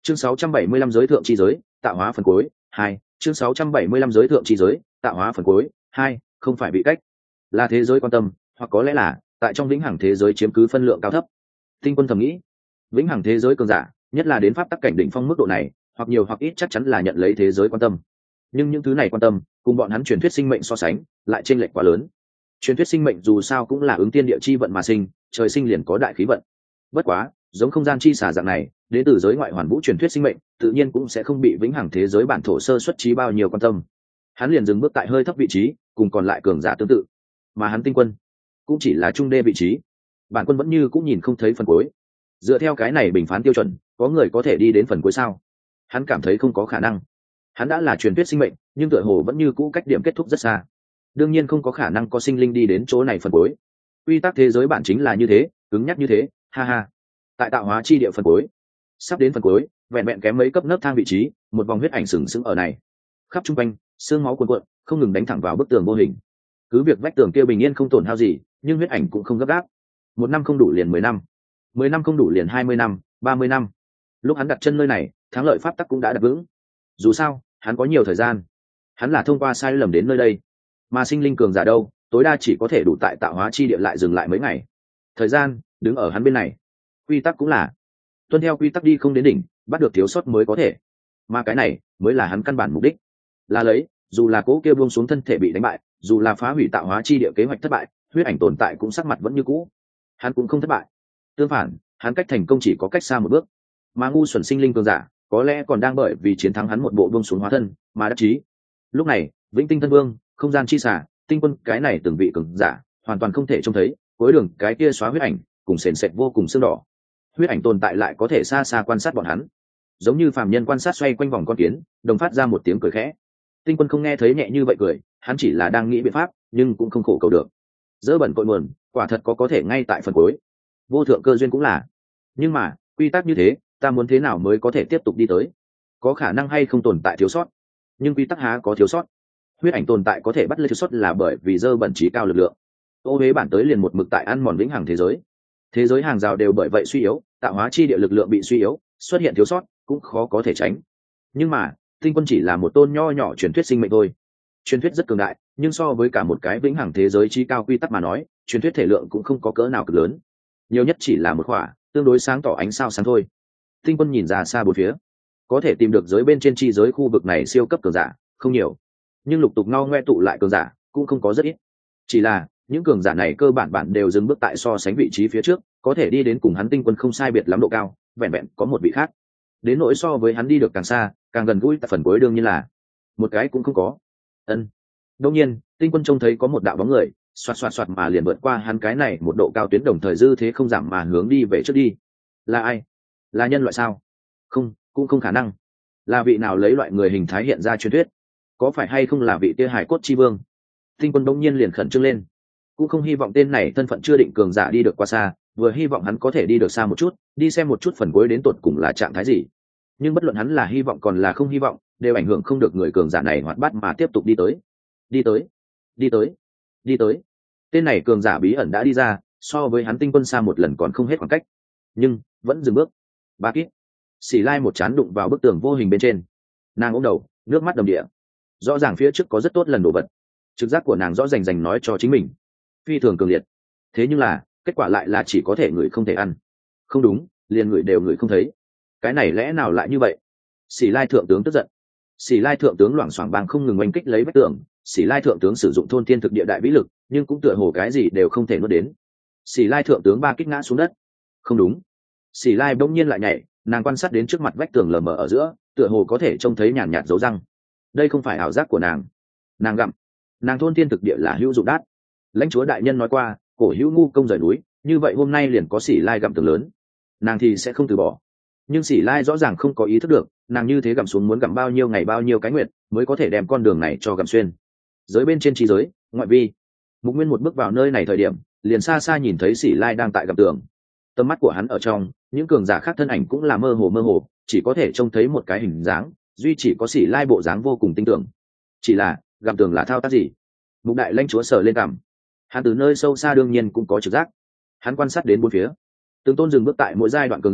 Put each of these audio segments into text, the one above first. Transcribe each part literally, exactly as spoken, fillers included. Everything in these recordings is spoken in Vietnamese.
chương sáu trăm bảy mươi lăm giới thượng chi giới tạo hóa phần cuối hai chương sáu trăm bảy mươi lăm giới thượng chi giới tạo hóa phần cuối hai không phải bị cách, là thế giới quan tâm, hoặc có lẽ là tại trong vĩnh hằng thế giới chiếm cứ phân lượng cao thấp. Tinh Quân thầm nghĩ, vĩnh hằng thế giới cường giả, nhất là đến pháp tắc cảnh đỉnh phong mức độ này, hoặc nhiều hoặc ít chắc chắn là nhận lấy thế giới quan tâm. Nhưng những thứ này quan tâm cùng bọn hắn truyền thuyết sinh mệnh so sánh lại chênh lệch quá lớn. Truyền thuyết sinh mệnh dù sao cũng là ứng tiên địa chi vận mà sinh, trời sinh liền có đại khí vận. Bất quá, giống không gian chi xả dạng này, đến từ giới ngoại hoàn vũ truyền thuyết sinh mệnh, tự nhiên cũng sẽ không bị vĩnh hằng thế giới bản thổ sơ xuất trí bao nhiêu quan tâm. Hắn liền dừng bước tại hơi thấp vị trí, cùng còn lại cường giả tương tự. Mà hắn Tinh Quân cũng chỉ là trung đê vị trí, bản quân vẫn như cũng nhìn không thấy phần cuối. Dựa theo cái này bình phán tiêu chuẩn, có người có thể đi đến phần cuối sao? Hắn cảm thấy không có khả năng. Hắn đã là truyền thuyết sinh mệnh, nhưng tựa hồ vẫn như cũ cách điểm kết thúc rất xa. Đương nhiên không có khả năng có sinh linh đi đến chỗ này phần cuối. Quy tắc thế giới bản chính là như thế, cứng nhắc như thế, ha ha. Tại tạo hóa chi địa phần cuối, sắp đến phần cuối, vẹn vẹn kém mấy cấp nấc thang vị trí, một vòng huyết ảnh sừng sững ở này. Khắp trung quanh, xương máu cuồn cuộn, không ngừng đánh thẳng vào bức tường vô hình. Cứ việc vách tường kia bình yên không tổn hao gì, nhưng huyết ảnh cũng không gấp gáp. Một năm không đủ liền mười năm, mười năm không đủ liền hai mươi năm, ba mươi năm. Lúc hắn đặt chân nơi này, thắng lợi pháp tắc cũng đã đặt vững. Dù sao, hắn có nhiều thời gian. Hắn là thông qua sai lầm đến nơi đây, mà sinh linh cường giả đâu, tối đa chỉ có thể đủ tại tạo hóa chi địa lại dừng lại mấy ngày. Thời gian đứng ở hắn bên này. Quy tắc cũng là tuân theo quy tắc đi không đến đỉnh, bắt được thiếu sót mới có thể. Mà cái này mới là hắn căn bản mục đích. Là lấy, dù là cố kia buông xuống thân thể bị đánh bại, dù là phá hủy tạo hóa chi địa kế hoạch thất bại, huyết ảnh tồn tại cũng sắc mặt vẫn như cũ. Hắn cũng không thất bại. Tương phản, hắn cách thành công chỉ có cách xa một bước. Mà ngu xuẩn sinh linh cường giả, có lẽ còn đang bởi vì chiến thắng hắn một bộ buông xuống hóa thân mà đắc chí. Lúc này, Vĩnh Tinh Thân Vương, không gian chi xả, Tinh Quân, cái này từng vị cường giả, hoàn toàn không thể trông thấy, cuối đường cái kia xóa huyết ảnh, cùng sền sệt vô cùng sương đỏ. Huyết ảnh tồn tại lại có thể xa xa quan sát bọn hắn, giống như phàm nhân quan sát xoay quanh vòng con kiến, đồng phát ra một tiếng cười khẽ. Tinh Quân không nghe thấy nhẹ như vậy cười, hắn chỉ là đang nghĩ biện pháp, nhưng cũng không khổ cầu được. Dỡ bẩn cội nguồn, quả thật có có thể ngay tại phần cuối. Vô thượng cơ duyên cũng là. Nhưng mà, quy tắc như thế, ta muốn thế nào mới có thể tiếp tục đi tới? Có khả năng hay không tồn tại thiếu sót? Nhưng quy tắc há có thiếu sót? Huyết ảnh tồn tại có thể bắt lấy thiếu sót là bởi vì dơ bẩn trí cao lực lượng. Ô huế bản tới liền một mực tại ăn mòn vĩnh hằng thế giới. Thế giới hàng rào đều bởi vậy suy yếu, tạo hóa chi địa lực lượng bị suy yếu, xuất hiện thiếu sót cũng khó có thể tránh. Nhưng mà, Tinh Quân chỉ là một tôn nho nhỏ truyền thuyết sinh mệnh thôi. Truyền thuyết rất cường đại, nhưng so với cả một cái vĩnh hằng thế giới trí cao quy tắc mà nói, truyền thuyết thể lượng cũng không có cỡ nào cực lớn. Nhiều nhất chỉ là một khỏa tương đối sáng tỏ ánh sao sáng thôi. Tinh Quân nhìn ra xa bốn phía, có thể tìm được giới bên trên chi giới khu vực này siêu cấp cường giả không nhiều, nhưng lục tục ngao ngoe tụ lại cường giả cũng không có rất ít. Chỉ là những cường giả này cơ bản bản đều dừng bước tại so sánh vị trí phía trước, có thể đi đến cùng hắn Tinh Quân không sai biệt lắm độ cao, vẹn vẹn có một vị khác. Đến nỗi so với hắn đi được càng xa, càng gần gũi, tại phần cuối đương nhiên là một cái cũng không có. Ân. Đương nhiên, Tinh Quân trông thấy có một đạo bóng người, xoạt xoạt xoạt mà liền vượt qua hắn cái này một độ cao tuyến, đồng thời dư thế không giảm mà hướng đi về trước đi. Là ai? Là nhân loại sao? Không, cũng không khả năng. Là vị nào lấy loại người hình thái hiện ra truyền thuyết? Có phải hay không là vị kia hải cốt chi vương? Tinh Quân đông nhiên liền khẩn trương lên, cũng không hy vọng tên này thân phận chưa định cường giả đi được qua xa, vừa hy vọng hắn có thể đi được xa một chút, đi xem một chút phần cuối đến tột cùng là trạng thái gì. Nhưng bất luận hắn là hy vọng còn là không hy vọng, đều ảnh hưởng không được người cường giả này hoạt bát mà tiếp tục đi tới, đi tới, đi tới, đi tới. Tên này cường giả bí ẩn đã đi ra, so với hắn Tinh Quân xa một lần còn không hết khoảng cách, nhưng vẫn dừng bước. Ba kít. Xỉ Lai một chán đụng vào bức tường vô hình bên trên, nàng ôm đầu, nước mắt đầm địa. Rõ ràng phía trước có rất tốt lần đồ vật, trực giác của nàng rõ rành rành nói cho chính mình phi thường cường liệt. Thế nhưng là kết quả lại là chỉ có thể người không thể ăn. Không đúng, liền người đều người không thấy. Cái này lẽ nào lại như vậy? Xỉ Lai thượng tướng tức giận. Xỉ Lai thượng tướng loảng xoảng bang không ngừng oanh kích lấy vách tường. Xỉ Lai thượng tướng sử dụng thôn thiên thực địa đại vĩ lực, nhưng cũng tựa hồ cái gì đều không thể nuốt đến. Xỉ Lai thượng tướng ba kích ngã xuống đất. Không đúng. Xỉ Lai bỗng nhiên lại nhảy, nàng quan sát đến trước mặt vách tường lờ mờ ở giữa, tựa hồ có thể trông thấy nhàn nhạt dấu răng. Đây không phải ảo giác của nàng. Nàng gặm. Nàng thôn thiên thực địa là hữu dụng đát. Lãnh chúa đại nhân nói qua, cổ hữu ngu công rời núi, như vậy hôm nay liền có Xỉ Lai gặm tường lớn, nàng thì sẽ không từ bỏ. Nhưng Xỉ Lai rõ ràng không có ý thức được, nàng như thế gặm xuống muốn gặm bao nhiêu ngày bao nhiêu cái nguyệt mới có thể đem con đường này cho gặm xuyên. Giới bên trên trí giới, ngoại vi, Mục Nguyên một bước vào nơi này thời điểm, liền xa xa nhìn thấy Xỉ Lai đang tại gặm tường. Tầm mắt của hắn ở trong, những cường giả khác thân ảnh cũng là mơ hồ mơ hồ, chỉ có thể trông thấy một cái hình dáng, duy chỉ có Xỉ Lai bộ dáng vô cùng tinh tưởng. Chỉ là, gặm tường là thao tác gì? Mục đại lãnh chúa sờ lên cằm. Hắn từ nơi sâu xa đương nhiên cũng có trực giác. Hắn quan sát đến bốn phía, từng tôn dừng bước tại mỗi giai đoạn cường giả,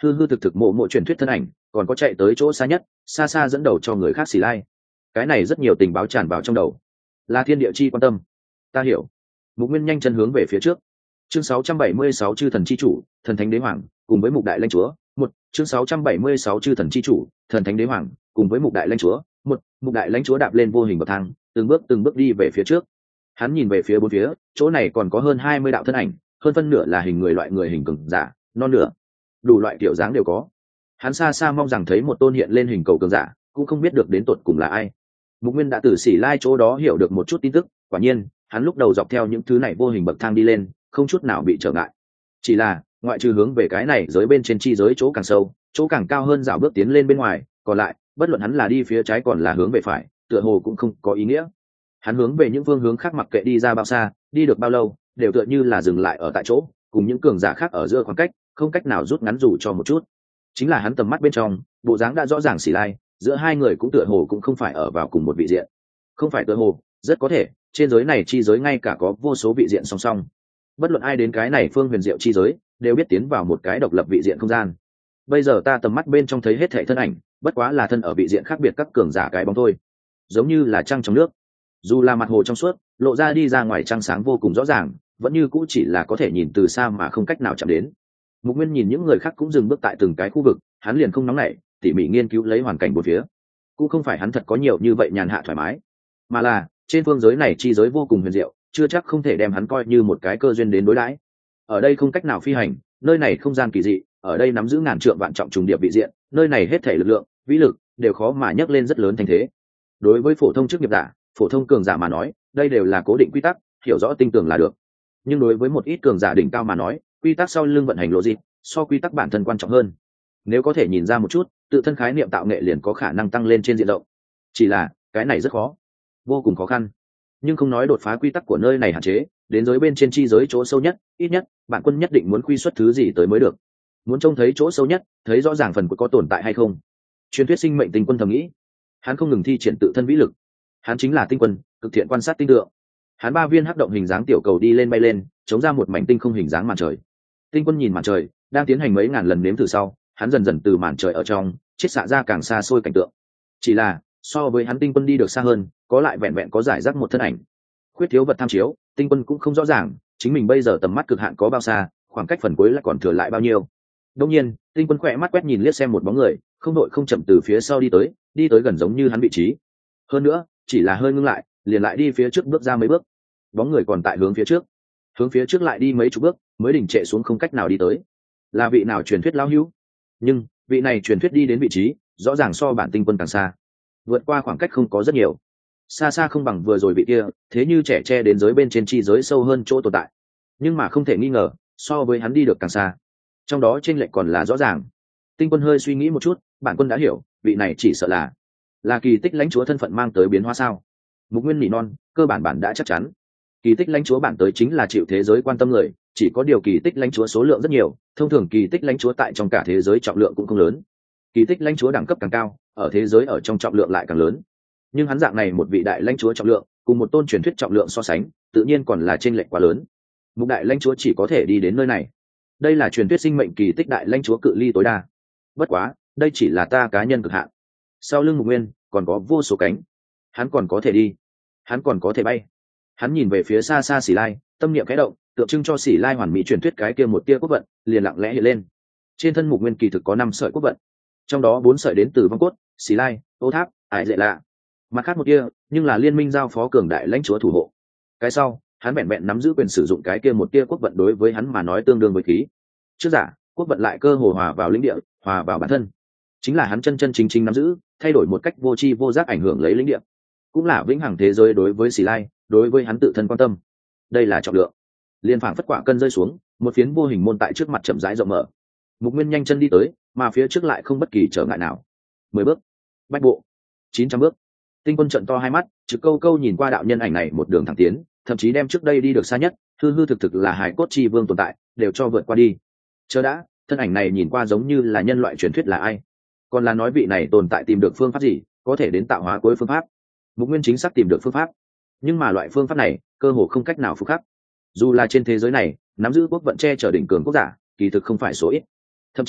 hư hư thực thực mộ mộ truyền thuyết thân ảnh, còn có chạy tới chỗ xa nhất, xa xa dẫn đầu cho người khác xì lai. Cái này rất nhiều tình báo tràn vào trong đầu, là thiên địa chi quan tâm. Ta hiểu. Mục Nguyên nhanh chân hướng về phía trước. Chương sáu trăm bảy mươi sáu chư thần chi chủ, thần thánh đế hoàng, cùng với mục đại lãnh chúa. Một, chương sáu trăm bảy mươi sáu chư thần chi chủ, thần thánh đế hoàng, cùng với mục đại lãnh chúa. Một, mục đại lãnh chúa đạp lên vô hình bậc thang, từng bước từng bước đi về phía trước. Hắn nhìn về phía bốn phía, chỗ này còn có hơn hai mươi đạo thân ảnh, hơn phân nửa là hình người loại người hình cường giả, non nửa, đủ loại kiểu dáng đều có. Hắn xa xa mong rằng thấy một tôn hiện lên hình cầu cường giả, cũng không biết được đến tột cùng là ai. Mục Nguyên đã từ Sĩ Lai chỗ đó hiểu được một chút tin tức, quả nhiên, hắn lúc đầu dọc theo những thứ này vô hình bậc thang đi lên, không chút nào bị trở ngại. Chỉ là, ngoại trừ hướng về cái này giới bên trên chi giới chỗ càng sâu, chỗ càng cao hơn dạo bước tiến lên bên ngoài, còn lại, bất luận hắn là đi phía trái còn là hướng về phải, tựa hồ cũng không có ý nghĩa. Hắn hướng về những phương hướng khác mặc kệ đi ra bao xa, đi được bao lâu, đều tựa như là dừng lại ở tại chỗ, cùng những cường giả khác ở giữa khoảng cách, không cách nào rút ngắn dù cho một chút. Chính là hắn tầm mắt bên trong, bộ dáng đã rõ ràng Sĩ Lai, giữa hai người cũng tựa hồ cũng không phải ở vào cùng một vị diện. Không phải tựa hồ, rất có thể, trên giới này chi giới ngay cả có vô số vị diện song song. Bất luận ai đến cái này phương huyền diệu chi giới, đều biết tiến vào một cái độc lập vị diện không gian. Bây giờ ta tầm mắt bên trong thấy hết thảy thân ảnh, bất quá là thân ở vị diện khác biệt các cường giả cái bóng thôi. Giống như là trăng trong nước. Dù là mặt hồ trong suốt, lộ ra đi ra ngoài trăng sáng vô cùng rõ ràng, vẫn như cũ chỉ là có thể nhìn từ xa mà không cách nào chạm đến. Mục Nguyên nhìn những người khác cũng dừng bước tại từng cái khu vực, hắn liền không nóng nảy, tỉ mỉ nghiên cứu lấy hoàn cảnh bốn phía. Cũng không phải hắn thật có nhiều như vậy nhàn hạ thoải mái, mà là trên phương giới này chi giới vô cùng huyền diệu, chưa chắc không thể đem hắn coi như một cái cơ duyên đến đối đãi. Ở đây không cách nào phi hành, nơi này không gian kỳ dị, ở đây nắm giữ ngàn trượng vạn trọng trùng điệp vị diện, nơi này hết thể lực lượng, vĩ lực đều khó mà nhấc lên rất lớn thành thế. Đối với phổ thông chức nghiệp giả, phổ thông cường giả mà nói, đây đều là cố định quy tắc, hiểu rõ tinh tường là được. Nhưng đối với một ít cường giả đỉnh cao mà nói, quy tắc sau lưng vận hành lộ gì, so quy tắc bản thân quan trọng hơn. Nếu có thể nhìn ra một chút, tự thân khái niệm tạo nghệ liền có khả năng tăng lên trên diện rộng. Chỉ là, cái này rất khó, vô cùng khó khăn. Nhưng không nói đột phá quy tắc của nơi này hạn chế, đến giới bên trên chi giới chỗ sâu nhất, ít nhất, bản quân nhất định muốn quy xuất thứ gì tới mới được. Muốn trông thấy chỗ sâu nhất, thấy rõ ràng phần của có tồn tại hay không. Truyền thuyết sinh mệnh tinh quân thầm nghĩ, hắn không ngừng thi triển tự thân vĩ lực. Hắn chính là tinh quân, cực thiện quan sát tinh tượng. Hắn ba viên hắc động hình dáng tiểu cầu đi lên bay lên, chống ra một mảnh tinh không hình dáng màn trời. Tinh quân nhìn màn trời, đang tiến hành mấy ngàn lần nếm thử sau, hắn dần dần từ màn trời ở trong chiết xạ ra càng xa xôi cảnh tượng. Chỉ là so với hắn tinh quân đi được xa hơn, có lại vẹn vẹn có giải rác một thân ảnh. Khuyết thiếu vật tham chiếu, tinh quân cũng không rõ ràng chính mình bây giờ tầm mắt cực hạn có bao xa, khoảng cách phần cuối lại còn thừa lại bao nhiêu. Đương nhiên, tinh quân khỏe mắt quét nhìn liếc xem một bóng người, không đội không chậm từ phía sau đi tới, đi tới gần giống như hắn vị trí. Hơn nữa, chỉ là hơi ngưng lại, liền lại đi phía trước bước ra mấy bước. Bóng người còn tại hướng phía trước, hướng phía trước lại đi mấy chục bước, mới đình trệ xuống không cách nào đi tới. Là vị nào truyền thuyết lão hữu? Nhưng vị này truyền thuyết đi đến vị trí, rõ ràng so bản tinh quân càng xa, vượt qua khoảng cách không có rất nhiều, xa xa không bằng vừa rồi vị kia, thế như trẻ tre đến giới bên trên chi giới sâu hơn chỗ tồn tại. Nhưng mà không thể nghi ngờ, so với hắn đi được càng xa, trong đó chênh lệch còn là rõ ràng. Tinh quân hơi suy nghĩ một chút, bản quân đã hiểu, vị này chỉ sợ là là kỳ tích lãnh chúa thân phận mang tới biến hóa sao? Mục Nguyên nỉ non, cơ bản bản đã chắc chắn. Kỳ tích lãnh chúa bản tới chính là chịu thế giới quan tâm người, chỉ có điều kỳ tích lãnh chúa số lượng rất nhiều, thông thường kỳ tích lãnh chúa tại trong cả thế giới trọng lượng cũng không lớn. Kỳ tích lãnh chúa đẳng cấp càng cao, ở thế giới ở trong trọng lượng lại càng lớn. Nhưng hắn dạng này một vị đại lãnh chúa trọng lượng, cùng một tôn truyền thuyết trọng lượng so sánh, tự nhiên còn là chênh lệch quá lớn. Mục đại lãnh chúa chỉ có thể đi đến nơi này. Đây là truyền thuyết sinh mệnh kỳ tích đại lãnh chúa cự ly tối đa. Bất quá, đây chỉ là ta cá nhân cực hạn. Sau lưng Mục Nguyên còn có vô số cánh, hắn còn có thể đi, hắn còn có thể bay. Hắn nhìn về phía xa xa Sĩ Lai, tâm niệm khẽ động, tượng trưng cho Sĩ Lai hoàn mỹ truyền thuyết cái kia một tia quốc vận, liền lặng lẽ hiện lên. Trên thân Mục Nguyên kỳ thực có năm sợi quốc vận, trong đó bốn sợi đến từ vong cốt, Sĩ Lai, Ô Tháp, Ải Dệ Lạ. Mặt khác một kia, nhưng là liên minh giao phó cường đại lãnh chúa thủ hộ. Cái sau, hắn vẹn vẹn nắm giữ quyền sử dụng cái kia một tia quốc vận, đối với hắn mà nói tương đương với khí. Trước giả, quốc vận lại cơ hồ hòa vào lĩnh địa, hòa vào bản thân. Chính là hắn chân chân chính chính nắm giữ, thay đổi một cách vô tri vô giác ảnh hưởng lấy lĩnh địa. Cũng là vĩnh hằng thế giới đối với Sĩ Lai, đối với hắn tự thân quan tâm. Đây là trọng lượng. Liên phảng phất quả cân rơi xuống, một phiến vô hình môn tại trước mặt chậm rãi rộng mở. Mục Nguyên nhanh chân đi tới, mà phía trước lại không bất kỳ trở ngại nào. Mười bước, bách bộ, chín trăm bước. Tinh quân trận to hai mắt, trực câu câu nhìn qua đạo nhân ảnh này một đường thẳng tiến, thậm chí đem trước đây đi được xa nhất, hư hư thực thực là hải cốt chi vương tồn tại, đều cho vượt qua đi. Chờ đã, thân ảnh này nhìn qua giống như là nhân loại truyền thuyết là ai? Còn là nói vị này tồn tại tìm được phương pháp gì, có thể đến tạo hóa cuối phương pháp? Mục Nguyên chính xác tìm được phương pháp, nhưng mà loại phương pháp này, cơ hồ không cách nào phục khắc. Dù là trên thế giới này, nắm giữ quốc vận che chở đỉnh cường quốc giả, kỳ thực không phải số ít. Thậm chí,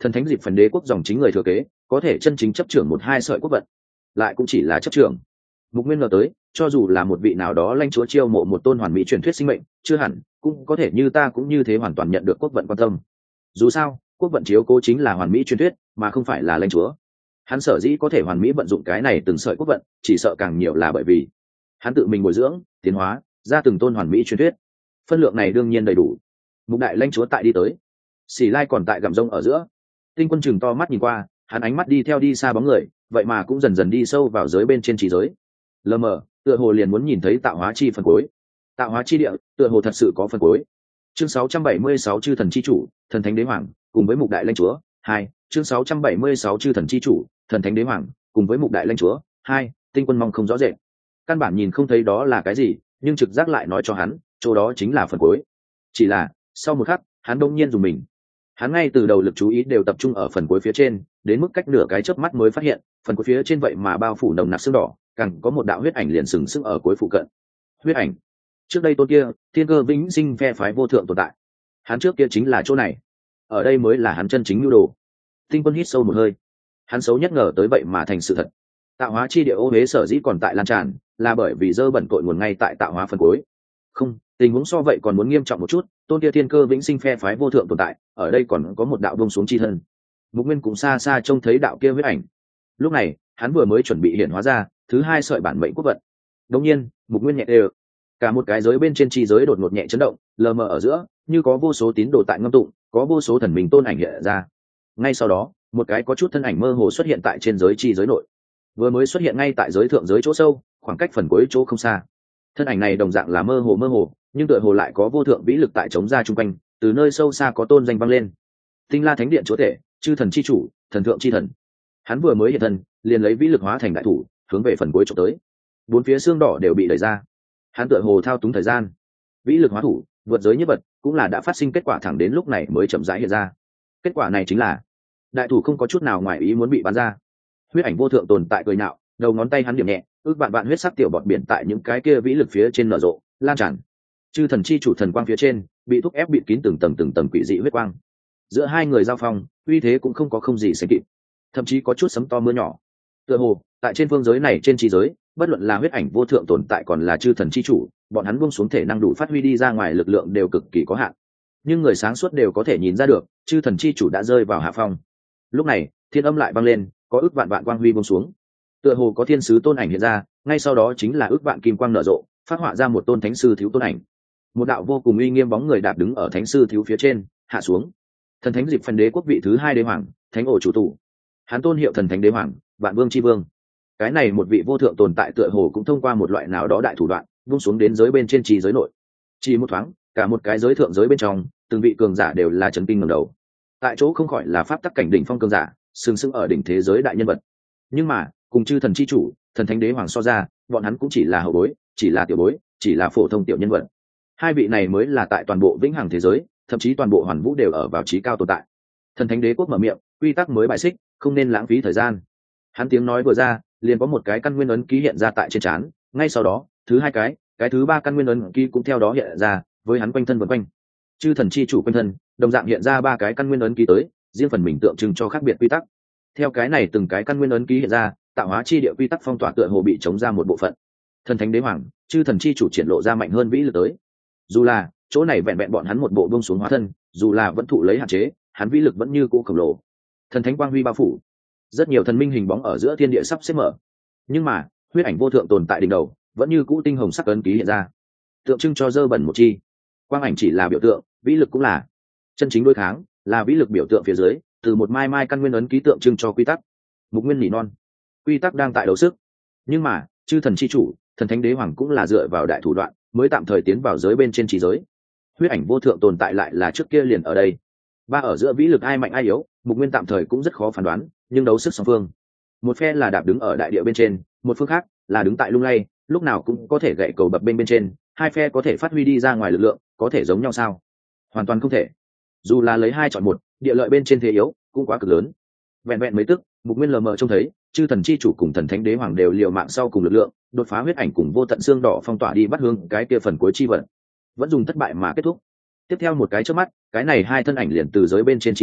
thần thánh dịp phần đế quốc dòng chính người thừa kế có thể chân chính chấp trưởng một hai sợi quốc vận, lại cũng chỉ là chấp trưởng. Mục Nguyên ngờ tới, cho dù là một vị nào đó lãnh chúa chiêu mộ một tôn hoàn mỹ truyền thuyết sinh mệnh, chưa hẳn cũng có thể như ta cũng như thế hoàn toàn nhận được quốc vận quan tâm. Dù sao, quốc vận chiếu cố chính là hoàn mỹ truyền thuyết, mà không phải là lãnh chúa. Hắn sở dĩ có thể hoàn mỹ vận dụng cái này từng sợi quốc vận, chỉ sợ càng nhiều là bởi vì hắn tự mình bồi dưỡng, tiến hóa ra từng tôn hoàn mỹ truyền thuyết. Phân lượng này đương nhiên đầy đủ. Mục đại lãnh chúa tại đi tới, Xỉ Lai còn tại gặm rông ở giữa. Tinh Quân chừng to mắt nhìn qua, hắn ánh mắt đi theo đi xa bóng người, vậy mà cũng dần dần đi sâu vào giới bên trên trí giới. Lờ mờ, tựa hồ liền muốn nhìn thấy tạo hóa chi phần cuối. Tạo hóa chi địa, tựa hồ thật sự có phần cuối. Chương sáu trăm bảy mươi sáu chư thần chi chủ, thần thánh đế hoàng, cùng với Mục đại lãnh chúa. Hai, chương sáu trăm bảy mươi sáu chư thần chi chủ, thần thánh đế hoàng, cùng với Mục đại lãnh chúa. Hai, Tinh Quân mong không rõ rệt. Căn bản nhìn không thấy đó là cái gì, nhưng trực giác lại nói cho hắn, chỗ đó chính là phần cuối. Chỉ là, sau một khắc, hắn đông nhiên dùng mình. Hắn ngay từ đầu lực chú ý đều tập trung ở phần cuối phía trên, đến mức cách nửa cái chớp mắt mới phát hiện, phần cuối phía trên vậy mà bao phủ nồng nặc sương đỏ, càng có một đạo huyết ảnh liền sừng sững ở cuối phụ cận. Huyết ảnh. Trước đây tôn kia, thiên cơ vĩnh sinh phe phái vô thượng tồn tại. Hắn trước kia chính là chỗ này. Ở đây mới là hắn chân chính nhu đồ. Tinh Quân hít sâu một hơi. Hắn xấu nhất ngờ tới vậy mà thành sự thật. Tạo hóa chi địa ô huế sở dĩ còn tại lan tràn, là bởi vì dơ bẩn cội nguồn ngay tại tạo hóa phần cuối. Không, tình huống so vậy còn muốn nghiêm trọng một chút, tôn kia thiên cơ vĩnh sinh phe phái vô thượng tồn tại, ở đây còn có một đạo buông xuống chi thân. Mục Nguyên cũng xa xa trông thấy đạo kia huyết ảnh. Lúc này, hắn vừa mới chuẩn bị hiện hóa ra thứ hai sợi bản mệnh quốc vận. Đương nhiên, Mục Nguyên nhẹ đều, cả một cái giới bên trên chi giới đột ngột nhẹ chấn động, lờ mờ ở giữa, như có vô số tín đồ tại ngâm tụng, có vô số thần minh tôn ảnh hiện ra. Ngay sau đó, một cái có chút thân ảnh mơ hồ xuất hiện tại trên giới chi giới nội. Vừa mới xuất hiện ngay tại giới thượng giới chỗ sâu, khoảng cách phần cuối chỗ không xa. Thân ảnh này đồng dạng là mơ hồ mơ hồ, nhưng tựa hồ lại có vô thượng vĩ lực tại chống ra trung quanh, từ nơi sâu xa có tôn danh vang lên. Tinh La Thánh Điện chúa tể, chư thần chi chủ, thần thượng chi thần. Hắn vừa mới hiện thân, liền lấy vĩ lực hóa thành đại thủ, hướng về phần cuối chụp tới. Bốn phía xương đỏ đều bị đẩy ra. Hắn tựa hồ thao túng thời gian. Vĩ lực hóa thủ, vượt giới nhất vật, cũng là đã phát sinh kết quả thẳng đến lúc này mới chậm rãi hiện ra. Kết quả này chính là đại thủ không có chút nào ngoài ý muốn bị bắn ra. Huyết ảnh vô thượng tồn tại cười nhạo, đầu ngón tay hắn điểm nhẹ, ước vạn vạn huyết sắc tiểu bọt biển tại những cái kia vĩ lực phía trên nở rộ, lan tràn. Chư thần chi chủ thần quang phía trên bị thúc ép bịt kín từng tầng từng tầng quỷ dị huyết quang. Giữa hai người giao phong, uy thế cũng không có không gì sánh kịp, thậm chí có chút sấm to mưa nhỏ. Tựa hồ tại trên phương giới này trên trí giới, bất luận là huyết ảnh vô thượng tồn tại còn là chư thần chi chủ, bọn hắn buông xuống thể năng đủ phát huy đi ra ngoài lực lượng đều cực kỳ có hạn. Nhưng người sáng suốt đều có thể nhìn ra được, chư thần chi chủ đã rơi vào hạ phong. Lúc này, thiên âm lại vang lên, có ước vạn vạn quang huy buông xuống. Tựa hồ có thiên sứ tôn ảnh hiện ra, ngay sau đó chính là ước vạn kim quang nở rộ, phát họa ra một tôn thánh sư thiếu tôn ảnh. Một đạo vô cùng uy nghiêm bóng người đạp đứng ở thánh sư thiếu phía trên, hạ xuống. Thần thánh dịp phần đế quốc vị thứ hai đế hoàng, thánh ổ chủ tụ. Hắn tôn hiệu thần thánh đế hoàng, vạn vương chi vương. Cái này một vị vô thượng tồn tại tựa hồ cũng thông qua một loại nào đó đại thủ đoạn, buông xuống đến giới bên trên trì giới nội. Chỉ một thoáng, cả một cái giới thượng giới bên trong, từng vị cường giả đều là chấn kinh ngẩng đầu. Tại chỗ không khỏi là pháp tắc cảnh đỉnh phong cường giả, sừng sững ở đỉnh thế giới đại nhân vật. Nhưng mà, cùng chư thần chi chủ, thần thánh đế hoàng so ra, bọn hắn cũng chỉ là hậu bối, chỉ là tiểu bối, chỉ là phổ thông tiểu nhân vật. Hai vị này mới là tại toàn bộ vĩnh hằng thế giới, thậm chí toàn bộ hoàn vũ đều ở vào trí cao tồn tại. Thần thánh đế quốc mở miệng, quy tắc mới bài xích, không nên lãng phí thời gian. Hắn tiếng nói vừa ra, liền có một cái căn nguyên ấn ký hiện ra tại trên trán, ngay sau đó, thứ hai cái, cái thứ ba căn nguyên ấn ký cũng theo đó hiện ra, với hắn quanh thân vần quanh. Chư thần chi chủ quanh thân, đồng dạng hiện ra ba cái căn nguyên ấn ký tới, riêng phần mình tượng trưng cho khác biệt quy tắc. Theo cái này từng cái căn nguyên ấn ký hiện ra, tạo hóa chi địa quy tắc phong tỏa tựa hồ bị chống ra một bộ phận. Thần thánh đế hoàng, chư thần chi chủ triển lộ ra mạnh hơn vĩ lực tới. Dù là chỗ này vẹn vẹn bọn hắn một bộ buông xuống hóa thân, dù là vẫn thụ lấy hạn chế, hắn vĩ lực vẫn như cũ khổng lồ. Thần thánh quang huy bao phủ, rất nhiều thần minh hình bóng ở giữa thiên địa sắp xếp mở. Nhưng mà, huyết ảnh vô thượng tồn tại đỉnh đầu, vẫn như cũ tinh hồng sắc ấn ký hiện ra, tượng trưng cho dơ bẩn một chi. Quang ảnh chỉ là biểu tượng, vĩ lực cũng là. Chân chính đối kháng, là vĩ lực biểu tượng phía dưới, từ một mai mai căn nguyên ấn ký tượng trưng cho quy tắc. Mục Nguyên nỉ non, quy tắc đang tại đấu sức. Nhưng mà, chư thần chi chủ, thần thánh đế hoàng cũng là dựa vào đại thủ đoạn, mới tạm thời tiến vào giới bên trên trí giới. Huyết ảnh vô thượng tồn tại lại là trước kia liền ở đây. Ba ở giữa vĩ lực ai mạnh ai yếu, Mục Nguyên tạm thời cũng rất khó phán đoán, nhưng đấu sức song phương. Một phe là đạp đứng ở đại địa bên trên, một phương khác là đứng tại lung lay, lúc nào cũng có thể gậy cầu bập bên bên trên, hai phe có thể phát huy đi ra ngoài lực lượng, có thể giống nhau sao? Hoàn toàn không thể. Dù là lấy hai chọn một, địa lợi bên trên thế yếu, cũng quá cực lớn. Vẹn vẹn mấy tức, Mục Nguyên lờ mờ trông thấy, chư thần chi chủ cùng thần thánh đế hoàng đều liều mạng sau cùng lực lượng, đột phá huyết ảnh cùng vô tận xương đỏ phong tỏa đi bắt hương cái kia phần cuối chi vận, vẫn dùng thất bại mà kết thúc. Tiếp theo một cái chớp mắt, cái này hai thân ảnh liền từ giới bên trên chi giới,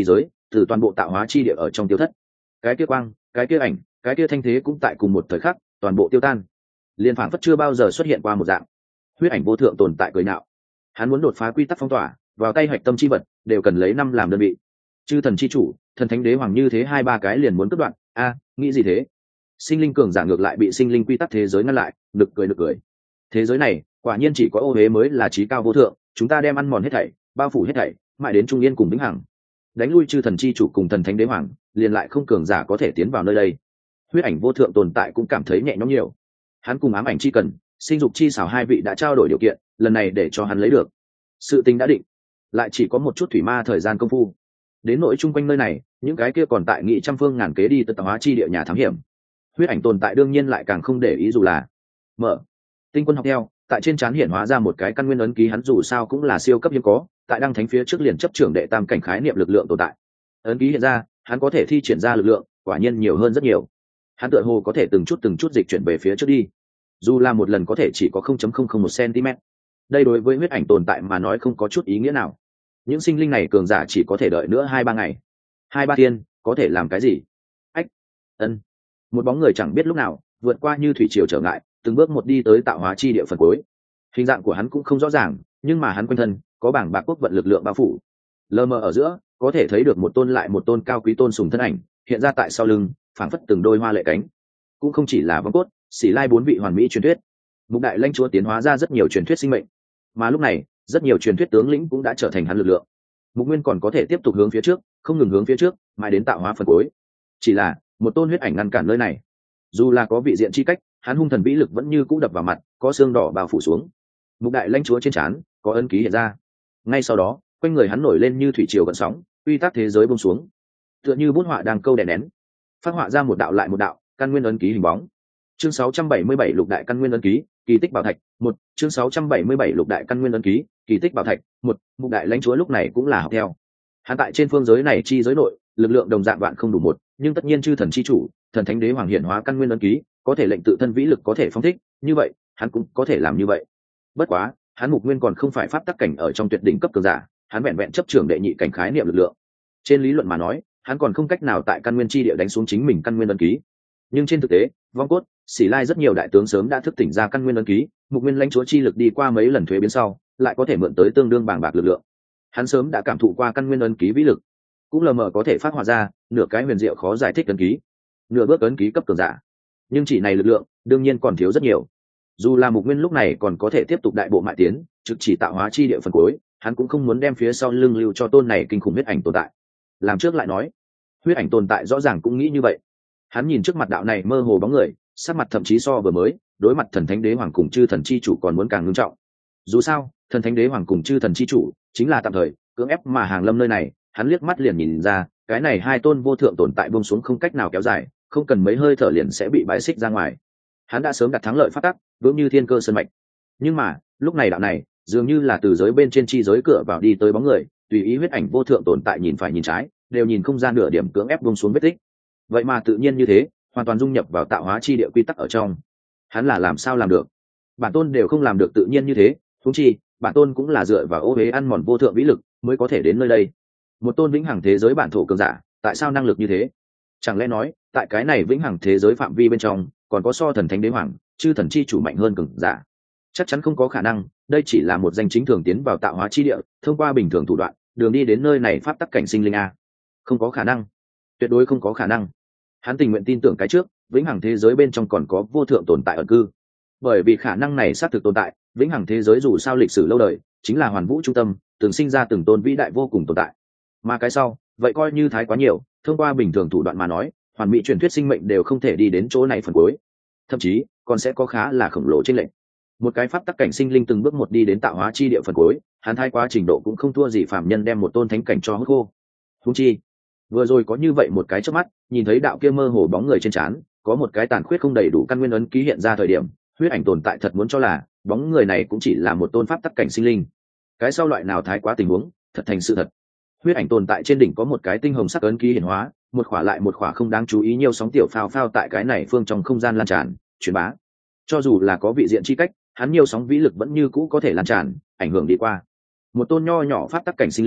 từ toàn bộ tạo hóa chi địa ở trong tiêu thất. Cái kia quang, cái kia ảnh, cái kia thanh thế cũng tại cùng một thời khắc toàn bộ tiêu tan, liên phảng phất chưa bao giờ xuất hiện qua một dạng. Huyết ảnh vô thượng tồn tại cười nạo, hắn muốn đột phá quy tắc phong tỏa, vào tay hoạch tâm chi vật đều cần lấy năm làm đơn vị. Chư thần chi chủ, thần thánh đế hoàng như thế hai ba cái liền muốn cắt đoạn, a nghĩ gì thế? Sinh linh cường giả ngược lại bị sinh linh quy tắc thế giới ngăn lại, nực cười nực cười. Thế giới này quả nhiên chỉ có ô huế mới là trí cao vô thượng, chúng ta đem ăn mòn hết thảy, bao phủ hết thảy, mãi đến trung yên cùng vĩnh hằng. Đánh lui chư thần chi chủ cùng thần thánh đế hoàng, liền lại không cường giả có thể tiến vào nơi đây. Huyết ảnh vô thượng tồn tại cũng cảm thấy nhẹ nhõm nhiều. Hắn cùng ám ảnh chi cần, sinh dục chi xảo hai vị đã trao đổi điều kiện, lần này để cho hắn lấy được. Sự tình đã định, lại chỉ có một chút thủy ma thời gian công phu. Đến nội chung quanh nơi này, những cái kia còn tại nghị trăm phương ngàn kế đi tới tạo hóa chi địa nhà thám hiểm. Huyết ảnh tồn tại đương nhiên lại càng không để ý dù là mở tinh quân học theo, tại trên trán hiển hóa ra một cái căn nguyên ấn ký, hắn dù sao cũng là siêu cấp hiếm có, tại đăng thánh phía trước liền chấp trưởng đệ tam cảnh khái niệm lực lượng tồn tại. Ấn ký hiện ra, hắn có thể thi triển ra lực lượng, quả nhiên nhiều hơn rất nhiều. Hắn tựa hồ có thể từng chút từng chút dịch chuyển về phía trước đi, dù là một lần có thể chỉ có không phẩy không không một cm. Đây đối với huyết ảnh tồn tại mà nói không có chút ý nghĩa nào. Những sinh linh này cường giả chỉ có thể đợi nữa hai ba ngày, hai ba thiên, có thể làm cái gì? Ách, ân, một bóng người chẳng biết lúc nào vượt qua như thủy triều trở ngại, từng bước một đi tới tạo hóa chi địa phần cuối. Hình dạng của hắn cũng không rõ ràng, nhưng mà hắn quanh thân có bảng bạc quốc vận lực lượng bao phủ. Lờ mờ ở giữa có thể thấy được một tôn lại một tôn cao quý tôn sùng thân ảnh hiện ra tại sau lưng, phảng phất từng đôi hoa lệ cánh. Cũng không chỉ là vong cốt, xỉ lai bốn vị hoàn mỹ truyền thuyết. Mục đại lãnh chúa tiến hóa ra rất nhiều truyền thuyết sinh mệnh, mà lúc này rất nhiều truyền thuyết tướng lĩnh cũng đã trở thành hắn lực lượng. Mục nguyên còn có thể tiếp tục hướng phía trước, không ngừng hướng phía trước, mãi đến tạo hóa phần cuối. Chỉ là một tôn huyết ảnh ngăn cản nơi này. Dù là có vị diện chi cách, hắn hung thần vĩ lực vẫn như cũ đập vào mặt, có xương đỏ bao phủ xuống. Mục đại lãnh chúa trên trán có ấn ký hiện ra. Ngay sau đó, quanh người hắn nổi lên như thủy triều gợn sóng, uy tắc thế giới buông xuống, tựa như bút họa đang câu đè nén, phát họa ra một đạo lại một đạo căn nguyên ấn ký hình bóng. Chương sáu trăm bảy mươi bảy lục đại căn nguyên ấn ký, kỳ tích bảo thạch một. Chương sáu trăm bảy mươi bảy lục đại căn nguyên ấn ký, kỳ tích bảo thạch một. Mục đại lãnh chúa lúc này cũng là học theo. Hắn tại trên phương giới này chi giới nội, lực lượng đồng dạng vạn không đủ một, nhưng tất nhiên chư thần chi chủ, thần thánh đế hoàng hiển hóa căn nguyên ấn ký, có thể lệnh tự thân vĩ lực có thể phóng thích, như vậy, hắn cũng có thể làm như vậy. Bất quá, hắn mục nguyên còn không phải pháp tắc cảnh ở trong tuyệt đỉnh cấp cường giả, hắn vẹn vẹn chấp trưởng đệ nhị cảnh khái niệm lực lượng. Trên lý luận mà nói, hắn còn không cách nào tại căn nguyên chi địa đánh xuống chính mình căn nguyên ấn ký. Nhưng trên thực tế, vong cốt, xỉ lai rất nhiều đại tướng sớm đã thức tỉnh ra căn nguyên ấn ký, mục nguyên lãnh chúa chi lực đi qua mấy lần thuế biến sau, lại có thể mượn tới tương đương bàng bạc lực lượng. Hắn sớm đã cảm thụ qua căn nguyên ấn ký vĩ lực, cũng lờ mờ có thể phát họa ra nửa cái huyền diệu khó giải thích ấn ký, nửa bước ấn ký cấp cường giả. Nhưng chỉ này lực lượng, đương nhiên còn thiếu rất nhiều. Dù là mục nguyên lúc này còn có thể tiếp tục đại bộ mại tiến, trực chỉ tạo hóa chi địa phần cuối, hắn cũng không muốn đem phía sau lưng lưu cho tôn này kinh khủng huyết ảnh tồn tại. Làm trước lại nói, huyết ảnh tồn tại rõ ràng cũng nghĩ như vậy. Hắn nhìn trước mặt đạo này mơ hồ bóng người, sắc mặt thậm chí so vừa mới đối mặt thần thánh đế hoàng cùng chư thần chi chủ còn muốn càng ngưng trọng. Dù sao, thần thánh đế hoàng cùng chư thần chi chủ chính là tạm thời cưỡng ép mà hàng lâm nơi này, hắn liếc mắt liền nhìn ra, cái này hai tôn vô thượng tồn tại buông xuống không cách nào kéo dài, không cần mấy hơi thở liền sẽ bị bãi xích ra ngoài. Hắn đã sớm đặt thắng lợi phát tắc, vững như thiên cơ sơn mạch. Nhưng mà, lúc này đạo này, dường như là từ giới bên trên chi giới cửa vào đi tới bóng người, tùy ý huyết ảnh vô thượng tồn tại nhìn phải nhìn trái, đều nhìn không ra nửa điểm cưỡng ép buông xuống vết tích. Vậy mà tự nhiên như thế, hoàn toàn dung nhập vào tạo hóa chi địa quy tắc ở trong. Hắn là làm sao làm được? Bản tôn đều không làm được tự nhiên như thế, huống chi, bản tôn cũng là dựa vào ô uế ăn mòn vô thượng vĩ lực mới có thể đến nơi đây. Một tôn vĩnh hằng thế giới bản thổ cường giả, tại sao năng lực như thế? Chẳng lẽ nói, tại cái này vĩnh hằng thế giới phạm vi bên trong, còn có so thần thánh đế hoàng, chư thần chi chủ mạnh hơn cường giả? Chắc chắn không có khả năng, đây chỉ là một danh chính thường tiến vào tạo hóa chi địa, thông qua bình thường thủ đoạn, đường đi đến nơi này pháp tắc cảnh sinh linh a. Không có khả năng, tuyệt đối không có khả năng. Hắn tình nguyện tin tưởng cái trước, vĩnh hằng thế giới bên trong còn có vô thượng tồn tại ẩn cư. Bởi vì khả năng này xác thực tồn tại, vĩnh hằng thế giới dù sao lịch sử lâu đời, chính là hoàn vũ trung tâm, từng sinh ra từng tôn vĩ đại vô cùng tồn tại. Mà cái sau, vậy coi như thái quá nhiều, thông qua bình thường thủ đoạn mà nói, hoàn mỹ truyền thuyết sinh mệnh đều không thể đi đến chỗ này phần cuối. Thậm chí, còn sẽ có khá là khổng lồ trên lệnh. Một cái pháp tắc cảnh sinh linh từng bước một đi đến tạo hóa chi địa phần cuối, hắn thái quá trình độ cũng không thua gì phàm nhân đem một tôn thánh cảnh cho hút khô. Huống chi, vừa rồi có như vậy một cái chớp mắt, nhìn thấy đạo kia mơ hồ bóng người trên trán, có một cái tàn khuyết không đầy đủ căn nguyên ấn ký hiện ra thời điểm, huyết ảnh tồn tại thật muốn cho là bóng người này cũng chỉ là một tôn pháp tắc cảnh sinh linh. Cái sau loại nào thái quá tình huống, thật thành sự thật. Huyết ảnh tồn tại trên đỉnh có một cái tinh hồng sắc ấn ký hiển hóa, một khỏa lại một khỏa không đáng chú ý nhiều sóng tiểu phao phao tại cái này phương trong không gian lan tràn, truyền bá. Cho dù là có vị diện chi cách, hắn nhiều sóng vĩ lực vẫn như cũ có thể lan tràn, ảnh hưởng đi qua. Một tôn nho nhỏ pháp tắc cảnh sinh linh,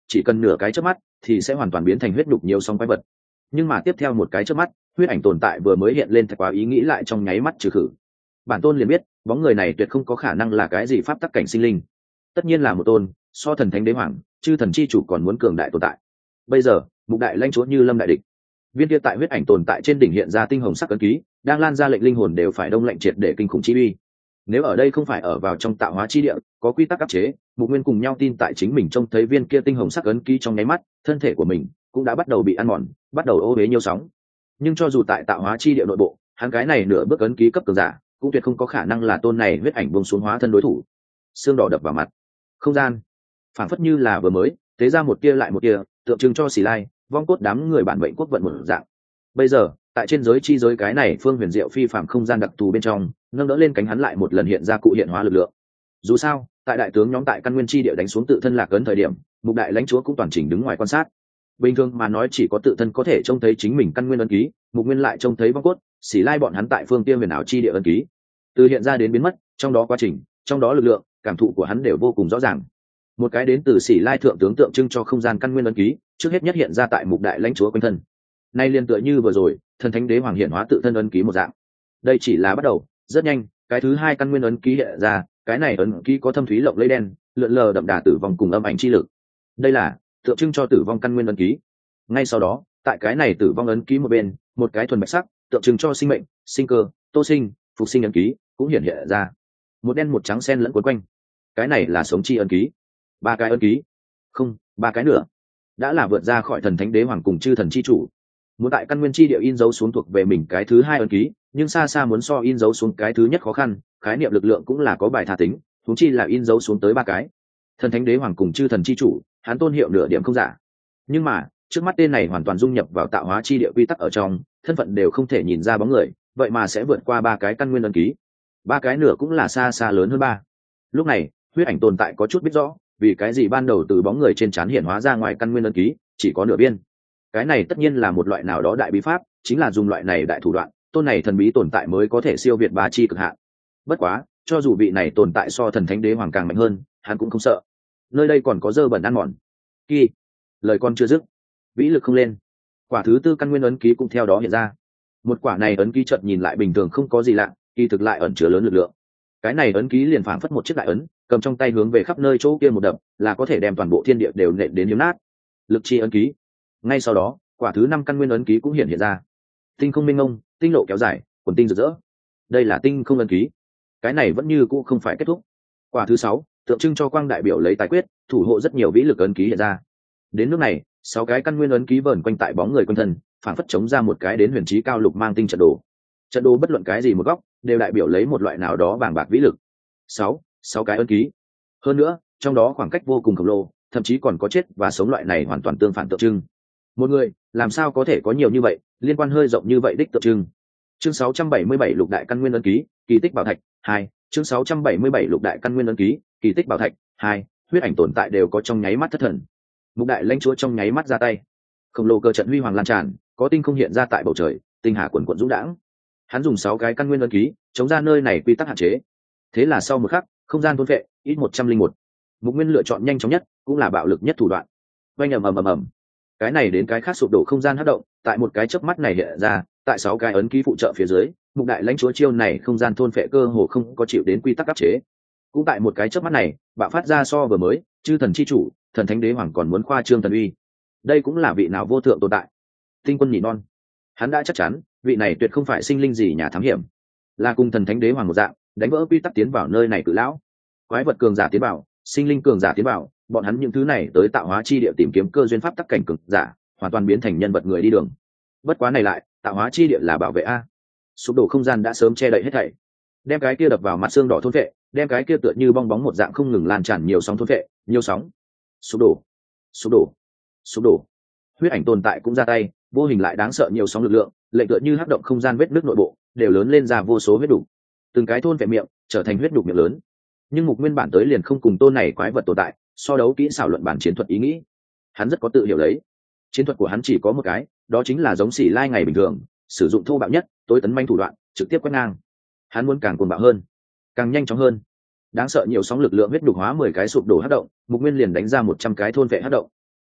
chỉ cần nửa cái chớp mắt thì sẽ hoàn toàn biến thành huyết nhục nhiều sóng quái vật. Nhưng mà tiếp theo một cái chớp mắt, huyết ảnh tồn tại vừa mới hiện lên thật quá ý nghĩ lại trong nháy mắt trừ khử. Bản tôn liền biết bóng người này tuyệt không có khả năng là cái gì pháp tắc cảnh sinh linh, tất nhiên là một tôn so thần thánh đế hoàng chư thần chi chủ còn muốn cường đại tồn tại. Bây giờ mục đại lãnh chúa như lâm đại địch, viên kia tại huyết ảnh tồn tại trên đỉnh hiện ra tinh hồng sắc ấn ký đang lan ra lệnh linh hồn đều phải đông lạnh triệt để kinh khủng chi uy. Nếu ở đây không phải ở vào trong tạo hóa chi địa có quy tắc áp chế, Mục Nguyên cùng nhau tin tại chính mình trông thấy viên kia tinh hồng sắc ấn ký trong nháy mắt, thân thể của mình cũng đã bắt đầu bị ăn mòn, bắt đầu ô uế nhiều sóng. Nhưng cho dù tại tạo hóa chi địa nội bộ, hắn cái này nửa bước ấn ký cấp cường giả cũng tuyệt không có khả năng là tôn này huyết ảnh buông xuống hóa thân đối thủ. Xương đỏ đập vào mặt, không gian phảng phất như là vừa mới thế ra một tia lại một tia, tượng trưng cho xì lai vong cốt đám người bản mệnh quốc vận một dạng. Bây giờ tại trên giới chi giới cái này phương huyền diệu phi phàm không gian đặc thù bên trong, nâng đỡ lên cánh hắn lại một lần hiện ra cụ hiện hóa lực lượng. Dù sao tại đại tướng nhóm tại căn nguyên chi địa đánh xuống tự thân lạc ấn thời điểm, Mục đại lãnh chúa cũng toàn chỉnh đứng ngoài quan sát. Bình thường mà nói chỉ có tự thân có thể trông thấy chính mình căn nguyên ấn ký, Mục Nguyên lại trông thấy vong cốt xỉ lai bọn hắn tại phương tiêu huyền ảo chi địa ấn ký, từ hiện ra đến biến mất trong đó quá trình, trong đó lực lượng cảm thụ của hắn đều vô cùng rõ ràng. Một cái đến từ xỉ lai thượng tướng tượng trưng cho không gian căn nguyên ấn ký trước hết nhất hiện ra tại Mục đại lãnh chúa quanh thân, nay liên tựa như vừa rồi thần thánh đế hoàng hiện hóa tự thân ấn ký một dạng. Đây chỉ là bắt đầu, rất nhanh cái thứ hai căn nguyên ấn ký hiện ra, cái này ấn ký có thâm thúy lộng lẫy đen lượn lờ đậm đà tử vong cùng âm ảnh chi lực. Đây là tượng trưng cho tử vong căn nguyên ấn ký. Ngay sau đó tại cái này tử vong ấn ký một bên, một cái thuần bạch sắc tượng trưng cho sinh mệnh, sinh cơ, tô sinh, phục sinh ấn ký cũng hiện hiện ra, một đen một trắng xen lẫn quấn quanh. Cái này là sống chi ấn ký. Ba cái ấn ký, không, ba cái nữa, đã là vượt ra khỏi thần thánh đế hoàng cùng chư thần chi chủ. Muốn tại căn nguyên chi địa in dấu xuống thuộc về mình cái thứ hai ấn ký, nhưng xa xa muốn so in dấu xuống cái thứ nhất khó khăn, khái niệm lực lượng cũng là có bài thả tính, thúng chi là in dấu xuống tới ba cái. Thần thánh đế hoàng cùng chư thần chi chủ, hắn tôn hiệu nửa điểm không giả. Nhưng mà trước mắt tên này hoàn toàn dung nhập vào tạo hóa chi địa quy tắc ở trong, thân phận đều không thể nhìn ra bóng người, vậy mà sẽ vượt qua ba cái căn nguyên ấn ký. Ba cái nửa cũng là xa xa lớn hơn ba. Lúc này huyết ảnh tồn tại có chút biết rõ vì cái gì ban đầu từ bóng người trên trán hiện hóa ra ngoài căn nguyên ấn ký chỉ có nửa biên. Cái này tất nhiên là một loại nào đó đại bí pháp, chính là dùng loại này đại thủ đoạn, tôn này thần bí tồn tại mới có thể siêu việt ba chi cực hạn. Bất quá cho dù vị này tồn tại so thần thánh đế hoàng càng mạnh hơn, hắn cũng không sợ. Nơi đây còn có dơ bẩn ăn mòn. Kỳ, lời con chưa dứt, vĩ lực không lên, quả thứ tư căn nguyên ấn ký cũng theo đó hiện ra. Một quả này ấn ký chợt nhìn lại bình thường không có gì lạ, kỳ thực lại ẩn chứa lớn lực lượng. Cái này ấn ký liền phảng phất một chiếc đại ấn, cầm trong tay hướng về khắp nơi chỗ kia một đập, là có thể đem toàn bộ thiên địa đều nện đến nhấm nát. Lực chi ấn ký. Ngay sau đó quả thứ năm căn nguyên ấn ký cũng hiện hiện ra. Tinh không minh ngông, tinh lộ kéo dài, quần tinh rực rỡ. Đây là tinh không ấn ký. Cái này vẫn như cũ không phải kết thúc. Quả thứ sáu tượng trưng cho quang đại biểu lấy tài quyết, thủ hộ rất nhiều vĩ lực ấn ký hiện ra. Đến nước này sáu cái căn nguyên ấn ký vờn quanh tại bóng người quanh thân, phản phất chống ra một cái đến huyền trí cao lục mang tinh trận đồ. Trận đồ bất luận cái gì một góc đều đại biểu lấy một loại nào đó bàng bạc vĩ lực. Sáu, sáu cái ấn ký. Hơn nữa trong đó khoảng cách vô cùng khổng lồ, thậm chí còn có chết và sống loại này hoàn toàn tương phản tượng trưng. Một người làm sao có thể có nhiều như vậy, liên quan hơi rộng như vậy đích tượng trưng. Chương sáu trăm bảy mươi bảy lục đại căn nguyên ấn ký, kỳ tích bảo thạch hai. Chương sáu trăm bảy mươi bảy lục đại căn nguyên ấn ký, kỳ tích bảo thạch hai. Huyết ảnh tồn tại đều có trong nháy mắt thất thần. Mục đại lãnh chúa trong nháy mắt ra tay, khổng lồ cơ trận huy hoàng lan tràn, có tinh không hiện ra tại bầu trời, tinh hà quần quận dũng đãng. Hắn dùng sáu cái căn nguyên ấn ký chống ra nơi này quy tắc hạn chế. Thế là sau một khắc, không gian thôn vệ ít một trăm linh một. Mục Nguyên lựa chọn nhanh chóng nhất, cũng là bạo lực nhất thủ đoạn. Oanh ầm ầm ầm ầm. Cái này đến cái khác sụp đổ không gian hất động, tại một cái chớp mắt này hiện ra, tại sáu cái ấn ký phụ trợ phía dưới, Mục đại lãnh chúa chiêu này không gian thôn phệ cơ hồ không có chịu đến quy tắc áp chế. Cũng tại một cái chớp mắt này, bạo phát ra so vừa mới, chư thần chi chủ, thần thánh đế hoàng còn muốn khoa trương thần uy. Đây cũng là vị nào vô thượng tồn tại. Tinh Quân nhị non, hắn đã chắc chắn, vị này tuyệt không phải sinh linh gì nhà thám hiểm, là cùng thần thánh đế hoàng một dạng, đánh vỡ quy tắc tiến vào nơi này cự lão. Quái vật cường giả tiến vào, sinh linh cường giả tiến vào, bọn hắn những thứ này tới tạo hóa chi địa tìm kiếm cơ duyên pháp tắc cảnh cường giả, hoàn toàn biến thành nhân vật người đi đường. Bất quá này lại, tạo hóa chi địa là bảo vệ a. Sụp đổ không gian đã sớm che đậy hết thảy, đem cái kia đập vào mặt xương đỏ thôn vệ, đem cái kia tựa như bong bóng một dạng không ngừng lan tràn nhiều sóng thôn vệ, nhiều sóng. Sụp đổ, sụp đổ, sụp đổ. Huyết ảnh tồn tại cũng ra tay, vô hình lại đáng sợ nhiều sóng lực lượng, lệnh tựa như hắc động không gian vết nước nội bộ, đều lớn lên ra vô số huyết đủ. Từng cái thôn vệ miệng, trở thành huyết đủ miệng lớn. Nhưng Mục Nguyên bản tới liền không cùng tôn này quái vật tồn tại so đấu kỹ xảo luận bản chiến thuật ý nghĩ. Hắn rất có tự hiểu lấy, chiến thuật của hắn chỉ có một cái, đó chính là giống xỉ lai ngày bình thường, sử dụng thô bạo nhất, tối tấn manh thủ đoạn, trực tiếp quét ngang. Hắn muốn càng cuồng bạo hơn, càng nhanh chóng hơn. Đáng sợ nhiều sóng lực lượng huyết đục hóa mười cái sụp đổ hắc động, Mục Nguyên liền đánh ra một trăm cái thôn vệ hắc động.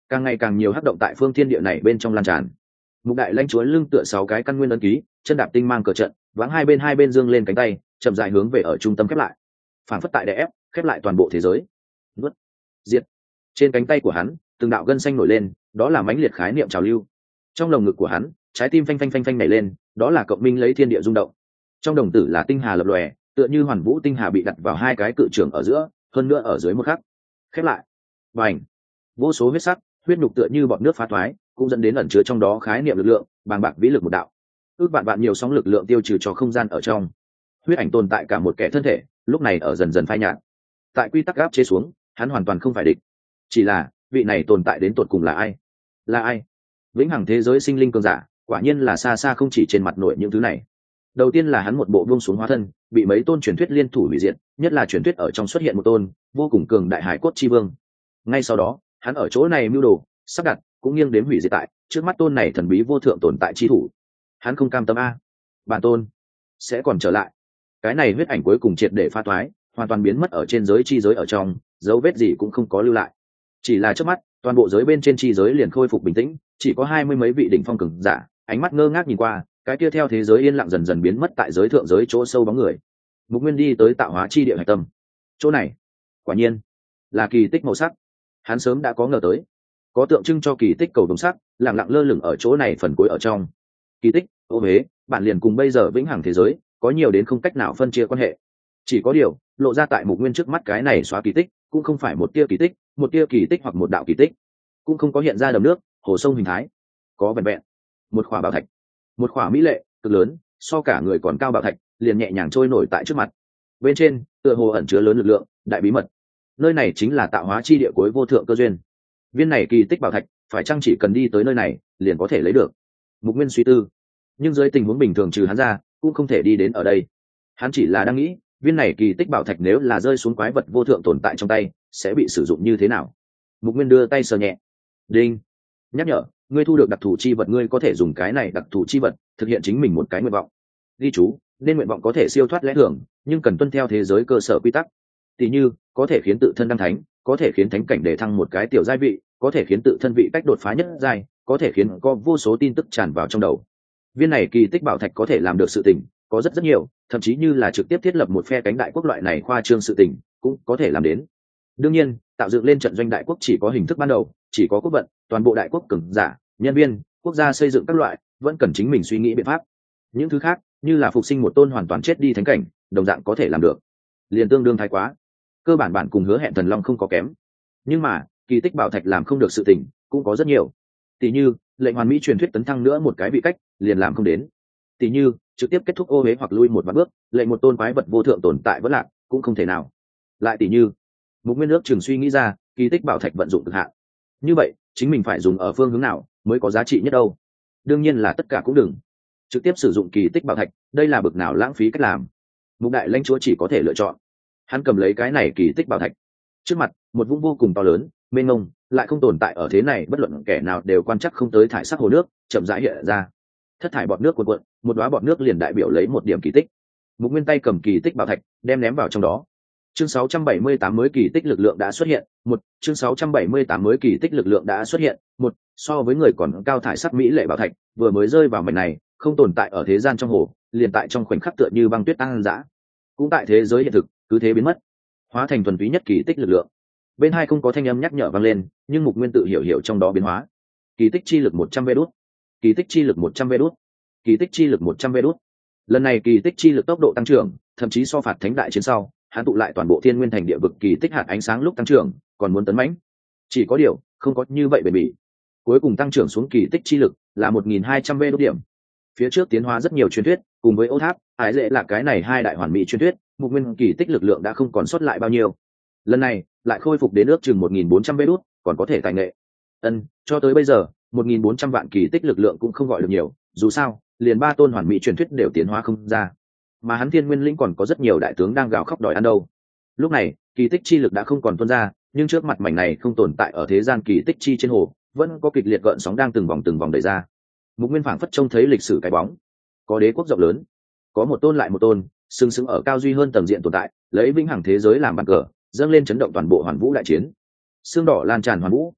càng ngày càng nhiều hắc động tại phương thiên địa này bên trong lan tràn. Mục đại lãnh chúa lưng tựa sáu cái căn nguyên ấn ký, chân đạp tinh mang cờ trận, vãng hai bên hai bên dương lên cánh tay, chậm rãi hướng về ở trung tâm khép lại, phản phất tại đè ép khép lại toàn bộ thế giới. Nuốt, diệt. Trên cánh tay của hắn từng đạo gân xanh nổi lên, đó là mãnh liệt khái niệm trào lưu. Trong lồng ngực của hắn trái tim phanh phanh phanh phanh nảy lên, đó là cộng minh lấy thiên địa rung động. Trong đồng tử là tinh hà lập lòe, tựa như hoàn vũ tinh hà bị đặt vào hai cái cự trường ở giữa, hơn nữa ở dưới một khắc khép lại. Bành, vô số huyết sắc huyết nhục tựa như bọt nước phá thoái, cũng dẫn đến ẩn chứa trong đó khái niệm lực lượng bàng bạc vĩ lực một đạo. Ước vạn vạn nhiều sóng lực lượng tiêu trừ cho không gian ở trong. Huyết ảnh tồn tại cả một kẻ thân thể, lúc này ở dần dần phai nhạt. Tại quy tắc áp chế xuống, hắn hoàn toàn không phải địch. Chỉ là vị này tồn tại đến tột cùng là ai? Là ai? Vĩnh hằng thế giới sinh linh cường giả, quả nhiên là xa xa không chỉ trên mặt nội những thứ này. Đầu tiên là hắn một bộ buông xuống hóa thân, bị mấy tôn truyền thuyết liên thủ hủy diệt, nhất là truyền thuyết ở trong xuất hiện một tôn vô cùng cường đại hải cốt chi vương. Ngay sau đó, hắn ở chỗ này mưu đồ, sắp đặt, cũng nghiêng đến hủy diệt tại trước mắt tôn này thần bí vô thượng tồn tại chi thủ. Hắn không cam tâm a, bản tôn sẽ còn trở lại. Cái này huyết ảnh cuối cùng triệt để phá toái, hoàn toàn biến mất ở trên giới chi giới ở trong, dấu vết gì cũng không có lưu lại. Chỉ là trước mắt, toàn bộ giới bên trên chi giới liền khôi phục bình tĩnh, chỉ có hai mươi mấy vị đỉnh phong cường giả, ánh mắt ngơ ngác nhìn qua, cái kia theo thế giới yên lặng dần dần biến mất tại giới thượng giới chỗ sâu bóng người. Mục Nguyên đi tới tạo hóa chi địa hải tâm. Chỗ này, quả nhiên là kỳ tích màu sắc. Hắn sớm đã có ngờ tới, có tượng trưng cho kỳ tích cầu đồng sắc, lặng lặng lơ lửng ở chỗ này phần cuối ở trong. Kỳ tích, ô hế, bạn liền cùng bây giờ vĩnh hằng thế giới, có nhiều đến không cách nào phân chia quan hệ. Chỉ có điều, lộ ra tại Mục Nguyên trước mắt cái này xóa kỳ tích, cũng không phải một tia kỳ tích, một tia kỳ tích hoặc một đạo kỳ tích, cũng không có hiện ra đầm nước, hồ sông hình thái, có vẹn vẹn một khỏa bảo thạch, một khỏa mỹ lệ, cực lớn, so cả người còn cao bảo thạch, liền nhẹ nhàng trôi nổi tại trước mặt. Bên trên, tựa hồ ẩn chứa lớn lực lượng, đại bí mật. Nơi này chính là tạo hóa chi địa cuối vô thượng cơ duyên. Viên này kỳ tích bảo thạch, phải chăng chỉ cần đi tới nơi này, liền có thể lấy được? Mục Nguyên suy tư. Nhưng dưới tình huống bình thường trừ hắn ra, cũng không thể đi đến ở đây. Hắn chỉ là đang nghĩ, viên này kỳ tích bảo thạch nếu là rơi xuống quái vật vô thượng tồn tại trong tay, sẽ bị sử dụng như thế nào? Mục Nguyên đưa tay sờ nhẹ. Đinh, nhắc nhở, ngươi thu được đặc thù chi vật, ngươi có thể dùng cái này đặc thù chi vật thực hiện chính mình một cái nguyện vọng. Ghi chú, nên nguyện vọng có thể siêu thoát lẽ thường, nhưng cần tuân theo thế giới cơ sở quy tắc. Tỷ như, có thể khiến tự thân đăng thánh, có thể khiến thánh cảnh để thăng một cái tiểu giai vị, có thể khiến tự thân vị cách đột phá nhất giai, có thể khiến có vô số tin tức tràn vào trong đầu. Viên này kỳ tích bảo thạch có thể làm được sự tình, có rất rất nhiều, thậm chí như là trực tiếp thiết lập một phe cánh đại quốc loại này khoa trương sự tình, cũng có thể làm đến. Đương nhiên, tạo dựng lên trận doanh đại quốc chỉ có hình thức ban đầu, chỉ có quốc vận, toàn bộ đại quốc cường giả, nhân viên, quốc gia xây dựng các loại, vẫn cần chính mình suy nghĩ biện pháp. Những thứ khác, như là phục sinh một tôn hoàn toàn chết đi thánh cảnh, đồng dạng có thể làm được. Liền tương đương thái quá. Cơ bản bản cùng hứa hẹn thần long không có kém. Nhưng mà, kỳ tích bảo thạch làm không được sự tình, cũng có rất nhiều. Tỷ như, lệnh hoàn mỹ truyền thuyết tấn thăng nữa một cái vị cách, liền làm không đến. Tỷ như, trực tiếp kết thúc ô hế hoặc lui một vạn bước, lệnh một tôn quái vật vô thượng tồn tại vẫn lạc, cũng không thể nào. Lại tỷ như, Mục Nguyên ước chừng suy nghĩ ra, kỳ tích bảo thạch vận dụng cực hạn. Như vậy, chính mình phải dùng ở phương hướng nào mới có giá trị nhất đâu? Đương nhiên là tất cả cũng đừng. Trực tiếp sử dụng kỳ tích bảo thạch, đây là bực nào lãng phí cách làm. Mục đại lãnh chúa chỉ có thể lựa chọn. Hắn cầm lấy cái này kỳ tích bảo thạch. Trước mặt, một vũng vô cùng to lớn, mênh mông, lại không tồn tại ở thế này, bất luận kẻ nào đều quan chắc không tới thải sắc hồ nước, chậm rãi hiện ra. Thất thải bọt nước cuộn cuộn, một đóa bọt nước liền đại biểu lấy một điểm kỳ tích. Mục Nguyên tay cầm kỳ tích bảo thạch, đem ném vào trong đó. Chương sáu trăm bảy mươi tám mới kỳ tích lực lượng đã xuất hiện, một, chương sáu trăm bảy mươi tám mới kỳ tích lực lượng đã xuất hiện, một, so với người còn cao thải sắc mỹ lệ bảo thạch, vừa mới rơi vào mảnh này, không tồn tại ở thế gian trong hồ, liền tại trong khoảnh khắc tựa như băng tuyết tăng dã. Cũng tại thế giới hiện thực, cứ thế biến mất, hóa thành thuần túy nhất kỳ tích lực lượng. Bên hai không có thanh âm nhắc nhở vang lên, nhưng Mục Nguyên tự hiểu hiểu trong đó biến hóa. Kỳ tích chi lực một trăm vê đốt, kỳ tích chi lực một trăm vê đốt, kỳ tích chi lực một trăm vê đốt. Lần này kỳ tích chi lực tốc độ tăng trưởng, thậm chí so phạt thánh đại chiến sau, hắn tụ lại toàn bộ thiên nguyên thành địa vực kỳ tích hạt ánh sáng lúc tăng trưởng, còn muốn tấn mãnh. Chỉ có điều, không có như vậy bền bỉ. Cuối cùng tăng trưởng xuống kỳ tích chi lực là một nghìn hai trăm vê đốt điểm. Phía trước tiến hóa rất nhiều truyền thuyết, cùng với ô tháp, ái dễ là cái này hai đại hoàn mỹ truyền thuyết, Mục Nguyên kỳ tích lực lượng đã không còn sót lại bao nhiêu. Lần này, lại khôi phục đến ước chừng một nghìn bốn trăm vê đốt, còn có thể tài nghệ. Ân, cho tới bây giờ, một nghìn bốn trăm vạn kỳ tích lực lượng cũng không gọi được nhiều, dù sao, liền ba tôn hoàn mỹ truyền thuyết đều tiến hóa không ra. Mà hắn Thiên Nguyên lĩnh còn có rất nhiều đại tướng đang gào khóc đòi ăn đâu. Lúc này, kỳ tích chi lực đã không còn tuôn ra, nhưng trước mặt mảnh này không tồn tại ở thế gian kỳ tích chi trên hồ, vẫn có kịch liệt gợn sóng đang từng vòng từng vòng đẩy ra. Mục Nguyên phảng phất trông thấy lịch sử cái bóng. Có đế quốc rộng lớn, có một tôn lại một tôn, sừng sững ở cao duy hơn tầng diện tồn tại, lấy vĩnh hằng thế giới làm bàn cờ, dâng lên chấn động toàn bộ hoàn vũ đại chiến. Xương đỏ lan tràn hoàn vũ,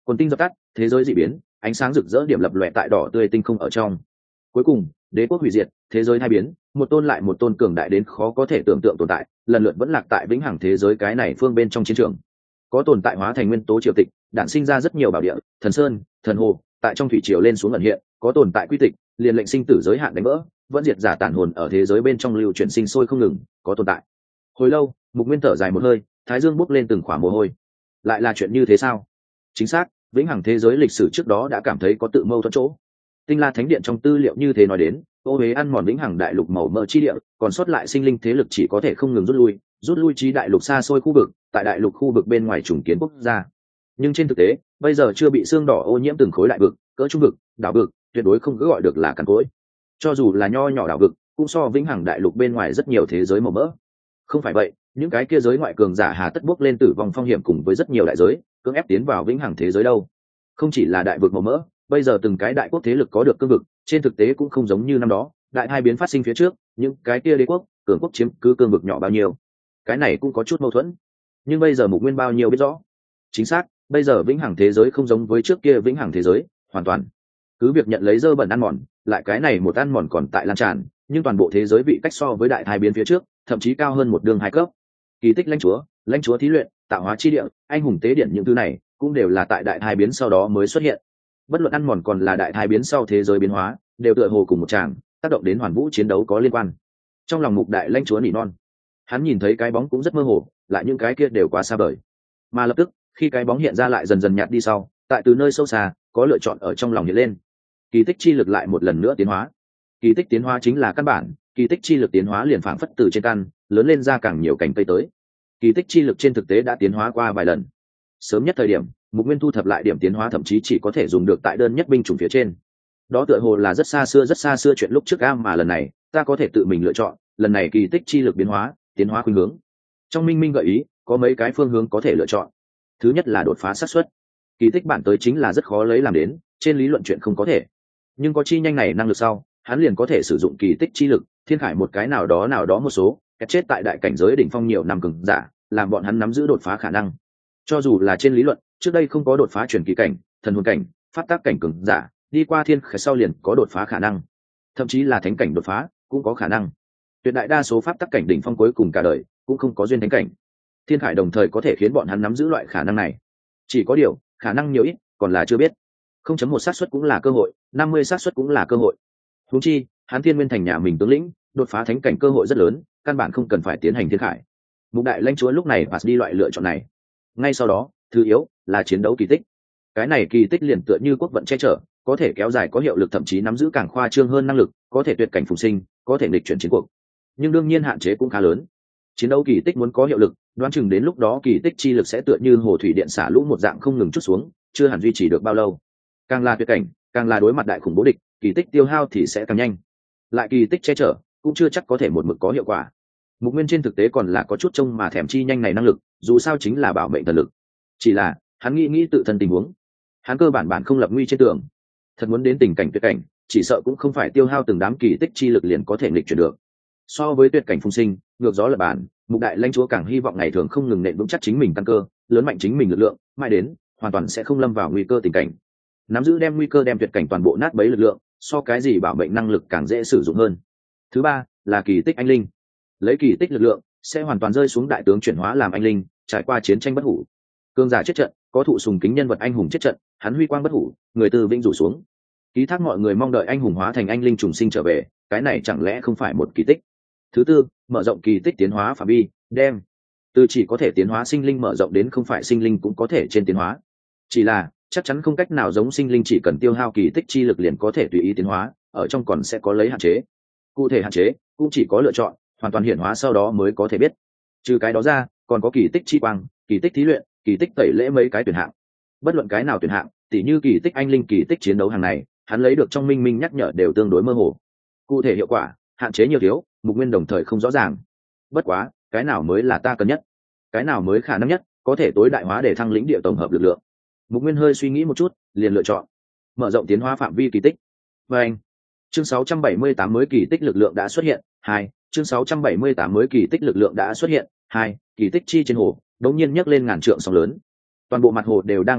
Quần tinh dập tắt, thế giới dị biến, ánh sáng rực rỡ điểm lập lòe tại đỏ tươi tinh không ở trong. Cuối cùng, đế quốc hủy diệt, thế giới hai biến, một tôn lại một tôn cường đại đến khó có thể tưởng tượng tồn tại, lần lượt vẫn lạc tại vĩnh hằng thế giới cái này phương bên trong chiến trường. Có tồn tại hóa thành nguyên tố triều tịch, đản sinh ra rất nhiều bảo địa, thần sơn, thần hồ, tại trong thủy triều lên xuống ẩn hiện, có tồn tại quy tịch, liền lệnh sinh tử giới hạn đánh vỡ, vẫn diệt giả tản hồn ở thế giới bên trong lưu chuyển sinh sôi không ngừng, có tồn tại. Hồi lâu, Mục Nguyên thở dài một hơi, thái dương bốc lên từng khỏa mồ hôi. Lại là chuyện như thế sao? Chính xác, vĩnh hằng thế giới lịch sử trước đó đã cảm thấy có tự mâu thuẫn chỗ. Tinh La Thánh Điện trong tư liệu như thế nói đến, ô huế ăn mòn vĩnh hằng đại lục màu mỡ chi địa, còn sót lại sinh linh thế lực chỉ có thể không ngừng rút lui, rút lui chí đại lục xa xôi khu vực, tại đại lục khu vực bên ngoài trùng kiến quốc gia. Nhưng trên thực tế, bây giờ chưa bị xương đỏ ô nhiễm từng khối đại vực, cỡ trung vực, đảo vực, tuyệt đối không cứ gọi được là cằn cỗi. Cho dù là nho nhỏ đảo vực, cũng so vĩnh hằng đại lục bên ngoài rất nhiều thế giới màu mỡ. Không phải vậy, những cái kia giới ngoại cường giả hà tất bước lên tử vong phong hiểm cùng với rất nhiều đại giới, cưỡng ép tiến vào vĩnh hằng thế giới đâu. Không chỉ là đại vực màu mỡ, bây giờ từng cái đại quốc thế lực có được cương vực, trên thực tế cũng không giống như năm đó, đại hai biến phát sinh phía trước, những cái kia đế quốc, cường quốc chiếm cứ cương vực nhỏ bao nhiêu. Cái này cũng có chút mâu thuẫn. Nhưng bây giờ Mục Nguyên bao nhiêu biết rõ. Chính xác, bây giờ vĩnh hằng thế giới không giống với trước kia vĩnh hằng thế giới, hoàn toàn. Cứ việc nhận lấy dơ bẩn ăn mòn, lại cái này một ăn mòn còn tại lan tràn, nhưng toàn bộ thế giới vị cách so với đại thai biến phía trước, thậm chí cao hơn một đường hai cấp. Kỳ tích lãnh chúa, lãnh chúa thí luyện, tạo hóa chi địa, anh hùng tế điện những thứ này, cũng đều là tại đại thai biến sau đó mới xuất hiện. Bất luận ăn mòn còn là đại thai biến sau thế giới biến hóa, đều tựa hồ cùng một tràng, tác động đến hoàn vũ chiến đấu có liên quan. Trong lòng Mục đại lãnh chúa nỉ non, hắn nhìn thấy cái bóng cũng rất mơ hồ, lại những cái kia đều quá xa vời. Mà lập tức, khi cái bóng hiện ra lại dần dần nhạt đi sau, tại từ nơi sâu xa, có lựa chọn ở trong lòng hiện lên. Kỳ tích chi lực lại một lần nữa tiến hóa. Kỳ tích tiến hóa chính là căn bản, kỳ tích chi lực tiến hóa liền phảng phất từ trên căn, lớn lên ra càng nhiều cành cây tới. Kỳ tích chi lực trên thực tế đã tiến hóa qua vài lần. Sớm nhất thời điểm, Mục Nguyên thu thập lại điểm tiến hóa thậm chí chỉ có thể dùng được tại đơn nhất binh chủng phía trên. Đó tựa hồ là rất xa xưa rất xa xưa chuyện lúc trước a, mà lần này, ta có thể tự mình lựa chọn, lần này kỳ tích chi lực biến hóa, tiến hóa khuynh hướng. Trong minh minh gợi ý, có mấy cái phương hướng có thể lựa chọn. Thứ nhất là đột phá xác suất. Kỳ tích bản tới chính là rất khó lấy làm đến, trên lý luận chuyện không có thể. Nhưng có chi nhanh này năng lực sau, hắn liền có thể sử dụng kỳ tích chi lực, thiên khải một cái nào đó nào đó một số, cái chết tại đại cảnh giới đỉnh phong nhiều năm cường giả, làm bọn hắn nắm giữ đột phá khả năng. Cho dù là trên lý luận, trước đây không có đột phá truyền kỳ cảnh, thần hồn cảnh, pháp tác cảnh cường giả, đi qua thiên khải sau liền có đột phá khả năng. Thậm chí là thánh cảnh đột phá, cũng có khả năng. Tuyệt đại đa số pháp tác cảnh đỉnh phong cuối cùng cả đời, cũng không có duyên thánh cảnh. Thiên khải đồng thời có thể khiến bọn hắn nắm giữ loại khả năng này. Chỉ có điều, khả năng nhiều ít, còn là chưa biết. không chấm một xác suất cũng là cơ hội, năm mươi xác suất cũng là cơ hội. Huống chi, hắn Thiên Nguyên thành nhà mình tướng lĩnh, đột phá thánh cảnh cơ hội rất lớn, căn bản không cần phải tiến hành thiên khải. Mục đại lãnh chúa lúc này pass đi loại lựa chọn này. Ngay sau đó, thứ yếu là chiến đấu kỳ tích. Cái này kỳ tích liền tựa như quốc vận che chở, có thể kéo dài có hiệu lực, thậm chí nắm giữ càng khoa trương hơn năng lực, có thể tuyệt cảnh phùng sinh, có thể nghịch chuyển chiến cuộc. Nhưng đương nhiên hạn chế cũng khá lớn. Chiến đấu kỳ tích muốn có hiệu lực, đoán chừng đến lúc đó kỳ tích chi lực sẽ tựa như hồ thủy điện xả lũ một dạng không ngừng chút xuống, chưa hẳn duy trì được bao lâu. Càng là tuyệt cảnh, càng là đối mặt đại khủng bố địch, kỳ tích tiêu hao thì sẽ càng nhanh. Lại kỳ tích che chở, cũng chưa chắc có thể một mực có hiệu quả. Mục Nguyên trên thực tế còn là có chút trông mà thèm chi nhanh này năng lực, dù sao chính là bảo mệnh thần lực. Chỉ là, hắn nghĩ nghĩ tự thân tình huống. Hắn cơ bản bản không lập nguy trên tường. Thật muốn đến tình cảnh tuyệt cảnh, chỉ sợ cũng không phải tiêu hao từng đám kỳ tích chi lực liền có thể nghịch chuyển được. So với tuyệt cảnh phùng sinh, ngược gió lập bản, Mục đại lãnh chúa càng hy vọng ngày thường không ngừng nện vững chắc chính mình căn cơ, lớn mạnh chính mình lực lượng, mãi đến hoàn toàn sẽ không lâm vào nguy cơ tình cảnh. Nắm giữ đem nguy cơ đem tuyệt cảnh toàn bộ nát bấy lực lượng, so cái gì bảo mệnh năng lực càng dễ sử dụng hơn. Thứ ba là kỳ tích anh linh. Lấy kỳ tích lực lượng sẽ hoàn toàn rơi xuống đại tướng chuyển hóa làm anh linh, trải qua chiến tranh bất hủ. Cương giả chết trận, có thụ sùng kính nhân vật anh hùng chết trận, hắn huy quang bất hủ, người từ vĩnh rủ xuống. Ký thác mọi người mong đợi anh hùng hóa thành anh linh trùng sinh trở về, cái này chẳng lẽ không phải một kỳ tích? Thứ tư, mở rộng kỳ tích tiến hóa phạm vi, đem từ chỉ có thể tiến hóa sinh linh mở rộng đến không phải sinh linh cũng có thể trên tiến hóa. Chỉ là chắc chắn không cách nào giống sinh linh chỉ cần tiêu hao kỳ tích chi lực liền có thể tùy ý tiến hóa, ở trong còn sẽ có lấy hạn chế. Cụ thể hạn chế cũng chỉ có lựa chọn, hoàn toàn hiển hóa sau đó mới có thể biết. Trừ cái đó ra, còn có kỳ tích chi quang, kỳ tích thí luyện, kỳ tích tẩy lễ mấy cái tuyển hạng. Bất luận cái nào tuyển hạng, tỉ như kỳ tích anh linh, kỳ tích chiến đấu hàng này, hắn lấy được trong minh minh nhắc nhở đều tương đối mơ hồ. Cụ thể hiệu quả, hạn chế nhiều thiếu, Mục Nguyên đồng thời không rõ ràng. Bất quá, cái nào mới là ta cần nhất? Cái nào mới khả năng nhất, có thể tối đại hóa để thăng lĩnh địa tổng hợp lực lượng? Mục Nguyên hơi suy nghĩ một chút, liền lựa chọn mở rộng tiến hóa phạm vi kỳ tích. Và anh, chương sáu trăm bảy mươi tám mới kỳ tích lực lượng đã xuất hiện. Hai, chương sáu trăm bảy mươi tám mới kỳ tích lực lượng đã xuất hiện. Hai, kỳ tích chi trên hồ, đột nhiên nhấc lên ngàn trượng sóng lớn. Toàn bộ mặt hồ đều đang gầm thét,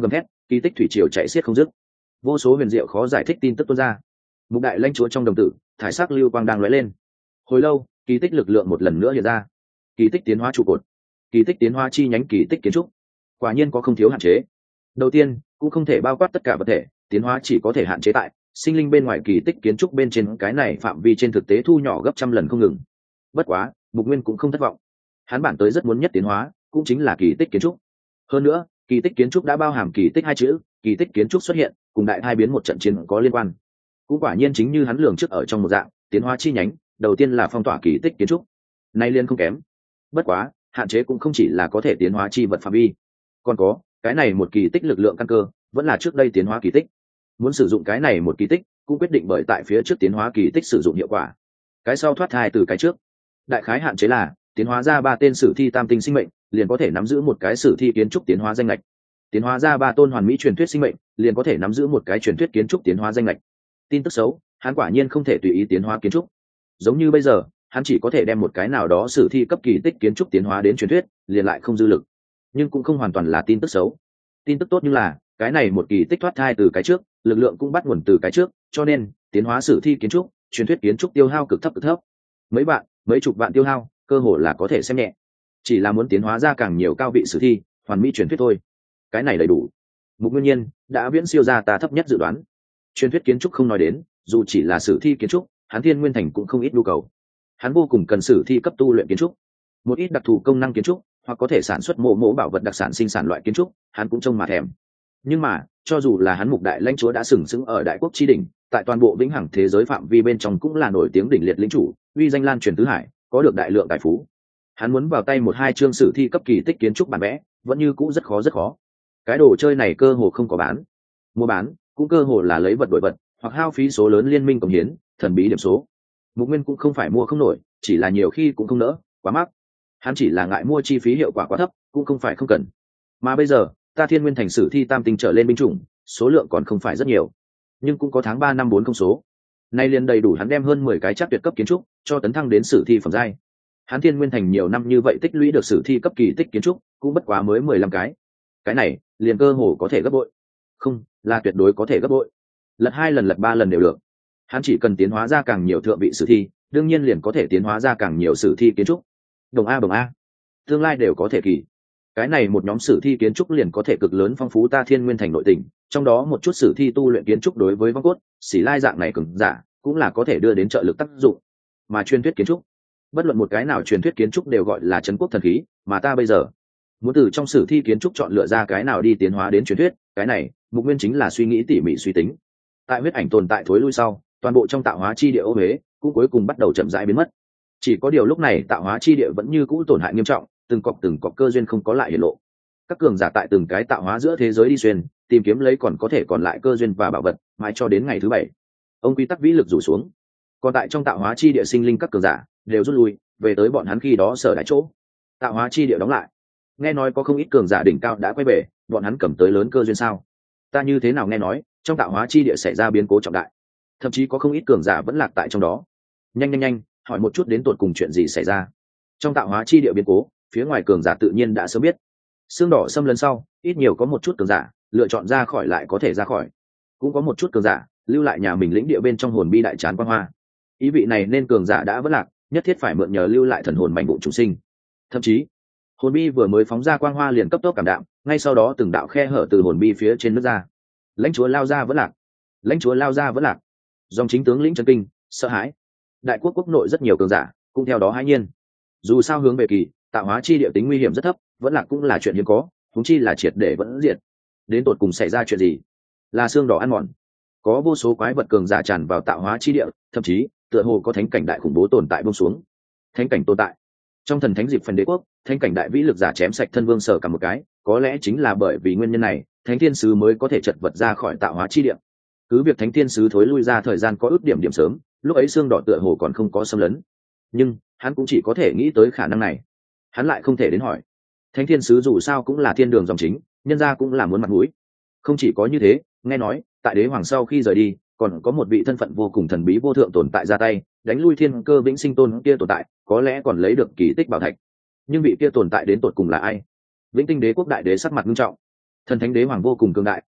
kỳ tích thủy triều chạy xiết không dứt, vô số huyền diệu khó giải thích tin tức tuôn ra. Mục đại lãnh chúa trong đồng tử thải sắc lưu quang đang lóe lên. Hồi lâu, kỳ tích lực lượng một lần nữa hiện ra. Kỳ tích tiến hóa trụ cột, kỳ tích tiến hóa chi nhánh kỳ tích kiến trúc, quả nhiên có không thiếu hạn chế. Đầu tiên, cũng không thể bao quát tất cả vật thể, tiến hóa chỉ có thể hạn chế tại sinh linh bên ngoài kỳ tích kiến trúc bên trên, cái này phạm vi trên thực tế thu nhỏ gấp trăm lần không ngừng. Bất quá, Mục Nguyên cũng không thất vọng. Hắn bản tới rất muốn nhất tiến hóa, cũng chính là kỳ tích kiến trúc. Hơn nữa, kỳ tích kiến trúc đã bao hàm kỳ tích hai chữ, kỳ tích kiến trúc xuất hiện, cùng đại hai biến một trận chiến có liên quan. Cũng quả nhiên chính như hắn lường trước ở trong một dạng, tiến hóa chi nhánh, đầu tiên là phong tỏa kỳ tích kiến trúc. Nay liên không kém. Bất quá, hạn chế cũng không chỉ là có thể tiến hóa chi vật phạm vi, còn có cái này một kỳ tích lực lượng căn cơ, vẫn là trước đây tiến hóa kỳ tích. Muốn sử dụng cái này một kỳ tích, cũng quyết định bởi tại phía trước tiến hóa kỳ tích sử dụng hiệu quả, cái sau thoát thai từ cái trước. Đại khái hạn chế là tiến hóa ra ba tên sử thi tam tinh sinh mệnh, liền có thể nắm giữ một cái sử thi kiến trúc tiến hóa danh lệch. Tiến hóa ra ba tôn hoàn mỹ truyền thuyết sinh mệnh, liền có thể nắm giữ một cái truyền thuyết kiến trúc tiến hóa danh lệch. Tin tức xấu, hắn quả nhiên không thể tùy ý tiến hóa kiến trúc. Giống như bây giờ, hắn chỉ có thể đem một cái nào đó sử thi cấp kỳ tích kiến trúc tiến hóa đến truyền thuyết, liền lại không dư lực. Nhưng cũng không hoàn toàn là tin tức xấu. Tin tức tốt như là cái này một kỳ tích thoát thai từ cái trước, lực lượng cũng bắt nguồn từ cái trước, cho nên tiến hóa sử thi kiến trúc, truyền thuyết kiến trúc tiêu hao cực thấp cực thấp. Mấy bạn, mấy chục vạn tiêu hao, cơ hội là có thể xem nhẹ. Chỉ là muốn tiến hóa ra càng nhiều cao vị sử thi, hoàn mỹ truyền thuyết thôi. Cái này đầy đủ. Mục Nguyên Nhiên đã viễn siêu ra ta thấp nhất dự đoán. Truyền thuyết kiến trúc không nói đến, dù chỉ là sử thi kiến trúc, hắn Thiên Nguyên Thành cũng không ít nhu cầu. Hắn vô cùng cần sử thi cấp tu luyện kiến trúc, một ít đặc thù công năng kiến trúc, hoặc có thể sản xuất mộ mộ bảo vật đặc sản sinh sản loại kiến trúc, hắn cũng trông mà thèm. Nhưng mà, cho dù là hắn Mục đại lãnh chúa đã sừng sững ở đại quốc chi đỉnh, tại toàn bộ vĩnh hằng thế giới phạm vi bên trong cũng là nổi tiếng đỉnh liệt lĩnh chủ, uy danh lan truyền tứ hải, có được đại lượng tài phú. Hắn muốn vào tay một hai chương sử thi cấp kỳ tích kiến trúc bản vẽ, vẫn như cũ rất khó rất khó. Cái đồ chơi này cơ hồ không có bán, mua bán cũng cơ hồ là lấy vật đổi vật, hoặc hao phí số lớn liên minh công hiến, thần bí điểm số. Mục Nguyên cũng không phải mua không nổi, chỉ là nhiều khi cũng không nỡ, quá mắc. Hắn chỉ là ngại mua chi phí hiệu quả quá thấp, cũng không phải không cần. Mà bây giờ, ta Thiên Nguyên Thành sử thi tam tinh trở lên binh chủng, số lượng còn không phải rất nhiều, nhưng cũng có tháng ba năm bốn không số. Nay liền đầy đủ hắn đem hơn mười cái chắc tuyệt cấp kiến trúc cho tấn thăng đến sử thi phẩm giai. Hắn Thiên Nguyên Thành nhiều năm như vậy tích lũy được sử thi cấp kỳ tích kiến trúc, cũng bất quá mới mười lăm cái. Cái này, liền cơ hồ có thể gấp bội. Không, là tuyệt đối có thể gấp bội. Lật hai lần lật ba lần đều được. Hắn chỉ cần tiến hóa ra càng nhiều thượng vị sử thi, đương nhiên liền có thể tiến hóa ra càng nhiều sử thi kiến trúc. Đồng a đồng a, tương lai đều có thể kỳ. Cái này một nhóm sử thi kiến trúc liền có thể cực lớn phong phú ta Thiên Nguyên Thành nội tình, trong đó một chút sử thi tu luyện kiến trúc đối với vong cốt, xỉ lai dạng này cường giả, cũng là có thể đưa đến trợ lực tác dụng. Mà truyền thuyết kiến trúc, bất luận một cái nào truyền thuyết kiến trúc đều gọi là trấn quốc thần khí, mà ta bây giờ muốn từ trong sử thi kiến trúc chọn lựa ra cái nào đi tiến hóa đến truyền thuyết, cái này Mục Nguyên chính là suy nghĩ tỉ mỉ suy tính. Tại huyết ảnh tồn tại thối lui sau, toàn bộ trong tạo hóa chi địa ô huế cũng cuối cùng bắt đầu chậm rãi biến mất. Chỉ có điều lúc này tạo hóa chi địa vẫn như cũ tổn hại nghiêm trọng, từng cọc từng cọc cơ duyên không có lại hiện lộ. Các cường giả tại từng cái tạo hóa giữa thế giới đi xuyên, tìm kiếm lấy còn có thể còn lại cơ duyên và bảo vật, mãi cho đến ngày thứ bảy, ông quy tắc vĩ lực rủ xuống. Còn tại trong tạo hóa chi địa sinh linh các cường giả đều rút lui về tới bọn hắn khi đó sở đại chỗ. Tạo hóa chi địa đóng lại. Nghe nói có không ít cường giả đỉnh cao đã quay về, bọn hắn cầm tới lớn cơ duyên sao? Ta như thế nào nghe nói trong tạo hóa chi địa xảy ra biến cố trọng đại, thậm chí có không ít cường giả vẫn lạc tại trong đó. Nhanh nhanh nhanh, hỏi một chút đến tột cùng chuyện gì xảy ra. Trong tạo hóa chi địa biến cố, phía ngoài cường giả tự nhiên đã sớm biết. Xương đỏ xâm lấn sau, ít nhiều có một chút cường giả lựa chọn ra khỏi lại có thể ra khỏi, cũng có một chút cường giả lưu lại nhà mình lĩnh địa bên trong hồn bi đại trán quang hoa. Ý vị này nên cường giả đã vất lạc, nhất thiết phải mượn nhờ lưu lại thần hồn mảnh vụn chủ sinh. Thậm chí hồn bi vừa mới phóng ra quang hoa liền cấp tốc cảm đạm, ngay sau đó từng đạo khe hở từ hồn bi phía trên nước ra. Lãnh chúa lao ra vẫn lạc, lãnh chúa lao ra vẫn lạc. Dòng chính tướng lĩnh chân kinh sợ hãi, đại quốc quốc nội rất nhiều cường giả cũng theo đó hãi nhiên. Dù sao hướng về kỳ tạo hóa chi địa tính nguy hiểm rất thấp, vẫn lạc cũng là chuyện hiếm có, huống chi là triệt để vẫn diệt. Đến tột cùng xảy ra chuyện gì? Là xương đỏ ăn mòn, có vô số quái vật cường giả tràn vào tạo hóa chi địa, thậm chí tựa hồ có thánh cảnh đại khủng bố tồn tại buông xuống. Thánh cảnh tồn tại trong thần thánh dịp phần đế quốc, thánh cảnh đại vĩ lực giả chém sạch thân vương sở cả một cái, có lẽ chính là bởi vì nguyên nhân này, thánh thiên sứ mới có thể chật vật ra khỏi tạo hóa chi địa. Cứ việc thánh thiên sứ thối lui ra thời gian có ước điểm điểm sớm, lúc ấy xương đỏ tựa hồ còn không có xâm lấn, nhưng hắn cũng chỉ có thể nghĩ tới khả năng này, hắn lại không thể đến hỏi. Thánh thiên sứ dù sao cũng là thiên đường dòng chính, nhân ra cũng là muốn mặt mũi. Không chỉ có như thế, nghe nói tại đế hoàng sau khi rời đi, còn có một vị thân phận vô cùng thần bí vô thượng tồn tại ra tay đánh lui thiên cơ vĩnh sinh tôn kia tồn tại, có lẽ còn lấy được kỳ tích bảo thạch. Nhưng vị kia tồn tại đến tột cùng là ai? Vĩnh tinh đế quốc đại đế sắc mặt nghiêm trọng. Thần thánh đế hoàng vô cùng cường đại,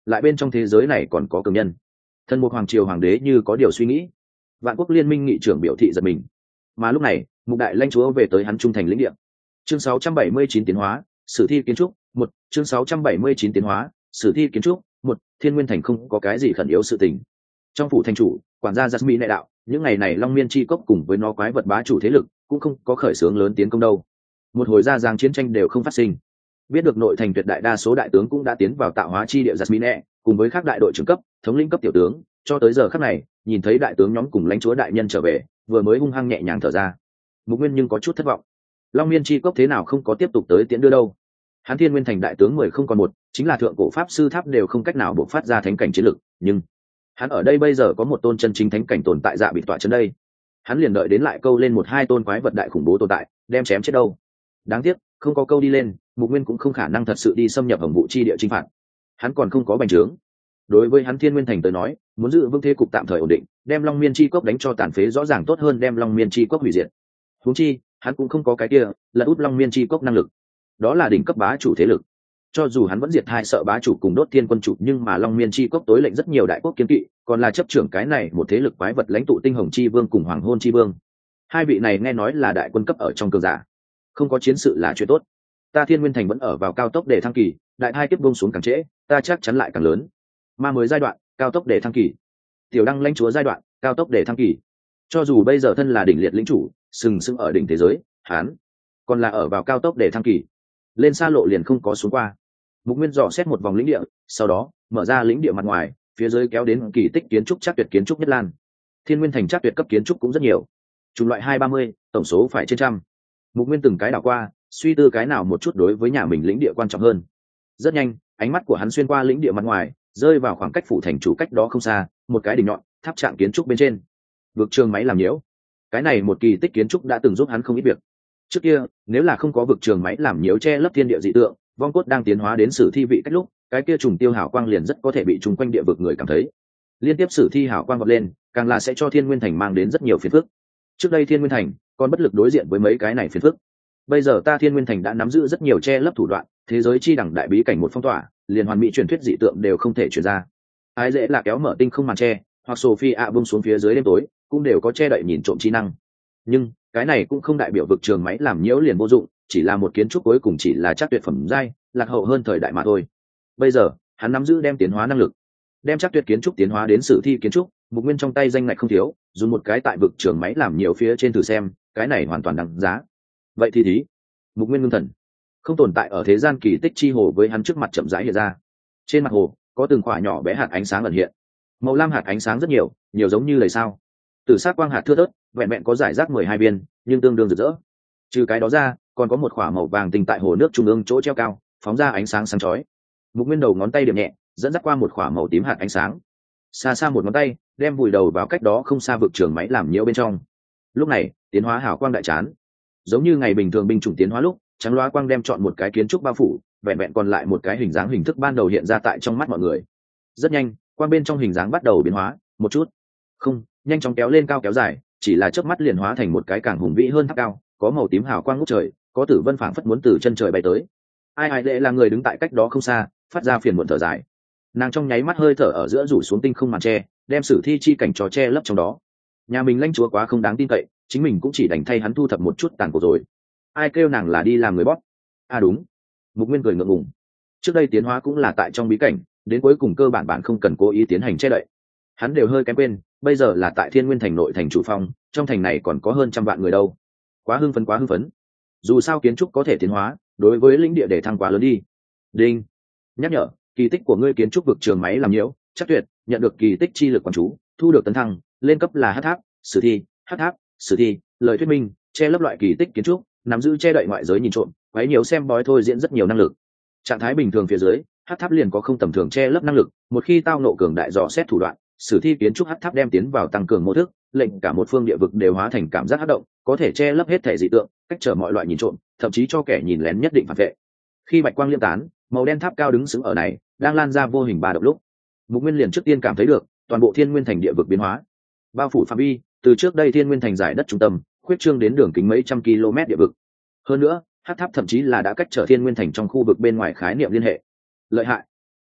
lại bên trong thế giới này còn có cường nhân. Thần mục hoàng triều hoàng đế như có điều suy nghĩ. Vạn quốc liên minh nghị trưởng biểu thị giật mình. Mà lúc này mục đại lãnh chúa về tới hắn trung thành lĩnh địa. Chương sáu trăm bảy mươi chín tiến hóa sử thi kiến trúc một. Chương sáu trăm bảy mươi chín tiến hóa sử thi kiến trúc một. Thiên Nguyên Thành không có cái gì khẩn yếu sự tình. Trong phủ thành chủ quản gia Jasmine đại đạo, những ngày này Long Miên chi cốc cùng với nó quái vật bá chủ thế lực cũng không có khởi xướng lớn tiến công đâu. Một hồi ra giang chiến tranh đều không phát sinh. Biết được nội thành tuyệt đại đa số đại tướng cũng đã tiến vào tạo hóa chi địa Jasmine, cùng với các đại đội trưởng cấp, thống lĩnh cấp tiểu tướng, cho tới giờ khắc này, nhìn thấy đại tướng nhóm cùng lãnh chúa đại nhân trở về, vừa mới hung hăng nhẹ nhàng thở ra. Mục Nguyên nhưng có chút thất vọng. Long Miên chi cốc thế nào không có tiếp tục tới tiễn đưa đâu? Hắn Thiên Nguyên Thành đại tướng mười không còn một, chính là thượng cổ pháp sư tháp đều không cách nào bộc phát ra thánh cảnh chiến lực, nhưng hắn ở đây bây giờ có một tôn chân chính thánh cảnh tồn tại dạ bị tọa chân đây. Hắn liền đợi đến lại câu lên một hai tôn quái vật đại khủng bố tồn tại, đem chém chết đâu. Đáng tiếc, không có câu đi lên, Mục Nguyên cũng không khả năng thật sự đi xâm nhập hồng vụ chi địa chinh phạt. Hắn còn không có bành trướng. Đối với hắn Thiên Nguyên Thành tới nói, muốn giữ vững thế cục tạm thời ổn định, đem Long Miên chi cốc đánh cho tàn phế rõ ràng tốt hơn đem Long Miên chi cốc hủy diệt. Huống chi, hắn cũng không có cái kia, là út Long Miên chi cốc năng lực. Đó là đỉnh cấp bá chủ thế lực. Cho dù hắn vẫn diệt hai sợ bá chủ cùng đốt thiên quân chủ, nhưng mà Long Miên chi cốc tối lệnh rất nhiều đại quốc kiên kỵ, còn là chấp trưởng cái này một thế lực quái vật lãnh tụ tinh hồng chi vương cùng hoàng hôn chi vương. Hai vị này nghe nói là đại quân cấp ở trong cường giả, không có chiến sự là chuyện tốt. Ta Thiên Nguyên Thành vẫn ở vào cao tốc để thăng kỳ, đại hai tiếp buông xuống càng trễ, ta chắc chắn lại càng lớn. Ma mới giai đoạn, cao tốc để thăng kỳ. Tiểu đăng lãnh chúa giai đoạn, cao tốc để thăng kỳ. Cho dù bây giờ thân là đỉnh liệt lĩnh chủ, sừng sững ở đỉnh thế giới, hắn còn là ở vào cao tốc để thăng kỳ. Lên xa lộ liền không có xuống qua. Mục Nguyên dò xét một vòng lĩnh địa, sau đó mở ra lĩnh địa mặt ngoài, phía dưới kéo đến kỳ tích kiến trúc chắc tuyệt kiến trúc nhất lan. Thiên Nguyên Thành chắc tuyệt cấp kiến trúc cũng rất nhiều, chủng loại hai ba mươi, tổng số phải trên trăm. Mục Nguyên từng cái đảo qua, suy tư cái nào một chút đối với nhà mình lĩnh địa quan trọng hơn. Rất nhanh, ánh mắt của hắn xuyên qua lĩnh địa mặt ngoài, rơi vào khoảng cách phủ thành chủ cách đó không xa, một cái đỉnh nhọn, tháp trạng kiến trúc bên trên. Vực trường máy làm nhiễu. Cái này một kỳ tích kiến trúc đã từng giúp hắn không ít việc. Trước kia, nếu là không có vực trường máy làm nhiễu che lấp thiên địa dị tượng, vong cốt đang tiến hóa đến sử thi vị cách lúc, cái kia trùng tiêu hào quang liền rất có thể bị trùng quanh địa vực người cảm thấy. Liên tiếp sử thi hào quang vọt lên, càng là sẽ cho Thiên Nguyên Thành mang đến rất nhiều phiền phức. Trước đây Thiên Nguyên Thành còn bất lực đối diện với mấy cái này phiền phức. Bây giờ ta Thiên Nguyên Thành đã nắm giữ rất nhiều che lấp thủ đoạn, thế giới chi đẳng đại bí cảnh một phong tỏa, liền hoàn mỹ truyền thuyết dị tượng đều không thể truyền ra. Ai dễ là kéo mở tinh không màn che, hoặc Sophie ạ buông xuống phía dưới đêm tối, cũng đều có che đậy nhìn trộm trí năng. Nhưng cái này cũng không đại biểu vực trường máy làm nhiễu liền vô dụng, chỉ là một kiến trúc cuối cùng chỉ là chắc tuyệt phẩm giai, lạc hậu hơn thời đại mà thôi. Bây giờ hắn nắm giữ đem tiến hóa năng lực, đem chắc tuyệt kiến trúc tiến hóa đến sử thi kiến trúc. Mục Nguyên trong tay danh ngạch không thiếu, dùng một cái tại vực trường máy làm nhiều phía trên thử xem, cái này hoàn toàn đáng giá. Vậy thì thí, Mục Nguyên ngưng thần, không tồn tại ở thế gian kỳ tích chi hồ với hắn trước mặt chậm rãi hiện ra. Trên mặt hồ có từng quả nhỏ bé hạt ánh sáng ẩn hiện, màu lam hạt ánh sáng rất nhiều, nhiều giống như lời sao. Tử sắc quang hạt thưa thớt, vẹn vẹn có giải rác mười hai viên, nhưng tương đương rực rỡ. Trừ cái đó ra, còn có một quả màu vàng tinh tại hồ nước trung ương chỗ treo cao, phóng ra ánh sáng sáng chói. Mục Nguyên đầu ngón tay điểm nhẹ, dẫn dắt qua một quả màu tím hạt ánh sáng. Xa xa một ngón tay, đem vùi đầu vào cách đó không xa vực trường máy làm nhiễu bên trong. Lúc này, tiến hóa hào quang đại chán, giống như ngày bình thường binh chủng tiến hóa lúc, trắng loá quang đem chọn một cái kiến trúc bao phủ, vẹn vẹn còn lại một cái hình dáng hình thức ban đầu hiện ra tại trong mắt mọi người. Rất nhanh, quang bên trong hình dáng bắt đầu biến hóa, một chút, không, nhanh chóng kéo lên cao kéo dài, chỉ là chớp mắt liền hóa thành một cái càng hùng vĩ hơn tháp cao, có màu tím hào quang ngút trời, có tử vân phảng phất muốn từ chân trời bay tới. Ai ai lệ là người đứng tại cách đó không xa, phát ra phiền muộn thở dài. Nàng trong nháy mắt hơi thở ở giữa rủ xuống tinh không màn che, đem sử thi chi cảnh trò che lấp trong đó. Nhà mình lãnh chúa quá không đáng tin cậy, chính mình cũng chỉ đành thay hắn thu thập một chút tàn cổ rồi. Ai kêu nàng là đi làm người bóp? À đúng. Mục Nguyên cười ngượng ngùng. Trước đây tiến hóa cũng là tại trong bí cảnh, đến cuối cùng cơ bản bạn không cần cố ý tiến hành che đậy. Hắn đều hơi kém quên, bây giờ là tại Thiên Nguyên Thành nội thành chủ phong, trong thành này còn có hơn trăm vạn người đâu. Quá hưng phấn quá hưng phấn. Dù sao kiến trúc có thể tiến hóa, đối với lĩnh địa để thăng quá lớn đi. Đinh. Nhắc nhở, kỳ tích của ngươi kiến trúc vực trường máy làm nhiễu, chắc tuyệt, nhận được kỳ tích chi lực quán chú, thu được tấn thăng, lên cấp là hắc tháp, sử thi, hắc tháp, sử thi, lời thuyết minh, che lấp loại kỳ tích kiến trúc, nắm giữ che đậy ngoại giới nhìn trộm, quấy nhiều xem bói thôi diễn rất nhiều năng lực. Trạng thái bình thường phía dưới, hắc tháp liền có không tầm thường che lấp năng lực, một khi tao nộ cường đại dò xét thủ đoạn, sử thi kiến trúc hắc tháp đem tiến vào tăng cường mô thức, lệnh cả một phương địa vực đều hóa thành cảm giác hắc động, có thể che lấp hết thể dị tượng, cách trở mọi loại nhìn trộm, thậm chí cho kẻ nhìn lén nhất định phản vệ. Khi bạch quang liêm tán, màu đen tháp cao đứng sững ở này, đang lan ra vô hình ba động lúc, Mục Nguyên liền trước tiên cảm thấy được toàn bộ Thiên Nguyên Thành địa vực biến hóa, bao phủ phạm vi từ trước đây Thiên Nguyên Thành giải đất trung tâm khuyết trương đến đường kính mấy trăm km địa vực. Hơn nữa, hắc tháp thậm chí là đã cách trở Thiên Nguyên Thành trong khu vực bên ngoài khái niệm liên hệ. Lợi hại.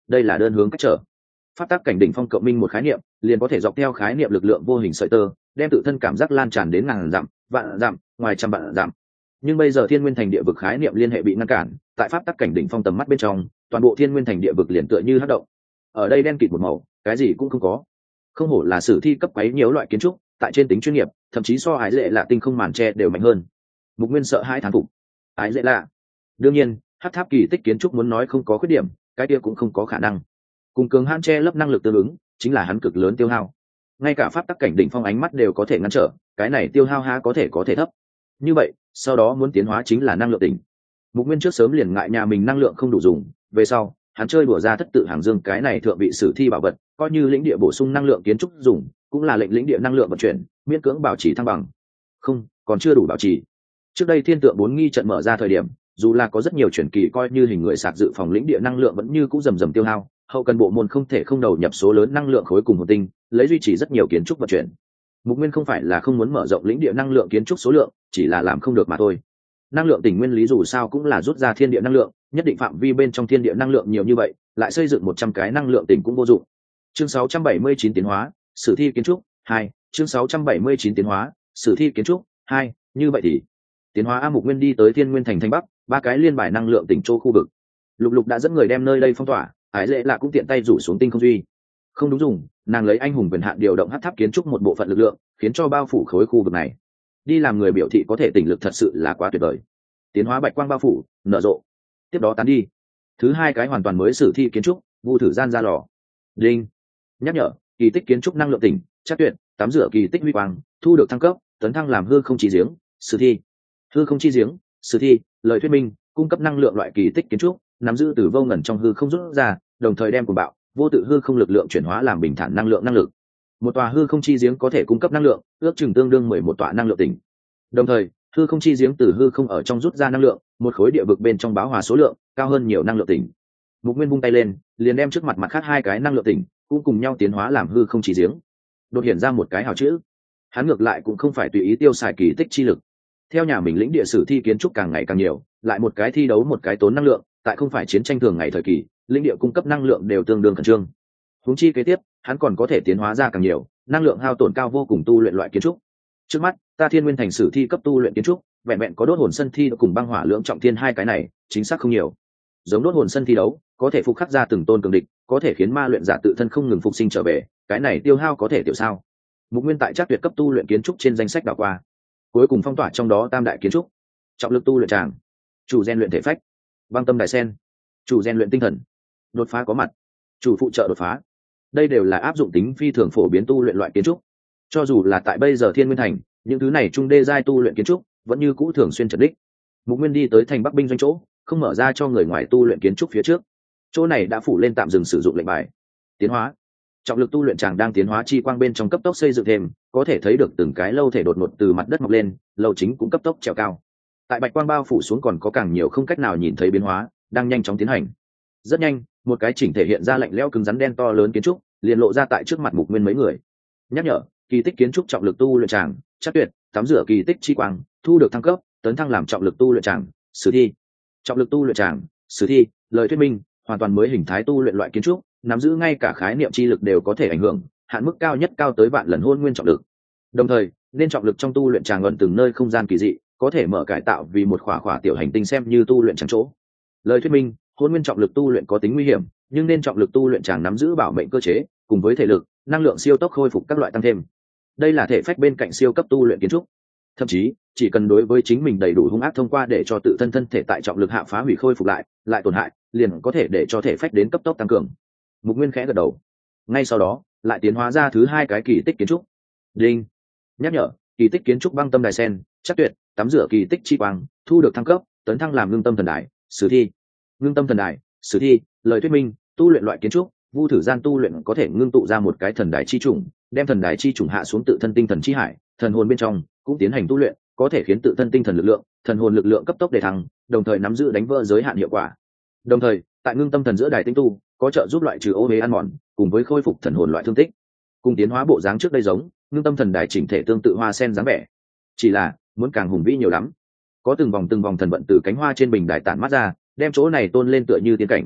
đây là đơn hướng cách trở. Pháp tắc cảnh đỉnh phong cộng minh một khái niệm liền có thể dọc theo khái niệm lực lượng vô hình sợi tơ, đem tự thân cảm giác lan tràn đến ngàn dặm, vạn dặm, ngoài trăm vạn dặm. Nhưng bây giờ thiên nguyên thành địa vực khái niệm liên hệ bị ngăn cản, tại pháp tắc cảnh đỉnh phong tầm mắt bên trong, toàn bộ thiên nguyên thành địa vực liền tựa như hắc động. Ở đây đen kịt một màu, cái gì cũng không có. Không hổ là sử thi cấp quấy nhiều loại kiến trúc, tại trên tính chuyên nghiệp, thậm chí so ái lệ lạ tinh không màn tre đều mạnh hơn. Mục Nguyên sợ hai thán phục. Ái lệ lạ. Đương nhiên, hắc tháp kỳ tích kiến trúc muốn nói không có khuyết điểm, cái kia cũng không có khả năng. Cùng cường hãn che lấp năng lực tương ứng, chính là hắn cực lớn tiêu hao. Ngay cả pháp tắc cảnh đỉnh phong ánh mắt đều có thể ngăn trở, cái này tiêu hao há có thể có thể thấp. Như vậy, sau đó muốn tiến hóa chính là năng lượng tỉnh. Mục Nguyên trước sớm liền ngại nhà mình năng lượng không đủ dùng, về sau, hắn chơi đùa ra thất tự hàng dương cái này thượng vị sử thi bảo vật, coi như lĩnh địa bổ sung năng lượng kiến trúc dùng, cũng là lệnh lĩnh địa năng lượng vận chuyển, miễn cưỡng bảo trì thăng bằng. Không, còn chưa đủ bảo trì. Trước đây thiên tượng bốn nghi trận mở ra thời điểm, dù là có rất nhiều chuyển kỳ coi như hình người sạc dự phòng lĩnh địa năng lượng vẫn như cũ rầm rầm tiêu hao, hậu cần bộ môn không thể không đầu nhập số lớn năng lượng khối cùng một tinh, lấy duy trì rất nhiều kiến trúc vận chuyển. Mục Nguyên không phải là không muốn mở rộng lĩnh địa năng lượng kiến trúc số lượng, chỉ là làm không được mà thôi. Năng lượng tỉnh nguyên lý dù sao cũng là rút ra thiên địa năng lượng, nhất định phạm vi bên trong thiên địa năng lượng nhiều như vậy, lại xây dựng một trăm cái năng lượng tỉnh cũng vô dụng. Chương sáu trăm bảy mươi chín tiến hóa, sử thi kiến trúc hai, chương sáu trăm bảy mươi chín tiến hóa, sử thi kiến trúc hai, như vậy thì tiến hóa A. Mục Nguyên đi tới Thiên Nguyên thành Thanh Bắc, ba cái liên bài năng lượng tỉnh châu khu vực. Lục Lục đã dẫn người đem nơi đây phong tỏa, Ái Lệ Lạ cũng tiện tay rủ xuống tinh không duy. Không đúng dùng, nàng lấy anh hùng quyền hạn điều động hắc tháp kiến trúc một bộ phận lực lượng, khiến cho bao phủ khối khu vực này. Đi làm người biểu thị có thể tỉnh lực thật sự là quá tuyệt vời. Tiến hóa bạch quang bao phủ, nở rộ. Tiếp đó tán đi. Thứ hai cái hoàn toàn mới sử thi kiến trúc, vu thử gian ra lò. Đinh. Nhắc nhở, kỳ tích kiến trúc năng lượng tỉnh, chắc tuyệt, tắm rửa kỳ tích huy quang, thu được thăng cấp, tấn thăng làm hư không chi giếng, sử thi. Hư không chi giếng, sử thi, lời thuyết minh, cung cấp năng lượng loại kỳ tích kiến trúc, nắm giữ từ vô ngần trong hư không rút ra, đồng thời đem cuồng bạo, vô tự hư không lực lượng chuyển hóa làm bình thản năng lượng năng lực. Một tòa hư không chi giếng có thể cung cấp năng lượng, ước chừng tương đương mười một tòa năng lượng tỉnh. Đồng thời, hư không chi giếng từ hư không ở trong rút ra năng lượng, một khối địa vực bên trong báo hòa số lượng cao hơn nhiều năng lượng tỉnh. Mục Nguyên vung tay lên, liền đem trước mặt mặt khác hai cái năng lượng tỉnh cũng cùng nhau tiến hóa làm hư không chi giếng. Đột hiện ra một cái hào chữ. Hắn ngược lại cũng không phải tùy ý tiêu xài kỳ tích chi lực. Theo nhà mình lĩnh địa sử thi kiến trúc càng ngày càng nhiều, lại một cái thi đấu một cái tốn năng lượng, tại không phải chiến tranh thường ngày thời kỳ, lĩnh địa cung cấp năng lượng đều tương đương khẩn trương. Huống chi kế tiếp, hắn còn có thể tiến hóa ra càng nhiều, năng lượng hao tổn cao vô cùng tu luyện loại kiến trúc. Trước mắt, ta Thiên Nguyên thành sử thi cấp tu luyện kiến trúc, vẹn vẹn có đốt hồn sân thi cùng băng hỏa lưỡng trọng thiên hai cái này, chính xác không nhiều. Giống đốt hồn sân thi đấu, có thể phục khắc ra từng tôn cường địch, có thể khiến ma luyện giả tự thân không ngừng phục sinh trở về, cái này tiêu hao có thể tiểu sao? Mục Nguyên tại chắc tuyệt cấp tu luyện kiến trúc trên danh sách đảo qua, cuối cùng phong tỏa trong đó tam đại kiến trúc. Trọng lực tu luyện tràng, chủ rèn luyện thể phách, băng tâm đại sen, chủ rèn luyện tinh thần, đột phá có mặt, chủ phụ trợ đột phá. Đây đều là áp dụng tính phi thường phổ biến tu luyện loại kiến trúc. Cho dù là tại bây giờ Thiên Nguyên thành, những thứ này trung đê giai tu luyện kiến trúc vẫn như cũ thường xuyên trật đích. Mục Nguyên đi tới thành Bắc binh doanh chỗ, không mở ra cho người ngoài tu luyện kiến trúc phía trước. Chỗ này đã phủ lên tạm dừng sử dụng lệnh bài. Tiến hóa. Trọng lực tu luyện tràng đang tiến hóa chi quang bên trong cấp tốc xây dựng thêm, có thể thấy được từng cái lâu thể đột ngột từ mặt đất mọc lên, lâu chính cũng cấp tốc trèo cao. Tại bạch quang bao phủ xuống còn có càng nhiều không cách nào nhìn thấy biến hóa, đang nhanh chóng tiến hành. Rất nhanh, một cái chỉnh thể hiện ra lạnh lẽo cứng rắn đen to lớn kiến trúc, liền lộ ra tại trước mặt Mục Nguyên mấy người. Nhắc nhở, kỳ tích kiến trúc trọng lực tu luyện tràng, chắc tuyệt, tắm rửa kỳ tích chi quang, thu được thăng cấp, tấn thăng làm trọng lực tu luyện tràng, sử thi. Trọng lực tu luyện tràng, sử thi, lời thuyết minh, hoàn toàn mới hình thái tu luyện loại kiến trúc, nắm giữ ngay cả khái niệm chi lực đều có thể ảnh hưởng, hạn mức cao nhất cao tới vạn lần hôn nguyên trọng lực. Đồng thời, nên trọng lực trong tu luyện tràng ẩn từng nơi không gian kỳ dị, có thể mở cải tạo vì một khỏa khỏa tiểu hành tinh xem như tu luyện tràng chỗ. Lời thuyết minh, hôn nguyên trọng lực tu luyện có tính nguy hiểm, nhưng nên trọng lực tu luyện tràng nắm giữ bảo mệnh cơ chế, cùng với thể lực, năng lượng siêu tốc khôi phục các loại tăng thêm. Đây là thể phách bên cạnh siêu cấp tu luyện kiến trúc. Thậm chí, chỉ cần đối với chính mình đầy đủ hung ác thông qua để cho tự thân thân thể tại trọng lực hạ phá hủy khôi phục lại, lại tổn hại, liền có thể để cho thể phách đến cấp tốc tăng cường. Mục Nguyên khẽ gật đầu. Ngay sau đó, lại tiến hóa ra thứ hai cái kỳ tích kiến trúc. Đinh. Nhắc nhở, kỳ tích kiến trúc băng tâm đài sen, chắc tuyệt, tắm rửa kỳ tích chi quang, thu được thăng cấp, tấn thăng làm ngưng tâm thần đài, sử thi. Ngưng tâm thần đài, sử thi, lời thuyết minh, tu luyện loại kiến trúc, vu thử gian tu luyện có thể ngưng tụ ra một cái thần đài chi trùng, đem thần đài chi trùng hạ xuống tự thân tinh thần chi hải, thần hồn bên trong cũng tiến hành tu luyện, có thể khiến tự thân tinh thần lực lượng, thần hồn lực lượng cấp tốc đề thăng, đồng thời nắm giữ đánh vỡ giới hạn hiệu quả. Đồng thời, tại ngưng tâm thần giữa đài tinh tu, có trợ giúp loại trừ ô uế ăn mòn, cùng với khôi phục thần hồn loại thương tích. Cùng tiến hóa bộ dáng trước đây giống, ngưng tâm thần đài chỉnh thể tương tự hoa sen dáng vẻ. Chỉ là, muốn càng hùng vĩ nhiều lắm. Có từng vòng từng vòng thần vận từ cánh hoa trên bình đài tản mắt ra, đem chỗ này tôn lên tựa như tiên cảnh.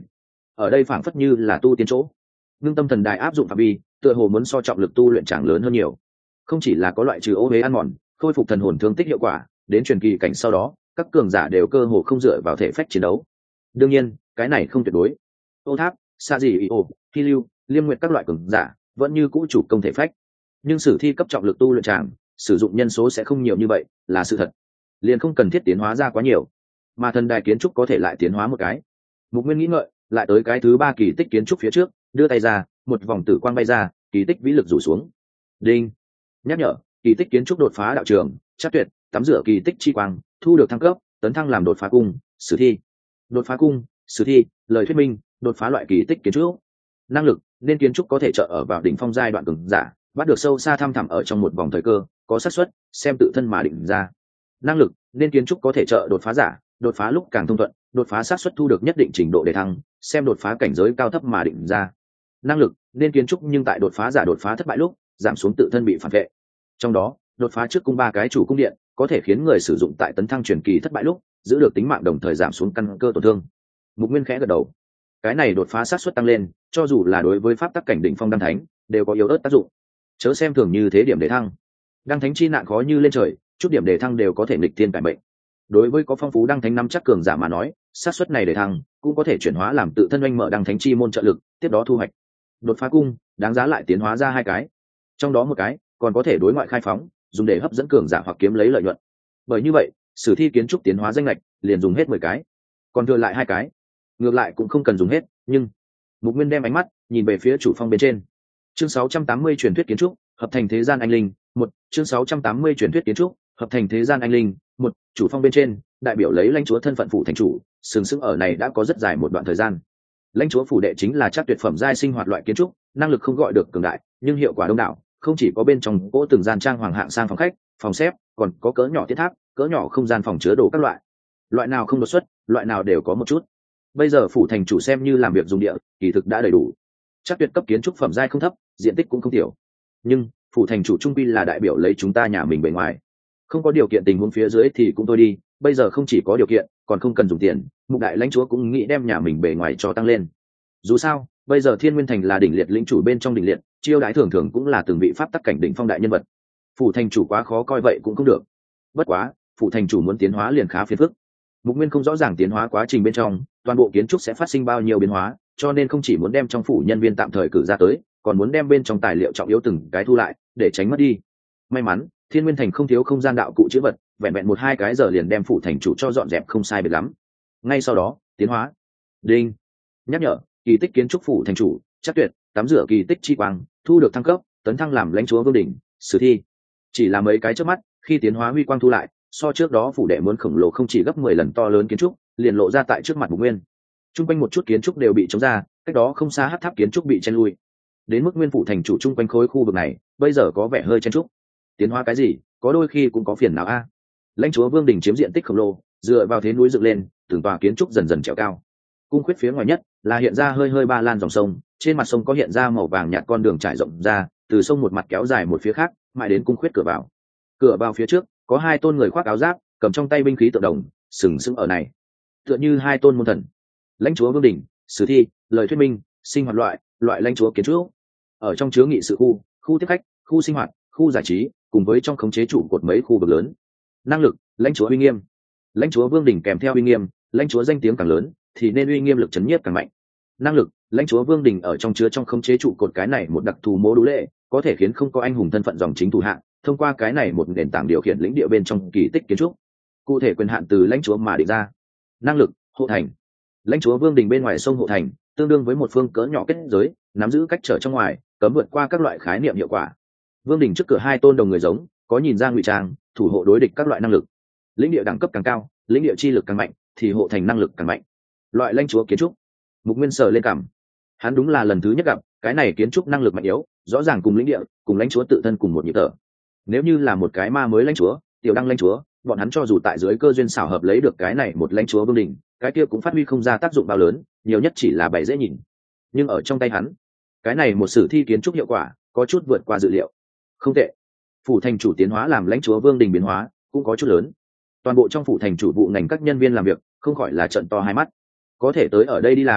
ở đây phảng phất như là tu tiến chỗ. Ngưng tâm thần đài áp dụng phạm vi tựa hồ muốn so trọng lực tu luyện chẳng lớn hơn nhiều, không chỉ là có loại trừ ô huế ăn mòn khôi phục thần hồn thương tích hiệu quả, đến truyền kỳ cảnh sau đó các cường giả đều cơ hồ không dựa vào thể phách chiến đấu. Đương nhiên cái này không tuyệt đối, ô tháp sa dì ý ô hy lưu liêm nguyệt các loại cường giả vẫn như cũ chủ công thể phách, nhưng sử thi cấp trọng lực tu luyện tràng sử dụng nhân số sẽ không nhiều như vậy là sự thật, liền không cần thiết tiến hóa ra quá nhiều, mà thần đài kiến trúc có thể lại tiến hóa một cái. Mục Nguyên nghĩ ngợi, lại tới cái thứ ba kỳ tích kiến trúc phía trước, đưa tay ra, một vòng tử quang bay ra, kỳ tích vĩ lực rủ xuống. Đinh, nhắc nhở, kỳ tích kiến trúc đột phá đạo trường, chắc tuyệt, tắm rửa kỳ tích chi quang, thu được thăng cấp, tấn thăng làm đột phá cung, sử thi. Đột phá cung, sử thi, lời thuyết minh, đột phá loại kỳ tích kiến trúc. Năng lực, nên kiến trúc có thể trợ ở vào đỉnh phong giai đoạn cường giả, bắt được sâu xa thăm thẳm ở trong một vòng thời cơ, có xác suất xem tự thân mà định ra. Năng lực, nên kiến trúc có thể trợ đột phá giả, đột phá lúc càng thông thuận, đột phá xác suất thu được nhất định trình độ để thăng, xem đột phá cảnh giới cao thấp mà định ra. Năng lực, nên kiến trúc nhưng tại đột phá giả đột phá thất bại lúc giảm xuống tự thân bị phản vệ. Trong đó, đột phá trước cung ba cái chủ cung điện có thể khiến người sử dụng tại tấn thăng truyền kỳ thất bại lúc giữ được tính mạng, đồng thời giảm xuống căn cơ tổn thương. Mục Nguyên khẽ gật đầu, cái này đột phá xác suất tăng lên, cho dù là đối với pháp tắc cảnh đỉnh phong đăng thánh đều có yếu ớt tác dụng. Chớ xem thường như thế điểm để thăng, đăng thánh chi nạn khó như lên trời, chút điểm để thăng đều có thể nghịch thiên cải mệnh. Đối với có phong phú đăng thánh năm chắc cường giả mà nói, xác suất này để thăng cũng có thể chuyển hóa làm tự thân oanh mở đăng thánh chi môn trợ lực, tiếp đó thu hoạch. Đột phá cung đáng giá lại tiến hóa ra hai cái, trong đó một cái còn có thể đối ngoại khai phóng, dùng để hấp dẫn cường giả hoặc kiếm lấy lợi nhuận. Bởi như vậy, sử thi kiến trúc tiến hóa danh lệch liền dùng hết mười cái, còn thừa lại hai cái ngược lại cũng không cần dùng hết. Nhưng Mục Nguyên đem ánh mắt nhìn về phía chủ phong bên trên. Chương sáu trăm tám mươi truyền thuyết kiến trúc, hợp thành thế gian anh linh, một chương sáu trăm tám mươi truyền thuyết kiến trúc, hợp thành thế gian anh linh, một chủ phong bên trên, đại biểu lấy lãnh chúa thân phận phủ thành chủ, sừng sững ở này đã có rất dài một đoạn thời gian. Lãnh chúa phủ đệ chính là chắc tuyệt phẩm giai sinh hoạt loại kiến trúc, năng lực không gọi được cường đại, nhưng hiệu quả đông đảo, không chỉ có bên trong cỗ từng gian trang hoàng hạng sang phòng khách, phòng xếp, còn có cỡ nhỏ thiết tháp, cỡ nhỏ không gian phòng chứa đồ các loại. Loại nào không đột xuất, loại nào đều có một chút. Bây giờ phủ thành chủ xem như làm việc dùng địa, kỳ thực đã đầy đủ. Chắc tuyệt cấp kiến trúc phẩm giai không thấp, diện tích cũng không tiểu. Nhưng phủ thành chủ trung quy là đại biểu lấy chúng ta nhà mình bề ngoài, không có điều kiện tình huống phía dưới thì cũng thôi đi, bây giờ không chỉ có điều kiện, còn không cần dùng tiền, Mục đại lãnh chúa cũng nghĩ đem nhà mình bề ngoài cho tăng lên. Dù sao, bây giờ Thiên Nguyên Thành là đỉnh liệt lĩnh chủ bên trong đỉnh liệt, chiêu đãi thường thường cũng là từng vị pháp tắc cảnh đỉnh phong đại nhân vật. Phủ thành chủ quá khó coi vậy cũng không được. Bất quá, phủ thành chủ muốn tiến hóa liền khá phiền phức. Mục Nguyên không rõ ràng tiến hóa quá trình bên trong, toàn bộ kiến trúc sẽ phát sinh bao nhiêu biến hóa, cho nên không chỉ muốn đem trong phủ nhân viên tạm thời cử ra tới, còn muốn đem bên trong tài liệu trọng yếu từng cái thu lại, để tránh mất đi. May mắn, Thiên Nguyên Thành không thiếu không gian đạo cụ chữ vật, vẹn vẹn một hai cái giờ liền đem phủ thành chủ cho dọn dẹp không sai biệt lắm. Ngay sau đó, tiến hóa. Đinh, nhắc nhở, kỳ tích kiến trúc phủ thành chủ, chắc tuyệt, tắm rửa kỳ tích chi quang, thu được thăng cấp, tấn thăng làm lãnh chúa vương đỉnh, sử thi. Chỉ là mấy cái trước mắt, khi tiến hóa huy quang thu lại, so trước đó phủ đệ muốn khổng lồ không chỉ gấp mười lần to lớn kiến trúc, liền lộ ra tại trước mặt Mục Nguyên. Trung quanh một chút kiến trúc đều bị chống ra, cách đó không xa hắc tháp kiến trúc bị chen lui. Đến mức Nguyên phủ thành chủ trung quanh khối khu vực này, bây giờ có vẻ hơi chen trúc. Tiến hóa cái gì, có đôi khi cũng có phiền não a. Lãnh chúa vương đỉnh chiếm diện tích khổng lồ, dựa vào thế núi dựng lên, từng tòa kiến trúc dần dần trèo cao. Cung khuyết phía ngoài nhất là hiện ra hơi hơi ba lan dòng sông, trên mặt sông có hiện ra màu vàng nhạt con đường trải rộng ra, từ sông một mặt kéo dài một phía khác, mãi đến cung khuyết cửa vào. Cửa vào phía trước có hai tôn người khoác áo giáp, cầm trong tay binh khí tượng đồng, sừng sững ở này, tựa như hai tôn môn thần. Lãnh chúa vương đỉnh, sử thi, lời thuyết minh, sinh hoạt loại, loại lãnh chúa kiến trúc. Ở trong chứa nghị sự khu, khu tiếp khách, khu sinh hoạt, khu giải trí, cùng với trong khống chế trụ cột mấy khu vực lớn. Năng lực, lãnh chúa uy nghiêm. Lãnh chúa vương đỉnh kèm theo uy nghiêm, lãnh chúa danh tiếng càng lớn thì nên uy nghiêm lực chấn nhiếp càng mạnh. Năng lực, lãnh chúa vương đỉnh ở trong chứa trong khống chế trụ cột cái này một đặc thù mô đũ lệ, có thể khiến không có anh hùng thân phận dòng chính thủ hạng thông qua cái này một nền tảng điều khiển lĩnh địa bên trong kỳ tích kiến trúc. Cụ thể quyền hạn từ lãnh chúa mà định ra. Năng lực, hộ thành. Lãnh chúa vương đình bên ngoài sông hộ thành, tương đương với một phương cỡ nhỏ kết giới, nắm giữ cách trở trong ngoài, cấm vượt qua các loại khái niệm hiệu quả. Vương đình trước cửa hai tôn đồng người giống, có nhìn ra ngụy trang, thủ hộ đối địch các loại năng lực. Lĩnh địa đẳng cấp càng cao, lĩnh địa chi lực càng mạnh, thì hộ thành năng lực càng mạnh. Loại lãnh chúa kiến trúc. Mục Nguyên sờ lên cằm. Hắn đúng là lần thứ nhất gặp cái này kiến trúc năng lực mạnh yếu, rõ ràng cùng lĩnh địa, cùng lãnh chúa tự thân cùng một nhịp thở. Nếu như là một cái ma mới lãnh chúa, tiểu đăng lãnh chúa, bọn hắn cho dù tại dưới cơ duyên xảo hợp lấy được cái này một lãnh chúa vương đình, cái kia cũng phát huy không ra tác dụng bao lớn, nhiều nhất chỉ là bày dễ nhìn. Nhưng ở trong tay hắn, cái này một sử thi kiến trúc hiệu quả có chút vượt qua dự liệu. Không tệ. Phủ thành chủ tiến hóa làm lãnh chúa vương đình biến hóa cũng có chút lớn. Toàn bộ trong phủ thành chủ vụ ngành các nhân viên làm việc không khỏi là trận to hai mắt. Có thể tới ở đây đi làm,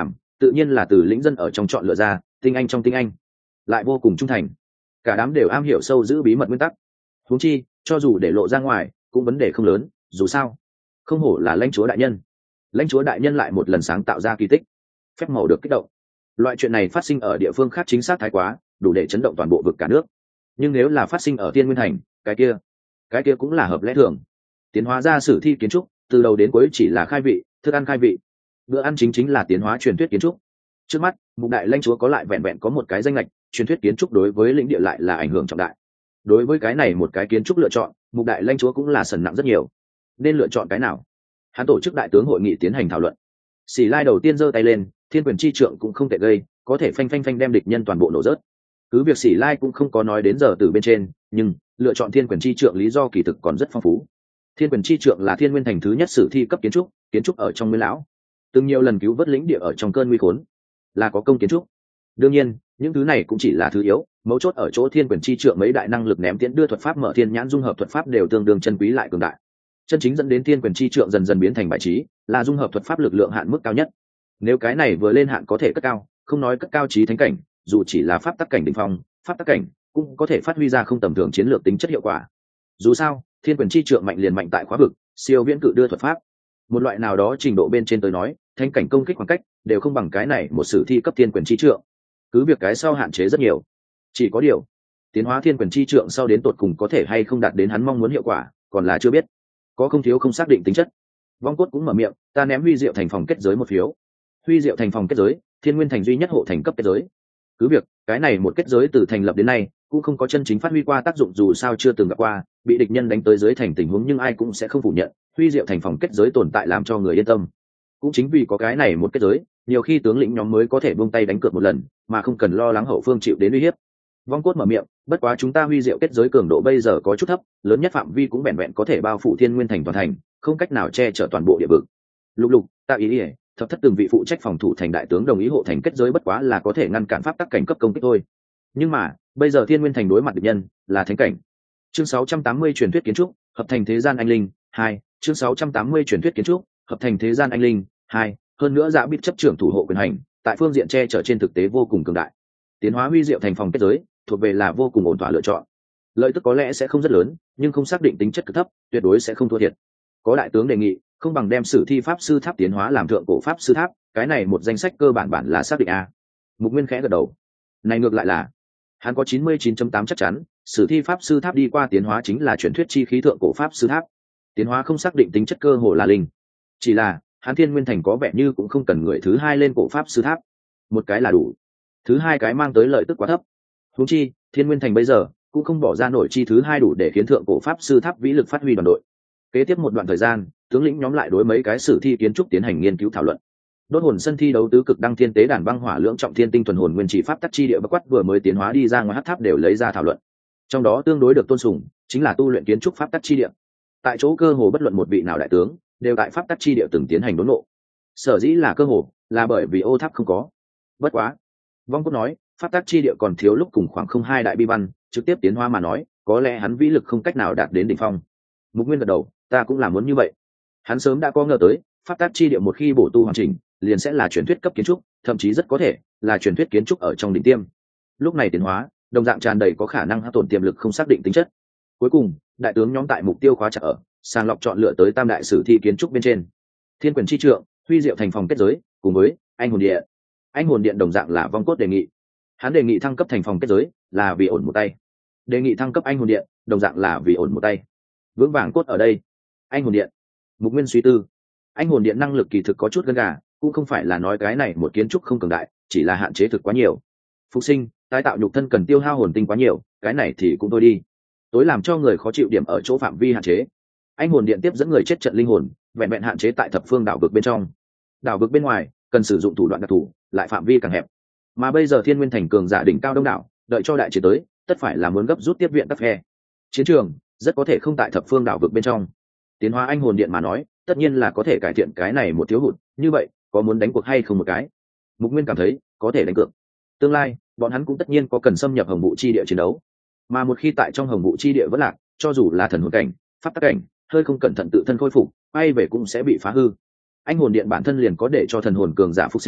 tự nhiên là từ lĩnh dân ở trong chọn lựa ra, tinh anh trong tinh anh, lại vô cùng trung thành, cả đám đều am hiểu sâu giữ bí mật nguyên tắc. Huống chi cho dù để lộ ra ngoài cũng vấn đề không lớn, dù sao không hổ là lãnh chúa đại nhân. Lãnh chúa đại nhân lại một lần sáng tạo ra kỳ tích, phép màu được kích động. Loại chuyện này phát sinh ở địa phương khác chính xác thái quá, đủ để chấn động toàn bộ vực cả nước. Nhưng nếu là phát sinh ở Thiên Nguyên Thành, cái kia cái kia cũng là hợp lẽ thường. Tiến hóa ra sử thi kiến trúc từ đầu đến cuối chỉ là khai vị, thức ăn khai vị. Bữa ăn chính chính là tiến hóa truyền thuyết kiến trúc. Trước mắt Mục đại lãnh chúa có lại vẹn vẹn có một cái danh lệch, truyền thuyết kiến trúc đối với lĩnh địa lại là ảnh hưởng trọng đại. Đối với cái này một cái kiến trúc lựa chọn, Mục đại lãnh chúa cũng là sần nặng rất nhiều. Nên lựa chọn cái nào? Hắn tổ chức đại tướng hội nghị tiến hành thảo luận. Sĩ Lai đầu tiên giơ tay lên, thiên quyền chi trượng cũng không tệ gây, có thể phanh phanh phanh đem địch nhân toàn bộ nổ rớt. Cứ việc Sĩ Lai cũng không có nói đến giờ từ bên trên, nhưng lựa chọn thiên quyền chi trượng lý do kỳ thực còn rất phong phú. Thiên quyền chi trượng là Thiên Nguyên Thành thứ nhất sử thi cấp kiến trúc, kiến trúc ở trong Nguyên lão, từng nhiều lần cứu vớt lĩnh địa ở trong cơn nguy khốn, là có công kiến trúc. Đương nhiên, những thứ này cũng chỉ là thứ yếu, mấu chốt ở chỗ thiên quyền chi trượng mấy đại năng lực ném tiễn đưa thuật pháp mở thiên nhãn dung hợp thuật pháp đều tương đương chân quý lại cường đại. Chân chính dẫn đến thiên quyền chi trượng dần dần biến thành bài trí, là dung hợp thuật pháp lực lượng hạn mức cao nhất. Nếu cái này vừa lên hạn có thể cất cao, không nói cất cao trí thánh cảnh, dù chỉ là pháp tắc cảnh đỉnh phong, pháp tắc cảnh cũng có thể phát huy ra không tầm thường chiến lược tính chất hiệu quả. Dù sao, thiên quyền chi trượng mạnh liền mạnh tại khóa vực, siêu viễn cự đưa thuật pháp. Một loại nào đó trình độ bên trên tới nói, thánh cảnh công kích khoảng cách đều không bằng cái này một sử thi cấp thiên quyền chi trượng. Cứ việc cái sau hạn chế rất nhiều, chỉ có điều tiến hóa thiên quyền chi trượng sau đến tột cùng có thể hay không đạt đến hắn mong muốn hiệu quả, còn là chưa biết. Có không thiếu không xác định tính chất. Vong cốt cũng mở miệng, ta ném Huy Diệu thành phòng kết giới một phiếu. Huy Diệu thành phòng kết giới, Thiên Nguyên Thành duy nhất hộ thành cấp kết giới. Cứ việc cái này một kết giới từ thành lập đến nay cũng không có chân chính phát huy qua tác dụng, dù sao chưa từng gặp qua bị địch nhân đánh tới dưới thành tình huống, nhưng ai cũng sẽ không phủ nhận Huy Diệu thành phòng kết giới tồn tại làm cho người yên tâm. Cũng chính vì có cái này một kết giới, nhiều khi tướng lĩnh nhóm mới có thể buông tay đánh cược một lần, mà không cần lo lắng hậu phương chịu đến uy hiếp. Vong cốt mở miệng, bất quá chúng ta Huy Diệu kết giới cường độ bây giờ có chút thấp, lớn nhất phạm vi cũng vẹn vẹn có thể bao phủ Thiên Nguyên Thành toàn thành, không cách nào che chở toàn bộ địa vực. Lục Lục, Tạo Ý Ý, thập thất từng vị phụ trách phòng thủ thành đại tướng đồng ý hộ thành kết giới bất quá là có thể ngăn cản pháp tắc cảnh cấp công kích thôi. Nhưng mà bây giờ Thiên Nguyên Thành đối mặt địch nhân là thánh cảnh. Chương sáu trăm tám mươi truyền thuyết kiến trúc, hợp thành thế gian anh linh hai. Chương sáu trăm tám mươi truyền thuyết kiến trúc, hợp thành thế gian anh linh hai. Hơn nữa Dạ Bít chấp trưởng thủ hộ quyền hành, tại phương diện che chở trên thực tế vô cùng cường đại. Tiến hóa Huy Diệu thành phòng kết giới thuộc về là vô cùng ổn thỏa lựa chọn. Lợi tức có lẽ sẽ không rất lớn, nhưng không xác định tính chất cực thấp, tuyệt đối sẽ không thua thiệt. Có đại tướng đề nghị, không bằng đem sử thi pháp sư tháp tiến hóa làm thượng cổ pháp sư tháp, cái này một danh sách cơ bản bản là xác định a. Mục Nguyên khẽ gật đầu. Này ngược lại là, hắn có chín mươi chín chấm tám chắc chắn, sử thi pháp sư tháp đi qua tiến hóa chính là truyền thuyết chi khí thượng cổ pháp sư tháp. Tiến hóa không xác định tính chất cơ hồ là linh. Chỉ là, hắn Thiên Nguyên Thành có vẻ như cũng không cần người thứ hai lên cổ pháp sư tháp. Một cái là đủ. Thứ hai cái mang tới lợi tức quá thấp. Huống chi, Thiên Nguyên Thành bây giờ cũng không bỏ ra nổi chi thứ hai đủ để khiến thượng cổ pháp sư tháp vĩ lực phát huy đoàn đội. Kế tiếp một đoạn thời gian, tướng lĩnh nhóm lại đối mấy cái sử thi kiến trúc tiến hành nghiên cứu thảo luận. Đốt hồn sân thi đấu tứ cực đăng thiên tế đàn băng hỏa lưỡng trọng thiên tinh thuần hồn nguyên chỉ pháp tắc chi địa bắc quát vừa mới tiến hóa đi ra ngoài hắc tháp đều lấy ra thảo luận. Trong đó tương đối được tôn sùng chính là tu luyện kiến trúc pháp tắc chi địa. Tại chỗ cơ hồ bất luận một vị nào đại tướng đều tại pháp tắc chi địa từng tiến hành đốn ngộ. Sở dĩ là cơ hồ là bởi vì ô tháp không có. Bất quá, Vong Cốt nói, pháp tắc chi địa còn thiếu lúc cùng khoảng không hai đại bi văn, trực tiếp tiến hóa mà nói, có lẽ hắn vĩ lực không cách nào đạt đến đỉnh phong. Mục Nguyên gật đầu, ta cũng là muốn như vậy. Hắn sớm đã có ngờ tới, pháp tắc chi địa một khi bổ tu hoàn chỉnh, liền sẽ là truyền thuyết cấp kiến trúc, thậm chí rất có thể là truyền thuyết kiến trúc ở trong đỉnh tiêm. Lúc này tiến hóa, đồng dạng tràn đầy có khả năng hao tổn tiềm lực không xác định tính chất. Cuối cùng, đại tướng nhóm tại mục tiêu khóa chặt ở, sàng lọc chọn lựa tới tam đại sử thi kiến trúc bên trên. Thiên quyền chi trượng, Huy Diệu thành phòng kết giới, cùng với anh hồn điện. Anh hồn điện đồng dạng là Vong Cốt đề nghị. Hắn đề nghị thăng cấp thành phòng kết giới là vì ổn một tay. Đề nghị thăng cấp anh hồn điện đồng dạng là vì ổn một tay. Vững vàng cốt ở đây. Anh hồn điện. Mục Nguyên suy tư. Anh hồn điện năng lực kỳ thực có chút gân gà, cũng không phải là nói cái này một kiến trúc không cường đại, chỉ là hạn chế thực quá nhiều. Phục sinh, tái tạo nhục thân cần tiêu hao hồn tinh quá nhiều, cái này thì cũng thôi đi. Tối làm cho người khó chịu điểm ở chỗ phạm vi hạn chế. Anh hồn điện tiếp dẫn người chết trận linh hồn, vẹn vẹn hạn chế tại thập phương đảo vực bên trong. Đảo vực bên ngoài cần sử dụng thủ đoạn đặc thù, lại phạm vi càng hẹp. Mà bây giờ Thiên Nguyên Thành cường giả đỉnh cao đông đảo, đợi cho đại chiến tới, tất phải là muốn gấp rút tiếp viện các phe. Chiến trường rất có thể không tại thập phương đảo vực bên trong. Tiến hóa anh hồn điện mà nói, tất nhiên là có thể cải thiện cái này một thiếu hụt, như vậy, có muốn đánh cuộc hay không một cái? Mục Nguyên cảm thấy, có thể đánh cược. Tương lai, bọn hắn cũng tất nhiên có cần xâm nhập Hồng Vũ chi địa chiến đấu. Mà một khi tại trong Hồng Vũ chi địa vẫn lạc, cho dù là thần hồn cảnh, pháp tắc cảnh, hơi không cẩn thận tự thân khôi phục, bay về cũng sẽ bị phá hư. Anh hồn điện bản thân liền có để cho thần hồn cường giả phục sinh,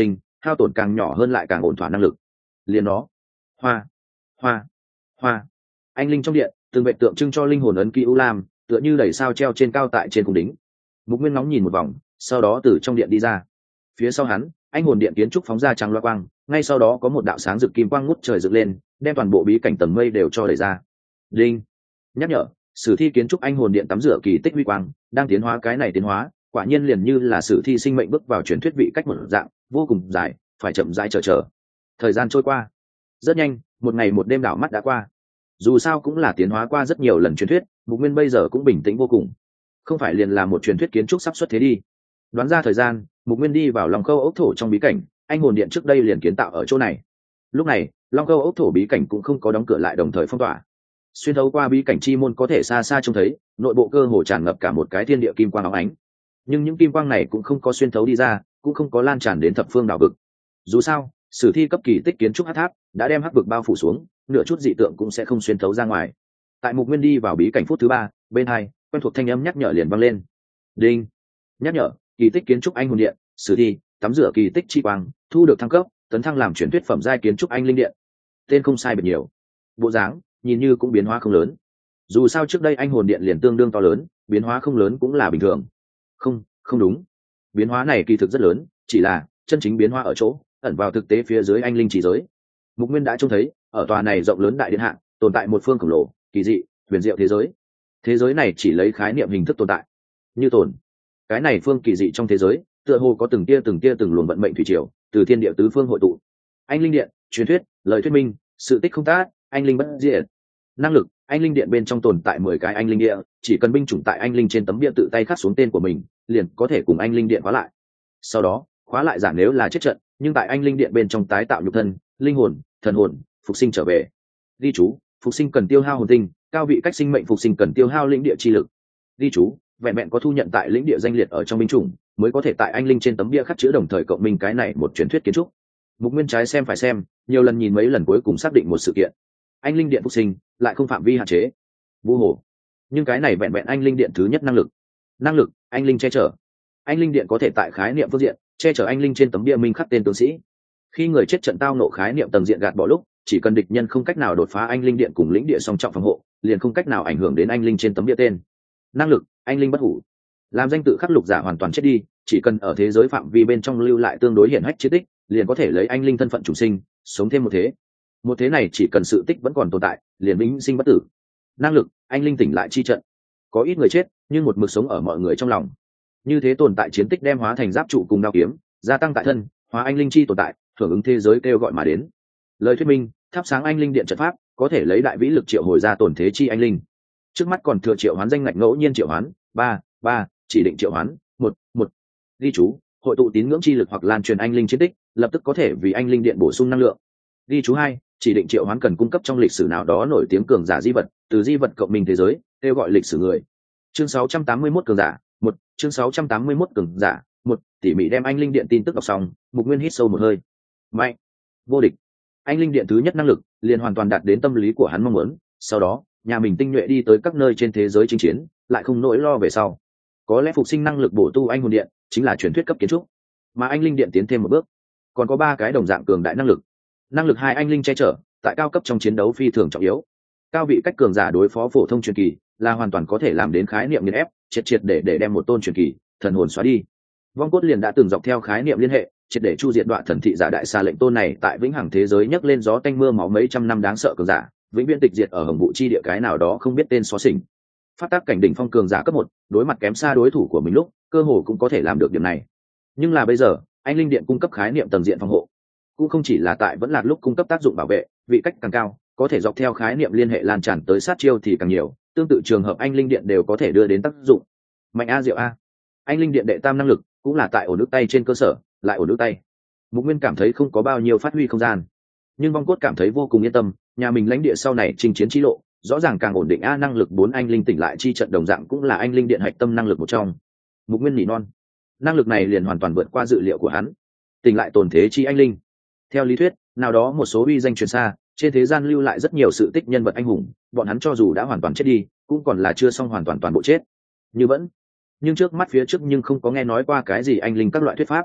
hao tổn càng nhỏ hơn lại càng ổn thỏa năng lực. Liền nó hoa hoa hoa anh linh trong điện từng vệ tượng trưng cho linh hồn ấn ký u lam tựa như đẩy sao treo trên cao tại trên cung đính. Mục Nguyên ngóng nhìn một vòng, sau đó từ trong điện đi ra. Phía sau hắn, anh hồn điện kiến trúc phóng ra trắng loa quang, ngay sau đó có một đạo sáng rực kim quang ngút trời dựng lên, đem toàn bộ bí cảnh tầng mây đều cho đẩy ra. Đinh, nhắc nhở, sử thi kiến trúc anh hồn điện tắm rửa kỳ tích huy quang, đang tiến hóa. Cái này tiến hóa, quả nhiên liền như là sử thi sinh mệnh bước vào truyền thuyết vị cách một dạng, vô cùng dài, phải chậm rãi chờ chờ. Thời gian trôi qua, rất nhanh, một ngày một đêm đảo mắt đã qua. Dù sao cũng là tiến hóa qua rất nhiều lần truyền thuyết, Mục Nguyên bây giờ cũng bình tĩnh vô cùng. Không phải liền là một truyền thuyết kiến trúc sắp xuất thế đi. Đoán ra thời gian, Mục Nguyên đi vào lòng khâu ốc thổ trong bí cảnh, anh hồn điện trước đây liền kiến tạo ở chỗ này. Lúc này, long khâu ốc thổ bí cảnh cũng không có đóng cửa lại, đồng thời phong tỏa. Xuyên thấu qua bí cảnh chi môn có thể xa xa trông thấy, nội bộ cơ hồ tràn ngập cả một cái thiên địa kim quang óng ánh. Nhưng những kim quang này cũng không có xuyên thấu đi ra, cũng không có lan tràn đến thập phương đảo vực. Dù sao, sử thi cấp kỳ tích kiến trúc hắc tháp đã đem hắc vực bao phủ xuống, nửa chút dị tượng cũng sẽ không xuyên thấu ra ngoài. Tại Mục Nguyên đi vào bí cảnh phút thứ ba, bên hai quen thuộc thanh âm nhắc nhở liền vang lên. Đinh, nhắc nhở, kỳ tích kiến trúc anh hồn điện sử thi tắm rửa kỳ tích chi quang thu được thăng cấp, tấn thăng làm truyền thuyết phẩm giai kiến trúc anh linh điện. Tên không sai biệt nhiều, bộ dáng nhìn như cũng biến hóa không lớn. Dù sao trước đây anh hồn điện liền tương đương to lớn, biến hóa không lớn cũng là bình thường. Không, không đúng, biến hóa này kỳ thực rất lớn, chỉ là chân chính biến hóa ở chỗ ẩn vào thực tế phía dưới anh linh chỉ giới. Mục Nguyên đã trông thấy, ở tòa này rộng lớn đại điện hạ tồn tại một phương khổng lồ, kỳ dị, huyền diệu thế giới. Thế giới này chỉ lấy khái niệm hình thức tồn tại, như tồn. Cái này phương kỳ dị trong thế giới, tựa hồ có từng tia từng tia từng luồng vận mệnh thủy triều, từ thiên địa tứ phương hội tụ. Anh linh điện, truyền thuyết, lời thuyết minh, sự tích không tác, anh linh bất diệt. Năng lực, anh linh điện bên trong tồn tại mười cái anh linh địa, chỉ cần binh chủng tại anh linh trên tấm bia tự tay khắc xuống tên của mình, liền có thể cùng anh linh điện khóa lại. Sau đó, khóa lại giả nếu là chết trận, nhưng tại anh linh điện bên trong tái tạo nhục thân, linh hồn, thần hồn, phục sinh trở về. Ghi chú, phục sinh cần tiêu hao hồn tinh, cao vị cách sinh mệnh phục sinh cần tiêu hao lĩnh địa chi lực. Ghi chú, vẹn vẹn có thu nhận tại lĩnh địa danh liệt ở trong binh chủng mới có thể tại anh linh trên tấm bia khắc chữ, đồng thời cộng minh cái này một truyền thuyết kiến trúc. Mục Nguyên trái xem phải xem, nhiều lần nhìn mấy lần cuối cùng xác định một sự kiện: anh linh điện phục sinh lại không phạm vi hạn chế. Vu hồ, nhưng cái này vẹn vẹn anh linh điện thứ nhất năng lực. Năng lực, anh linh che chở. Anh linh điện có thể tại khái niệm phương diện che chở anh linh trên tấm bia minh khắc tên tướng sĩ. Khi người chết trận tao nộ khái niệm tầng diện gạt bỏ lúc, chỉ cần địch nhân không cách nào đột phá anh linh điện cùng lĩnh địa song trọng phòng hộ, liền không cách nào ảnh hưởng đến anh linh trên tấm bia tên. Năng lực, anh linh bất hủ. Làm danh tự khắc lục giả hoàn toàn chết đi, chỉ cần ở thế giới phạm vi bên trong lưu lại tương đối hiển hách chiến tích, liền có thể lấy anh linh thân phận chủ sinh, sống thêm một thế. Một thế này chỉ cần sự tích vẫn còn tồn tại, liền vĩnh sinh bất tử. Năng lực, anh linh tỉnh lại chi trận. Có ít người chết, nhưng một mực sống ở mọi người trong lòng. Như thế tồn tại chiến tích đem hóa thành giáp trụ cùng đao kiếm, gia tăng tại thân, hóa anh linh chi tồn tại, hưởng ứng thế giới kêu gọi mà đến. Lời thuyết minh, thắp sáng anh linh điện trận pháp, có thể lấy đại vĩ lực triệu hồi ra tổn thế chi anh linh. Trước mắt còn thừa triệu hoán danh ngạch ngẫu nhiên triệu hoán ba ba, chỉ định triệu hoán một một. Ghi chú, hội tụ tín ngưỡng chi lực hoặc lan truyền anh linh chiến tích, lập tức có thể vì anh linh điện bổ sung năng lượng. Ghi chú hai, chỉ định triệu hoán cần cung cấp trong lịch sử nào đó nổi tiếng cường giả di vật, từ di vật cộng minh thế giới kêu gọi lịch sử người. Chương sáu trăm tám mươi mốt cường giả một, chương sáu trăm tám mươi mốt cường giả một. Tỉ mỉ đem anh linh điện tin tức đọc xong, Mục Nguyên hít sâu một hơi. Mạnh, vô địch. Anh linh điện thứ nhất năng lực liền hoàn toàn đạt đến tâm lý của hắn mong muốn. Sau đó, nhà mình tinh nhuệ đi tới các nơi trên thế giới chinh chiến, lại không nỗi lo về sau. Có lẽ phục sinh năng lực bổ tu anh hồn điện chính là truyền thuyết cấp kiến trúc, mà anh linh điện tiến thêm một bước, còn có ba cái đồng dạng cường đại năng lực. Năng lực hai, anh linh che chở, tại cao cấp trong chiến đấu phi thường trọng yếu. Cao vị cách cường giả đối phó phổ thông truyền kỳ là hoàn toàn có thể làm đến khái niệm nghiền ép, triệt triệt để để đem một tôn truyền kỳ thần hồn xóa đi. Vong cốt liền đã từng dọc theo khái niệm liên hệ, triệt để chu diệt đoạn thần thị giả đại xa lệnh tôn này tại vĩnh hằng thế giới nhấc lên gió tanh mưa máu mấy trăm năm đáng sợ cường giả, vĩnh viễn tịch diệt ở hồng vụ chi địa cái nào đó không biết tên xóa xỉnh. Phát tác cảnh đỉnh phong cường giả cấp một, đối mặt kém xa đối thủ của mình lúc, cơ hồ cũng có thể làm được điểm này. Nhưng là bây giờ, anh linh điện cung cấp khái niệm tầng diện phòng hộ, cũng không chỉ là tại vẫn là lúc cung cấp tác dụng bảo vệ, vị cách càng cao, có thể dọc theo khái niệm liên hệ lan tràn tới sát chiêu thì càng nhiều, tương tự trường hợp anh linh điện đều có thể đưa đến tác dụng. Mạnh a diệu a. Anh linh điện đệ tam năng lực, cũng là tại ổ nước tay trên cơ sở, lại ổ nước tay. Mục Nguyên cảm thấy không có bao nhiêu phát huy không gian, nhưng Vong Cốt cảm thấy vô cùng yên tâm, nhà mình lãnh địa sau này chinh chiến chi lộ, rõ ràng càng ổn định a. Năng lực bốn, anh linh tỉnh lại chi trận đồng dạng cũng là anh linh điện hạch tâm năng lực một trong. Mục Nguyên nhỉ non, năng lực này liền hoàn toàn vượt qua dự liệu của hắn. Tỉnh lại tồn thế chi anh linh. Theo lý thuyết, nào đó một số uy danh truyền xa, trên thế gian lưu lại rất nhiều sự tích nhân vật anh hùng, bọn hắn cho dù đã hoàn toàn chết đi, cũng còn là chưa xong hoàn toàn toàn bộ chết. Như vẫn, nhưng trước mắt phía trước nhưng không có nghe nói qua cái gì anh linh các loại thuyết pháp.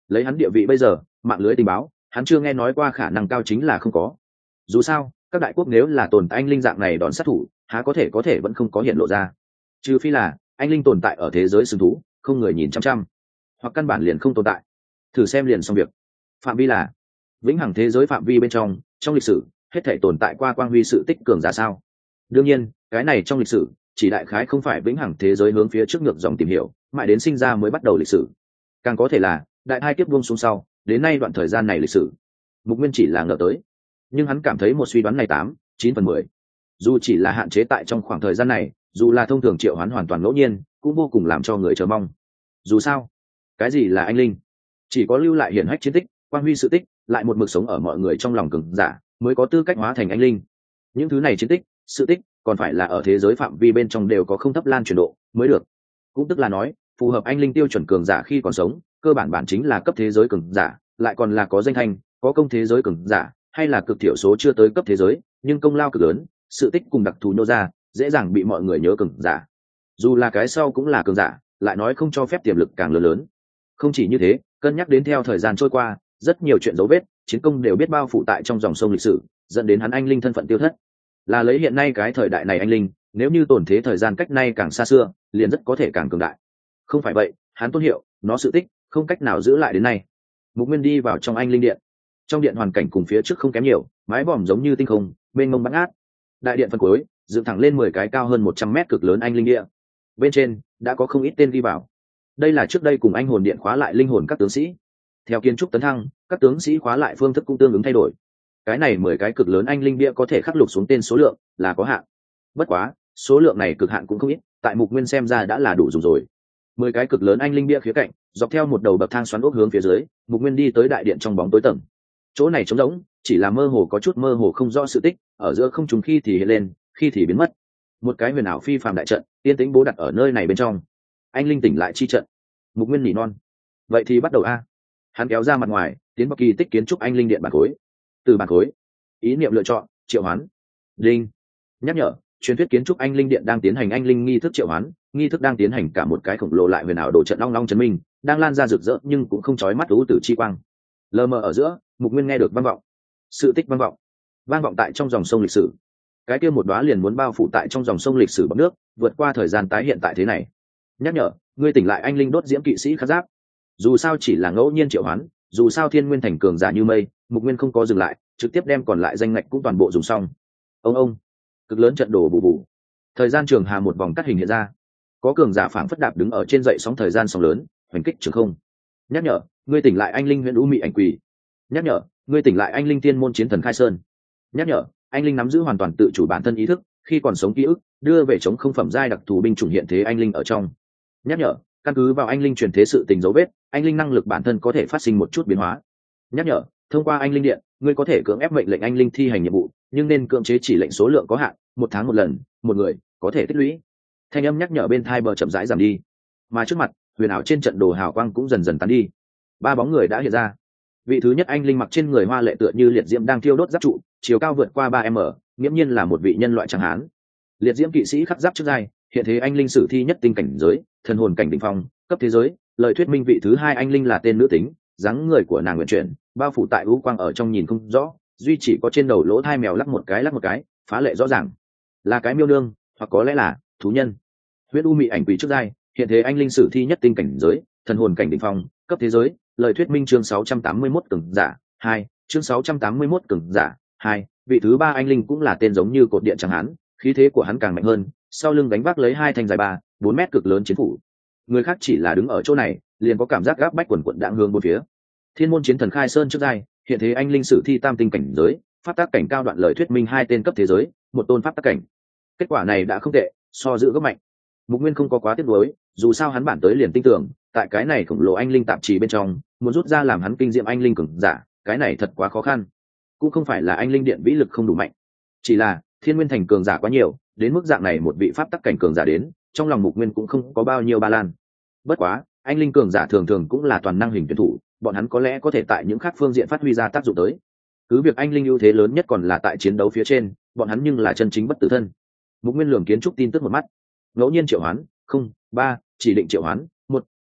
lấy hắn địa vị bây giờ, mạng lưới tình báo hắn chưa nghe nói qua, khả năng cao chính là không có. Dù sao các đại quốc nếu là tồn tại anh linh dạng này đòn sát thủ, há có thể có thể vẫn không có hiện lộ ra, trừ phi là anh linh tồn tại ở thế giới sừng thú, không người nhìn chăm chăm, hoặc căn bản liền không tồn tại. Thử xem liền xong việc. Phạm vi là vĩnh hằng thế giới phạm vi bên trong, trong lịch sử hết thể tồn tại qua quang huy sự tích cường giả sao? Đương nhiên cái này trong lịch sử chỉ đại khái không phải vĩnh hằng thế giới hướng phía trước ngược dòng tìm hiểu, mãi đến sinh ra mới bắt đầu lịch sử. Càng có thể là đại hai kiếp buông xuống sau, đến nay đoạn thời gian này lịch sử Mục Nguyên chỉ là ngờ tới, nhưng hắn cảm thấy một suy đoán này tám chín phần mười. Dù chỉ là hạn chế tại trong khoảng thời gian này, dù là thông thường triệu hoán hoàn toàn ngẫu nhiên, cũng vô cùng làm cho người chờ mong. Dù sao cái gì là anh linh? Chỉ có lưu lại hiển hách chiến tích, quang huy sự tích, lại một mực sống ở mọi người trong lòng cường giả mới có tư cách hóa thành anh linh. Những thứ này chiến tích, sự tích còn phải là ở thế giới phạm vi bên trong đều có không thấp lan truyền độ mới được. Cũng tức là nói phù hợp anh linh tiêu chuẩn cường giả khi còn sống, cơ bản bản chính là cấp thế giới cường giả, lại còn là có danh thanh, có công thế giới cường giả, hay là cực thiểu số chưa tới cấp thế giới nhưng công lao cực lớn, sự tích cùng đặc thù nô ra, dễ dàng bị mọi người nhớ cường giả. Dù là cái sau cũng là cường giả, lại nói không cho phép tiềm lực càng lớn lớn. Không chỉ như thế, cân nhắc đến theo thời gian trôi qua, rất nhiều chuyện dấu vết chiến công đều biết bao phủ tại trong dòng sông lịch sử, dẫn đến hắn anh linh thân phận tiêu thất. Là lấy hiện nay cái thời đại này anh linh, nếu như tồn thế thời gian cách nay càng xa xưa, liền rất có thể càng cường đại. Không phải vậy hắn tôn hiệu, nó sự tích không cách nào giữ lại đến nay. Mục Nguyên đi vào trong anh linh điện. Trong điện hoàn cảnh cùng phía trước không kém nhiều, mái vòm giống như tinh không, mênh mông bắn át. Đại điện phân cuối dựng thẳng lên mười cái cao hơn một trăm mét cực lớn anh linh địa. Bên trên đã có không ít tên ghi vào. Đây là trước đây cùng anh hồn điện khóa lại linh hồn các tướng sĩ. Theo kiến trúc tấn thăng, các tướng sĩ khóa lại phương thức cũng tương ứng thay đổi. Cái này mười cái cực lớn anh linh bia có thể khắc lục xuống tên số lượng là có hạn. Bất quá số lượng này cực hạn cũng không ít, tại Mục Nguyên xem ra đã là đủ dùng rồi. Mười cái cực lớn anh linh bia khía cạnh, dọc theo một đầu bậc thang xoắn ốc hướng phía dưới, Mục Nguyên đi tới đại điện trong bóng tối tầng. Chỗ này trống rỗng, chỉ là mơ hồ có chút mơ hồ không rõ sự tích, ở giữa không trùng khi thì hiện lên, khi thì biến mất. Một cái huyền ảo phi phàm đại trận, tiên tĩnh bố đặt ở nơi này bên trong. Anh linh tỉnh lại chi trận. Mục Nguyên nỉ non. Vậy thì bắt đầu a. Hắn kéo ra mặt ngoài, tiến vào kỳ tích kiến trúc anh linh điện bản khối. Từ bản khối, ý niệm lựa chọn, triệu hoán. Đinh. Nhắc nhở, truyền thuyết kiến trúc anh linh điện đang tiến hành anh linh nghi thức triệu hoán, nghi thức đang tiến hành cả một cái khổng lồ lại huyền ảo đồ trận long long chấn minh, đang lan ra rực rỡ nhưng cũng không chói mắt u tử chi quang. Lờ mờ ở giữa, Mục Nguyên nghe được vang vọng. Sự tích vang vọng. Vang vọng tại trong dòng sông lịch sử. Cái kia một đóa liền muốn bao phủ tại trong dòng sông lịch sử bọt nước, vượt qua thời gian tái hiện tại thế này. Nhắc nhở, ngươi tỉnh lại anh linh đốt diễm kỵ sĩ khắc giáp. Dù sao chỉ là ngẫu nhiên triệu hoán, dù sao thiên nguyên thành cường giả như mây, Mục Nguyên không có dừng lại, trực tiếp đem còn lại danh ngạch cũng toàn bộ dùng xong. Ông ông, cực lớn trận đồ bù bù. Thời gian trường hà một vòng cắt hình hiện ra, có cường giả phảng phất đạp đứng ở trên dậy sóng thời gian sóng lớn, hoành kích trường không. Nhắc nhở, ngươi tỉnh lại anh linh huyền u mị ảnh quỷ. Nhắc nhở, ngươi tỉnh lại anh linh thiên môn chiến thần khai sơn. Nhắc nhở, anh linh nắm giữ hoàn toàn tự chủ bản thân ý thức, khi còn sống ký ức đưa về chống không phẩm giai đặc thù binh chủng hiện thế anh linh ở trong. Nhắc nhở, căn cứ vào anh linh truyền thế sự tình dấu vết, anh linh năng lực bản thân có thể phát sinh một chút biến hóa. Nhắc nhở, thông qua anh linh điện, ngươi có thể cưỡng ép mệnh lệnh anh linh thi hành nhiệm vụ, nhưng nên cưỡng chế chỉ lệnh số lượng có hạn, một tháng một lần, một người có thể tích lũy. Thanh âm nhắc nhở bên tai bờ chậm rãi giảm đi, mà trước mặt huyền ảo trên trận đồ hào quang cũng dần dần tán đi. Ba bóng người đã hiện ra. Vị thứ nhất anh linh mặc trên người hoa lệ tựa như liệt diễm đang thiêu đốt giáp trụ, chiều cao vượt qua ba mét, nghiễm nhiên là một vị nhân loại trắng hán. Liệt diễm kỵ sĩ khắc giáp trước giai, hiện thế anh linh sử thi nhất tinh cảnh giới, thần hồn cảnh đỉnh phong, cấp thế giới. Lời thuyết minh vị thứ hai anh linh là tên nữ tính, dáng người của nàng nguyện chuyển, bao phủ tại u quang ở trong nhìn không rõ, duy chỉ có trên đầu lỗ thai mèo lắc một cái lắc một cái, phá lệ rõ ràng, là cái miêu nương, hoặc có lẽ là thú nhân. Huyết u mị ảnh quỷ trước giai, hiện thế anh linh sử thi nhất tinh cảnh giới, thần hồn cảnh đỉnh phong, cấp thế giới. Lời thuyết minh chương sáu trăm tám mươi mốt cường giả hai, chương sáu trăm tám mươi mốt cường giả hai. Vị thứ ba anh linh cũng là tên giống như cột điện chẳng hắn, khí thế của hắn càng mạnh hơn, sau lưng đánh vác lấy hai thanh dài ba, bốn mét cực lớn chiến phủ. Người khác chỉ là đứng ở chỗ này, liền có cảm giác gáp bách quần quần đãng hướng bốn phía. Thiên môn chiến thần khai sơn trước giai, hiện thế anh linh sử thi tam tinh cảnh giới, pháp tác cảnh cao đoạn lời thuyết minh hai tên cấp thế giới, một tôn pháp tác cảnh. Kết quả này đã không tệ, so giữ gấp mạnh. Mục Nguyên không có quá tiếc nuối, dù sao hắn bản tới liền tin tưởng, tại cái này khổng lồ anh linh tạp trì bên trong, muốn rút ra làm hắn kinh diệm anh linh cường giả, cái này thật quá khó khăn. Cũng không phải là anh linh điện vĩ lực không đủ mạnh, chỉ là thiên nguyên thành cường giả quá nhiều, đến mức dạng này một vị pháp tắc cảnh cường giả đến, trong lòng Mục Nguyên cũng không có bao nhiêu ba lan. Bất quá, anh linh cường giả thường thường cũng là toàn năng hình tuyển thủ, bọn hắn có lẽ có thể tại những khác phương diện phát huy ra tác dụng tới. Cứ việc anh linh ưu thế lớn nhất còn là tại chiến đấu phía trên, bọn hắn nhưng là chân chính bất tử thân. Mục Nguyên lường kiến trúc tin tức một mắt, ngẫu nhiên triệu hoán, không, ba, chỉ định triệu hoán, một,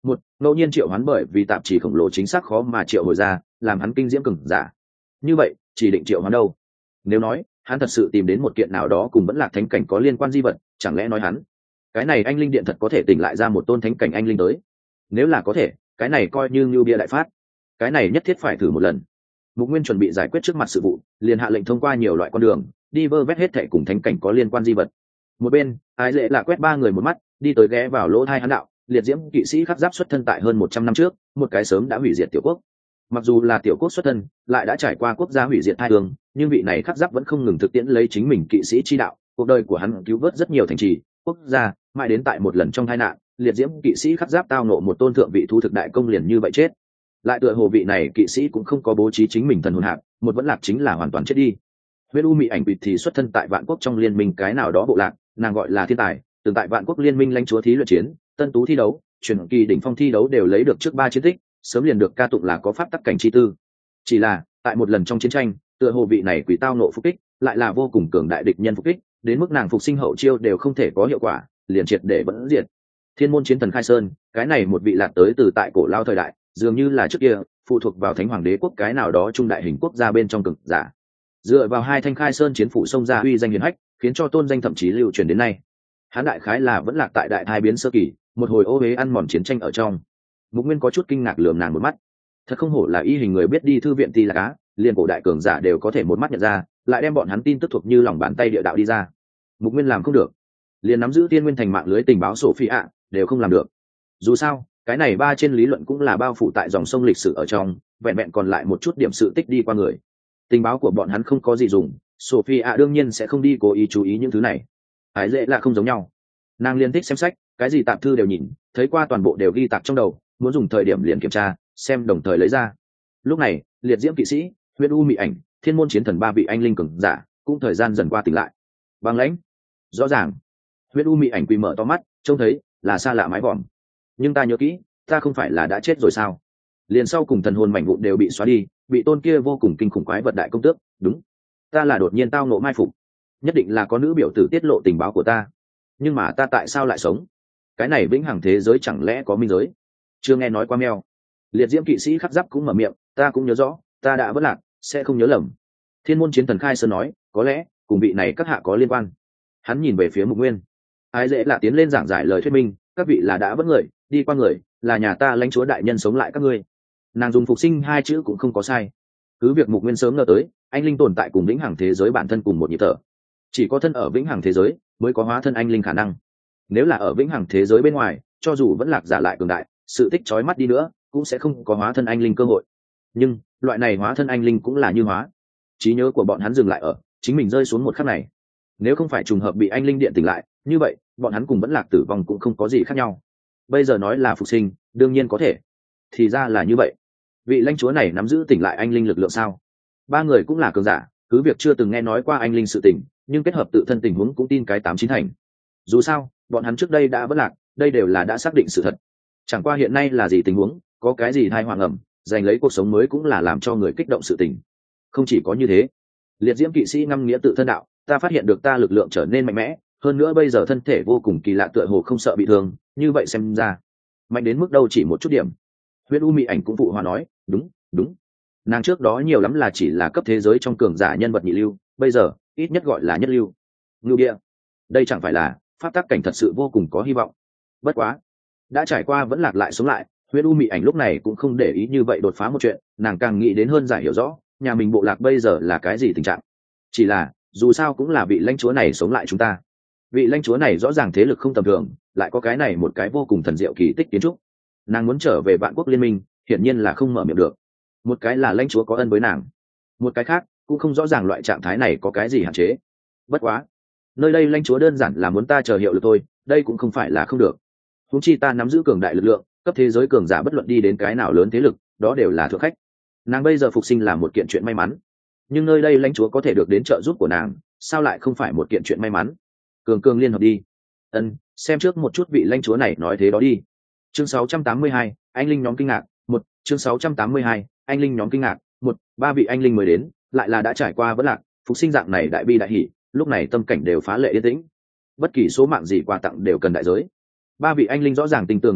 một ngẫu nhiên triệu hoán bởi vì tạp chí khổng lồ chính xác khó mà triệu hồi ra, làm hắn kinh diễm cường giả. Như vậy chỉ định triệu hoán đâu? Nếu nói hắn thật sự tìm đến một kiện nào đó cùng vẫn lạc thánh cảnh có liên quan di vật, chẳng lẽ nói hắn cái này anh linh điện thật có thể tỉnh lại ra một tôn thánh cảnh anh linh tới? Nếu là có thể, cái này coi như như bia đại phát. Cái này nhất thiết phải thử một lần. Mục Nguyên chuẩn bị giải quyết trước mặt sự vụ, liền hạ lệnh thông qua nhiều loại con đường đi vơ vét hết thảy cùng thánh cảnh có liên quan di vật. Một bên Ái Lệ là quét ba người một mắt, đi tới ghé vào lỗ thai hắn đạo, liệt diễm kỵ sĩ khắc giáp xuất thân tại hơn một trăm năm trước, một cái sớm đã hủy diệt tiểu quốc. Mặc dù là tiểu quốc xuất thân, lại đã trải qua quốc gia hủy diệt hai đường, nhưng vị này khắc giáp vẫn không ngừng thực tiễn lấy chính mình kỵ sĩ chi đạo. Cuộc đời của hắn cứu vớt rất nhiều thành trì, quốc gia, mãi đến tại một lần trong tai nạn, liệt diễm kỵ sĩ khắc giáp tao nộ một tôn thượng vị thu thực đại công liền như vậy chết. Lại tựa hồ vị này kỵ sĩ cũng không có bố trí chính mình thần hồn hạp, một vẫn lạc chính là hoàn toàn chết đi. Huyết U Mị Ảnh Quỷ thì xuất thân tại Vạn Quốc trong liên minh cái nào đó bộ lạc, nàng gọi là thiên tài, từng tại Vạn Quốc liên minh lãnh chúa thí luyện chiến, tân tú thi đấu, truyền kỳ đỉnh phong thi đấu đều lấy được trước ba chiến tích, sớm liền được ca tụng là có pháp tắc cảnh chi tư. Chỉ là tại một lần trong chiến tranh, tựa hồ vị này quỷ tao nộ phục kích, lại là vô cùng cường đại địch nhân phục kích, đến mức nàng phục sinh hậu chiêu đều không thể có hiệu quả, liền triệt để vẫn diệt. Thiên môn chiến thần Khai Sơn, cái này một vị lạc tới từ tại cổ lao thời đại, dường như là trước kia phụ thuộc vào Thánh Hoàng Đế quốc cái nào đó trung đại hình quốc gia bên trong cực giả. Dựa vào hai thanh Khai Sơn chiến phủ xông ra uy danh hiển hách, khiến cho tôn danh thậm chí lưu truyền đến nay. Hán đại khái là vẫn lạc tại đại thai biến sơ kỳ, một hồi ô uế ăn mòn chiến tranh ở trong. Mục Nguyên có chút kinh ngạc lườm nàng một mắt. Thật không hổ là y hình người biết đi thư viện ti là cá, liền cổ đại cường giả đều có thể một mắt nhận ra, lại đem bọn hắn tin tức thuộc như lòng bàn tay địa đạo đi ra. Mục Nguyên làm không được, liền nắm giữ Tiên Nguyên thành mạng lưới tình báo sổ phi ạ đều không làm được. Dù sao, cái này ba trên lý luận cũng là bao phủ tại dòng sông lịch sử ở trong, vẹn vẹn còn lại một chút điểm sự tích đi qua người. Tình báo của bọn hắn không có gì dùng, Sophia đương nhiên sẽ không đi cố ý chú ý những thứ này. Ái Lệ là không giống nhau, nàng liên thích xem sách, cái gì tạp thư đều nhìn, thấy qua toàn bộ đều ghi tạp trong đầu, muốn dùng thời điểm liền kiểm tra, xem đồng thời lấy ra. Lúc này, liệt diễm kỵ sĩ, Huyết U Mị Ảnh, Thiên môn chiến thần ba vị anh linh cường giả, cũng thời gian dần qua tỉnh lại. Băng lãnh, rõ ràng. Huyết U Mị Ảnh quỳ mở to mắt, trông thấy là xa lạ mái vòm. Nhưng ta nhớ kỹ, ta không phải là đã chết rồi sao? Liền sau cùng thần hồn mảnh vụn đều bị xóa đi, bị tôn kia vô cùng kinh khủng quái vật đại công tước, đúng, ta là đột nhiên tao ngộ mai phục, nhất định là có nữ biểu tử tiết lộ tình báo của ta. Nhưng mà ta tại sao lại sống? Cái này vĩnh hằng thế giới chẳng lẽ có minh giới? Chưa nghe nói qua meo. Liệt diễm kỵ sĩ khắc giáp cũng mở miệng, ta cũng nhớ rõ, ta đã vất lạc, sẽ không nhớ lầm. Thiên môn chiến thần Khai Sơn nói, có lẽ cùng vị này các hạ có liên quan. Hắn nhìn về phía Mục Nguyên. Ái Dễ là tiến lên giảng giải lời thuyết minh, các vị là đã vất người, đi qua người, là nhà ta lãnh chúa đại nhân sống lại các ngươi. Nàng dùng phục sinh hai chữ cũng không có sai. Cứ việc Mục Nguyên sớm ngờ tới, anh linh tồn tại cùng vĩnh hằng thế giới bản thân cùng một nhịp thở. Chỉ có thân ở vĩnh hằng thế giới mới có hóa thân anh linh khả năng. Nếu là ở vĩnh hằng thế giới bên ngoài, cho dù vẫn lạc giả lại cường đại, sự tích chói mắt đi nữa, cũng sẽ không có hóa thân anh linh cơ hội. Nhưng loại này hóa thân anh linh cũng là như hóa. Trí nhớ của bọn hắn dừng lại ở chính mình rơi xuống một khắc này. Nếu không phải trùng hợp bị anh linh điện tỉnh lại, như vậy bọn hắn cùng vẫn lạc tử vong cũng không có gì khác nhau. Bây giờ nói là phục sinh, đương nhiên có thể. Thì ra là như vậy. Vị lãnh chúa này nắm giữ tỉnh lại anh linh lực lượng sao? Ba người cũng là cường giả, cứ việc chưa từng nghe nói qua anh linh sự tỉnh, nhưng kết hợp tự thân tình huống cũng tin cái tám chín thành. Dù sao, bọn hắn trước đây đã vẫn lạc, đây đều là đã xác định sự thật. Chẳng qua hiện nay là gì tình huống, có cái gì thai hoàng ẩm, giành lấy cuộc sống mới cũng là làm cho người kích động sự tình. Không chỉ có như thế, liệt diễm kỵ sĩ ngâm nghĩa tự thân đạo, ta phát hiện được ta lực lượng trở nên mạnh mẽ, hơn nữa bây giờ thân thể vô cùng kỳ lạ, tựa hồ không sợ bị thương, như vậy xem ra mạnh đến mức đâu chỉ một chút điểm. Huyết U Mị Ảnh cũng phụ hòa nói, đúng đúng, nàng trước đó nhiều lắm là chỉ là cấp thế giới trong cường giả nhân vật nhị lưu, bây giờ ít nhất gọi là nhất lưu. Ngưu địa, đây chẳng phải là pháp tắc cảnh thật sự vô cùng có hy vọng. Bất quá đã trải qua vẫn lạc lại sống lại, Huyết U Mị Ảnh lúc này cũng không để ý như vậy đột phá một chuyện, nàng càng nghĩ đến hơn giải hiểu rõ nhà mình bộ lạc bây giờ là cái gì tình trạng. Chỉ là dù sao cũng là vị lãnh chúa này sống lại chúng ta, vị lãnh chúa này rõ ràng thế lực không tầm thường, lại có cái này một cái vô cùng thần diệu kỳ tích kiến trúc. Nàng muốn trở về Vạn Quốc liên minh, hiển nhiên là không mở miệng được. Một cái là lãnh chúa có ân với nàng, một cái khác cũng không rõ ràng loại trạng thái này có cái gì hạn chế. Bất quá nơi đây lãnh chúa đơn giản là muốn ta chờ hiệu lực thôi, đây cũng không phải là không được. Huống chi ta nắm giữ cường đại lực lượng, cấp thế giới cường giả bất luận đi đến cái nào lớn thế lực, đó đều là thượng khách. Nàng bây giờ phục sinh là một kiện chuyện may mắn, nhưng nơi đây lãnh chúa có thể được đến trợ giúp của nàng, sao lại không phải một kiện chuyện may mắn? Cường cường liên hợp đi. Ân, xem trước một chút vị lãnh chúa này nói thế đó đi. Chương sáu trăm tám mươi hai, anh linh nhóm kinh ngạc. Một, chương sáu trăm tám mươi hai, anh linh nhóm kinh ngạc. Một, ba vị anh linh mới đến, lại là đã trải qua vẫn lạc, phục sinh dạng này đại bi đại hỷ, lúc này tâm cảnh đều phá lệ yên tĩnh. Bất kỳ số mạng gì quà tặng đều cần đại giới. Ba vị anh linh rõ ràng tình tường điểm này,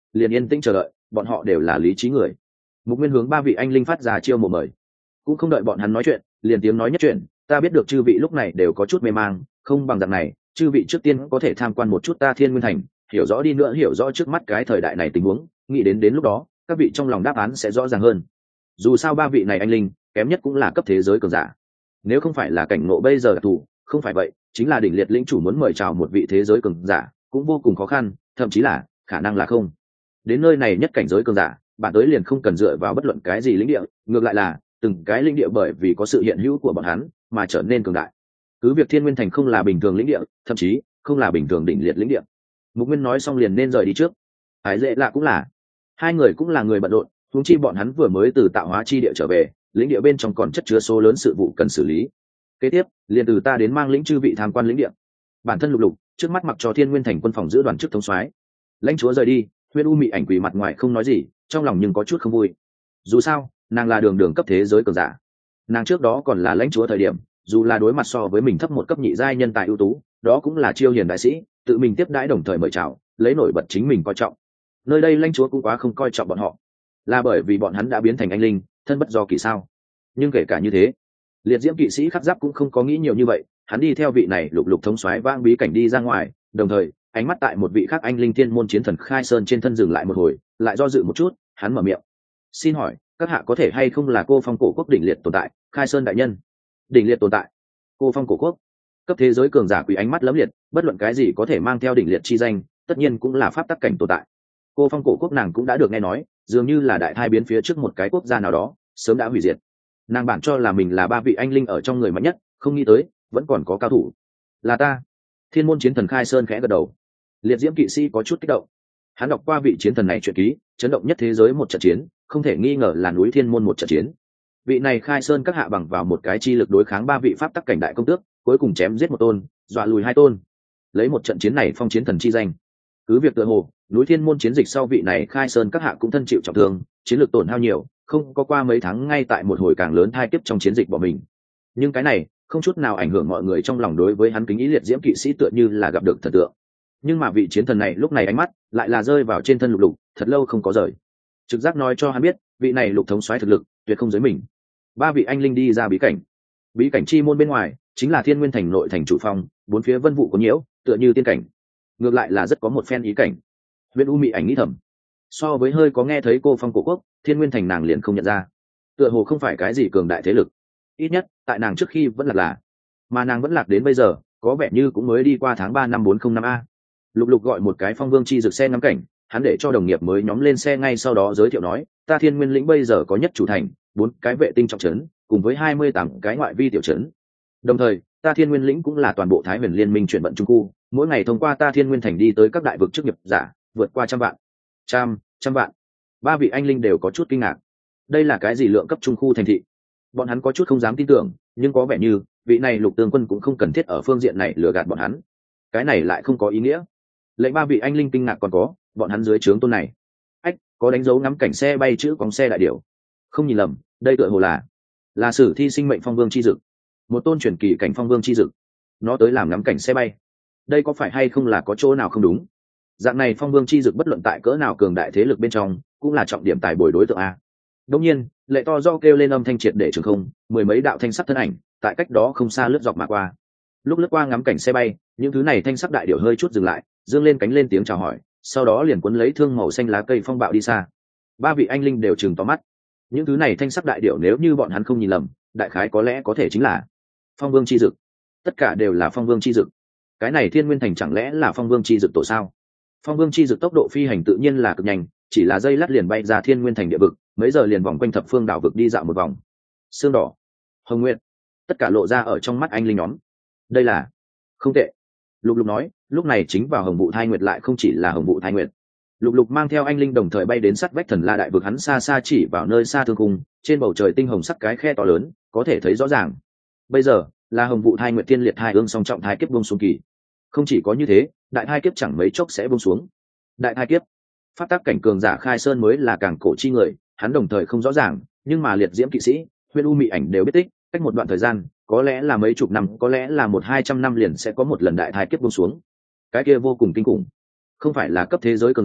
liền yên tĩnh chờ đợi, bọn họ đều là lý trí người. Mục Nguyên hướng ba vị anh linh phát ra chiêu mộ mời, cũng không đợi bọn hắn nói chuyện, liền tiếng nói nhất chuyện, ta biết được chư vị lúc này đều có chút mê mang, không bằng dạng này, chư vị trước tiên có thể tham quan một chút ta Thiên Nguyên Thành, hiểu rõ đi nữa hiểu rõ trước mắt cái thời đại này tình huống, nghĩ đến đến lúc đó, các vị trong lòng đáp án sẽ rõ ràng hơn. Dù sao ba vị này anh linh, kém nhất cũng là cấp thế giới cường giả. Nếu không phải là cảnh ngộ bây giờ đặc thù, không phải vậy, chính là đỉnh liệt lĩnh chủ muốn mời chào một vị thế giới cường giả, cũng vô cùng khó khăn, thậm chí là khả năng là không. Đến nơi này nhất cảnh giới cường giả, bạn tới liền không cần dựa vào bất luận cái gì lĩnh địa, ngược lại là từng cái lĩnh địa bởi vì có sự hiện hữu của bọn hắn mà trở nên cường đại. Cứ việc Thiên Nguyên Thành không là bình thường lĩnh địa, thậm chí không là bình thường đỉnh liệt lĩnh địa. Mục Nguyên nói xong liền nên rời đi trước. Hải Dễ Lạ cũng là, hai người cũng là người bận rộn, huống chi bọn hắn vừa mới từ tạo hóa chi địa trở về, lĩnh địa bên trong còn chất chứa số lớn sự vụ cần xử lý. Kế tiếp, liền từ ta đến mang lĩnh chư vị tham quan lĩnh địa. Bản thân Lục Lục trước mắt mặc cho Thiên Nguyên Thành quân phòng giữ đoàn chức thống soái. Lãnh chúa rời đi, Huyên U Mị ảnh quỳ mặt ngoài không nói gì, trong lòng nhưng có chút không vui. Dù sao, nàng là đường đường cấp thế giới cường giả. Nàng trước đó còn là lãnh chúa thời điểm, dù là đối mặt so với mình thấp một cấp nhị giai nhân tài ưu tú, đó cũng là chiêu hiền đại sĩ, tự mình tiếp đãi đồng thời mời chào, lấy nổi bật chính mình coi trọng. Nơi đây lãnh chúa cũng quá không coi trọng bọn họ, là bởi vì bọn hắn đã biến thành anh linh, thân bất do kỳ sao? Nhưng kể cả như thế, liệt diễm kỵ sĩ khắc giáp cũng không có nghĩ nhiều như vậy, hắn đi theo vị này Lục Lục thống soái vang bí cảnh đi ra ngoài, đồng thời ánh mắt tại một vị khác anh linh thiên môn chiến thần Khai Sơn trên thân dừng lại một hồi, lại do dự một chút, hắn mở miệng: xin hỏi các hạ có thể hay không là cô phong cổ quốc đỉnh liệt tồn tại, Khai Sơn đại nhân? Đỉnh liệt tồn tại? Cô phong cổ quốc? Cấp thế giới cường giả quỷ ánh mắt lấm liệt, bất luận cái gì có thể mang theo đỉnh liệt chi danh, tất nhiên cũng là pháp tắc cảnh tồn tại. Cô phong cổ quốc nàng cũng đã được nghe nói, dường như là đại thai biến phía trước một cái quốc gia nào đó sớm đã hủy diệt. Nàng bản cho là mình là ba vị anh linh ở trong người mạnh nhất, không nghĩ tới vẫn còn có cao thủ. Là ta. Thiên môn chiến thần Khai Sơn khẽ gật đầu. Liệt diễm kỵ sĩ có chút kích động, hắn đọc qua vị chiến thần này truyện ký, chấn động nhất thế giới một trận chiến, không thể nghi ngờ là núi Thiên môn một trận chiến. Vị này Khai Sơn các hạ bằng vào một cái chi lực đối kháng ba vị pháp tắc cảnh đại công tước, cuối cùng chém giết một tôn, dọa lùi hai tôn, lấy một trận chiến này phong chiến thần chi danh. Cứ việc tựa hồ núi Thiên môn chiến dịch sau vị này Khai Sơn các hạ cũng thân chịu trọng thương, chiến lược tổn hao nhiều, không có qua mấy tháng ngay tại một hồi càng lớn thai kiếp trong chiến dịch bỏ mình. Nhưng cái này không chút nào ảnh hưởng mọi người trong lòng đối với hắn kính ý liệt diễm kỵ sĩ tựa như là gặp được thần tượng. Nhưng mà vị chiến thần này lúc này ánh mắt lại là rơi vào trên thân Lục Lục, thật lâu không có rời. Trực giác nói cho hắn biết, vị này Lục thống soái thực lực tuyệt không dưới mình. Ba vị anh linh đi ra bí cảnh. Bí cảnh chi môn bên ngoài chính là Thiên Nguyên Thành nội thành chủ phong, bốn phía vân vụ có nhiễu, tựa như tiên cảnh. Ngược lại là rất có một phen ý cảnh. Huyễn U Mị ảnh nghĩ thầm, so với hơi có nghe thấy cô phong cổ quốc, Thiên Nguyên Thành nàng liền không nhận ra, tựa hồ không phải cái gì cường đại thế lực, ít nhất tại nàng trước khi vẫn là là mà nàng vẫn lạc đến bây giờ, có vẻ như cũng mới đi qua tháng ba năm bốn không năm a. Lục Lục gọi một cái phong vương chi rực xe ngắm cảnh, hắn để cho đồng nghiệp mới nhóm lên xe ngay sau đó giới thiệu nói, ta Thiên Nguyên lĩnh bây giờ có nhất chủ thành, bốn cái vệ tinh trọng trấn, cùng với hai mươi tám cái ngoại vi tiểu trấn. Đồng thời, ta Thiên Nguyên lĩnh cũng là toàn bộ Thái Huyền Liên minh chuyển vận trung khu, mỗi ngày thông qua ta Thiên Nguyên thành đi tới các đại vực chức nghiệp giả, vượt qua trăm vạn. Trăm, trăm vạn. Ba vị anh linh đều có chút kinh ngạc. Đây là cái gì lượng cấp trung khu thành thị? Bọn hắn có chút không dám tin tưởng, nhưng có vẻ như vị này Lục tướng quân cũng không cần thiết ở phương diện này lừa gạt bọn hắn. Cái này lại không có ý nghĩa. Lệnh ba vị anh linh kinh ngạc còn có, bọn hắn dưới trướng tôn này. Ách, có đánh dấu ngắm cảnh xe bay chữ cóng xe đại điểu. Không nhìn lầm, đây tựa hồ là là sử thi sinh mệnh phong vương chi dực, một tôn truyền kỳ cảnh phong vương chi dực. Nó tới làm ngắm cảnh xe bay. Đây có phải hay không là có chỗ nào không đúng? Dạng này phong vương chi dực bất luận tại cỡ nào cường đại thế lực bên trong, cũng là trọng điểm tài bồi đối tượng a. Đương nhiên, lệ to do kêu lên âm thanh triệt để trường không, mười mấy đạo thanh sắc thân ảnh, tại cách đó không xa lướt dọc mà qua. Lúc lướt qua ngắm cảnh xe bay, những thứ này thanh sắc đại điểu hơi chút dừng lại, dương lên cánh lên tiếng chào hỏi, sau đó liền cuốn lấy thương màu xanh lá cây phong bạo đi xa. Ba vị anh linh đều trừng to mắt. Những thứ này thanh sắc đại điểu nếu như bọn hắn không nhìn lầm, đại khái có lẽ có thể chính là phong vương chi dực. Tất cả đều là phong vương chi dực. Cái này Thiên Nguyên thành chẳng lẽ là phong vương chi dực tổ sao? Phong vương chi dực tốc độ phi hành tự nhiên là cực nhanh, chỉ là dây lát liền bay ra Thiên Nguyên thành địa vực, mấy giờ liền vòng quanh thập phương đảo vực đi dạo một vòng. Sương đỏ, hồng nguyệt, tất cả lộ ra ở trong mắt anh linh nhóm. Đây là không tệ. Lục Lục nói, lúc này chính vào hồng vụ thai nguyệt lại không chỉ là hồng vụ thai nguyệt. Lục Lục mang theo anh linh đồng thời bay đến sát vách thần la đại vực, hắn xa xa chỉ vào nơi xa thương khung, trên bầu trời tinh hồng sắc cái khe to lớn, có thể thấy rõ ràng. Bây giờ là hồng vụ thai nguyệt tiên liệt hai ương song trọng thai kiếp buông xuống kỳ. Không chỉ có như thế, đại thai kiếp chẳng mấy chốc sẽ buông xuống. Đại thai kiếp, phát tác cảnh cường giả Khai Sơn mới là càng cổ chi người, hắn đồng thời không rõ ràng, nhưng mà liệt diễm kỵ sĩ, Huyên U Mị ảnh đều biết tích, cách một đoạn thời gian, có lẽ là mấy chục năm, có lẽ là một hai trăm năm liền sẽ có một lần đại thai kiếp buông xuống. Cái kia vô cùng kinh khủng, không phải là cấp thế giới cường giả,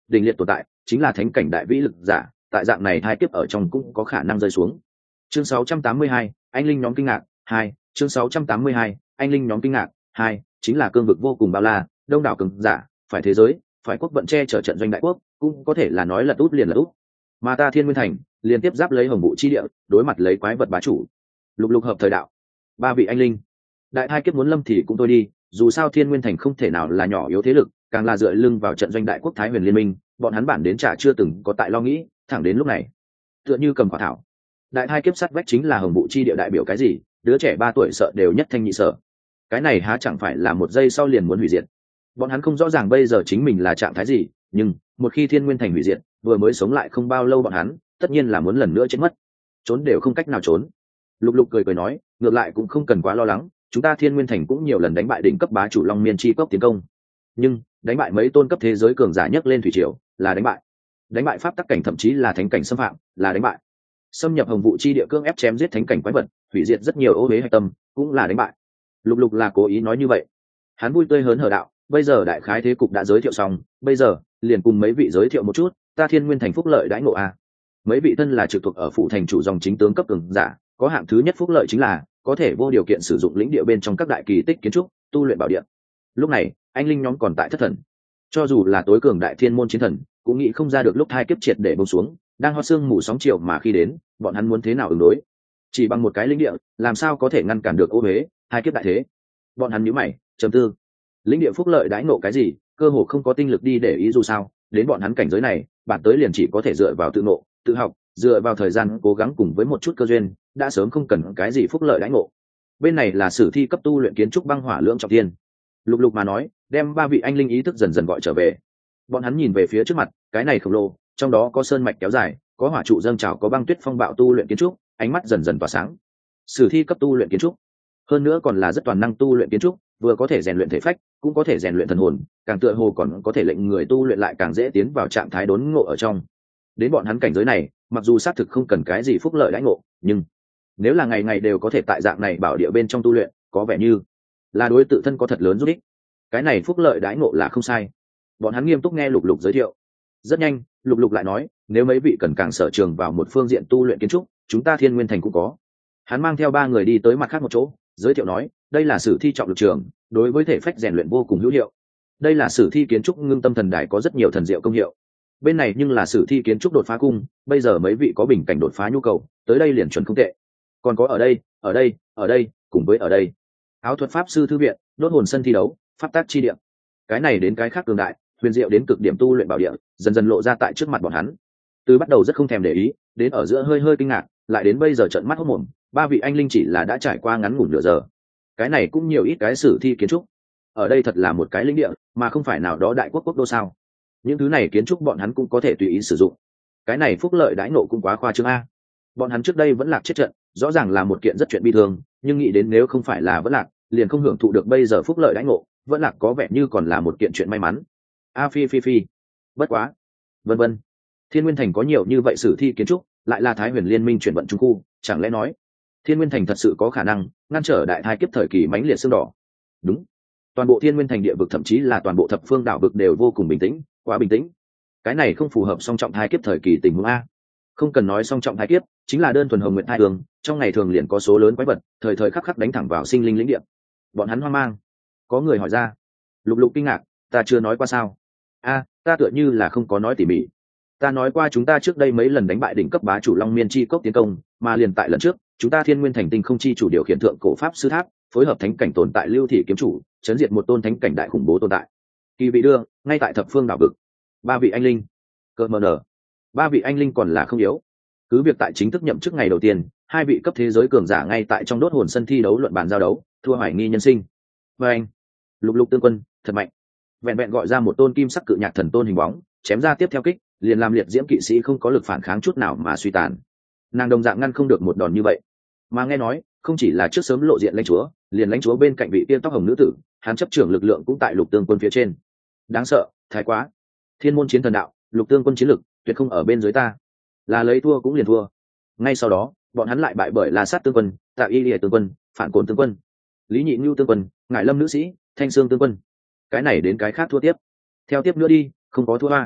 đỉnh liệt tồn tại chính là thánh cảnh đại vĩ lực giả, tại dạng này hai kiếp ở trong cũng có khả năng rơi xuống. Chương sáu trăm tám mươi hai, anh linh nhóm kinh ngạc hai. Chương sáu trăm tám mươi hai, anh linh nhóm kinh ngạc hai, chính là cương vực vô cùng bao la, đông đảo cường giả, phải thế giới, phải quốc vận che chở trận doanh đại quốc, cũng có thể là nói là út liền là út. Mà ta Thiên Nguyên Thành liên tiếp giáp lấy hồng vụ chi địa, đối mặt lấy quái vật bá chủ. Lục lục hợp thời đạo, ba vị anh linh, đại hai kiếp muốn lâm thì cũng thôi đi, dù sao Thiên Nguyên Thành không thể nào là nhỏ yếu thế lực, càng là dựa lưng vào trận doanh đại quốc Thái Huyền Liên Minh, bọn hắn bản đến trả chưa từng có tại lo nghĩ, thẳng đến lúc này, tựa như cầm quả thảo. Đại hai kiếp sát vách chính là hồng vụ chi địa đại biểu cái gì, đứa trẻ ba tuổi sợ đều nhất thanh nhị sợ. Cái này há chẳng phải là một giây sau liền muốn hủy diệt. Bọn hắn không rõ ràng bây giờ chính mình là trạng thái gì, nhưng một khi Thiên Nguyên Thành hủy diệt, vừa mới sống lại không bao lâu bọn hắn, tất nhiên là muốn lần nữa chết mất. Trốn đều không cách nào trốn. Lục Lục cười cười nói, ngược lại cũng không cần quá lo lắng, chúng ta Thiên Nguyên Thành cũng nhiều lần đánh bại đỉnh cấp bá chủ Long Miên chi cốc tiến công. Nhưng, đánh bại mấy tôn cấp thế giới cường giả nhất lên thủy triều, là đánh bại. Đánh bại pháp tắc cảnh thậm chí là thánh cảnh xâm phạm, là đánh bại. Xâm nhập hồng vụ chi địa cương ép chém giết thánh cảnh quái vật, hủy diệt rất nhiều ô uế hạch tâm, cũng là đánh bại. Lục Lục là cố ý nói như vậy. Hắn vui tươi hớn hở đạo, bây giờ đại khái thế cục đã giới thiệu xong, bây giờ liền cùng mấy vị giới thiệu một chút, ta Thiên Nguyên Thành phúc lợi đãi ngộ a. Mấy vị thân là trực thuộc ở phụ thành chủ dòng chính tướng cấp cường giả, có hạng thứ nhất phúc lợi chính là có thể vô điều kiện sử dụng lĩnh địa bên trong các đại kỳ tích kiến trúc, tu luyện bảo địa. Lúc này, anh linh nhóm còn tại thất thần. Cho dù là tối cường đại thiên môn chiến thần, cũng nghĩ không ra được lúc hai kiếp triệt để buông xuống, đang hót xương mù sóng chiều mà khi đến, bọn hắn muốn thế nào ứng đối? Chỉ bằng một cái lĩnh địa, làm sao có thể ngăn cản được ô uế, hai kiếp đại thế? Bọn hắn nhíu mày, trầm tư. Lĩnh địa phúc lợi đãi ngộ cái gì, cơ hồ không có tinh lực đi để ý dù sao, đến bọn hắn cảnh giới này, bản tới liền chỉ có thể dựa vào tự ngộ, tự học, dựa vào thời gian cố gắng cùng với một chút cơ duyên, đã sớm không cần cái gì phúc lợi đãi ngộ. Bên này là sử thi cấp tu luyện kiến trúc băng hỏa lưỡng trọng thiên. Lục Lục mà nói, đem ba vị anh linh ý thức dần dần gọi trở về. Bọn hắn nhìn về phía trước mặt, cái này khổng lồ, trong đó có sơn mạch kéo dài, có hỏa trụ dâng trào, có băng tuyết phong bạo tu luyện kiến trúc, ánh mắt dần dần tỏa sáng. Sử thi cấp tu luyện kiến trúc, hơn nữa còn là rất toàn năng tu luyện kiến trúc, vừa có thể rèn luyện thể phách, cũng có thể rèn luyện thần hồn, càng tựa hồ còn có thể lệnh người tu luyện lại càng dễ tiến vào trạng thái đốn ngộ ở trong. Đến bọn hắn cảnh giới này, mặc dù xác thực không cần cái gì phúc lợi đãi ngộ, nhưng nếu là ngày ngày đều có thể tại dạng này bảo địa bên trong tu luyện, có vẻ như là đối tự thân có thật lớn giúp ích. Cái này phúc lợi đãi ngộ là không sai. Bọn hắn nghiêm túc nghe Lục Lục giới thiệu. Rất nhanh, Lục Lục lại nói, nếu mấy vị cần càng sở trường vào một phương diện tu luyện kiến trúc, chúng ta Thiên Nguyên Thành cũng có. Hắn mang theo ba người đi tới mặt khác một chỗ, giới thiệu nói, đây là sử thi trọng lực trường, đối với thể phách rèn luyện vô cùng hữu hiệu. Đây là sử thi kiến trúc ngưng tâm thần đài, có rất nhiều thần diệu công hiệu. Bên này nhưng là sử thi kiến trúc đột phá cung, bây giờ mấy vị có bình cảnh đột phá nhu cầu, tới đây liền chuẩn không tệ. Còn có ở đây, ở đây, ở đây, cùng với ở đây, áo thuật pháp sư thư viện, đốt hồn sân thi đấu, pháp tác chi địa. Cái này đến cái khác cường đại, huyền diệu đến cực điểm tu luyện bảo địa, dần dần lộ ra tại trước mặt bọn hắn. Từ bắt đầu rất không thèm để ý, đến ở giữa hơi hơi kinh ngạc, lại đến bây giờ trợn mắt hốt mồm, ba vị anh linh chỉ là đã trải qua ngắn ngủn nửa giờ. Cái này cũng nhiều ít cái sử thi kiến trúc. Ở đây thật là một cái lĩnh địa, mà không phải nào đó đại quốc quốc đô sao? Những thứ này kiến trúc bọn hắn cũng có thể tùy ý sử dụng. Cái này phúc lợi đãi ngộ cũng quá khoa trương a. Bọn hắn trước đây vẫn lạc chết trận, rõ ràng là một kiện rất chuyện bi thương, nhưng nghĩ đến nếu không phải là vẫn lạc, liền không hưởng thụ được bây giờ phúc lợi đãi ngộ, vẫn lạc có vẻ như còn là một kiện chuyện may mắn. A phi phi phi, bất quá, vân vân. Thiên Nguyên Thành có nhiều như vậy sử thi kiến trúc, lại là Thái Huyền Liên Minh chuyển vận trung khu, chẳng lẽ nói Thiên Nguyên Thành thật sự có khả năng ngăn trở đại thai kiếp thời kỳ mãnh liệt xương đỏ? Đúng, toàn bộ Thiên Nguyên Thành địa vực, thậm chí là toàn bộ thập phương đảo vực đều vô cùng bình tĩnh, quá bình tĩnh. Cái này không phù hợp song trọng thai kiếp thời kỳ tình huống a. Không cần nói song trọng thai kiếp, chính là đơn thuần hồng nguyện thai thường, trong ngày thường liền có số lớn quái vật, thời thời khắc khắc đánh thẳng vào sinh linh lĩnh địa. Bọn hắn hoang mang. Có người hỏi ra. Lục Lục kinh ngạc, ta chưa nói qua sao? A, ta tựa như là không có nói tỉ mỉ. Ta nói qua chúng ta trước đây mấy lần đánh bại đỉnh cấp bá chủ Long Miên chi cốc tiến công, mà liền tại lần trước, chúng ta Thiên Nguyên Thành tinh không chi chủ điều khiển thượng cổ pháp sư tháp, phối hợp thánh cảnh tồn tại lưu thị kiếm chủ, chấn diệt một tôn thánh cảnh đại khủng bố tồn tại. Kỳ vị đưa, ngay tại thập phương đảo vực. Ba vị anh linh, cơ mờ nở. Ba vị anh linh còn là không yếu. Cứ việc tại chính thức nhậm chức ngày đầu tiên, hai vị cấp thế giới cường giả ngay tại trong đốt hồn sân thi đấu luận bàn giao đấu, thua hoài nghi nhân sinh. Và anh, Lục Lục tương quân, thật mạnh. Vẹn vẹn gọi ra một tôn kim sắc cự nhạc thần tôn hình bóng, chém ra tiếp theo kích, liền làm liệt diễm kỵ sĩ không có lực phản kháng chút nào mà suy tàn. Nàng đồng dạng ngăn không được một đòn như vậy. Mà nghe nói, không chỉ là trước sớm lộ diện lãnh chúa, liền lãnh chúa bên cạnh vị tiên tóc hồng nữ tử, hắn chấp trưởng lực lượng cũng tại Lục Tương quân phía trên. Đáng sợ, thái quá. Thiên môn chiến thần đạo, Lục Tương quân chiến lực tuyệt không ở bên dưới ta. Là lấy thua cũng liền thua. Ngay sau đó, bọn hắn lại bại bởi La Sát tương quân, Tạ Y Lìa tương quân, Phản Cồn tương quân, Lý Nhị Nhu tương quân, Ngải Lâm nữ sĩ, Thanh Sương tương quân. Cái này đến cái khác thua tiếp. Theo tiếp nữa đi, không có thua ba.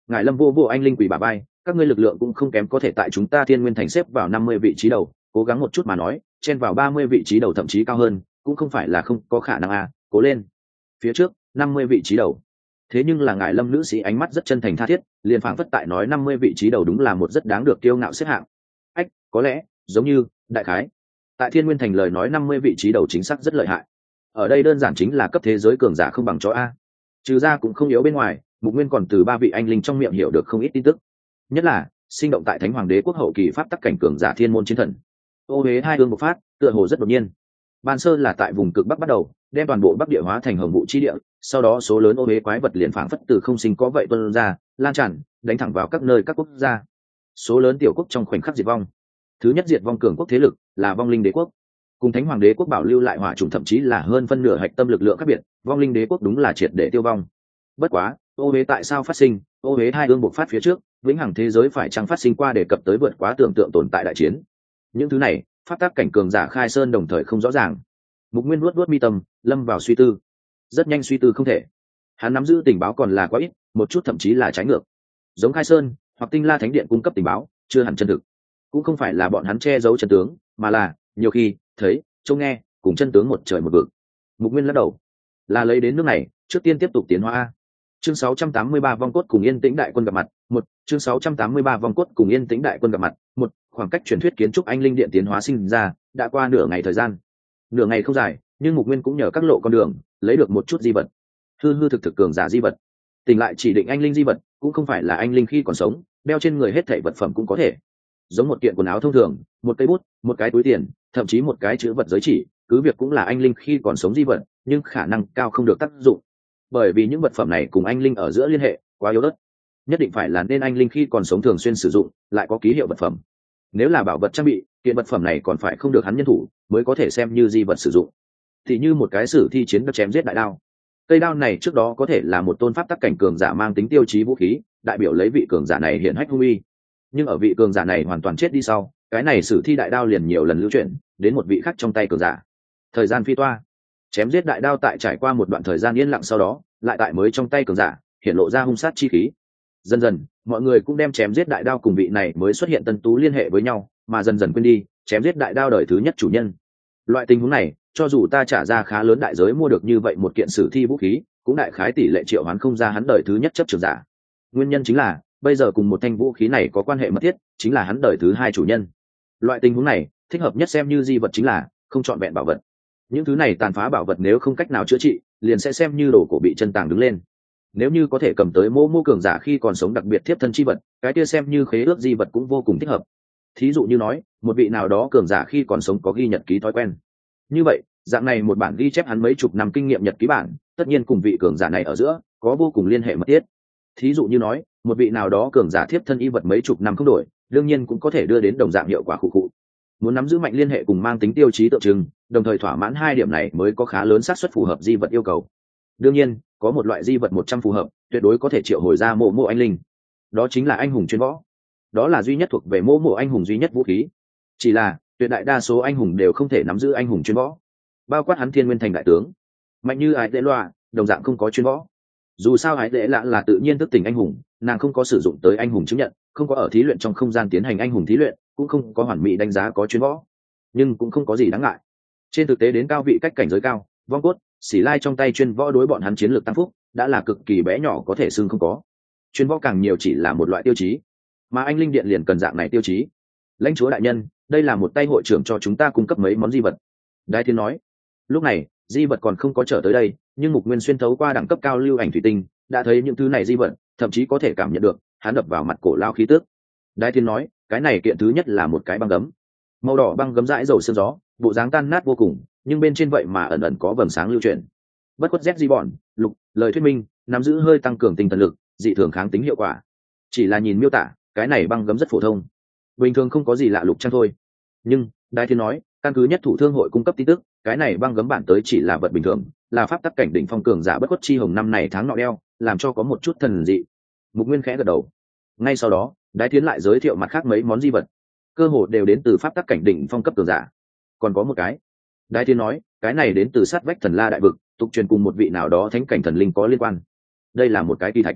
Ngài Lâm vô vô anh linh quỷ bà bay, các ngươi lực lượng cũng không kém, có thể tại chúng ta Thiên Nguyên Thành xếp vào năm mươi vị trí đầu, cố gắng một chút mà nói, chen vào ba mươi vị trí đầu thậm chí cao hơn, cũng không phải là không có khả năng à, cố lên. Phía trước, năm mươi vị trí đầu. Thế nhưng là Ngài Lâm nữ sĩ ánh mắt rất chân thành tha thiết, liền phảng phất tại nói năm mươi vị trí đầu đúng là một rất đáng được kiêu ngạo xếp hạng. Ách, có lẽ, giống như, đại khái. Tại Thiên Nguyên Thành lời nói năm mươi vị trí đầu chính xác rất lợi hại. Ở đây đơn giản chính là cấp thế giới cường giả không bằng chó a. Trừ ra cũng không yếu bên ngoài, Mục Nguyên còn từ ba vị anh linh trong miệng hiểu được không ít tin tức. Nhất là, sinh động tại Thánh Hoàng Đế quốc hậu kỳ pháp tắc cảnh cường giả thiên môn chiến thần. Ô Huế hai hương bộc phát, tựa hồ rất đột nhiên. Ban sơ là tại vùng cực bắc bắt đầu, đem toàn bộ bắc địa hóa thành hồng vụ chi địa, sau đó số lớn ô Huế quái vật liền phảng phất từ không sinh có vậy tuôn ra, lan tràn, đánh thẳng vào các nơi các quốc gia. Số lớn tiểu quốc trong khoảnh khắc diệt vong. Thứ nhất diệt vong cường quốc thế lực là Vong Linh Đế quốc. Cùng Thánh Hoàng Đế quốc bảo lưu lại hỏa chủng thậm chí là hơn phân nửa hạch tâm lực lượng khác biệt, Vong Linh Đế quốc đúng là triệt để tiêu vong. Bất quá, ô Huế tại sao phát sinh, ô Huế hai hương bộc phát phía trước, vĩnh hằng thế giới phải chăng phát sinh qua đề cập tới vượt quá tưởng tượng tồn tại đại chiến. Những thứ này, pháp tác cảnh cường giả khai sơn đồng thời không rõ ràng. Mục Nguyên luốt luốt mi tâm, lâm vào suy tư. Rất nhanh suy tư không thể. Hắn nắm giữ tình báo còn là quá ít, một chút thậm chí là trái ngược. Giống khai sơn hoặc Tinh La Thánh Điện cung cấp tình báo, chưa hẳn chân thực. Cũng không phải là bọn hắn che giấu chân tướng, mà là nhiều khi thấy, trông nghe, cùng chân tướng một trời một vực. Mục Nguyên lắc đầu, là lấy đến nước này, trước tiên tiếp tục tiến hóa. Chương sáu trăm tám mươi ba vong cốt cùng Yên Tĩnh đại quân gặp mặt, một chương sáu trăm tám mươi ba vong cốt cùng Yên Tĩnh đại quân gặp mặt, một khoảng cách truyền thuyết kiến trúc anh linh điện tiến hóa sinh ra, đã qua nửa ngày thời gian. Nửa ngày không dài, nhưng Mục Nguyên cũng nhờ các lộ con đường, lấy được một chút di vật. Hư hư thực thực cường giả di vật. Tỉnh lại chỉ định anh linh di vật, cũng không phải là anh linh khi còn sống, đeo trên người hết thảy vật phẩm cũng có thể. Giống một kiện quần áo thông thường, một cây bút, một cái túi tiền, thậm chí một cái chữ vật giới chỉ, cứ việc cũng là anh linh khi còn sống di vật, nhưng khả năng cao không được tác dụng. Bởi vì những vật phẩm này cùng anh linh ở giữa liên hệ quá yếu ớt, nhất định phải là nên anh linh khi còn sống thường xuyên sử dụng, lại có ký hiệu vật phẩm. Nếu là bảo vật trang bị, kiện vật phẩm này còn phải không được hắn nhân thủ mới có thể xem như di vật sử dụng. Thì như một cái sử thi chiến đấu chém giết đại đao, cây đao này trước đó có thể là một tôn pháp tắc cảnh cường giả mang tính tiêu chí vũ khí, đại biểu lấy vị cường giả này hiện hách hung uy. Nhưng ở vị cường giả này hoàn toàn chết đi sau, cái này sử thi đại đao liền nhiều lần lưu chuyển đến một vị khác trong tay cường giả. Thời gian phi toa, chém giết đại đao tại trải qua một đoạn thời gian yên lặng sau đó, lại tại mới trong tay cường giả hiện lộ ra hung sát chi khí. Dần dần, mọi người cũng đem chém giết đại đao cùng vị này mới xuất hiện tân tú liên hệ với nhau, mà dần dần quên đi chém giết đại đao đời thứ nhất chủ nhân. Loại tình huống này, cho dù ta trả ra khá lớn đại giới mua được như vậy một kiện sử thi vũ khí, cũng đại khái tỷ lệ triệu hoán không ra hắn đời thứ nhất chấp trường giả. Nguyên nhân chính là bây giờ cùng một thanh vũ khí này có quan hệ mật thiết, chính là hắn đời thứ hai chủ nhân. Loại tình huống này thích hợp nhất xem như di vật chính là không trọn vẹn bảo vật. Những thứ này tàn phá bảo vật nếu không cách nào chữa trị, liền sẽ xem như đồ cổ bị chân tàng đứng lên. Nếu như có thể cầm tới mô mô cường giả khi còn sống đặc biệt tiếp thân chi vật, cái kia xem như khế ước di vật cũng vô cùng thích hợp. Thí dụ như nói, một vị nào đó cường giả khi còn sống có ghi nhật ký thói quen. Như vậy, dạng này một bản ghi chép hắn mấy chục năm kinh nghiệm nhật ký bản, tất nhiên cùng vị cường giả này ở giữa có vô cùng liên hệ mật thiết. Thí dụ như nói, một vị nào đó cường giả thiếp thân y vật mấy chục năm không đổi, đương nhiên cũng có thể đưa đến đồng dạng hiệu quả khụ khụ. Muốn nắm giữ mạnh liên hệ cùng mang tính tiêu chí tượng trưng, đồng thời thỏa mãn hai điểm này mới có khá lớn xác suất phù hợp di vật yêu cầu. Đương nhiên, có một loại di vật một trăm phù hợp, tuyệt đối có thể triệu hồi ra mộ mộ anh linh. Đó chính là anh hùng chuyên võ. Đó là duy nhất thuộc về mộ mộ anh hùng duy nhất vũ khí. Chỉ là, tuyệt đại đa số anh hùng đều không thể nắm giữ anh hùng chuyên võ. Bao quát hắn Thiên Nguyên Thành đại tướng, mạnh như Ái Lệ Loa, đồng dạng không có chuyên võ. Dù sao Ái Lệ Lạ là tự nhiên thức tỉnh anh hùng, nàng không có sử dụng tới anh hùng chứng nhận, không có ở thí luyện trong không gian tiến hành anh hùng thí luyện, cũng không có hoàn mỹ đánh giá có chuyên võ. Nhưng cũng không có gì đáng ngại. Trên thực tế đến cao vị cách cảnh giới cao, vong cốt, xỉ lai trong tay chuyên võ đối bọn hắn chiến lược tăng phúc đã là cực kỳ bé nhỏ, có thể xưng không có. Chuyên võ càng nhiều chỉ là một loại tiêu chí, mà anh linh điện liền cần dạng này tiêu chí. Lãnh chúa đại nhân, đây là một tay hội trưởng cho chúng ta cung cấp mấy món di vật. Đái Thiên nói. Lúc này di vật còn không có trở tới đây, nhưng Mục Nguyên xuyên thấu qua đẳng cấp cao lưu ảnh thủy tinh đã thấy những thứ này di vật, thậm chí có thể cảm nhận được hắn đập vào mặt cổ lao khí tức. Đái Thiên nói, cái này kiện thứ nhất là một cái băng gấm, màu đỏ băng gấm dãi dầu sương gió, bộ dáng tan nát vô cùng, nhưng bên trên vậy mà ẩn ẩn có vầng sáng lưu chuyển. Bất khuất z di bọn lục lời thuyết minh nắm giữ hơi tăng cường tinh thần lực, dị thường kháng tính hiệu quả. Chỉ là nhìn miêu tả, cái này băng gấm rất phổ thông, bình thường không có gì lạ lục chăng thôi. Nhưng Đái Thiên nói, căn cứ nhất thủ thương hội cung cấp tin tức, cái này băng gấm bản tới chỉ là vật bình thường, là pháp tắc cảnh đỉnh phong cường giả bất khuất chi hồng năm này tháng nọ đeo, làm cho có một chút thần dị. Mục Nguyên khẽ gật đầu. Ngay sau đó, Đái Thiên lại giới thiệu mặt khác mấy món di vật, cơ hồ đều đến từ pháp tắc cảnh đỉnh phong cấp cường giả. Còn có một cái, Đái Thiên nói, cái này đến từ sát vách thần la đại vực, tục truyền cùng một vị nào đó thánh cảnh thần linh có liên quan. Đây là một cái kỳ thạch,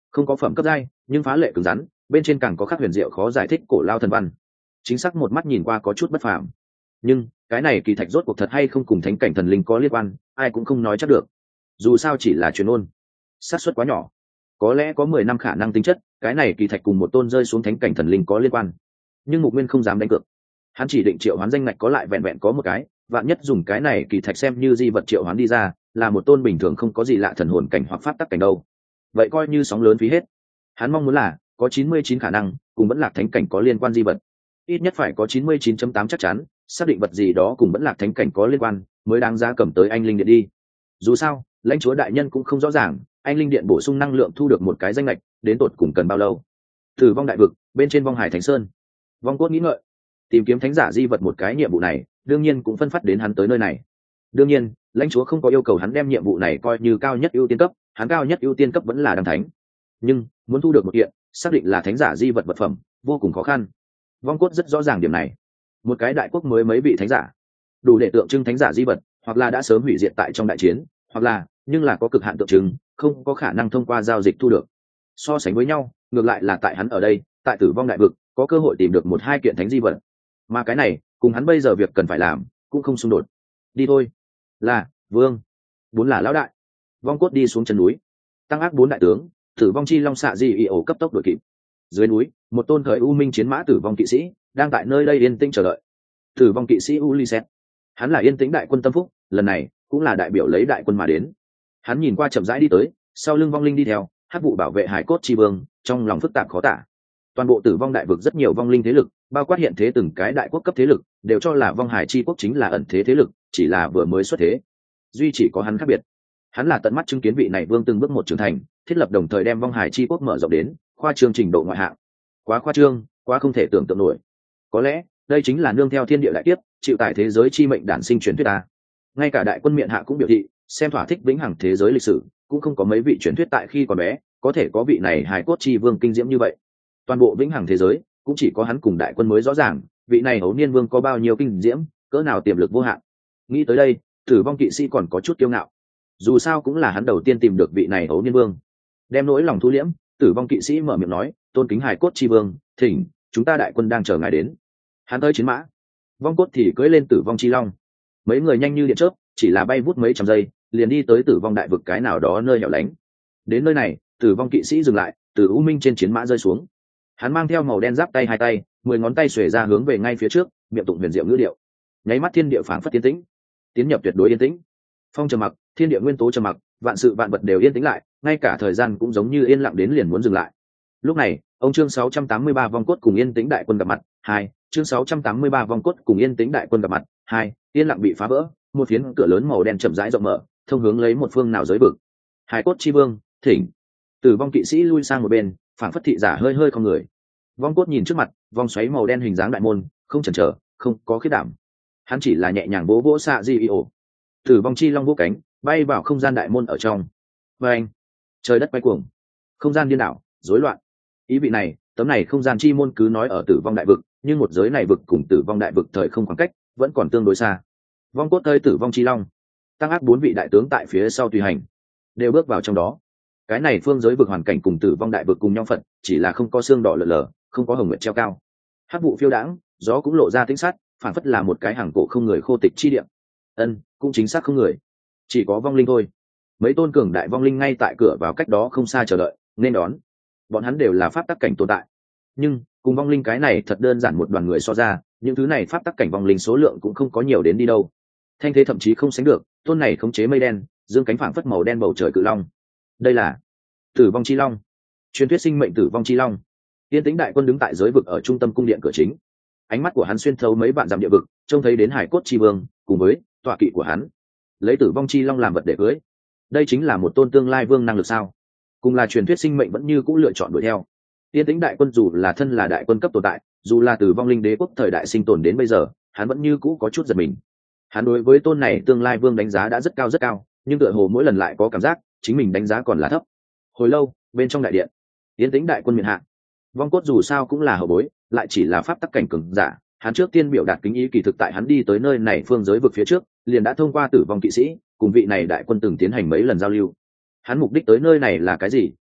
không có phẩm cấp giai nhưng phá lệ cứng rắn, bên trên càng có khắc huyền diệu khó giải thích cổ lao thần văn. Chính xác một mắt nhìn qua có chút bất phàm, nhưng cái này kỳ thạch rốt cuộc thật hay không cùng thánh cảnh thần linh có liên quan, ai cũng không nói chắc được. Dù sao chỉ là truyền ôn, xác suất quá nhỏ, có lẽ có mười năm khả năng tính chất cái này kỳ thạch cùng một tôn rơi xuống thánh cảnh thần linh có liên quan, nhưng Mục Nguyên không dám đánh cược. Hắn chỉ định triệu hoán danh ngạch có lại vẹn vẹn có một cái, vạn nhất dùng cái này kỳ thạch xem như di vật triệu hoán đi ra là một tôn bình thường không có gì lạ thần hồn cảnh hoặc pháp tắc cảnh đâu, vậy coi như sóng lớn phí hết. Hắn mong muốn là có chín mươi chín khả năng cùng vẫn lạc thánh cảnh có liên quan di vật, ít nhất phải có chín mươi chín chấm tám chắc chắn xác định vật gì đó cùng vẫn lạc thánh cảnh có liên quan mới đáng giá cầm tới anh linh điện đi. Dù sao lãnh chúa đại nhân cũng không rõ ràng anh linh điện bổ sung năng lượng thu được một cái danh lệch đến tột cùng cần bao lâu. Tử vong đại vực bên trên vong hải thánh sơn, vong cốt nghĩ ngợi tìm kiếm thánh giả di vật một cái nhiệm vụ này đương nhiên cũng phân phát đến hắn tới nơi này. Đương nhiên lãnh chúa không có yêu cầu hắn đem nhiệm vụ này coi như cao nhất ưu tiên cấp, hắn cao nhất ưu tiên cấp vẫn là đăng thánh, nhưng muốn thu được một kiện xác định là thánh giả di vật vật phẩm vô cùng khó khăn. Vong cốt rất rõ ràng điểm này. Một cái đại quốc mới mấy vị thánh giả đủ để tượng trưng thánh giả di vật, hoặc là đã sớm hủy diệt tại trong đại chiến, hoặc là nhưng là có cực hạn tượng trưng không có khả năng thông qua giao dịch thu được. So sánh với nhau, ngược lại là tại hắn ở đây tại tử vong đại vực có cơ hội tìm được một hai kiện thánh di vật, mà cái này cùng hắn bây giờ việc cần phải làm cũng không xung đột. Đi thôi. Là vương. Bốn là lão đại. Vong cốt đi xuống chân núi, tăng ác bốn đại tướng tử vong chi long xạ di y ổ cấp tốc đuổi kịp. Dưới núi một tôn thời u minh chiến mã tử vong kỵ sĩ đang tại nơi đây yên tĩnh chờ đợi. Tử vong kỵsĩ Ulysses, hắn là yên tĩnh đại quân tâm phúc, lần này cũng là đại biểu lấy đại quân mà đến. Hắn nhìn qua chậm rãi đi tới, sau lưng vong linh đi theo, hắc vụ bảo vệ hải cốt chi vương, trong lòng phức tạp khó tả. Toàn bộ tử vong đại vực rất nhiều vong linh thế lực, bao quát hiện thế từng cái đại quốc cấp thế lực, đều cho là vong hải chi quốc chính là ẩn thế thế lực, chỉ là vừa mới xuất thế. Duy chỉ có hắn khác biệt, hắn là tận mắt chứng kiến vị này vương từng bước một trưởng thành, thiết lập đồng thời đem vong hải chi quốc mở rộng đến khoa trương trình độ ngoại hạng. Quá khoa trương, quá không thể tưởng tượng nổi. Có lẽ đây chính là nương theo thiên địa đại kiếp chịu tại thế giới chi mệnh đản sinh truyền thuyết ta. Ngay cả đại quân miện hạ cũng biểu thị xem thỏa thích vĩnh hằng thế giới lịch sử cũng không có mấy vị truyền thuyết tại khi còn bé có thể có vị này hài cốt chi vương kinh diễm như vậy. Toàn bộ vĩnh hằng thế giới cũng chỉ có hắn cùng đại quân mới rõ ràng vị này hấu niên vương có bao nhiêu kinh diễm, cỡ nào tiềm lực vô hạn. Nghĩ tới đây tử vong kỵ sĩ còn có chút kiêu ngạo, dù sao cũng là hắn đầu tiên tìm được vị này hấu niên vương. Đem nỗi lòng thu liễm, tử vong kỵ sĩ mở miệng nói, tôn kính hài cốt chi vương, thỉnh chúng ta đại quân đang chờ ngài đến. Hắn tới chiến mã, vong cốt thì cưỡi lên tử vong chi long. Mấy người nhanh như điện chớp, chỉ là bay vút mấy trăm giây liền đi tới tử vong đại vực cái nào đó nơi hẻo lánh. Đến nơi này tử vong kỵ sĩ dừng lại, từ u minh trên chiến mã rơi xuống. Hắn mang theo màu đen giáp tay hai tay, mười ngón tay xuề ra hướng về ngay phía trước, miệng tụng huyền diệu ngữ điệu. Nháy mắt thiên địa phảng phất tiến tĩnh, tiến nhập tuyệt đối yên tĩnh. Phong trầm mặc, thiên địa nguyên tố trầm mặc, vạn sự vạn vật đều yên tĩnh lại, ngay cả thời gian cũng giống như yên lặng đến liền muốn dừng lại. Lúc này ông chương sáu trăm tám mươi ba vong cốt cùng yên tĩnh đại quân gặp mặt hai chương sáu trăm tám mươi ba vong cốt cùng yên tĩnh đại quân gặp mặt hai yên lặng bị phá vỡ, một phiến cửa lớn màu đen chậm rãi rộng mở, thông hướng lấy một phương nào giới vực. Hải cốt chi vương, thỉnh. Tử vong kỵ sĩ lui sang một bên, phảng phất thị giả hơi hơi không người. Vong cốt nhìn trước mặt vòng xoáy màu đen hình dáng đại môn, không chần chờ, không có khiết đảm. Hắn chỉ là nhẹ nhàng vỗ vỗ xạ di ý ổ. Tử vong chi long vỗ cánh bay vào không gian đại môn ở trong. Và anh, trời đất quay cuồng, không gian điên đảo, rối loạn. Ý vị này tấm này không gian chi môn cứ nói ở tử vong đại vực, nhưng một giới này vực cùng tử vong đại vực thời không khoảng cách vẫn còn tương đối xa. Vong cốt tới tử vong chi long, tăng ác bốn vị đại tướng tại phía sau tùy hành, đều bước vào trong đó. Cái này phương giới vực hoàn cảnh cùng tử vong đại vực cùng nhau phận, chỉ là không có xương đỏ lờ lờ, không có hồng nguyệt treo cao, hắc vụ phiêu đãng, gió cũng lộ ra tính sát, phản phất là một cái hàng cổ không người khô tịch chi địa. Ân, cũng chính xác không người, chỉ có vong linh thôi. Mấy tôn cường đại vong linh ngay tại cửa vào cách đó không xa chờ đợi nên đón. Bọn hắn đều là pháp tắc cảnh tồn tại, nhưng cùng vong linh cái này thật đơn giản một đoàn người so ra, những thứ này pháp tắc cảnh vong linh số lượng cũng không có nhiều đến đi đâu. Thanh thế thậm chí không sánh được tôn này khống chế mây đen, dương cánh phảng phất màu đen bầu trời cự long. Đây là tử vong chi long, truyền thuyết sinh mệnh tử vong chi long. Tiên tĩnh đại quân đứng tại giới vực ở trung tâm cung điện cửa chính, ánh mắt của hắn xuyên thấu mấy vạn dặm địa vực, trông thấy đến hải cốt chi vương cùng với tọa kỵ của hắn, lấy tử vong chi long làm vật để cưới. Đây chính là một tôn tương lai vương năng lực sao? Cùng là truyền thuyết sinh mệnh vẫn như cũ lựa chọn đuổi theo. Tiên tĩnh đại quân dù là thân là đại quân cấp tồn tại, dù là từ vong linh đế quốc thời đại sinh tồn đến bây giờ, hắn vẫn như cũ có chút giật mình. Hắn đối với tôn này tương lai vương đánh giá đã rất cao rất cao, nhưng tựa hồ mỗi lần lại có cảm giác chính mình đánh giá còn là thấp. Hồi lâu bên trong đại điện, tiên tĩnh đại quân miền hạ, vong cốt dù sao cũng là hậu bối, lại chỉ là pháp tắc cảnh cường giả. Hắn trước tiên biểu đạt kính ý, kỳ thực tại hắn đi tới nơi này phương giới vực phía trước, liền đã thông qua tử vong kỵ sĩ cùng vị này đại quân từng tiến hành mấy lần giao lưu. Hắn mục đích tới nơi này là cái gì,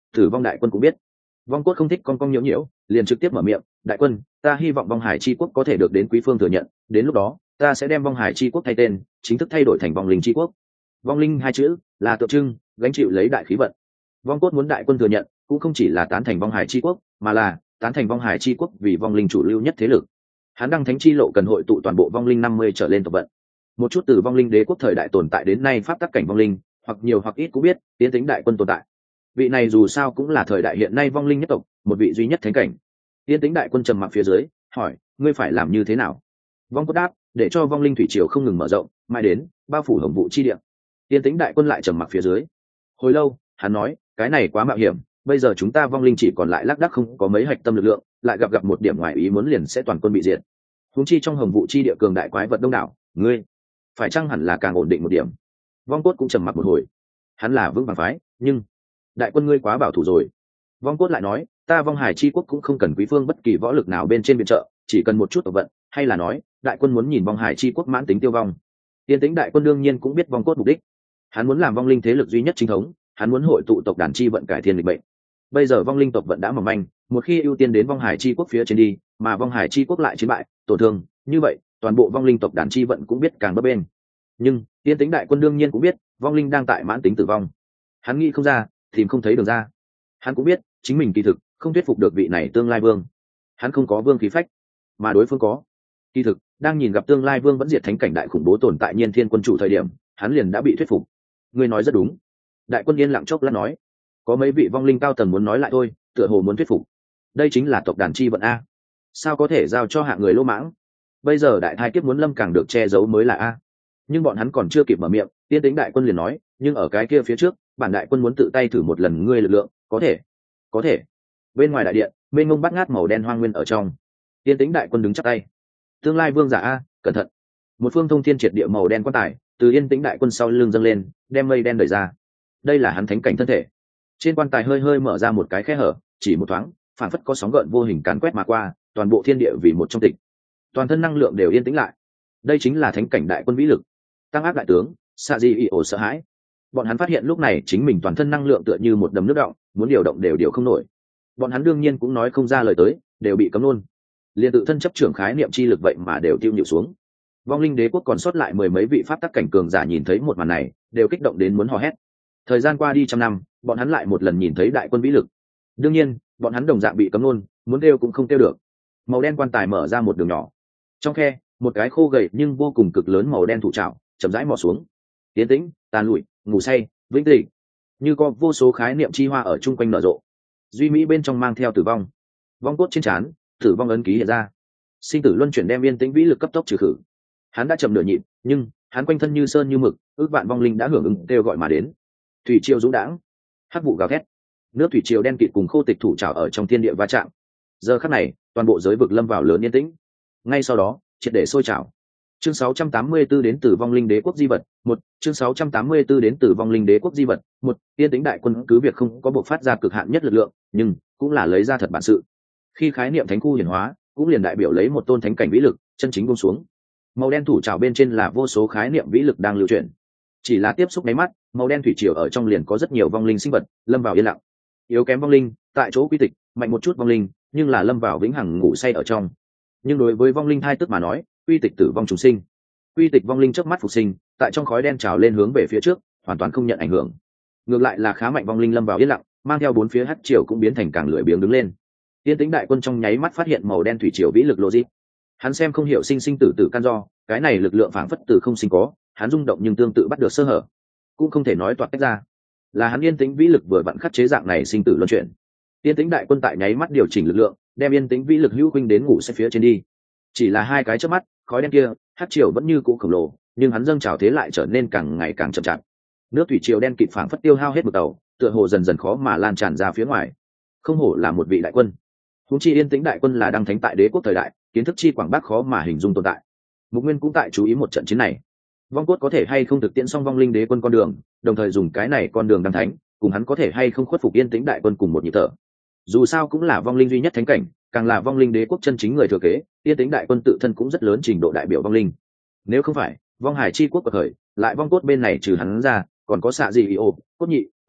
Tử vong đại quân cũng biết. Vong cốt không thích con cong nhiễu nhiễu, liền trực tiếp mở miệng, đại quân, ta hy vọng vong hải chi quốc có thể được đến quý phương thừa nhận, đến lúc đó ta sẽ đem vong hải chi quốc thay tên, chính thức thay đổi thành vong linh chi quốc. Vong linh hai chữ là tượng trưng, gánh chịu lấy đại khí vận. Vong cốt muốn đại quân thừa nhận cũng không chỉ là tán thành vong hải chi quốc, mà là tán thành vong hải chi quốc vì vong linh chủ lưu nhất thế lực. Hắn đăng thánh chi lộ cần hội tụ toàn bộ vong linh năm mươi trở lên tộc vận. Một chút từ vong linh đế quốc thời đại tồn tại đến nay pháp tắc cảnh vong linh, hoặc nhiều hoặc ít cũng biết tiến tính đại quân tồn tại. Vị này dù sao cũng là thời đại hiện nay vong linh nhất tộc, một vị duy nhất thánh cảnh. Tiến tính đại quân trầm mặc phía dưới, hỏi, ngươi phải làm như thế nào? Vong cốt đáp, để cho vong linh thủy triều không ngừng mở rộng, mãi đến bao phủ hồng vụ chi địa. Tiến tính đại quân lại trầm mặc phía dưới. Hồi lâu, hắn nói, cái này quá mạo hiểm, bây giờ chúng ta vong linh chỉ còn lại lác đác không có mấy hạch tâm lực lượng, lại gặp gặp một điểm ngoài ý muốn liền sẽ toàn quân bị diệt. Huống chi trong hồng vụ chi địa cường đại quái vật đông đảo, ngươi phải chăng hẳn là càng ổn định một điểm? Vong cốt cũng trầm mặc một hồi. Hắn là vững vàng phái, nhưng đại quân ngươi quá bảo thủ rồi. Vong cốt lại nói, ta vong hải chi quốc cũng không cần quý phương bất kỳ võ lực nào bên trên viện trợ, chỉ cần một chút tộc vận, hay là nói đại quân muốn nhìn vong hải chi quốc mãn tính tiêu vong. Tiên tính đại quân đương nhiên cũng biết vong cốt mục đích, hắn muốn làm vong linh thế lực duy nhất chính thống, hắn muốn hội tụ tộc đàn chi vận cải thiên lịch bệnh. Bây giờ vong linh tộc vận đã mỏng manh, một khi ưu tiên đến vong hải chi quốc phía trên đi, mà vong hải chi quốc lại chiến bại tổn thương, như vậy toàn bộ vong linh tộc đàn chi vận cũng biết càng bấp bênh. Nhưng tiên tính đại quân đương nhiên cũng biết vong linh đang tại mãn tính tử vong, hắn nghĩ không ra tìm không thấy đường ra. Hắn cũng biết chính mình kỳ thực không thuyết phục được vị này tương lai vương, hắn không có vương khí phách mà đối phương có. Kỳ thực đang nhìn gặp tương lai vương vẫn diệt thánh cảnh đại khủng bố tồn tại nhiên thiên quân chủ thời điểm, hắn liền đã bị thuyết phục. Ngươi nói rất đúng. Đại quân yên lặng chốc lát nói, có mấy vị vong linh cao tầng muốn nói lại thôi, tựa hồ muốn thuyết phục. Đây chính là tộc đàn chi vận a, sao có thể giao cho hạng người lỗ mãng? Bây giờ đại thai kiếp muốn lâm càng được che giấu mới là a. Nhưng bọn hắn còn chưa kịp mở miệng, tiên tính đại quân liền nói, nhưng ở cái kia phía trước bản đại quân muốn tự tay thử một lần ngươi lực lượng, có thể có thể. Bên ngoài đại điện mênh mông bát ngát màu đen hoang nguyên ở trong, tiên tính đại quân đứng chắp tay. Tương lai vương giả a, cẩn thận. Một phương thông thiên triệt địa màu đen quan tài từ yên tĩnh đại quân sau lưng dâng lên, đem mây đen đẩy ra. Đây là hắn thánh cảnh thân thể. Trên quan tài hơi hơi mở ra một cái khe hở, chỉ một thoáng phản phất có sóng gợn vô hình càn quét mà qua, toàn bộ thiên địa vì một trong tịch, toàn thân năng lượng đều yên tĩnh lại. Đây chính là thánh cảnh đại quân vĩ lực. Tăng ác đại tướng xạ di ỉ ổ sợ hãi, bọn hắn phát hiện lúc này chính mình toàn thân năng lượng tựa như một đầm nước động, muốn điều động đều điều không nổi. Bọn hắn đương nhiên cũng nói không ra lời tới, đều bị cấm luôn. Liên tự thân chấp trưởng khái niệm chi lực vậy mà đều tiêu nhịu xuống. Vong linh đế quốc còn sót lại mười mấy vị pháp tắc cảnh cường giả nhìn thấy một màn này, đều kích động đến muốn hò hét. Thời gian qua đi trăm năm, bọn hắn lại một lần nhìn thấy đại quân vĩ lực. Đương nhiên bọn hắn đồng dạng bị cấm luôn, muốn kêu cũng không kêu được. Màu đen quan tài mở ra một đường nhỏ, trong khe một cái khô gầy nhưng vô cùng cực lớn màu đen thủ trảo chậm rãi mò xuống. Tiến tĩnh, tàn lụi, ngủ say, vĩnh tịch, như có vô số khái niệm chi hoa ở chung quanh nở rộ. Duy mỹ bên trong mang theo tử vong. Vong cốt trên trán tử vong ấn ký hiện ra. Sinh tử luân chuyển đem yên tĩnh vĩ lực cấp tốc trừ khử. Hắn đã chậm nửa nhịp, nhưng hắn quanh thân như sơn như mực, ước vạn vong linh đã hưởng ứng kêu gọi mà đến. Thủy triều dũng đãng, hắc vụ gào thét, nước thủy triều đen kịt cùng khô tịch thủ trảo ở trong thiên địa va chạm. Giờ khắc này toàn bộ giới vực lâm vào lớn yên tĩnh. Ngay sau đó triệt để sôi trào. Chương sáu trăm tám mươi tư đến từ vong linh đế quốc di vật một. Chương sáu trăm tám mươi tư đến từ vong linh đế quốc di vật một. Yên tĩnh đại quân cứ việc không có buộc phát ra cực hạn nhất lực lượng, nhưng cũng là lấy ra thật bản sự. Khi khái niệm thánh khu hiển hóa, cũng liền đại biểu lấy một tôn thánh cảnh vĩ lực chân chính buông xuống. Màu đen thủ trảo bên trên là vô số khái niệm vĩ lực đang lưu chuyển. Chỉ là tiếp xúc nháy mắt, màu đen thủy triều ở trong liền có rất nhiều vong linh sinh vật lâm vào yên lặng. Yếu kém vong linh tại chỗ quy tịch, mạnh một chút vong linh nhưng là lâm vào vĩnh hằng ngủ say ở trong. Nhưng đối với vong linh thai tức mà nói, quy tịch tử vong trùng sinh, quy tịch vong linh trước mắt phục sinh, tại trong khói đen trào lên hướng về phía trước, hoàn toàn không nhận ảnh hưởng. Ngược lại là khá mạnh vong linh lâm vào yên lặng, mang theo bốn phía hắc triều cũng biến thành càng lưỡi biếng đứng lên. Tiên tĩnh đại quân trong nháy mắt phát hiện màu đen thủy triều vĩ lực logic. Hắn xem không hiểu sinh sinh tử tử căn do, cái này lực lượng phảng phất từ không sinh có, hắn rung động nhưng tương tự bắt được sơ hở, cũng không thể nói toạc tách ra. Là hắn yên tĩnh vĩ lực vừa vặn khắc chế dạng này sinh tử luân chuyển. Yên tĩnh đại quân tại nháy mắt điều chỉnh lực lượng, đem yên tĩnh vĩ lực hữu huynh đến ngủ say phía trên đi. Chỉ là hai cái chớp mắt, khói đen kia hắc triều vẫn như cũ khổng lồ, nhưng hắn dâng trào thế lại trở nên càng ngày càng chậm chạp. Nước thủy triều đen kịt phảng phất tiêu hao hết một tàu, tựa hồ dần dần khó mà lan tràn ra phía ngoài. Không hổ là một vị đại quân. Huống chi yên tĩnh đại quân là đăng thánh tại đế quốc thời đại, kiến thức chi quảng bác khó mà hình dung tồn tại. Mục Nguyên cũng tại chú ý một trận chiến này. Vong cốt có thể hay không thực tiễn xong vong linh đế quân con đường, đồng thời dùng cái này con đường đăng thánh, cùng hắn có thể hay không khuất phục yên tĩnh đại quân cùng một nhịp thở. Dù sao cũng là vong linh duy nhất thánh cảnh, càng là vong linh đế quốc chân chính người thừa kế, yên tĩnh đại quân tự thân cũng rất lớn trình độ đại biểu vong linh. Nếu không phải vong hải chi quốc bậc khởi, lại vong cốt bên này trừ hắn ra, còn có xạ gì ô, cốt nhị, cốt tam,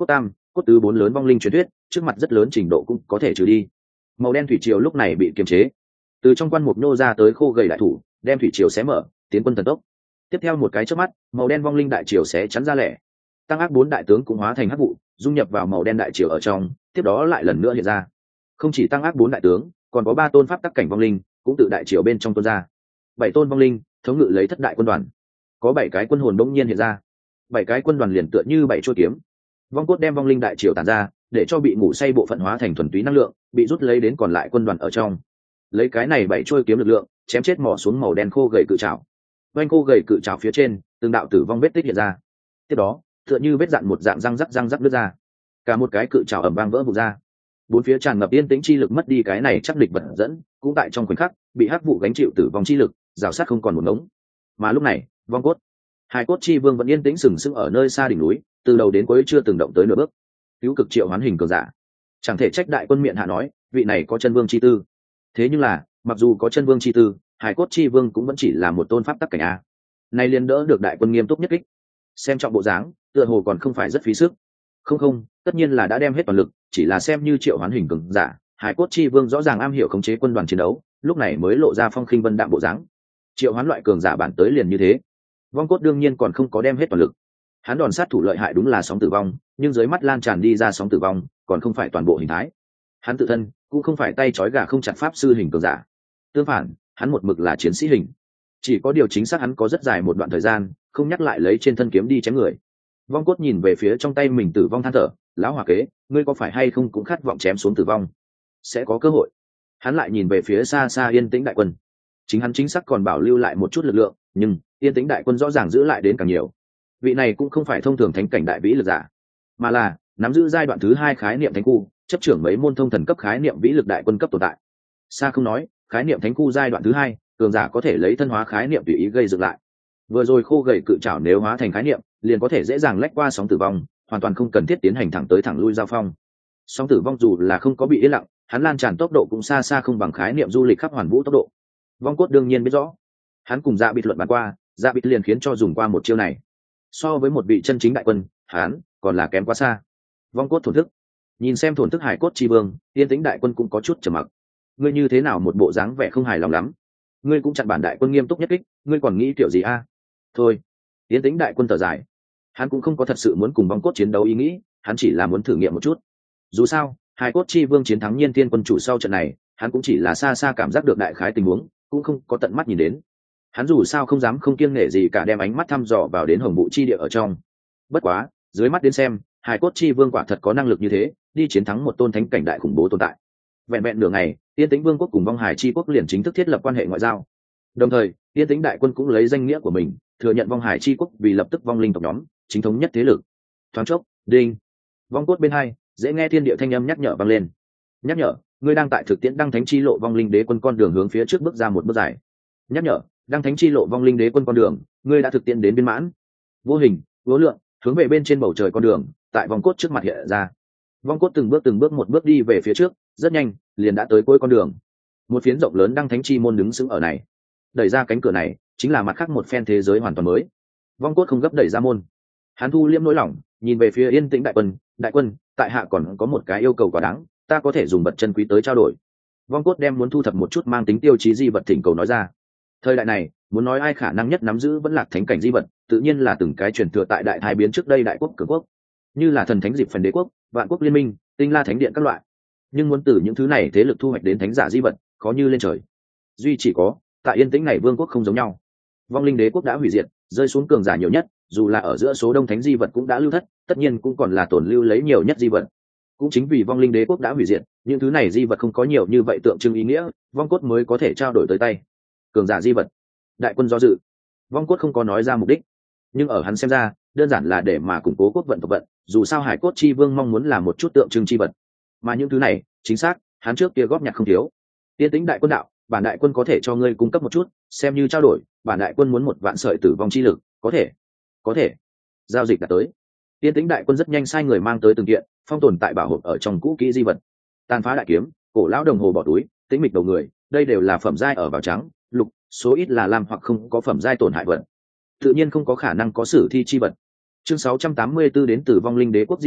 cốt tứ bốn lớn vong linh truyền thuyết trước mặt rất lớn trình độ cũng có thể trừ đi. Màu đen thủy triều lúc này bị kiềm chế, từ trong quan mục nô ra tới khô gầy đại thủ đem thủy triều xé mở, tiến quân thần tốc. Tiếp theo một cái chớp mắt, màu đen vong linh đại triều xé chắn ra lẻ, tăng ác bốn đại tướng cũng hóa thành hắc vụ dung nhập vào màu đen đại triều ở trong, tiếp đó lại lần nữa hiện ra. Không chỉ tăng ác bốn đại tướng, còn có ba tôn pháp tắc cảnh vong linh cũng tự đại triều bên trong tuôn ra. Bảy tôn vong linh thống ngự lấy thất đại quân đoàn, có bảy cái quân hồn bỗng nhiên hiện ra. Bảy cái quân đoàn liền tựa như bảy chuôi kiếm, vong cốt đem vong linh đại triều tản ra, để cho bị ngủ say bộ phận hóa thành thuần túy năng lượng, bị rút lấy đến còn lại quân đoàn ở trong. Lấy cái này bảy chuôi kiếm lực lượng, chém chết mỏ xuống màu đen khô gầy cự trảo. Vành khô gầy cự trảo phía trên, từng đạo tử vong vết tích hiện ra. Tiếp đó, tựa như vết dạn một dạng răng rắc răng rắc đứt ra. Cả một cái cự trảo ầm vang vỡ vụn ra. Bốn phía tràn ngập yên tĩnh chi lực mất đi cái này chắc địch vật dẫn, cũng tại trong khoảnh khắc bị hắc vụ gánh chịu tử vong chi lực, rào sát không còn một ngống. Mà lúc này, vong cốt, hai cốt chi vương vẫn yên tĩnh sừng sững ở nơi xa đỉnh núi, từ đầu đến cuối chưa từng động tới nửa bước. Cứu cực triệu hoán hình cường giả, chẳng thể trách đại quân miệng hạ nói vị này có chân vương chi tư. Thế nhưng là mặc dù có chân vương chi tư, hải cốt chi vương cũng vẫn chỉ là một tôn pháp tắc cảnh a. Nay liền đỡ được đại quân nghiêm túc nhất kích, xem trọng bộ dáng tựa hồ còn không phải rất phí sức. Không không, tất nhiên là đã đem hết toàn lực, chỉ là xem như triệu hoán hình cường giả, hải cốt chi vương rõ ràng am hiểu khống chế quân đoàn chiến đấu, lúc này mới lộ ra phong khinh vân đạm bộ dáng. Triệu hoán loại cường giả bản tới liền như thế, vong cốt đương nhiên còn không có đem hết toàn lực. Hắn đòn sát thủ lợi hại đúng là sóng tử vong, nhưng dưới mắt lan tràn đi ra sóng tử vong còn không phải toàn bộ hình thái. Hắn tự thân cũng không phải tay trói gà không chặt pháp sư hình cường giả, tương phản hắn một mực là chiến sĩ hình. Chỉ có điều chính xác hắn có rất dài một đoạn thời gian không nhắc lại lấy trên thân kiếm đi chém người. Vong cốt nhìn về phía trong tay mình tử vong than thở, lão hòa kế, ngươi có phải hay không cũng khát vọng chém xuống tử vong? Sẽ có cơ hội. Hắn lại nhìn về phía xa xa yên tĩnh đại quân. Chính hắn chính xác còn bảo lưu lại một chút lực lượng, nhưng yên tĩnh đại quân rõ ràng giữ lại đến càng nhiều. Vị này cũng không phải thông thường thánh cảnh đại vĩ lực giả, mà là nắm giữ giai đoạn thứ hai khái niệm thánh khu, chấp trưởng mấy môn thông thần cấp khái niệm vĩ lực đại quân cấp tồn tại. Xa không nói, khái niệm thánh khu giai đoạn thứ hai, cường giả có thể lấy thân hóa khái niệm tùy ý gây dựng lại. Vừa rồi khô gầy cự trảo nếu hóa thành khái niệm, liền có thể dễ dàng lách qua sóng tử vong, hoàn toàn không cần thiết tiến hành thẳng tới thẳng lui giao phong. Sóng tử vong dù là không có bị yên lặng, hắn lan tràn tốc độ cũng xa xa không bằng khái niệm du lịch khắp hoàn vũ tốc độ. Vong cốt đương nhiên biết rõ, hắn cùng Dạ Bịt luận bàn qua, Dạ Bịt liền khiến cho dùng qua một chiêu này. So với một vị chân chính đại quân, hắn còn là kém quá xa. Vong cốt thổn thức, nhìn xem thổn thức hải cốt chi vương, yên tĩnh đại quân cũng có chút trầm mặc. Ngươi như thế nào một bộ dáng vẻ không hài lòng lắm? Ngươi cũng chặn bản đại quân nghiêm túc nhất kích, ngươi còn nghĩ kiểu gì a? Thôi, yên tĩnh đại quân thở dài. Hắn cũng không có thật sự muốn cùng vong cốt chiến đấu ý nghĩ, hắn chỉ là muốn thử nghiệm một chút. Dù sao, hải cốt chi vương chiến thắng Nhiên Tiên quân chủ sau trận này, hắn cũng chỉ là xa xa cảm giác được đại khái tình huống, cũng không có tận mắt nhìn đến. Hắn dù sao không dám không kiêng nể gì cả đem ánh mắt thăm dò vào đến hồng vũ chi địa ở trong. Bất quá, dưới mắt đến xem, hải cốt chi vương quả thật có năng lực như thế, đi chiến thắng một tôn thánh cảnh đại khủng bố tồn tại. Vẹn vẹn nửa ngày, Yên Tĩnh Vương quốc cùng Vong Hải chi quốc liền chính thức thiết lập quan hệ ngoại giao. Đồng thời, Yên Tĩnh đại quân cũng lấy danh nghĩa của mình, thừa nhận Vong Hải chi quốc vì lập tức vong linh tộc nhóm, chính thống nhất thế lực. Thoáng chốc, đinh. Vong cốt bên hai, dễ nghe thiên địa thanh âm nhắc nhở vang lên. Nhắc nhở, ngươi đang tại thực tiễn đăng thánh chi lộ vong linh đế quân con đường hướng phía trước bước ra một bước dài. Nhắc nhở, đăng thánh chi lộ vong linh đế quân con đường, ngươi đã thực tiễn đến viên mãn. Vô hình, vô lượng, hướng về bên trên bầu trời con đường, tại vong cốt trước mặt hiện ra. Vong cốt từng bước từng bước một bước đi về phía trước, rất nhanh liền đã tới cuối con đường. Một phiến rộng lớn đăng thánh chi môn đứng sững ở này. Đẩy ra cánh cửa này, chính là mặt khác một phen thế giới hoàn toàn mới. Vong cốt không gấp đẩy ra môn, hắn thu liêm nỗi lòng, nhìn về phía yên tĩnh đại quân. Đại quân, tại hạ còn có một cái yêu cầu quá đáng, ta có thể dùng vật chân quý tới trao đổi. Vong cốt đem muốn thu thập một chút mang tính tiêu chí di vật thỉnh cầu nói ra. Thời đại này, muốn nói ai khả năng nhất nắm giữ vẫn lạc thánh cảnh di vật, tự nhiên là từng cái truyền thừa tại đại thái biến trước đây đại quốc cường quốc, như là thần thánh dịp phần đế quốc, vạn quốc liên minh, tinh la thánh điện các loại. Nhưng muốn từ những thứ này thế lực thu hoạch đến thánh giả di vật, khó như lên trời. Duy chỉ có tại yên tĩnh này vương quốc không giống nhau. Vong linh đế quốc đã hủy diệt, rơi xuống cường giả nhiều nhất, dù là ở giữa số đông thánh di vật cũng đã lưu thất, tất nhiên cũng còn là tổn lưu lấy nhiều nhất di vật. Cũng chính vì vong linh đế quốc đã hủy diệt, những thứ này di vật không có nhiều như vậy tượng trưng ý nghĩa, vong cốt mới có thể trao đổi tới tay. Cường giả di vật. Đại quân do dự, vong cốt không có nói ra mục đích, nhưng ở hắn xem ra, đơn giản là để mà củng cố quốc vận tộc vận. Dù sao hải cốt chi vương mong muốn là một chút tượng trưng chi vật, mà những thứ này chính xác hắn trước kia góp nhặt không thiếu. Tiên tính đại quân đạo, bản đại quân có thể cho ngươi cung cấp một chút, xem như trao đổi. Bản đại quân muốn một vạn sợi tử vong chi lực, có thể có thể giao dịch đã tới. Tiên tính đại quân rất nhanh sai người mang tới từng kiện phong tồn tại bảo hộp ở trong cũ kỹ di vật. Tàn phá đại kiếm, cổ lão đồng hồ bỏ túi, tĩnh mịch đầu người, đây đều là phẩm giai ở vào trắng lục, số ít là lam hoặc không có phẩm giai tổn hại vật, tự nhiên không có khả năng có sử thi chi vật. Chương sáu trăm tám mươi tư đến từ vong linh đế quốc di vật,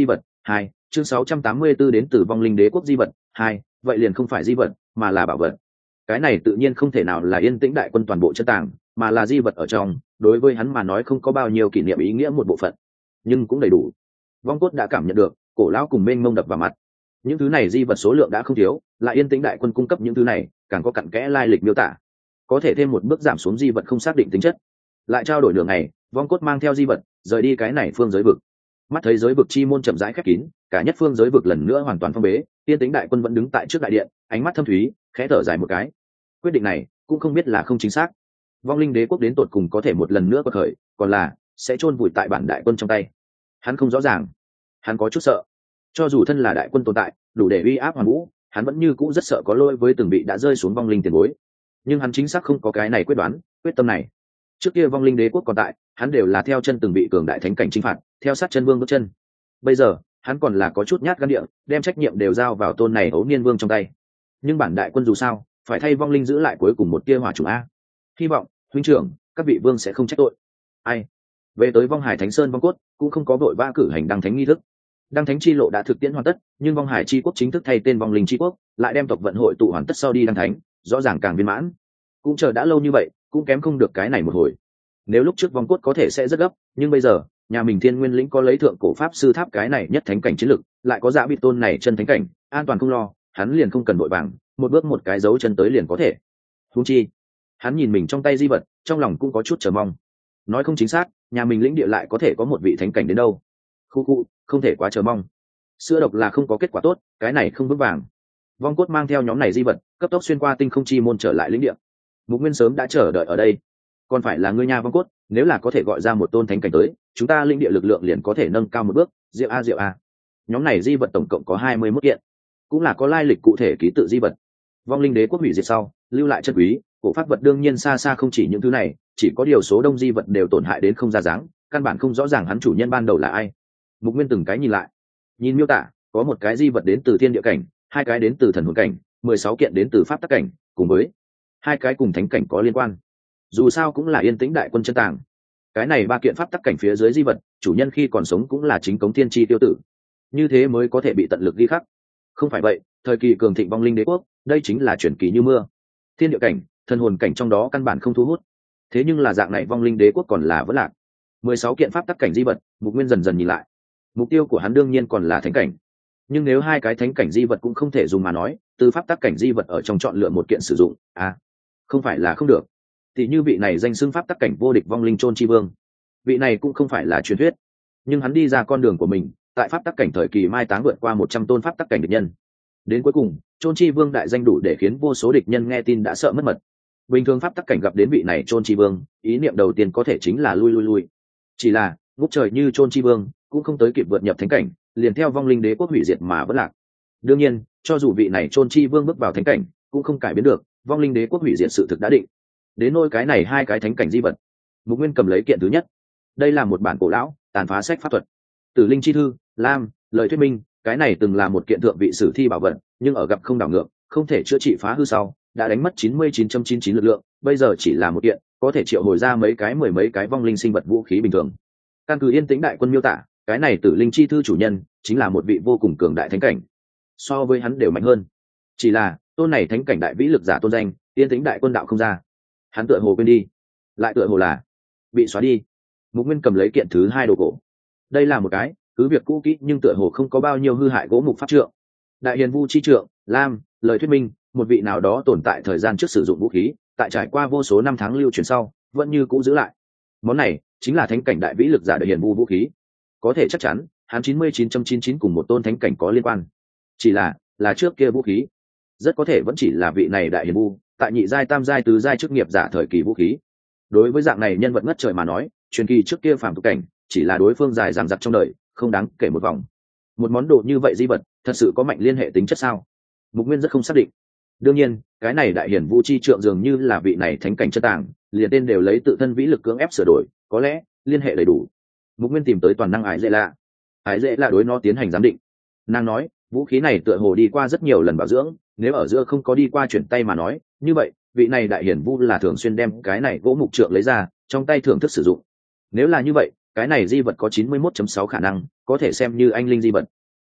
hai chương sáu trăm tám mươi 684 đến từ vong linh đế quốc di vật hai vậy liền không phải di vật mà là bảo vật. Cái này tự nhiên không thể nào là yên tĩnh đại quân toàn bộ chân tàng, mà là di vật ở trong, đối với hắn mà nói không có bao nhiêu kỷ niệm ý nghĩa một bộ phận, nhưng cũng đầy đủ. Vong cốt đã cảm nhận được cổ lão cùng mênh mông đập vào mặt. Những thứ này di vật số lượng đã không thiếu, lại yên tĩnh đại quân cung cấp những thứ này, càng có cặn kẽ lai lịch miêu tả, có thể thêm một bước giảm xuống di vật không xác định tính chất. Lại trao đổi đường này, vong cốt mang theo di vật rời đi cái này phương giới vực. Mắt thấy giới vực chi môn chậm rãi khép kín, cả nhất phương giới vực lần nữa hoàn toàn phong bế, yên tĩnh đại quân vẫn đứng tại trước đại điện, ánh mắt thâm thúy, khẽ thở dài một cái. Quyết định này cũng không biết là không chính xác. Vong linh đế quốc đến tột cùng có thể một lần nữa quật khởi, còn là sẽ chôn vùi tại bản đại quân trong tay, hắn không rõ ràng. Hắn có chút sợ, cho dù thân là đại quân tồn tại đủ để uy áp hoàn vũ, hắn vẫn như cũ rất sợ có lỗi với từng bị đã rơi xuống vong linh tiền bối. Nhưng hắn chính xác không có cái này quyết đoán, quyết tâm này. Trước kia vong linh đế quốc còn tại, hắn đều là theo chân từng bị cường đại thánh cảnh chinh phạt, theo sát chân vương bước chân. Bây giờ hắn còn là có chút nhát gan địa, đem trách nhiệm đều giao vào tôn này ấu niên vương trong tay. Nhưng bản đại quân dù sao phải thay vong linh giữ lại cuối cùng một tia hỏa chủ a. Hy vọng huynh trưởng các vị vương sẽ không trách tội. Ai về tới vong hải thánh sơn vong cốt cũng không có vội vã cử hành đăng thánh nghi thức. Đăng thánh chi lộ đã thực tiễn hoàn tất, nhưng vong hải chi quốc chính thức thay tên vong linh chi quốc, lại đem tộc vận hội tụ hoàn tất sau đi đăng thánh, rõ ràng càng viên mãn. Cũng chờ đã lâu như vậy, cũng kém không được cái này một hồi. Nếu lúc trước vong cốt có thể sẽ rất gấp, nhưng bây giờ nhà mình thiên nguyên lĩnh có lấy thượng cổ pháp sư tháp cái này nhất thánh cảnh chiến lực, lại có dạ bị tôn này chân thánh cảnh, an toàn không lo, hắn liền không cần vội vàng, một bước một cái dấu chân tới liền có thể. Huống chi hắn nhìn mình trong tay di vật, trong lòng cũng có chút chờ mong. Nói không chính xác, nhà mình lĩnh địa lại có thể có một vị thánh cảnh đến đâu. Khu khu, không thể quá chờ mong. Sữa độc là không có kết quả tốt, cái này không vững vàng. Vong cốt mang theo nhóm này di vật, cấp tốc xuyên qua tinh không chi môn trở lại lĩnh địa. Mục Nguyên sớm đã chờ đợi ở đây. Còn phải là ngươi nha Vong cốt, nếu là có thể gọi ra một tôn thánh cảnh tới, chúng ta lĩnh địa lực lượng liền có thể nâng cao một bước. Diệu a diệu a. Nhóm này di vật tổng cộng có hai mươi mốt kiện, cũng là có lai lịch cụ thể ký tự di vật. Vong linh đế quốc hủy diệt sau, lưu lại chân quý, cổ pháp vật đương nhiên xa xa không chỉ những thứ này, chỉ có điều số đông di vật đều tổn hại đến không ra dáng, căn bản không rõ ràng hắn chủ nhân ban đầu là ai. Mục Nguyên từng cái nhìn lại, nhìn miêu tả, có một cái di vật đến từ thiên địa cảnh, hai cái đến từ thần hồn cảnh, mười sáu kiện đến từ pháp tắc cảnh, cùng với hai cái cùng thánh cảnh có liên quan. Dù sao cũng là yên tĩnh đại quân chân tàng. Cái này ba kiện pháp tắc cảnh phía dưới di vật, chủ nhân khi còn sống cũng là chính cống thiên chi tiêu tử, như thế mới có thể bị tận lực ghi khắc. Không phải vậy, thời kỳ cường thịnh vong linh đế quốc, đây chính là chuyển kỳ như mưa. Thiên địa cảnh, thần hồn cảnh trong đó căn bản không thu hút. Thế nhưng là dạng này vong linh đế quốc còn là vẫn lạc. mười sáu kiện pháp tắc cảnh di vật, Mục Nguyên dần dần nhìn lại. Mục tiêu của hắn đương nhiên còn là thánh cảnh. Nhưng nếu hai cái thánh cảnh di vật cũng không thể dùng mà nói, từ pháp tắc cảnh di vật ở trong chọn lựa một kiện sử dụng, à, không phải là không được. Thì như vị này danh xưng pháp tắc cảnh vô địch vong linh Chôn Chi Vương. Vị này cũng không phải là truyền thuyết, nhưng hắn đi ra con đường của mình, tại pháp tắc cảnh thời kỳ mai táng vượt qua một trăm tôn pháp tắc cảnh địch nhân. Đến cuối cùng, Chôn Chi Vương đại danh đủ để khiến vô số địch nhân nghe tin đã sợ mất mật. Bình thường pháp tắc cảnh gặp đến vị này Chôn Chi Vương, ý niệm đầu tiên có thể chính là lui lui lui. Chỉ là, ngút trời như Chôn Chi Vương, cũng không tới kịp vượt nhập thánh cảnh, liền theo vong linh đế quốc hủy diệt mà vẫn lạc. Đương nhiên, cho dù vị này Chôn Chi Vương bước vào thánh cảnh, cũng không cải biến được vong linh đế quốc hủy diệt sự thực đã định. Đến nôi cái này hai cái thánh cảnh di vật, Mục Nguyên cầm lấy kiện thứ nhất. Đây là một bản cổ lão, tàn phá sách pháp thuật. Tử linh chi thư, lam, lời thuyết minh, cái này từng là một kiện thượng vị sử thi bảo vật, nhưng ở gặp không đảo ngược, không thể chữa trị phá hư sau, đã đánh mất chín mươi chín phẩy chín chín lực lượng, bây giờ chỉ là một kiện, có thể triệu hồi ra mấy cái mười mấy cái vong linh sinh vật vũ khí bình thường. Căn cứ yên tĩnh đại quân miêu tả, cái này tử linh chi thư chủ nhân chính là một vị vô cùng cường đại thánh cảnh, so với hắn đều mạnh hơn. Chỉ là tôn này thánh cảnh đại vĩ lực giả tôn danh, yên tĩnh đại quân đạo không ra. Hắn tựa hồ quên đi, lại tựa hồ là bị xóa đi. Mục Nguyên cầm lấy kiện thứ hai đồ cổ. Đây là một cái cứ việc cũ kỹ nhưng tựa hồ không có bao nhiêu hư hại gỗ mục pháp trượng. Đại hiền vu chi trượng, lam, lời thuyết minh, một vị nào đó tồn tại thời gian trước sử dụng vũ khí, tại trải qua vô số năm tháng lưu truyền sau, vẫn như cũ giữ lại. Món này chính là thánh cảnh đại vĩ lực giả đại hiền vu vũ khí. Có thể chắc chắn, hắn chín mươi chín phẩy chín chín cùng một tôn thánh cảnh có liên quan. Chỉ là, là trước kia vũ khí, rất có thể vẫn chỉ là vị này đại hiền vu, tại nhị giai tam giai tứ giai chức nghiệp giả thời kỳ vũ khí. Đối với dạng này nhân vật ngất trời mà nói, truyền kỳ trước kia phàm tục cảnh, chỉ là đối phương dài dằng dặc trong đời, không đáng kể một vòng. Một món đồ như vậy di vật, thật sự có mạnh liên hệ tính chất sao? Mục Nguyên rất không xác định. Đương nhiên, cái này đại hiển vũ chi trượng dường như là vị này thánh cảnh chất tàng, liền tên đều lấy tự thân vĩ lực cưỡng ép sửa đổi, có lẽ liên hệ đầy đủ. Mục Nguyên tìm tới toàn năng ải dễ lạ. Ải dễ lạ đối nó tiến hành giám định. Nàng nói, vũ khí này tựa hồ đi qua rất nhiều lần bảo dưỡng, nếu ở giữa không có đi qua chuyển tay mà nói, như vậy, vị này đại hiển vu là thường xuyên đem cái này gỗ mục trượng lấy ra, trong tay thưởng thức sử dụng. Nếu là như vậy, cái này di vật có chín mươi mốt phẩy sáu khả năng, có thể xem như anh linh di vật.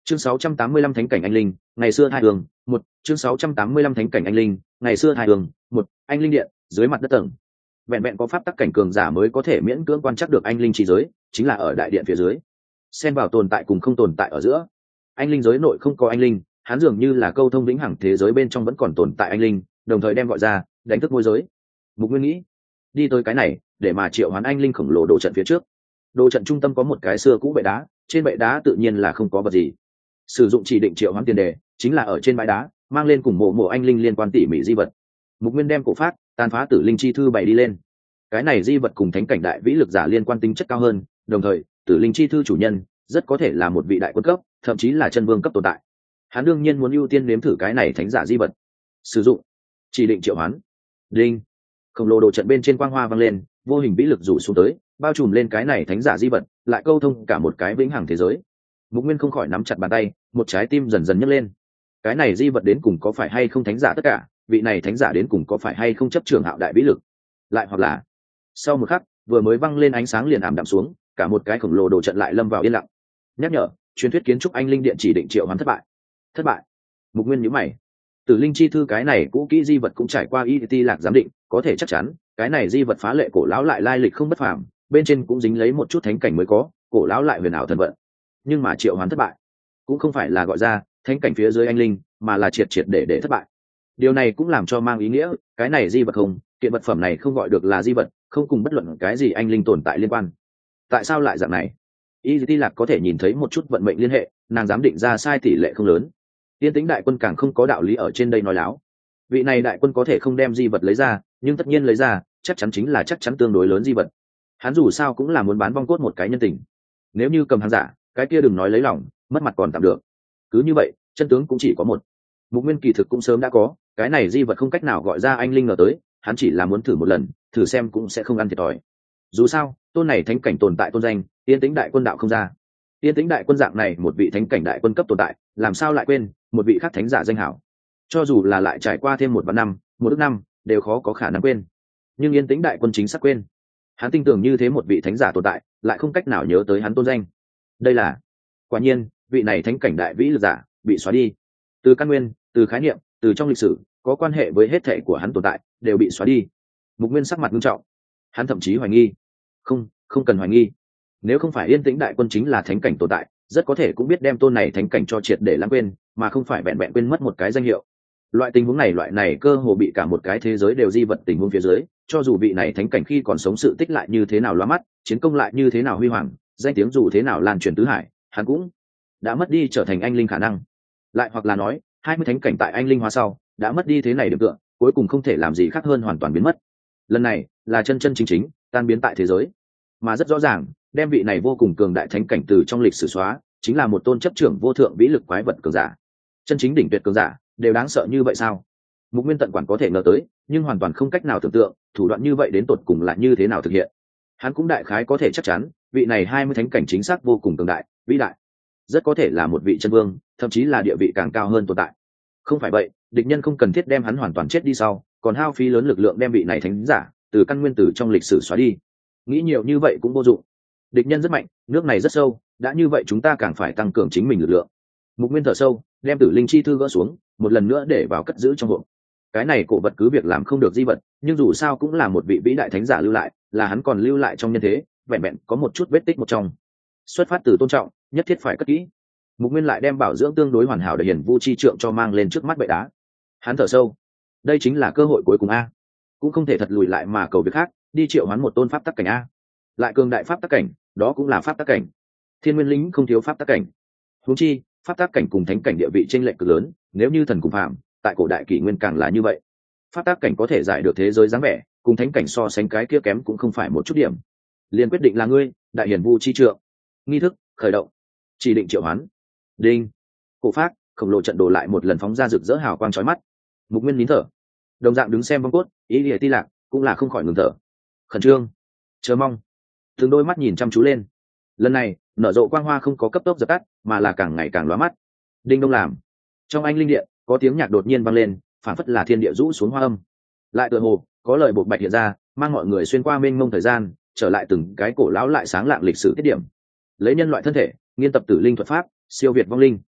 chương sáu trăm tám mươi lăm thánh cảnh anh linh, ngày xưa hai đường một chương sáu trăm tám mươi lăm thánh cảnh anh linh, ngày xưa hai đường một anh linh điện dưới mặt đất tầng. Vẹn vẹn có pháp tắc cảnh cường giả mới có thể miễn cưỡng quan trắc được anh linh chi giới, chính là ở đại điện phía dưới, xen vào tồn tại cùng không tồn tại ở giữa. Anh linh giới nội không có anh linh, hắn dường như là câu thông vĩnh hằng thế giới bên trong vẫn còn tồn tại anh linh, đồng thời đem gọi ra đánh thức môi giới. Mục Nguyên nghĩ đi tới cái này để mà triệu hoán anh linh khổng lồ đồ trận phía trước. Đồ trận trung tâm có một cái xưa cũ bệ đá, trên bệ đá tự nhiên là không có vật gì. Sử dụng chỉ định triệu hoán tiền đề chính là ở trên bãi đá mang lên cùng mộ mộ anh linh liên quan tỉ mỉ di vật. Mục Nguyên đem cổ phát tàn phá tử linh chi thư bày đi lên. Cái này di vật cùng thánh cảnh đại vĩ lực giả liên quan tính chất cao hơn, đồng thời tử linh chi thư chủ nhân rất có thể là một vị đại quân cấp, thậm chí là chân vương cấp tồn tại. Hắn đương nhiên muốn ưu tiên nếm thử cái này thánh giả di vật. Sử dụng chỉ định triệu hoán. Đinh. Khổng lồ đồ trận bên trên quang hoa vang lên, vô hình vĩ lực rủ xuống tới, bao trùm lên cái này thánh giả di vật, lại câu thông cả một cái vĩnh hằng thế giới. Mục Nguyên không khỏi nắm chặt bàn tay, một trái tim dần dần nhấc lên. Cái này di vật đến cùng có phải hay không thánh giả tất cả, vị này thánh giả đến cùng có phải hay không chấp trường hạo đại vĩ lực, lại hoặc là sau một khắc vừa mới văng lên ánh sáng liền ảm đạm xuống, cả một cái khổng lồ đồ trận lại lâm vào yên lặng. Nhắc nhở, truyền thuyết kiến trúc anh linh điện chỉ định triệu hoán thất bại. Thất bại. Mục Nguyên nhíu mày. Tử linh chi thư cái này cũ kỹ di vật cũng trải qua i tê lạc giám định, có thể chắc chắn cái này di vật phá lệ cổ lão lại lai lịch không bất phàm, bên trên cũng dính lấy một chút thánh cảnh mới có, cổ lão lại huyền ảo thần vận. Nhưng mà triệu hoán thất bại cũng không phải là gọi ra thánh cảnh phía dưới anh linh, mà là triệt triệt để để thất bại. Điều này cũng làm cho mang ý nghĩa cái này di vật không, kiện vật phẩm này không gọi được là di vật, không cùng bất luận cái gì anh linh tồn tại liên quan. Tại sao lại dạng này? Y Ti Lạc có thể nhìn thấy một chút vận mệnh liên hệ, nàng dám định ra sai tỷ lệ không lớn. Tiên Tĩnh đại quân càng không có đạo lý ở trên đây nói láo. Vị này đại quân có thể không đem di vật lấy ra, nhưng tất nhiên lấy ra, chắc chắn chính là chắc chắn tương đối lớn di vật. Hắn dù sao cũng là muốn bán vong cốt một cái nhân tình. Nếu như cầm hàng giả, cái kia đừng nói lấy lòng, mất mặt còn tạm được. Cứ như vậy, chân tướng cũng chỉ có một. Mục Nguyên kỳ thực cũng sớm đã có, cái này di vật không cách nào gọi ra anh linh ngờ tới, hắn chỉ là muốn thử một lần, thử xem cũng sẽ không ăn thiệt thòi. Dù sao, tôn này thánh cảnh tồn tại tôn danh, Tiên Tĩnh đại quân đạo không ra. Tiên Tĩnh đại quân dạng này một vị thánh cảnh đại quân cấp tồn tại, làm sao lại quên một vị khác thánh giả danh hảo? Cho dù là lại trải qua thêm một vạn năm, một ức năm, đều khó có khả năng quên. Nhưng Yên Tĩnh đại quân chính xác quên. Hắn tin tưởng như thế một vị thánh giả tồn tại, lại không cách nào nhớ tới hắn tôn danh. Đây là, quả nhiên, vị này thánh cảnh đại vĩ lực giả bị xóa đi. Từ căn nguyên, từ khái niệm, từ trong lịch sử, có quan hệ với hết thể của hắn tồn tại, đều bị xóa đi. Mục Nguyên sắc mặt nghiêm trọng. Hắn thậm chí hoài nghi. Không, không cần hoài nghi. Nếu không phải Yên Tĩnh đại quân chính là thánh cảnh tồn tại, rất có thể cũng biết đem tôn này thánh cảnh cho triệt để lãng quên, mà không phải vẹn vẹn quên mất một cái danh hiệu. Loại tình huống này loại này cơ hồ bị cả một cái thế giới đều di vật tình huống phía dưới, cho dù vị này thánh cảnh khi còn sống sự tích lại như thế nào loa mắt, chiến công lại như thế nào huy hoàng, danh tiếng dù thế nào lan truyền tứ hải, hắn cũng đã mất đi trở thành anh linh khả năng. Lại hoặc là nói, hai mươi thánh cảnh tại anh linh hóa sau, đã mất đi thế này điểm tựa, cuối cùng không thể làm gì khác hơn hoàn toàn biến mất. Lần này là chân chân chính chính tan biến tại thế giới, mà rất rõ ràng, đem vị này vô cùng cường đại thánh cảnh từ trong lịch sử xóa, chính là một tôn chấp trưởng vô thượng vĩ lực quái vật cường giả. Chân chính đỉnh tuyệt cường giả đều đáng sợ như vậy sao? Mục Nguyên tận quản có thể ngờ tới, nhưng hoàn toàn không cách nào tưởng tượng thủ đoạn như vậy đến tột cùng là như thế nào thực hiện. Hắn cũng đại khái có thể chắc chắn, vị này hai mươi thánh cảnh chính xác vô cùng cường đại, vĩ đại, rất có thể là một vị chân vương, thậm chí là địa vị càng cao hơn tồn tại. Không phải vậy, địch nhân không cần thiết đem hắn hoàn toàn chết đi sau, còn hao phí lớn lực lượng đem vị này thánh giả từ căn nguyên tử trong lịch sử xóa đi. Nghĩ nhiều như vậy cũng vô dụng. Địch nhân rất mạnh, nước này rất sâu, đã như vậy chúng ta càng phải tăng cường chính mình lực lượng. Mục Nguyên thở sâu, đem tử linh chi thư gỡ xuống, một lần nữa để vào cất giữ trong hộp. Cái này cổ vật cứ việc làm không được di vật, nhưng dù sao cũng là một vị vĩ đại thánh giả lưu lại, là hắn còn lưu lại trong nhân thế, vẹn vẹn có một chút vết tích một trong. Xuất phát từ tôn trọng, nhất thiết phải cất kỹ. Mục Nguyên lại đem bảo dưỡng tương đối hoàn hảo để hiển vu chi trượng cho mang lên trước mắt bệ đá. Hắn thở sâu, đây chính là cơ hội cuối cùng a, cũng không thể thật lùi lại mà cầu việc khác, đi triệu hoán một tôn pháp tắc cảnh a, lại cường đại pháp tắc cảnh, đó cũng là pháp tắc cảnh. Thiên Nguyên lính không thiếu pháp tắc cảnh, huống chi pháp tắc cảnh cùng thánh cảnh địa vị chênh lệch cực lớn, nếu như thần cùng phạm, tại cổ đại kỷ nguyên càng là như vậy. Pháp tắc cảnh có thể giải được thế giới dáng vẻ, cùng thánh cảnh so sánh cái kia kém cũng không phải một chút điểm. Liền quyết định là ngươi, đại hiển vu chi trượng. Nghi thức khởi động, chỉ định triệu hoán. Đinh. Cổ phát khổng lồ trận đồ lại một lần phóng ra rực rỡ hào quang chói mắt. Mục Nguyên nín thở, đồng dạng đứng xem bóng cốt, ý Lìa Ti Lạc cũng là không khỏi ngừng thở, khẩn trương, chờ mong, từng đôi mắt nhìn chăm chú lên. Lần này nở rộ quang hoa không có cấp tốc dập tắt, mà là càng ngày càng lóa mắt. Đinh đông làm, trong anh linh điện có tiếng nhạc đột nhiên vang lên, phản phất là thiên địa rũ xuống hoa âm. Lại tựa hồ có lời bộc bạch hiện ra, mang mọi người xuyên qua mênh mông thời gian, trở lại từng cái cổ lão lại sáng lạng lịch sử tiết điểm. Lấy nhân loại thân thể, nghiên tập tử linh thuật pháp, siêu việt vong linh,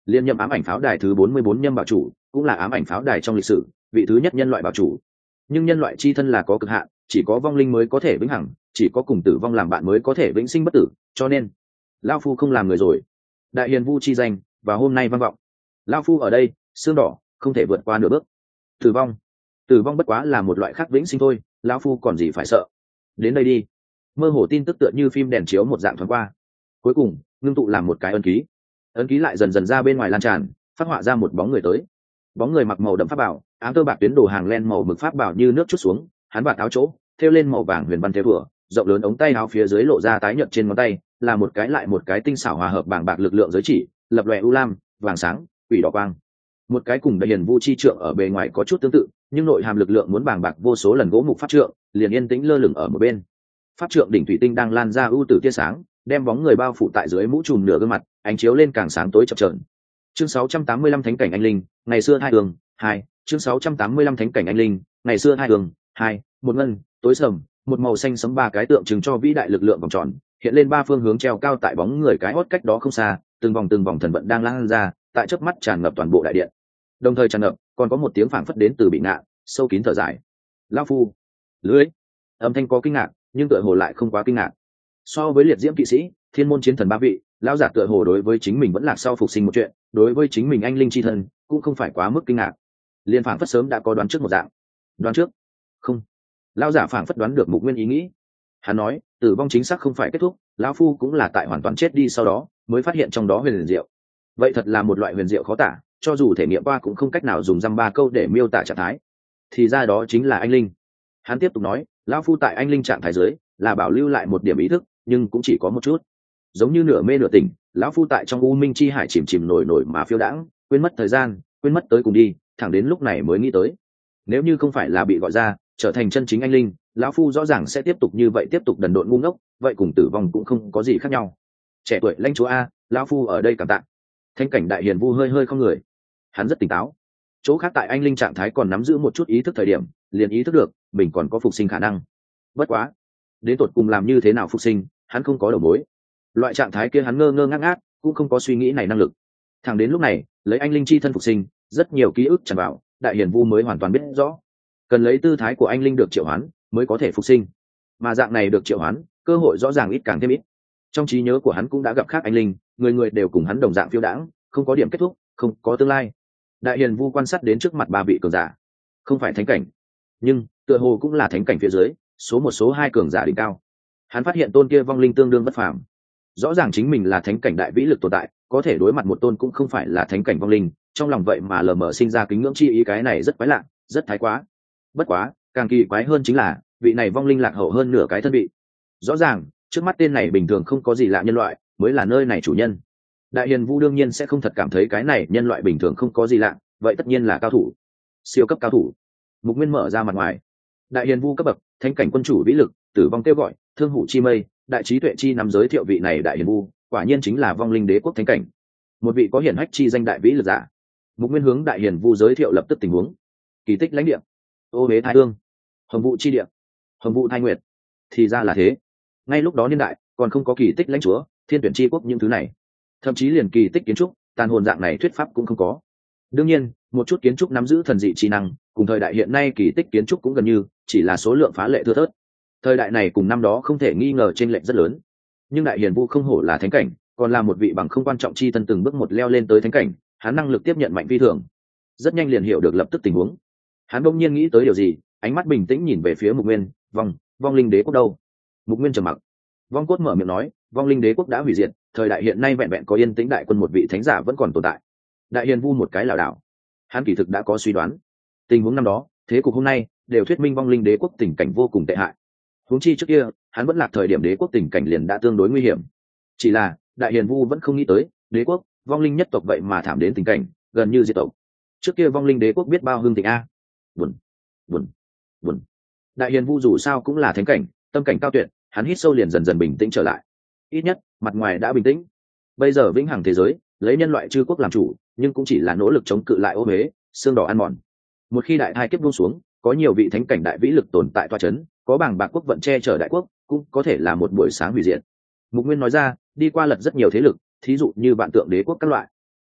Liên nhậm ám ảnh pháo đài thứ bốn mươi bốn nhâm bảo chủ, cũng là ám ảnh pháo đài trong lịch sử vị thứ nhất nhân loại bảo chủ. Nhưng nhân loại chi thân là có cực hạn, chỉ có vong linh mới có thể vĩnh hằng, chỉ có cùng tử vong làm bạn mới có thể vĩnh sinh bất tử, cho nên lão phu không làm người rồi. Đại hiền vu chi danh và hôm nay vang vọng. Lão phu ở đây, xương đỏ không thể vượt qua nửa bước. Tử vong, tử vong bất quá là một loại khác vĩnh sinh thôi, lão phu còn gì phải sợ. Đến đây đi. Mơ hồ tin tức tựa như phim đèn chiếu một dạng thoáng qua, cuối cùng ngưng tụ làm một cái ấn ký. Ấn ký lại dần dần ra bên ngoài lan tràn, phát họa ra một bóng người tới. Bóng người mặc màu đậm pháp bảo, áo tơ bạc tuyến đồ hàng len màu mực pháp bảo như nước chút xuống, hắn vạt áo chỗ thêu lên màu vàng huyền văn thêu vừa, rộng lớn ống tay áo phía dưới lộ ra tái nhợt trên ngón tay, là một cái lại một cái tinh xảo hòa hợp bàng bạc lực lượng giới chỉ, lập lòe u lam, vàng sáng, quỷ đỏ quang. Một cái cùng đại hiền vu chi trượng ở bề ngoài có chút tương tự, nhưng nội hàm lực lượng muốn bàng bạc vô số lần gỗ mục pháp trượng, liền yên tĩnh lơ lửng ở một bên. Pháp trượng đỉnh thủy tinh đang lan ra ưu tử tia sáng, đem bóng người bao phủ tại dưới mũ trùm nửa gương mặt, ánh chiếu lên càng sáng tối chập chờn. Chương sáu trăm tám mươi lăm Thánh cảnh anh linh, ngày xưa hai đường, hai, chương sáu trăm tám mươi lăm Thánh cảnh anh linh, ngày xưa hai đường, hai, một ngân, tối sầm, một màu xanh sẫm ba cái tượng trưng cho vĩ đại lực lượng vòng tròn, hiện lên ba phương hướng treo cao tại bóng người cái hốt cách đó không xa, từng vòng từng vòng thần vận đang lan ra, tại chớp mắt tràn ngập toàn bộ đại điện. Đồng thời tràn ngập, còn có một tiếng phảng phất đến từ bị ngạ, sâu kín thở dài. Lão phu, lưới. Âm thanh có kinh ngạc, nhưng tựa hồ lại không quá kinh ngạc. So với liệt diễm kỵ sĩ, thiên môn chiến thần ba vị, lão giả tựa hồ đối với chính mình vẫn lạc sau phục sinh một chuyện, đối với chính mình anh linh chi thân cũng không phải quá mức kinh ngạc. Liên phảng phất sớm đã có đoán trước một dạng. Đoán trước? Không. Lão giả phảng phất đoán được Mục Nguyên ý nghĩ. Hắn nói, tử vong chính xác không phải kết thúc, lão phu cũng là tại hoàn toàn chết đi sau đó mới phát hiện trong đó huyền diệu. Vậy thật là một loại huyền diệu khó tả, cho dù thể nghiệm qua cũng không cách nào dùng dăm ba câu để miêu tả trạng thái. Thì ra đó chính là anh linh. Hắn tiếp tục nói, lão phu tại anh linh trạng thái dưới là bảo lưu lại một điểm ý thức, nhưng cũng chỉ có một chút, giống như nửa mê nửa tỉnh. Lão phu tại trong u minh chi hải chìm chìm nổi nổi mà phiêu đãng, quên mất thời gian, quên mất tới cùng đi, thẳng đến lúc này mới nghĩ tới, nếu như không phải là bị gọi ra trở thành chân chính anh linh, lão phu rõ ràng sẽ tiếp tục như vậy, tiếp tục đần độn ngu ngốc, vậy cùng tử vong cũng không có gì khác nhau. Trẻ tuổi lãnh chúa a, lão phu ở đây cảm tạ. Thanh cảnh đại hiền vu hơi hơi không người, hắn rất tỉnh táo. Chỗ khác tại anh linh trạng thái còn nắm giữ một chút ý thức thời điểm, liền ý thức được mình còn có phục sinh khả năng. Bất quá, đến tột cùng làm như thế nào phục sinh, hắn không có đầu mối. Loại trạng thái kia hắn ngơ ngơ ngác ngác, cũng không có suy nghĩ này năng lực. Thẳng đến lúc này, lấy anh linh chi thân phục sinh, rất nhiều ký ức tràn vào, đại hiền vu mới hoàn toàn biết rõ, cần lấy tư thái của anh linh được triệu hoán mới có thể phục sinh, mà dạng này được triệu hoán, cơ hội rõ ràng ít càng thêm ít. Trong trí nhớ của hắn cũng đã gặp khác anh linh, người người đều cùng hắn đồng dạng phiêu đãng, không có điểm kết thúc, không có tương lai. Đại hiền vu quan sát đến trước mặt ba vị cường giả, không phải thánh cảnh, nhưng tựa hồ cũng là thánh cảnh phía dưới số một số hai cường giả đỉnh cao. Hắn phát hiện tôn kia vong linh tương đương bất phàm, rõ ràng chính mình là thánh cảnh đại vĩ lực tồn tại, có thể đối mặt một tôn cũng không phải là thánh cảnh vong linh, trong lòng vậy mà lờ mờ sinh ra kính ngưỡng chi ý. Cái này rất quái lạ, rất thái quá. Bất quá càng kỳ quái hơn chính là vị này vong linh lạc hậu hơn nửa cái thân vị. Rõ ràng trước mắt tên này bình thường không có gì lạ nhân loại mới là nơi này chủ nhân. Đại hiền vu đương nhiên sẽ không thật cảm thấy cái này nhân loại bình thường không có gì lạ, vậy tất nhiên là cao thủ, siêu cấp cao thủ. Mục Nguyên mở ra mặt ngoài. Đại hiền vu cấp bậc, thánh cảnh quân chủ vĩ lực, tử vong kêu gọi, thương hủ chi mây, đại trí tuệ chi nắm giới thiệu vị này đại hiền vu, quả nhiên chính là vong linh đế quốc thánh cảnh, một vị có hiển hách chi danh đại vĩ lực giả. Mục Nguyên hướng đại hiền vu giới thiệu lập tức tình huống. Kỳ tích lãnh địa, ô huế thái hương, hồng vụ chi địa, hồng vụ thái nguyệt. Thì ra là thế. Ngay lúc đó niên đại còn không có kỳ tích lãnh chúa, thiên tuyển chi quốc những thứ này, thậm chí liền kỳ tích kiến trúc tàn hồn dạng này thuyết pháp cũng không có. Đương nhiên một chút kiến trúc nắm giữ thần dị trí năng, cùng thời đại hiện nay kỳ tích kiến trúc cũng gần như chỉ là số lượng phá lệ thưa thớt. Thời đại này cùng năm đó không thể nghi ngờ chênh lệch rất lớn. Nhưng đại hiền vu không hổ là thánh cảnh, còn là một vị bằng không quan trọng chi thân từng bước một leo lên tới thánh cảnh, hắn năng lực tiếp nhận mạnh phi thường, rất nhanh liền hiểu được lập tức tình huống. Hắn bỗng nhiên nghĩ tới điều gì, ánh mắt bình tĩnh nhìn về phía Mục Nguyên. Vong, vong linh đế quốc đâu? Mục Nguyên trầm mặc. Vong cốt mở miệng nói, vong linh đế quốc đã hủy diệt, thời đại hiện nay vẹn vẹn có yên tĩnh đại quân một vị thánh giả vẫn còn tồn tại. Đại hiền vu một cái lảo đảo, hắn kỳ thực đã có suy đoán. Tình huống năm đó, thế cục hôm nay đều thuyết minh vong linh đế quốc tình cảnh vô cùng tệ hại. Huống chi trước kia, hắn vẫn lạc thời điểm đế quốc tình cảnh liền đã tương đối nguy hiểm. Chỉ là đại hiền vu vẫn không nghĩ tới, đế quốc, vong linh nhất tộc vậy mà thảm đến tình cảnh gần như diệt tộc. Trước kia vong linh đế quốc biết bao hương thịnh a. Buồn, buồn, buồn. Đại hiền vu dù sao cũng là thánh cảnh, tâm cảnh cao tuyệt, hắn hít sâu liền dần dần bình tĩnh trở lại. Ít nhất mặt ngoài đã bình tĩnh. Bây giờ vĩnh hằng thế giới lấy nhân loại chư quốc làm chủ, nhưng cũng chỉ là nỗ lực chống cự lại ô huế, xương đỏ ăn mòn. Một khi đại thai kiếp buông xuống, có nhiều vị thánh cảnh đại vĩ lực tồn tại toa chấn, có bảng bạc quốc vận che chở đại quốc, cũng có thể là một buổi sáng hủy diệt. Mục Nguyên nói ra, đi qua lật rất nhiều thế lực, thí dụ như Vạn Tượng đế quốc các loại.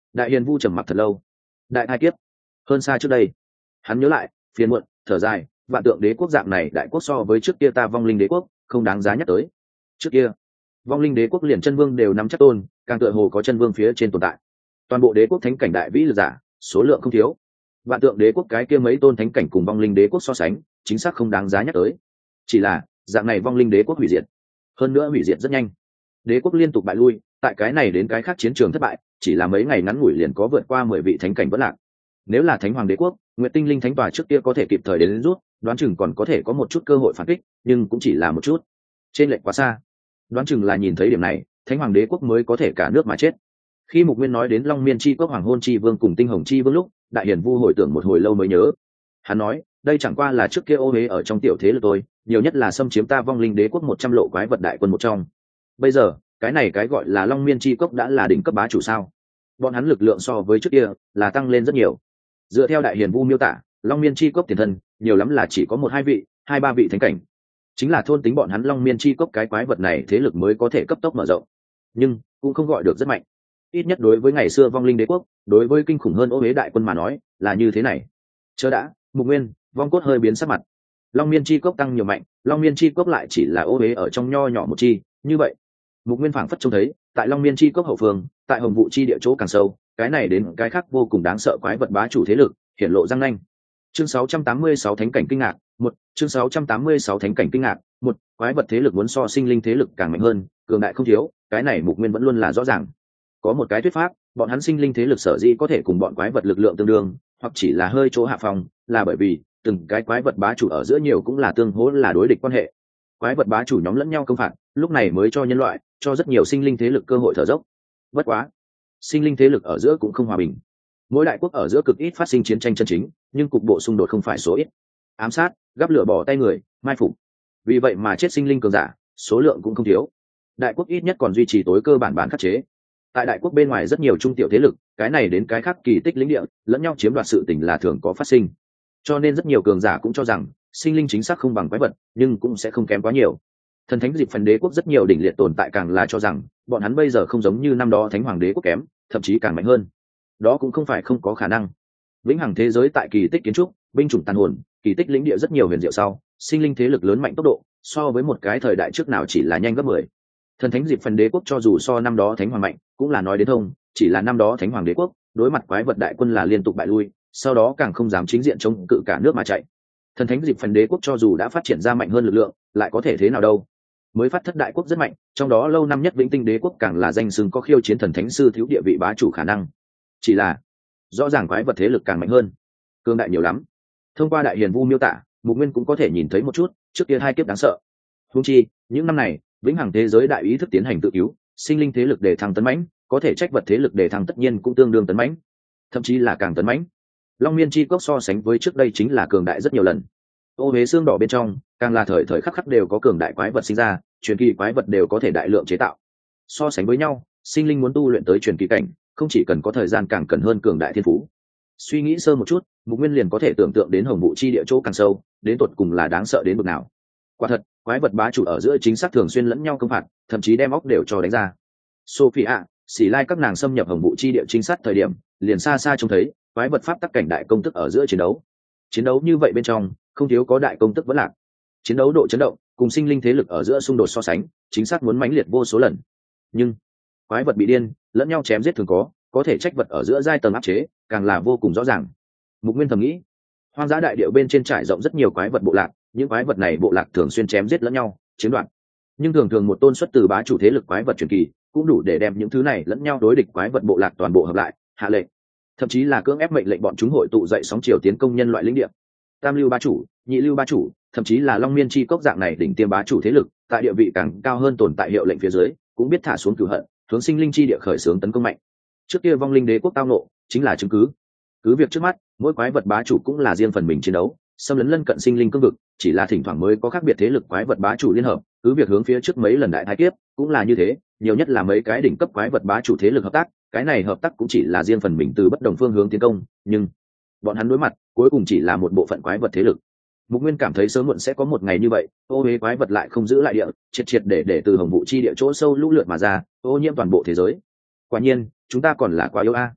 Đại hiền vu trầm mặc thật lâu. Đại hai kiếp hơn xa trước đây. Hắn nhớ lại, phiền muộn, thở dài, vạn tượng đế quốc dạng này đại quốc so với trước kia ta vong linh đế quốc không đáng giá nhắc tới. Trước kia vong linh đế quốc liền chân vương đều nắm chắc tôn, càng tựa hồ có chân vương phía trên tồn tại. Toàn bộ đế quốc thánh cảnh đại vĩ lực giả số lượng không thiếu, vạn tượng đế quốc cái kia mấy tôn thánh cảnh cùng vong linh đế quốc so sánh chính xác không đáng giá nhắc tới. Chỉ là dạng này vong linh đế quốc hủy diệt, hơn nữa hủy diệt rất nhanh. Đế quốc liên tục bại lui, tại cái này đến cái khác chiến trường thất bại, chỉ là mấy ngày ngắn ngủi liền có vượt qua mười vị thánh cảnh vẫn lạc. Nếu là thánh hoàng đế quốc, Nguyệt Tinh Linh thánh tòa trước kia có thể kịp thời đến, đến rút, đoán chừng còn có thể có một chút cơ hội phản kích, nhưng cũng chỉ là một chút, trên lệch quá xa. Đoán chừng là nhìn thấy điểm này, thánh hoàng đế quốc mới có thể cả nước mà chết. Khi Mục Nguyên nói đến Long Miên chi quốc hoàng hôn chi vương cùng Tinh Hồng chi vương lúc, Đại Hiền Vu hồi tưởng một hồi lâu mới nhớ. Hắn nói, đây chẳng qua là trước kia ô hế ở trong tiểu thế lực tôi, nhiều nhất là xâm chiếm ta vong linh đế quốc một trăm lộ quái vật đại quân một trong. Bây giờ, cái này cái gọi là Long Miên chi quốc đã là đỉnh cấp bá chủ sao? Bọn hắn lực lượng so với trước kia là tăng lên rất nhiều. Dựa theo Đại Hiền Vu miêu tả, Long Miên chi quốc tiền thân nhiều lắm là chỉ có một hai vị, hai ba vị thánh cảnh. Chính là thôn tính bọn hắn Long Miên chi quốc cái quái vật này thế lực mới có thể cấp tốc mở rộng, nhưng cũng không gọi được rất mạnh. Ít nhất đối với ngày xưa vong linh đế quốc, đối với kinh khủng hơn ô hế đại quân mà nói là như thế này. Chớ đã, Mục Nguyên, vong cốt hơi biến sắc mặt. Long Miên chi cốc tăng nhiều mạnh, Long Miên chi cốc lại chỉ là ô hế ở trong nho nhỏ một chi, như vậy Mục Nguyên phảng phất trông thấy tại Long Miên chi cốc hậu phương, tại hồng vụ chi địa chỗ càng sâu, cái này đến cái khác vô cùng đáng sợ quái vật bá chủ thế lực hiển lộ răng nanh. Chương sáu trăm tám mươi sáu thánh cảnh kinh ngạc, một, chương sáu trăm tám mươi sáu thánh cảnh kinh ngạc, một, quái vật thế lực muốn so sinh linh thế lực càng mạnh hơn, cường đại không thiếu, cái này Mục Nguyên vẫn luôn là rõ ràng. Có một cái thuyết pháp, bọn hắn sinh linh thế lực sở dĩ có thể cùng bọn quái vật lực lượng tương đương, hoặc chỉ là hơi chỗ hạ phòng, là bởi vì từng cái quái vật bá chủ ở giữa nhiều cũng là tương hỗ là đối địch quan hệ. Quái vật bá chủ nhóm lẫn nhau công phạt, lúc này mới cho nhân loại, cho rất nhiều sinh linh thế lực cơ hội thở dốc. Bất quá, sinh linh thế lực ở giữa cũng không hòa bình. Mỗi đại quốc ở giữa cực ít phát sinh chiến tranh chân chính, nhưng cục bộ xung đột không phải số ít. Ám sát, gắp lửa bỏ tay người, mai phục. Vì vậy mà chết sinh linh cường giả, số lượng cũng không thiếu. Đại quốc ít nhất còn duy trì tối cơ bản bản khắc chế. Tại đại quốc bên ngoài rất nhiều trung tiểu thế lực, cái này đến cái khác kỳ tích lĩnh địa, lẫn nhau chiếm đoạt sự tình là thường có phát sinh. Cho nên rất nhiều cường giả cũng cho rằng sinh linh chính xác không bằng quái vật, nhưng cũng sẽ không kém quá nhiều. Thần thánh dịp phần đế quốc rất nhiều đỉnh liệt tồn tại càng là cho rằng bọn hắn bây giờ không giống như năm đó thánh hoàng đế quốc kém, thậm chí càng mạnh hơn. Đó cũng không phải không có khả năng. Vĩnh hằng thế giới tại kỳ tích kiến trúc, binh chủng tàn hồn, kỳ tích lĩnh địa rất nhiều huyền diệu sau, sinh linh thế lực lớn mạnh tốc độ, so với một cái thời đại trước nào chỉ là nhanh gấp mười. Thần thánh dịp phần đế quốc cho dù so năm đó thánh hoàng mạnh, cũng là nói đến thông, chỉ là năm đó thánh hoàng đế quốc đối mặt quái vật đại quân là liên tục bại lui, sau đó càng không dám chính diện chống cự cả nước mà chạy. Thần thánh dịp phần đế quốc cho dù đã phát triển ra mạnh hơn lực lượng, lại có thể thế nào đâu? Mới phát thất đại quốc rất mạnh, trong đó lâu năm nhất Vĩnh Tinh đế quốc càng là danh xưng có khiêu chiến thần thánh sư thiếu địa vị bá chủ khả năng. Chỉ là rõ ràng quái vật thế lực càng mạnh hơn, cương đại nhiều lắm. Thông qua Đại Hiền Vu miêu tả, Mục Nguyên cũng có thể nhìn thấy một chút trước kia hai kiếp đáng sợ. Huống chi những năm này vĩnh hằng thế giới đại ý thức tiến hành tự cứu, sinh linh thế lực để thăng tấn mãnh, có thể trách vật thế lực để thăng tất nhiên cũng tương đương tấn mãnh, thậm chí là càng tấn mãnh. Long Miên chi cốc so sánh với trước đây chính là cường đại rất nhiều lần. Ô huế xương đỏ bên trong càng là thời thời khắc khắc đều có cường đại quái vật sinh ra, truyền kỳ quái vật đều có thể đại lượng chế tạo. So sánh với nhau, sinh linh muốn tu luyện tới truyền kỳ cảnh, không chỉ cần có thời gian càng cần hơn cường đại thiên phú. Suy nghĩ sơ một chút, Mục Nguyên liền có thể tưởng tượng đến hồng vụ chi địa chỗ càng sâu, đến tột cùng là đáng sợ đến mức nào. Quả thật, quái vật bá chủ ở giữa chính xác thường xuyên lẫn nhau công phạt, thậm chí đem óc đều cho đánh ra. Sophia, Sĩ Lai các nàng xâm nhập hồng vụ chi địa chính sát thời điểm, liền xa xa trông thấy quái vật pháp tắc cảnh đại công tức ở giữa chiến đấu. Chiến đấu như vậy bên trong, không thiếu có đại công tức vẫn lạc. Chiến đấu độ chấn động, cùng sinh linh thế lực ở giữa xung đột so sánh, chính xác muốn mãnh liệt vô số lần. Nhưng quái vật bị điên, lẫn nhau chém giết thường có, có thể trách vật ở giữa giai tầng áp chế, càng là vô cùng rõ ràng. Mục Nguyên thầm nghĩ, hoang dã đại địa bên trên trải rộng rất nhiều quái vật bộ lạc, những quái vật này bộ lạc thường xuyên chém giết lẫn nhau, chiếm đoạt. Nhưng thường thường một tôn xuất từ bá chủ thế lực quái vật truyền kỳ, cũng đủ để đem những thứ này lẫn nhau đối địch quái vật bộ lạc toàn bộ hợp lại, hạ lệnh, thậm chí là cưỡng ép mệnh lệnh bọn chúng hội tụ dậy sóng chiều tiến công nhân loại lĩnh địa. Tam lưu bá chủ, nhị lưu bá chủ, thậm chí là Long Miên chi cốc dạng này đỉnh tiêm bá chủ thế lực, tại địa vị càng cao hơn tồn tại hiệu lệnh phía dưới, cũng biết thả xuống cửu hận, hướng sinh linh chi địa khởi xướng tấn công mạnh. Trước kia vong linh đế quốc tao nộ, chính là chứng cứ. Cứ việc trước mắt, mỗi quái vật bá chủ cũng là riêng phần mình chiến đấu, xâm lấn lân cận sinh linh cương vực, chỉ là thỉnh thoảng mới có khác biệt thế lực quái vật bá chủ liên hợp, cứ việc hướng phía trước mấy lần đại thái kiếp, cũng là như thế, nhiều nhất là mấy cái đỉnh cấp quái vật bá chủ thế lực hợp tác, cái này hợp tác cũng chỉ là riêng phần mình từ bất đồng phương hướng tiến công, nhưng bọn hắn đối mặt, cuối cùng chỉ là một bộ phận quái vật thế lực. Mục Nguyên cảm thấy sớm muộn sẽ có một ngày như vậy, ô uế quái vật lại không giữ lại địa, triệt triệt để để từ hồng vụ chi địa chỗ sâu lũ lượt mà ra, ô nhiễm toàn bộ thế giới. Quả nhiên, chúng ta còn là quá yếu a.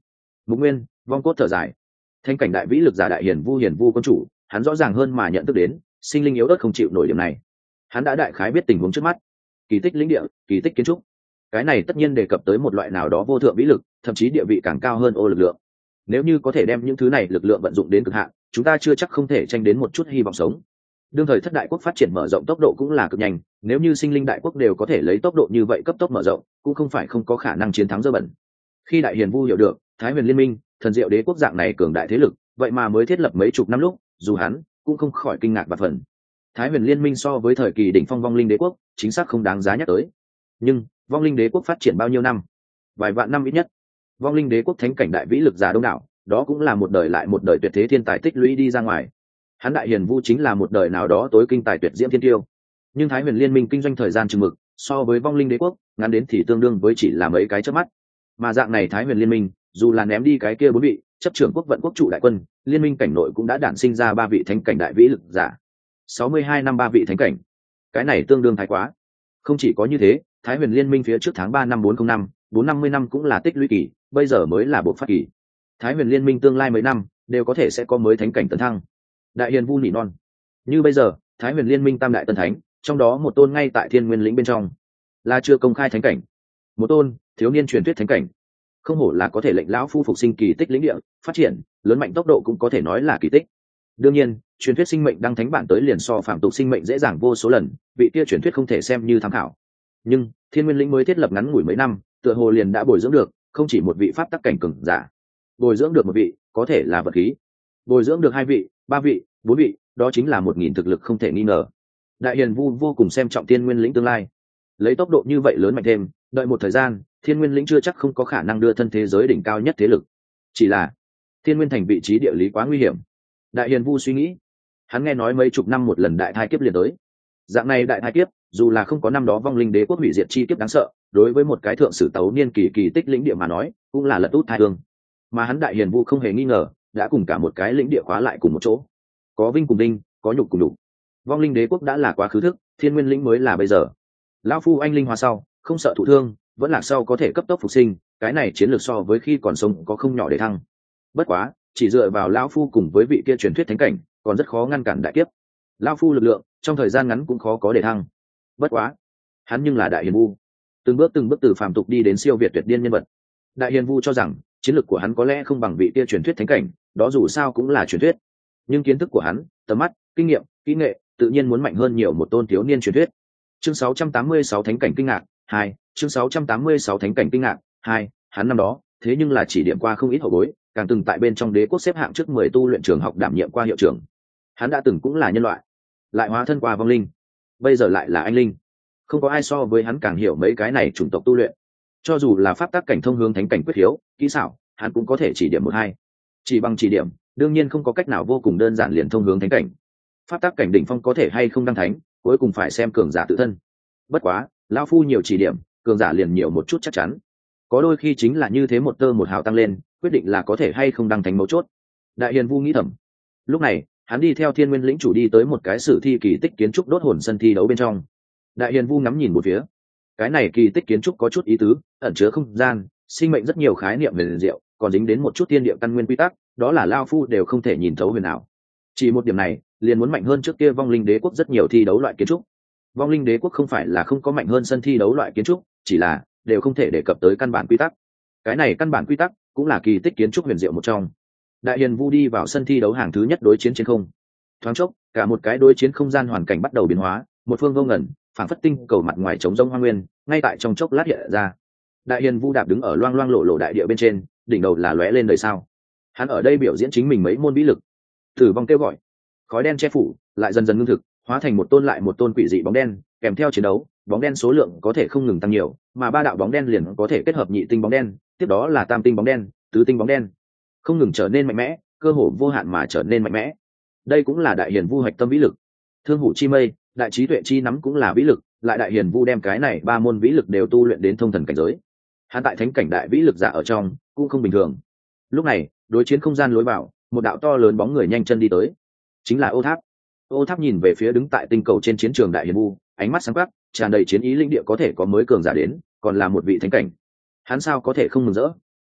Mục Nguyên, vong cốt thở dài. Thánh cảnh đại vĩ lực giả đại hiền vu hiền vu quân chủ, hắn rõ ràng hơn mà nhận thức đến, sinh linh yếu ớt không chịu nổi điểm này. Hắn đã đại khái biết tình huống trước mắt. Kỳ tích lĩnh địa, kỳ tích kiến trúc. Cái này tất nhiên đề cập tới một loại nào đó vô thượng vĩ lực, thậm chí địa vị càng cao hơn ô lực lượng. Nếu như có thể đem những thứ này lực lượng vận dụng đến cực hạn, chúng ta chưa chắc không thể tranh đến một chút hy vọng sống. Đương thời thất đại quốc phát triển mở rộng tốc độ cũng là cực nhanh, nếu như sinh linh đại quốc đều có thể lấy tốc độ như vậy cấp tốc mở rộng, cũng không phải không có khả năng chiến thắng dơ bẩn. Khi đại hiền vu hiểu được Thái Huyền Liên Minh, thần diệu đế quốc dạng này cường đại thế lực, vậy mà mới thiết lập mấy chục năm lúc, dù hắn cũng không khỏi kinh ngạc và phần. Thái Huyền Liên Minh so với thời kỳ đỉnh phong vong linh đế quốc, chính xác không đáng giá nhắc tới. Nhưng vong linh đế quốc phát triển bao nhiêu năm? Vài vạn năm ít nhất. Vong linh đế quốc thánh cảnh đại vĩ lực giả đông đảo, đó cũng là một đời lại một đời tuyệt thế thiên tài tích lũy đi ra ngoài. Hắn đại hiền vu chính là một đời nào đó tối kinh tài tuyệt diễm thiên tiêu. Nhưng Thái Huyền Liên Minh kinh doanh thời gian chừng mực, so với vong linh đế quốc, ngắn đến thì tương đương với chỉ là mấy cái chớp mắt. Mà dạng này Thái Huyền Liên Minh, dù là ném đi cái kia bốn vị chấp trưởng quốc vận quốc trụ đại quân, liên minh cảnh nội cũng đã đản sinh ra ba vị thánh cảnh đại vĩ lực giả. sáu mươi hai năm ba vị thánh cảnh. Cái này tương đương thái quá. Không chỉ có như thế, Thái Huyền Liên Minh phía trước tháng ba năm bốn không năm, bốn năm mươi năm cũng là tích lũy kỳ, bây giờ mới là bộ phát kỳ. Thái Huyền Liên Minh tương lai mấy năm đều có thể sẽ có mới thánh cảnh tấn thăng. Đại hiền vu nỉ non. Như bây giờ, Thái Huyền Liên Minh tam đại tân thánh, trong đó một tôn ngay tại Thiên Nguyên lĩnh bên trong, là chưa công khai thánh cảnh. Một tôn thiếu niên truyền thuyết thánh cảnh. Không hổ là có thể lệnh lão phu phục sinh kỳ tích lĩnh địa, phát triển lớn mạnh tốc độ cũng có thể nói là kỳ tích. Đương nhiên, truyền thuyết sinh mệnh đăng thánh bản tới liền so phạm tục sinh mệnh dễ dàng vô số lần, vị kia truyền thuyết không thể xem như tham khảo. Nhưng Thiên Nguyên lĩnh mới thiết lập ngắn ngủi mấy năm, tựa hồ liền đã bồi dưỡng được không chỉ một vị pháp tắc cảnh cường giả. Bồi dưỡng được một vị, có thể là vật khí. Bồi dưỡng được hai vị, ba vị, bốn vị, đó chính là một nghìn thực lực không thể nghi ngờ. Đại hiền vu vô cùng xem trọng Thiên Nguyên lĩnh tương lai. Lấy tốc độ như vậy lớn mạnh thêm, đợi một thời gian, Thiên Nguyên lĩnh chưa chắc không có khả năng đưa thân thế giới đỉnh cao nhất thế lực. Chỉ là Thiên Nguyên thành vị trí địa lý quá nguy hiểm. Đại hiền vu suy nghĩ, hắn nghe nói mấy chục năm một lần đại thai kiếp liền tới. Dạng này đại thai kiếp, dù là không có năm đó vong linh đế quốc hủy diệt chi kiếp đáng sợ, đối với một cái thượng sử tấu niên kỳ kỳ tích lĩnh địa mà nói, cũng là lật út thai hương. Mà hắn đại hiền vu không hề nghi ngờ, đã cùng cả một cái lĩnh địa khóa lại cùng một chỗ. Có vinh cùng đinh, có nhục cùng đủ. Vong linh đế quốc đã là quá khứ thức, Thiên Nguyên lĩnh mới là bây giờ. Lão phu anh linh hóa sau, không sợ thụ thương, vẫn là sau có thể cấp tốc phục sinh, cái này chiến lược so với khi còn sống có không nhỏ để thăng. Bất quá, chỉ dựa vào lão phu cùng với vị kia truyền thuyết thánh cảnh, còn rất khó ngăn cản đại kiếp. Lão phu lực lượng trong thời gian ngắn cũng khó có để thăng. Bất quá, hắn nhưng là đại hiền vu, từng bước từng bước từ phàm tục đi đến siêu việt tuyệt điên nhân vật. Đại hiền vu cho rằng chiến lược của hắn có lẽ không bằng vị kia truyền thuyết thánh cảnh, đó dù sao cũng là truyền thuyết. Nhưng kiến thức của hắn, tầm mắt, kinh nghiệm, kỹ nghệ, tự nhiên muốn mạnh hơn nhiều một tôn thiếu niên truyền thuyết. Chương sáu trăm tám mươi sáu Thánh cảnh kinh ngạc hai, chương sáu trăm tám mươi sáu Thánh cảnh kinh ngạc hai, hắn năm đó, thế nhưng là chỉ điểm qua không ít hậu bối, càng từng tại bên trong đế quốc xếp hạng trước mười tu luyện trường học đảm nhiệm qua hiệu trưởng. Hắn đã từng cũng là nhân loại, lại hóa thân qua vong linh, bây giờ lại là anh linh. Không có ai so với hắn càng hiểu mấy cái này chủng tộc tu luyện. Cho dù là pháp tắc cảnh thông hướng thánh cảnh quyết hiếu, kỹ xảo, hắn cũng có thể chỉ điểm một hai. Chỉ bằng chỉ điểm, đương nhiên không có cách nào vô cùng đơn giản liền thông hướng thánh cảnh. Pháp tắc cảnh đỉnh phong có thể hay không đăng thánh, cuối cùng phải xem cường giả tự thân. Bất quá, lão phu nhiều chỉ điểm, cường giả liền nhiều một chút chắc chắn. Có đôi khi chính là như thế một tơ một hào tăng lên, quyết định là có thể hay không đăng thánh mấu chốt. Đại hiền vu nghĩ thầm. Lúc này, hắn đi theo Thiên Nguyên lĩnh chủ đi tới một cái sử thi kỳ tích kiến trúc đốt hồn sân thi đấu bên trong. Đại hiền vu ngắm nhìn một phía. Cái này kỳ tích kiến trúc có chút ý tứ, ẩn chứa không gian, sinh mệnh rất nhiều khái niệm về liền diệu, còn dính đến một chút thiên địa căn nguyên quy tắc, đó là lão phu đều không thể nhìn thấu huyền ảo. Chỉ một điểm này, liền muốn mạnh hơn trước kia vong linh đế quốc rất nhiều thi đấu loại kiến trúc. Vong linh đế quốc không phải là không có mạnh hơn sân thi đấu loại kiến trúc, chỉ là đều không thể đề cập tới căn bản quy tắc. Cái này căn bản quy tắc cũng là kỳ tích kiến trúc huyền diệu một trong. Đại hiền vu đi vào sân thi đấu hàng thứ nhất đối chiến trên không. Thoáng chốc, cả một cái đối chiến không gian hoàn cảnh bắt đầu biến hóa, một phương vô ngần, phảng phất tinh cầu mặt ngoài trống rông hoang nguyên, ngay tại trong chốc lát hiện ra. Đại hiền vu đạp đứng ở loang loang lộ lộ đại địa bên trên, đỉnh đầu là lóe lên đời sao. Hắn ở đây biểu diễn chính mình mấy môn vĩ lực. Tử vong kêu gọi, khói đen che phủ, lại dần dần ngưng thực, hóa thành một tôn lại một tôn quỷ dị bóng đen, kèm theo chiến đấu, bóng đen số lượng có thể không ngừng tăng nhiều, mà ba đạo bóng đen liền có thể kết hợp nhị tinh bóng đen, tiếp đó là tam tinh bóng đen, tứ tinh bóng đen, không ngừng trở nên mạnh mẽ, cơ hồ vô hạn mà trở nên mạnh mẽ. Đây cũng là đại hiền vu hoạch tâm vĩ lực. Thương hủ chi mây, đại trí tuệ chi nắm cũng là vĩ lực, lại đại hiền vu đem cái này ba môn vĩ lực đều tu luyện đến thông thần cảnh giới. Hắn tại thánh cảnh đại vĩ lực giả ở trong cũng không bình thường. Lúc này, đối chiến không gian lối vào, một đạo to lớn bóng người nhanh chân đi tới, chính là Ô Tháp. Ô Tháp nhìn về phía đứng tại tinh cầu trên chiến trường đại hiền vu, ánh mắt sáng quắc, tràn đầy chiến ý linh địa có thể có mới cường giả đến, còn là một vị thánh cảnh. Hắn sao có thể không mừng rỡ?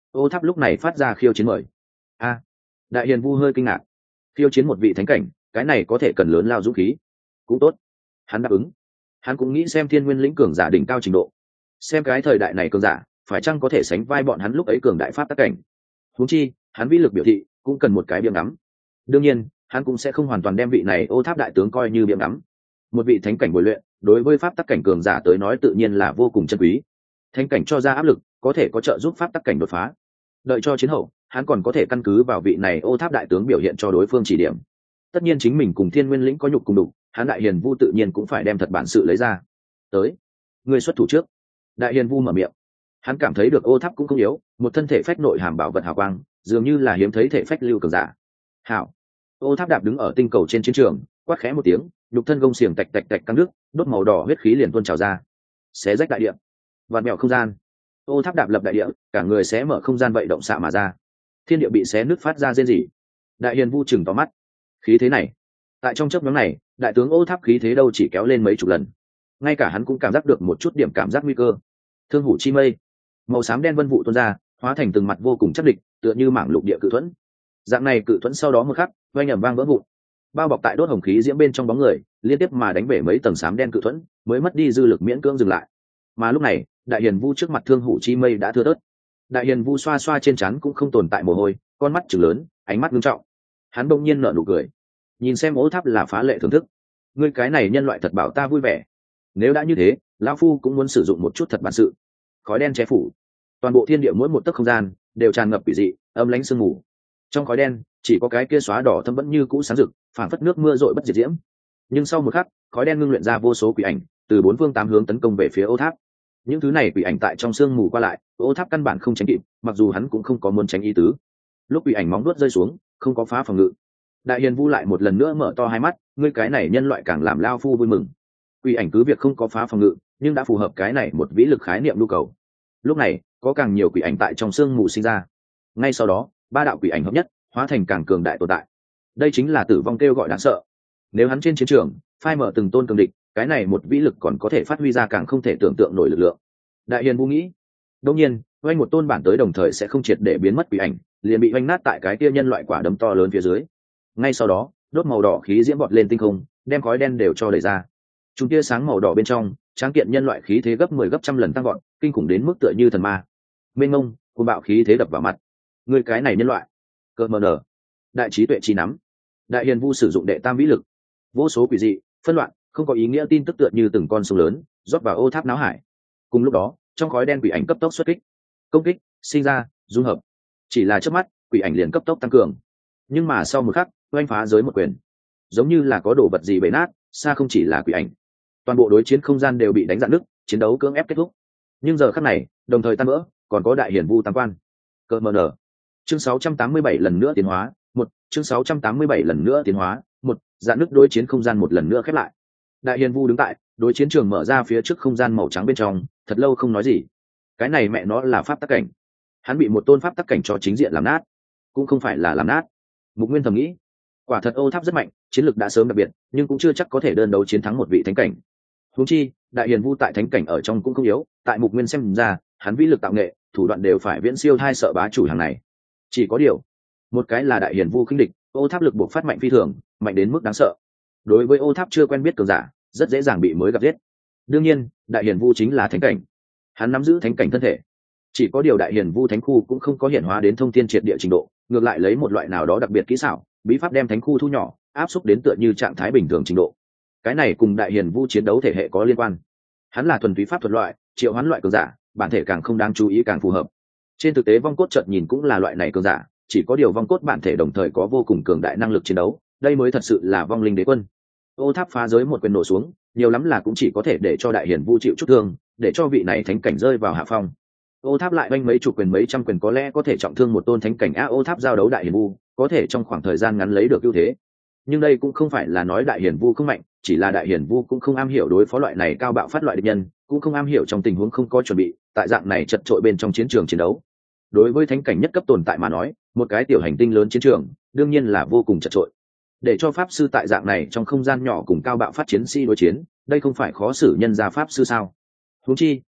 ô tháp lúc này phát ra khiêu chiến mời. A, đại hiền vu hơi kinh ngạc. Khiêu chiến một vị thánh cảnh, cái này có thể cần lớn lao dũng khí. Cũng tốt, hắn đáp ứng. Hắn cũng nghĩ xem thiên nguyên lĩnh cường giả đỉnh cao trình độ, xem cái thời đại này cường giả phải chăng có thể sánh vai bọn hắn lúc ấy cường đại pháp tắc cảnh. Huống chi hắn vĩ lực biểu thị cũng cần một cái biếng ngắm. Đương nhiên hắn cũng sẽ không hoàn toàn đem vị này ô tháp đại tướng coi như biếng ngắm. Một vị thánh cảnh bồi luyện đối với pháp tắc cảnh cường giả tới nói tự nhiên là vô cùng chân quý. Thánh cảnh cho ra áp lực có thể có trợ giúp pháp tắc cảnh đột phá. Đợi cho chiến hậu hắn còn có thể căn cứ vào vị này ô tháp đại tướng biểu hiện cho đối phương chỉ điểm. Tất nhiên chính mình cùng thiên nguyên lĩnh có nhục cùng đục, hắn đại hiền vu tự nhiên cũng phải đem thật bản sự lấy ra. Tới, người xuất thủ trước. Đại hiền vu mở miệng. Hắn cảm thấy được ô tháp cũng không yếu, một thân thể phách nội hàm bảo vật hào quang dường như là hiếm thấy thể phách lưu cường giả. Hảo. Ô tháp đạp đứng ở tinh cầu trên chiến trường, quát khẽ một tiếng, nhục thân gông xiềng tạch tạch tạch căng nước, đốt màu đỏ huyết khí liền tuôn trào ra, xé rách đại địa, vặn mèo không gian. Ô tháp đạp lập đại địa, cả người xé mở không gian vậy động xạ mà ra, thiên địa bị xé nứt phát ra rên rỉ. Đại hiền vu chừng to mắt, khí thế này, tại trong chớp nhoáng này, đại tướng ô tháp khí thế đâu chỉ kéo lên mấy chục lần, ngay cả hắn cũng cảm giác được một chút điểm cảm giác nguy cơ. Thương hủ chi mây, màu xám đen vân vụ tuôn ra, hóa thành từng mặt vô cùng chắc địch, tựa như mảng lục địa cự thuẫn. Dạng này cự thuẫn sau đó một khắc, vang ầm vang vỡ vụn, bao bọc tại đốt hồng khí diễm bên trong bóng người, liên tiếp mà đánh bể mấy tầng xám đen cự thuẫn, mới mất đi dư lực miễn cưỡng dừng lại. Mà lúc này, đại hiền vu trước mặt thương hủ chi mây đã thưa thớt. Đại hiền vu xoa xoa trên trán cũng không tồn tại mồ hôi, con mắt trừng lớn, ánh mắt nghiêm trọng. Hắn bỗng nhiên nở nụ cười, nhìn xem ô tháp là phá lệ thưởng thức. Ngươi cái này nhân loại thật bảo ta vui vẻ. Nếu đã như thế, lão phu cũng muốn sử dụng một chút thật bản sự. Khói đen che phủ, toàn bộ thiên địa mỗi một tấc không gian đều tràn ngập quỷ dị, âm lãnh sương mù. Trong khói đen chỉ có cái kia xóa đỏ thâm vẫn như cũ sáng rực, phảng phất nước mưa rội bất diệt diễm. Nhưng sau một khắc, khói đen ngưng luyện ra vô số quỷ ảnh, từ bốn phương tám hướng tấn công về phía ô tháp. Những thứ này quỷ ảnh tại trong sương mù qua lại, ô tháp căn bản không tránh kịp, mặc dù hắn cũng không có muốn tránh ý tứ. Lúc quỷ ảnh móng vuốt rơi xuống, không có phá phòng ngự. Đại hiền vu lại một lần nữa mở to hai mắt, ngươi cái này nhân loại càng làm lao phu vui mừng. Quỷ ảnh cứ việc không có phá phòng ngự, nhưng đã phù hợp cái này một vĩ lực khái niệm nhu cầu. Lúc này, có càng nhiều quỷ ảnh tại trong sương mù sinh ra. Ngay sau đó, ba đạo quỷ ảnh hợp nhất, hóa thành càng cường đại tồn tại. Đây chính là tử vong kêu gọi đáng sợ. Nếu hắn trên chiến trường phai mở từng tôn cường địch, cái này một vĩ lực còn có thể phát huy ra càng không thể tưởng tượng nổi lực lượng. Đại hiền vu nghĩ. Đương nhiên, oanh một tôn bản tới đồng thời sẽ không triệt để biến mất quỷ ảnh, liền bị oanh nát tại cái kia nhân loại quả đấm to lớn phía dưới. Ngay sau đó, đốt màu đỏ khí diễm bọt lên tinh không, đem khói đen đều cho đẩy ra. Chúng tia sáng màu đỏ bên trong, tráng kiện nhân loại khí thế gấp mười gấp trăm lần tăng vọt, kinh khủng đến mức tựa như thần ma. Mênh mông, cuồng bạo khí thế đập vào mặt. Người cái này nhân loại, cơ mờ nở, đại trí tuệ chi nắm. Đại hiền vu sử dụng đệ tam vĩ lực, vô số quỷ dị, phân loạn, không có ý nghĩa tin tức tựa như từng con sông lớn, rót vào ô tháp náo hải. Cùng lúc đó, trong khói đen quỷ ảnh cấp tốc xuất kích, công kích, sinh ra, dung hợp. Chỉ là chớp mắt, quỷ ảnh liền cấp tốc tăng cường. Nhưng mà sau một khắc, oanh phá giới một quyền, giống như là có đồ vật gì bể nát, xa không chỉ là quỷ ảnh. Toàn bộ đối chiến không gian đều bị đánh dạn nứt, chiến đấu cưỡng ép kết thúc. Nhưng giờ khắc này, đồng thời tan vỡ, còn có đại hiền vu tam quan. Cơ mờ nở. Chương sáu trăm tám mươi bảy lần nữa tiến hóa, một, chương sáu trăm tám mươi bảy lần nữa tiến hóa, một, dạn nứt đối chiến không gian một lần nữa khép lại. Đại hiền vu đứng tại đối chiến trường mở ra phía trước không gian màu trắng bên trong, thật lâu không nói gì. Cái này mẹ nó là pháp tắc cảnh. Hắn bị một tôn pháp tắc cảnh cho chính diện làm nát, cũng không phải là làm nát. Mục Nguyên thầm nghĩ, quả thật ô tháp rất mạnh, chiến lược đã sớm đặc biệt, nhưng cũng chưa chắc có thể đơn đấu chiến thắng một vị thánh cảnh. Huống chi, đại hiền vu tại thánh cảnh ở trong cũng không yếu, tại Mục Nguyên xem ra, hắn vĩ lực tạo nghệ, thủ đoạn đều phải viễn siêu hai sợ bá chủ hàng này. Chỉ có điều, một cái là đại hiền vu khinh địch, ô tháp lực buộc phát mạnh phi thường, mạnh đến mức đáng sợ. Đối với ô tháp chưa quen biết cường giả, rất dễ dàng bị mới gặp giết. Đương nhiên, đại hiền vu chính là thánh cảnh, hắn nắm giữ thánh cảnh thân thể. Chỉ có điều đại hiền vu thánh khu cũng không có hiện hóa đến thông thiên triệt địa trình độ, ngược lại lấy một loại nào đó đặc biệt kỹ xảo, bí pháp đem thánh khu thu nhỏ, áp xúc đến tựa như trạng thái bình thường trình độ. Cái này cùng đại hiền vu chiến đấu thể hệ có liên quan. Hắn là thuần túy pháp thuật loại, triệu hoán loại cường giả, bản thể càng không đáng chú ý càng phù hợp. Trên thực tế vong cốt chợt nhìn cũng là loại này cường giả, chỉ có điều vong cốt bản thể đồng thời có vô cùng cường đại năng lực chiến đấu, đây mới thật sự là vong linh đế quân. Ô tháp phá giới một quyền nổ xuống, nhiều lắm là cũng chỉ có thể để cho đại hiền vu chịu chút thương, để cho vị này thánh cảnh rơi vào hạ phong. Ô tháp lại oanh mấy chục quyền mấy trăm quyền có lẽ có thể trọng thương một tôn thánh cảnh a. Ô tháp giao đấu đại hiền vu, có thể trong khoảng thời gian ngắn lấy được ưu thế. Nhưng đây cũng không phải là nói đại hiền vu không mạnh, chỉ là đại hiền vu cũng không am hiểu đối phó loại này cao bạo phát loại địch nhân, cũng không am hiểu trong tình huống không có chuẩn bị, tại dạng này chật trội bên trong chiến trường chiến đấu. Đối với thánh cảnh nhất cấp tồn tại mà nói, một cái tiểu hành tinh lớn chiến trường, đương nhiên là vô cùng chật trội. Để cho pháp sư tại dạng này trong không gian nhỏ cùng cao bạo phát chiến sĩ đối chiến, đây không phải khó xử nhân gia pháp sư sao? Huống chi,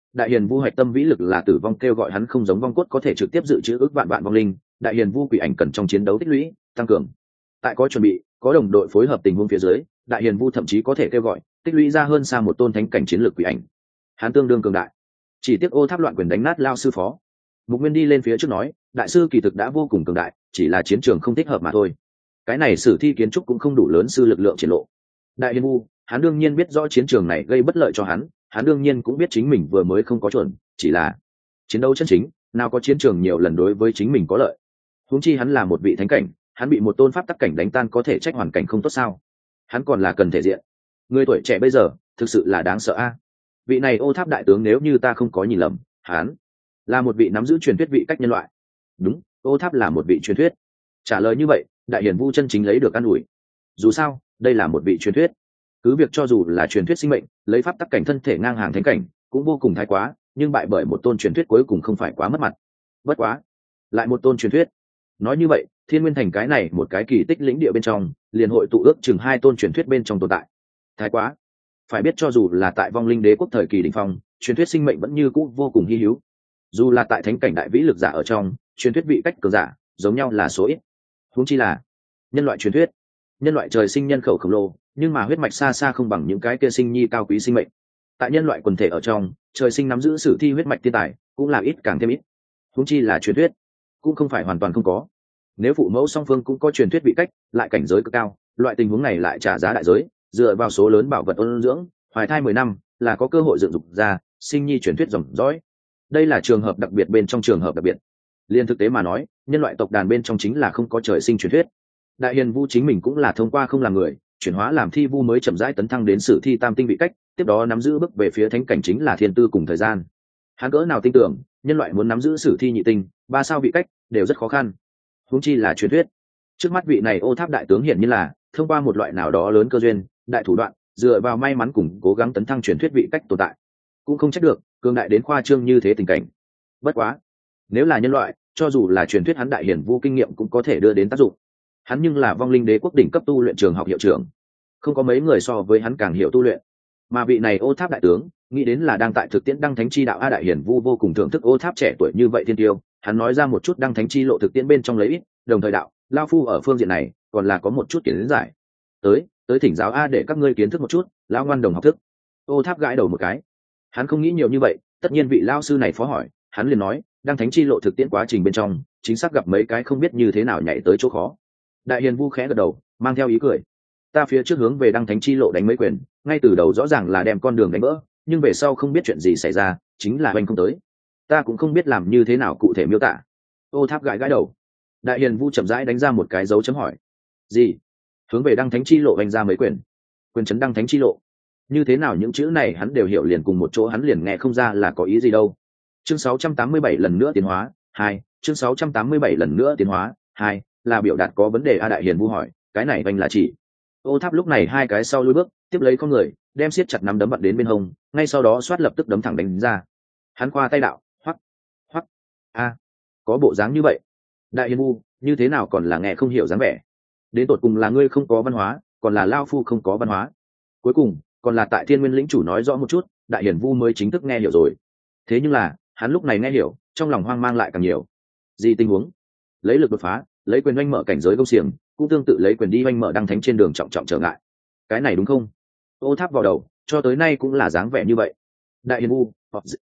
đại hiền vu hạch tâm vĩ lực là tử vong kêu gọi, hắn không giống vong cốt có thể trực tiếp dự trữ ước vạn vạn vong linh, đại hiền vu quỷ ảnh cần trong chiến đấu tích lũy tăng cường. Tại có chuẩn bị, có đồng đội phối hợp tình huống phía dưới, đại hiền vu thậm chí có thể kêu gọi tích lũy ra hơn xa một tôn thánh cảnh chiến lược quỷ ảnh. Hắn tương đương cường đại. Chỉ tiếc ô tháp loạn quyền đánh nát lao sư phó. Mục Nguyên đi lên phía trước nói, đại sư kỳ thực đã vô cùng cường đại, chỉ là chiến trường không thích hợp mà thôi. Cái này sử thi kiến trúc cũng không đủ lớn sư lực lượng triển lộ. Đại hiền vu, hắn đương nhiên biết rõ chiến trường này gây bất lợi cho hắn, hắn đương nhiên cũng biết chính mình vừa mới không có chuẩn, chỉ là chiến đấu chân chính, nào có chiến trường nhiều lần đối với chính mình có lợi. Huống chi hắn là một vị thánh cảnh, hắn bị một tôn pháp tắc cảnh đánh tan có thể trách hoàn cảnh không tốt sao? Hắn còn là cần thể diện. Người tuổi trẻ bây giờ thực sự là đáng sợ a. Vị này ô tháp đại tướng nếu như ta không có nhìn lầm, hắn là một vị nắm giữ truyền thuyết vị cách nhân loại. Đúng, ô tháp là một vị truyền thuyết. Trả lời như vậy, đại hiển vu chân chính lấy được an ủi. Dù sao, đây là một vị truyền thuyết. Cứ việc cho dù là truyền thuyết sinh mệnh, lấy pháp tắc cảnh thân thể ngang hàng thánh cảnh, cũng vô cùng thái quá, nhưng bại bởi một tôn truyền thuyết cuối cùng không phải quá mất mặt. Bất quá, lại một tôn truyền thuyết. Nói như vậy, Thiên Nguyên Thành cái này một cái kỳ tích lĩnh địa bên trong, liền hội tụ ước chừng hai tôn truyền thuyết bên trong tồn tại. Thái quá. Phải biết cho dù là tại vong linh đế quốc thời kỳ đỉnh phong, truyền thuyết sinh mệnh vẫn như cũ vô cùng hi hữu. Dù là tại thánh cảnh đại vĩ lực giả ở trong, truyền thuyết vị cách cường giả giống nhau là số ít. Huống chi là nhân loại truyền thuyết. Nhân loại trời sinh nhân khẩu khổng lồ, nhưng mà huyết mạch xa xa không bằng những cái kia sinh nhi cao quý sinh mệnh. Tại nhân loại quần thể ở trong, trời sinh nắm giữ sử thi huyết mạch thiên tài cũng là ít càng thêm ít. Huống chi là truyền thuyết, cũng không phải hoàn toàn không có. Nếu phụ mẫu song phương cũng có truyền thuyết vị cách, lại cảnh giới cực cao, loại tình huống này lại trả giá đại giới, dựa vào số lớn bảo vật ôn dưỡng, hoài thai mười năm, là có cơ hội dựng dục ra sinh nhi truyền thuyết dòng dõi. Đây là trường hợp đặc biệt bên trong trường hợp đặc biệt. Liên thực tế mà nói, nhân loại tộc đàn bên trong chính là không có trời sinh truyền thuyết. Đại hiền vu chính mình cũng là thông qua không làm người, chuyển hóa làm thi vu mới chậm rãi tấn thăng đến sử thi tam tinh vị cách, tiếp đó nắm giữ bước về phía thánh cảnh chính là thiên tư cùng thời gian. Hắn cỡ nào tin tưởng, nhân loại muốn nắm giữ sử thi nhị tinh, ba sao vị cách đều rất khó khăn. Huống chi là truyền thuyết. Trước mắt vị này ô tháp đại tướng hiển nhiên là thông qua một loại nào đó lớn cơ duyên, đại thủ đoạn, dựa vào may mắn cùng cố gắng tấn thăng truyền thuyết vị cách tồn tại. Cũng không trách được, cường đại đến khoa trương như thế tình cảnh. Bất quá, nếu là nhân loại, cho dù là truyền thuyết hắn đại hiển vu kinh nghiệm cũng có thể đưa đến tác dụng. Hắn nhưng là vong linh đế quốc đỉnh cấp tu luyện trường học hiệu trưởng, không có mấy người so với hắn càng hiểu tu luyện. Mà vị này ô tháp đại tướng nghĩ đến là đang tại thực tiễn đăng thánh chi đạo, a đại hiển vu vô cùng thưởng thức ô tháp trẻ tuổi như vậy thiên tiêu. Hắn nói ra một chút đăng thánh chi lộ thực tiễn bên trong lấy ít, đồng thời đạo lao phu ở phương diện này còn là có một chút kiến giải, tới tới thỉnh giáo a để các ngươi kiến thức một chút, lao ngoan đồng học thức. Ô tháp gãi đầu một cái, hắn không nghĩ nhiều như vậy, tất nhiên vị lao sư này phó hỏi, hắn liền nói đăng thánh chi lộ thực tiễn quá trình bên trong chính xác gặp mấy cái không biết như thế nào nhảy tới chỗ khó. Đại hiền vu khẽ gật đầu, mang theo ý cười, ta phía trước hướng về đăng thánh chi lộ đánh mấy quyền, ngay từ đầu rõ ràng là đem con đường đánh vỡ, nhưng về sau không biết chuyện gì xảy ra, chính là oanh không tới, ta cũng không biết làm như thế nào cụ thể miêu tả. Ô tháp gãi gãi đầu. Đại hiền vu chậm rãi đánh ra một cái dấu chấm hỏi, gì? Hướng về đăng thánh chi lộ oanh ra mấy quyền, quyền chấn đăng thánh chi lộ, như thế nào những chữ này hắn đều hiểu liền cùng một chỗ, hắn liền nghe không ra là có ý gì đâu. Chương sáu trăm tám mươi bảy lần nữa tiến hóa hai, chương sáu trăm tám mươi bảy lần nữa tiến hóa hai, là biểu đạt có vấn đề a. Đại hiền vu hỏi, cái này oanh là chỉ. Ô tháp lúc này hai cái sau lùi bước, tiếp lấy con người đem siết chặt nắm đấm bật đến bên hông, ngay sau đó xoát lập tức đấm thẳng đánh ra. Hắn khoa tay đạo, hoắc hoắc a, có bộ dáng như vậy. Đại hiền vu như thế nào còn là nghe không hiểu dáng vẻ, đến tột cùng là ngươi không có văn hóa, còn là lao phu không có văn hóa, cuối cùng còn là tại Thiên Nguyên lĩnh chủ nói rõ một chút, đại hiền vu mới chính thức nghe hiểu rồi. Thế nhưng là hắn lúc này nghe hiểu, trong lòng hoang mang lại càng nhiều. Gì tình huống? Lấy lực đột phá, lấy quyền oanh mở cảnh giới công xiềng, cũng tương tự lấy quyền đi oanh mở đăng thánh trên đường trọng trọng trở ngại, cái này đúng không? Ô tháp vào đầu, cho tới nay cũng là dáng vẻ như vậy. Đại hiền vu,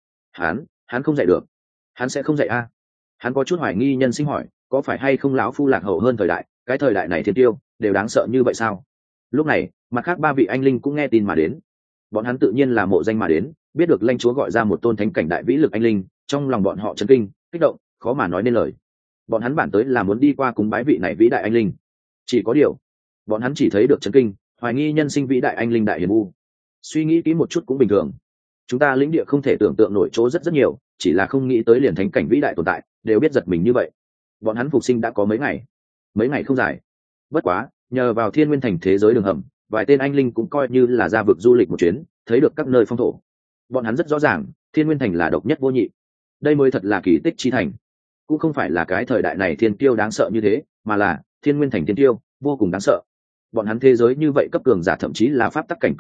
hắn hắn không dạy được, hắn sẽ không dạy a. Hắn có chút hoài nghi nhân sinh hỏi, có phải hay không lão phu lạc hậu hơn thời đại, cái thời đại này thiên tiêu đều đáng sợ như vậy sao? Lúc này mặt khác ba vị anh linh cũng nghe tin mà đến, bọn hắn tự nhiên là mộ danh mà đến, biết được lãnh chúa gọi ra một tôn thánh cảnh đại vĩ lực anh linh, trong lòng bọn họ chấn kinh kích động, khó mà nói nên lời. Bọn hắn bản tới là muốn đi qua cúng bái vị này vĩ đại anh linh, chỉ có điều bọn hắn chỉ thấy được chấn kinh, hoài nghi nhân sinh vĩ đại anh linh đại hiền vu. Suy nghĩ kỹ một chút cũng bình thường, chúng ta lĩnh địa không thể tưởng tượng nổi chỗ rất rất nhiều, chỉ là không nghĩ tới liền thánh cảnh vĩ đại tồn tại đều biết giật mình như vậy. Bọn hắn phục sinh đã có mấy ngày, mấy ngày không dài. Bất quá nhờ vào Thiên Nguyên thành thế giới đường hầm, vài tên anh linh cũng coi như là ra vực du lịch một chuyến, thấy được các nơi phong thổ. Bọn hắn rất rõ ràng Thiên Nguyên thành là độc nhất vô nhị, đây mới thật là kỳ tích chi thành. Cũng không phải là cái thời đại này thiên tiêu đáng sợ như thế, mà là Thiên Nguyên thành thiên tiêu vô cùng đáng sợ. Bọn hắn thế giới như vậy cấp cường giả, thậm chí là pháp tắc cảnh cường giả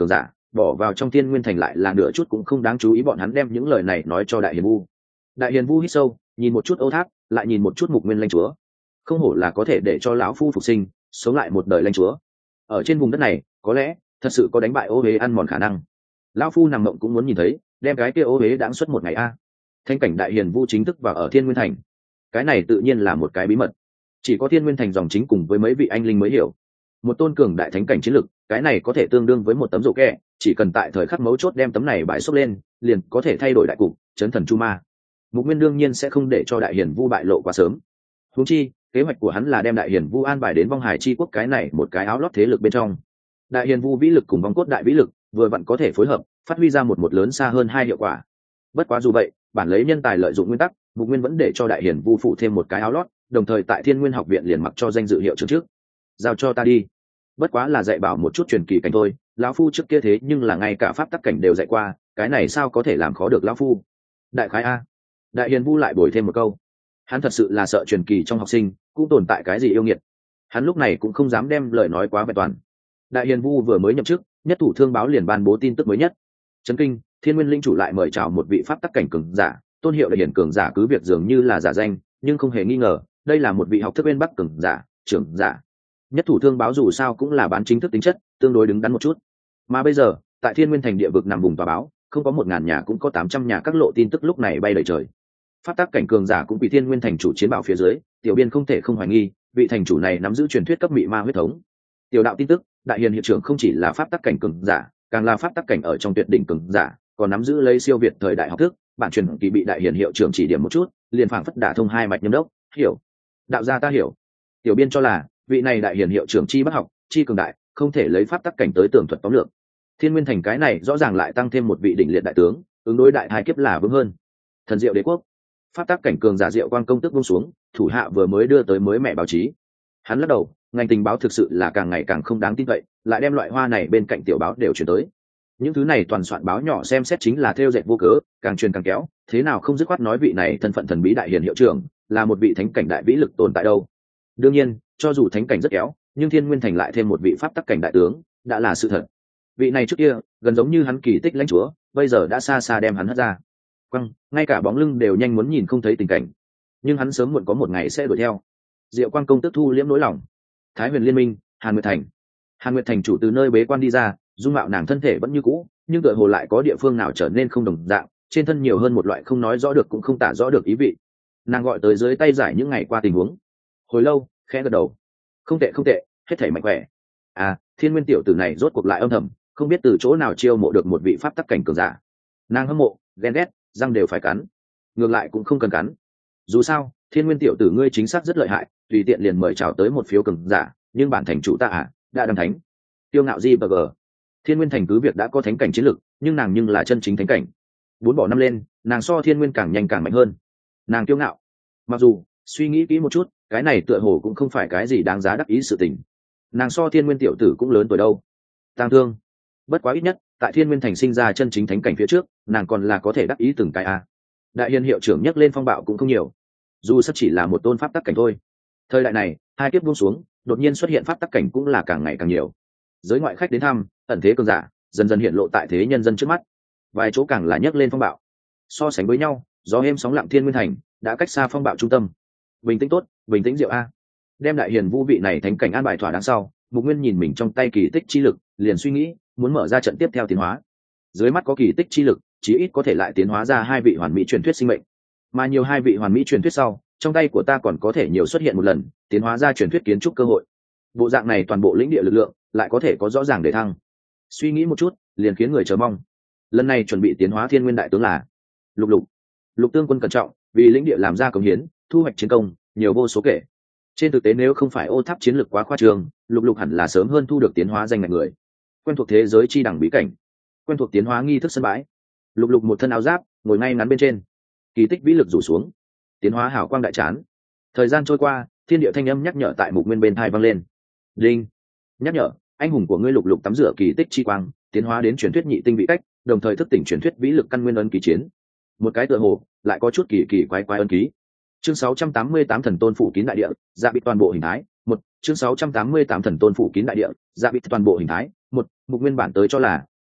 bỏ vào trong thiên nguyên thành lại là nửa chút cũng không đáng chú ý. Bọn hắn đem những lời này nói cho đại hiền vu. Đại hiền vu hít sâu, nhìn một chút Âu Thác, lại nhìn một chút Mục Nguyên lãnh chúa. Không hổ là có thể để cho lão phu phục sinh, sống lại một đời lãnh chúa. Ở trên vùng đất này, có lẽ thật sự có đánh bại ô huế ăn mòn khả năng. Lão phu nằm mộng cũng muốn nhìn thấy, đem cái kia ô huế đãng xuất một ngày a. Thanh cảnh đại hiền vu chính thức vào ở thiên nguyên thành. Cái này tự nhiên là một cái bí mật, chỉ có thiên nguyên thành dòng chính cùng với mấy vị anh linh mới hiểu. Một tôn cường đại thánh cảnh chiến lực, cái này có thể tương đương với một tấm rổ kẹ, chỉ cần tại thời khắc mấu chốt đem tấm này bãi xốc lên, liền có thể thay đổi đại cục, chấn thần chu ma. Mục Nguyên đương nhiên sẽ không để cho đại hiền vu bại lộ quá sớm. Huống chi, kế hoạch của hắn là đem đại hiền vu an bài đến vong hải chi quốc cái này một cái áo lót thế lực bên trong. Đại hiền vu vĩ lực cùng vong cốt đại vĩ lực vừa vặn có thể phối hợp, phát huy ra một một lớn xa hơn hai hiệu quả. Bất quá dù vậy, bản lấy nhân tài lợi dụng nguyên tắc, Mục Nguyên vẫn để cho đại hiền vu phụ thêm một cái áo lót, đồng thời tại Thiên Nguyên học viện liền mặc cho danh dự hiệu trưởng trước. Giao cho ta đi. Bất quá là dạy bảo một chút truyền kỳ cảnh thôi, lão phu trước kia thế nhưng là ngay cả pháp tắc cảnh đều dạy qua, cái này sao có thể làm khó được lão phu. Đại khái a. Đại hiền vu lại bồi thêm một câu. Hắn thật sự là sợ truyền kỳ trong học sinh cũng tồn tại cái gì yêu nghiệt. Hắn lúc này cũng không dám đem lời nói quá vẹn toàn. Đại hiền vu vừa mới nhậm chức, nhất thủ thương báo liền ban bố tin tức mới nhất. Chấn kinh, Thiên Nguyên linh chủ lại mời chào một vị pháp tắc cảnh cường giả, tôn hiệu đại hiển cường giả cứ việc dường như là giả danh, nhưng không hề nghi ngờ, đây là một vị học thức bên bắc cường giả, trưởng giả. Nhất thủ thương báo dù sao cũng là bán chính thức tính chất, tương đối đứng đắn một chút. Mà bây giờ, tại Thiên Nguyên thành địa vực nằm vùng tòa báo, không có một ngàn nhà cũng có tám trăm nhà các lộ tin tức lúc này bay đầy trời. Pháp tắc cảnh cường giả cũng bị Thiên Nguyên thành chủ chiến bảo phía dưới, tiểu biên không thể không hoài nghi, vị thành chủ này nắm giữ truyền thuyết cấp mị ma huyết thống. Tiểu đạo tin tức, đại hiền hiệu trưởng không chỉ là pháp tắc cảnh cường giả, càng là pháp tắc cảnh ở trong tuyệt đỉnh cường giả, còn nắm giữ lấy siêu việt thời đại học thức, bản truyền kỳ bị đại hiền hiệu trưởng chỉ điểm một chút, liền phảng phất đả thông hai mạch nhâm đốc, hiểu. Đạo gia ta hiểu. Tiểu biên cho là, vị này đại hiền hiệu trưởng chi bất học, chi cường đại, không thể lấy pháp tắc cảnh tới tường thuật tóm lược. Thiên Nguyên thành cái này rõ ràng lại tăng thêm một vị đỉnh liệt đại tướng, ứng đối đại hai kiếp là vững hơn. Thần diệu đế quốc, pháp tắc cảnh cường giả diệu quang công tức buông xuống, thủ hạ vừa mới đưa tới mới mẹ báo chí. Hắn lắc đầu, ngành tình báo thực sự là càng ngày càng không đáng tin cậy, lại đem loại hoa này bên cạnh tiểu báo đều chuyển tới. Những thứ này toàn soạn báo nhỏ xem xét chính là theo dệt vô cớ, càng truyền càng kéo, thế nào không dứt khoát nói vị này thân phận thần bí đại hiền hiệu trưởng, là một vị thánh cảnh đại vĩ lực tồn tại đâu. Đương nhiên, cho dù thánh cảnh rất kéo, nhưng Thiên Nguyên thành lại thêm một vị pháp tắc cảnh đại tướng, đã là sự thật. Vị này trước kia, gần giống như hắn kỳ tích lãnh chúa, bây giờ đã xa xa đem hắn hất ra. Quăng, ngay cả bóng lưng đều nhanh muốn nhìn không thấy tình cảnh. Nhưng hắn sớm muộn có một ngày sẽ đuổi theo. Diệu Quang công tức thu liễm nỗi lòng. Thái Huyền liên minh, Hàn Nguyệt thành. Hàn Nguyệt thành chủ từ nơi bế quan đi ra, dung mạo nàng thân thể vẫn như cũ, nhưng tựa hồ lại có địa phương nào trở nên không đồng dạng, trên thân nhiều hơn một loại không nói rõ được cũng không tả rõ được ý vị. Nàng gọi tới dưới tay giải những ngày qua tình huống. Hồi lâu, khẽ gật đầu. Không tệ không tệ, hết thảy mạnh khỏe. À, Thiên Nguyên tiểu tử này rốt cuộc lại âm thầm, không biết từ chỗ nào chiêu mộ được một vị pháp tắc cảnh cường giả. Nàng hâm mộ, ghen ghét, răng đều phải cắn. Ngược lại cũng không cần cắn. Dù sao, Thiên Nguyên tiểu tử ngươi chính xác rất lợi hại, tùy tiện liền mời chào tới một phiếu cường giả, nhưng bản thành chủ ta à, đã đăng thánh. Tiêu ngạo gì bờ gờ. Thiên Nguyên thành cứ việc đã có thánh cảnh chiến lực, nhưng nàng nhưng là chân chính thánh cảnh. Bốn bỏ năm lên, nàng so Thiên Nguyên càng nhanh càng mạnh hơn. Nàng kiêu ngạo. Mặc dù, suy nghĩ kỹ một chút, cái này tựa hồ cũng không phải cái gì đáng giá đắc ý sự tình. Nàng so Thiên Nguyên tiểu tử cũng lớn tuổi đâu. Tang thương. Bất quá ít nhất, tại Thiên Nguyên thành sinh ra chân chính thánh cảnh phía trước, nàng còn là có thể đắc ý từng cái a. Đại hiền hiệu trưởng nhắc lên phong bạo cũng không nhiều, dù sắp chỉ là một tôn pháp tắc cảnh thôi. Thời đại này, hai kiếp buông xuống, đột nhiên xuất hiện pháp tắc cảnh cũng là càng ngày càng nhiều. Giới ngoại khách đến thăm, ẩn thế cường giả dần dần hiện lộ tại thế nhân dân trước mắt. Vài chỗ càng là nhấc lên phong bạo. So sánh với nhau, gió êm sóng lặng Thiên Nguyên thành đã cách xa phong bạo trung tâm. Bình tĩnh tốt, bình tĩnh diệu a. Đem đại hiền vu vị này thánh cảnh an bài thỏa đáng sau, Mục Nguyên nhìn mình trong tay kỳ tích chi lực, liền suy nghĩ muốn mở ra trận tiếp theo tiến hóa. Dưới mắt có kỳ tích chi lực, chí ít có thể lại tiến hóa ra hai vị hoàn mỹ truyền thuyết sinh mệnh. Mà nhiều hai vị hoàn mỹ truyền thuyết sau, trong tay của ta còn có thể nhiều xuất hiện một lần, tiến hóa ra truyền thuyết kiến trúc cơ hội. Bộ dạng này toàn bộ lĩnh địa lực lượng lại có thể có rõ ràng để thăng. Suy nghĩ một chút, liền khiến người chờ mong. Lần này chuẩn bị tiến hóa Thiên Nguyên đại tướng là Lục Lục. Lục Tương quân cẩn trọng, vì lĩnh địa làm ra công hiến, thu hoạch chiến công, nhiều vô số kể. Trên thực tế nếu không phải Ô Tháp chiến lược quá khoa trương, Lục Lục hẳn là sớm hơn thu được tiến hóa danh ngạch người. Quen thuộc thế giới chi đẳng bí cảnh, quen thuộc tiến hóa nghi thức sân bãi. Lục Lục một thân áo giáp, ngồi ngay ngắn bên trên. Kỳ tích vĩ lực rủ xuống, tiến hóa hào quang đại chán. Thời gian trôi qua, thiên địa thanh âm nhắc nhở tại Mục Nguyên bên tai vang lên. Đinh, nhắc nhở, anh hùng của ngươi Lục Lục tắm rửa kỳ tích chi quang, tiến hóa đến truyền thuyết nhị tinh vị cách, đồng thời thức tỉnh truyền thuyết vĩ lực căn nguyên ấn ký chiến. Một cái tựa hồ lại có chút kỳ kỳ quái quái ấn ký. Chương sáu trăm tám mươi tám thần tôn phủ kín đại địa, dạ bị toàn bộ hình thái. Một, chương sáu trăm tám mươi tám thần tôn phủ kín đại địa, dạ bị toàn bộ hình thái. Một, Mục Nguyên bản tới cho là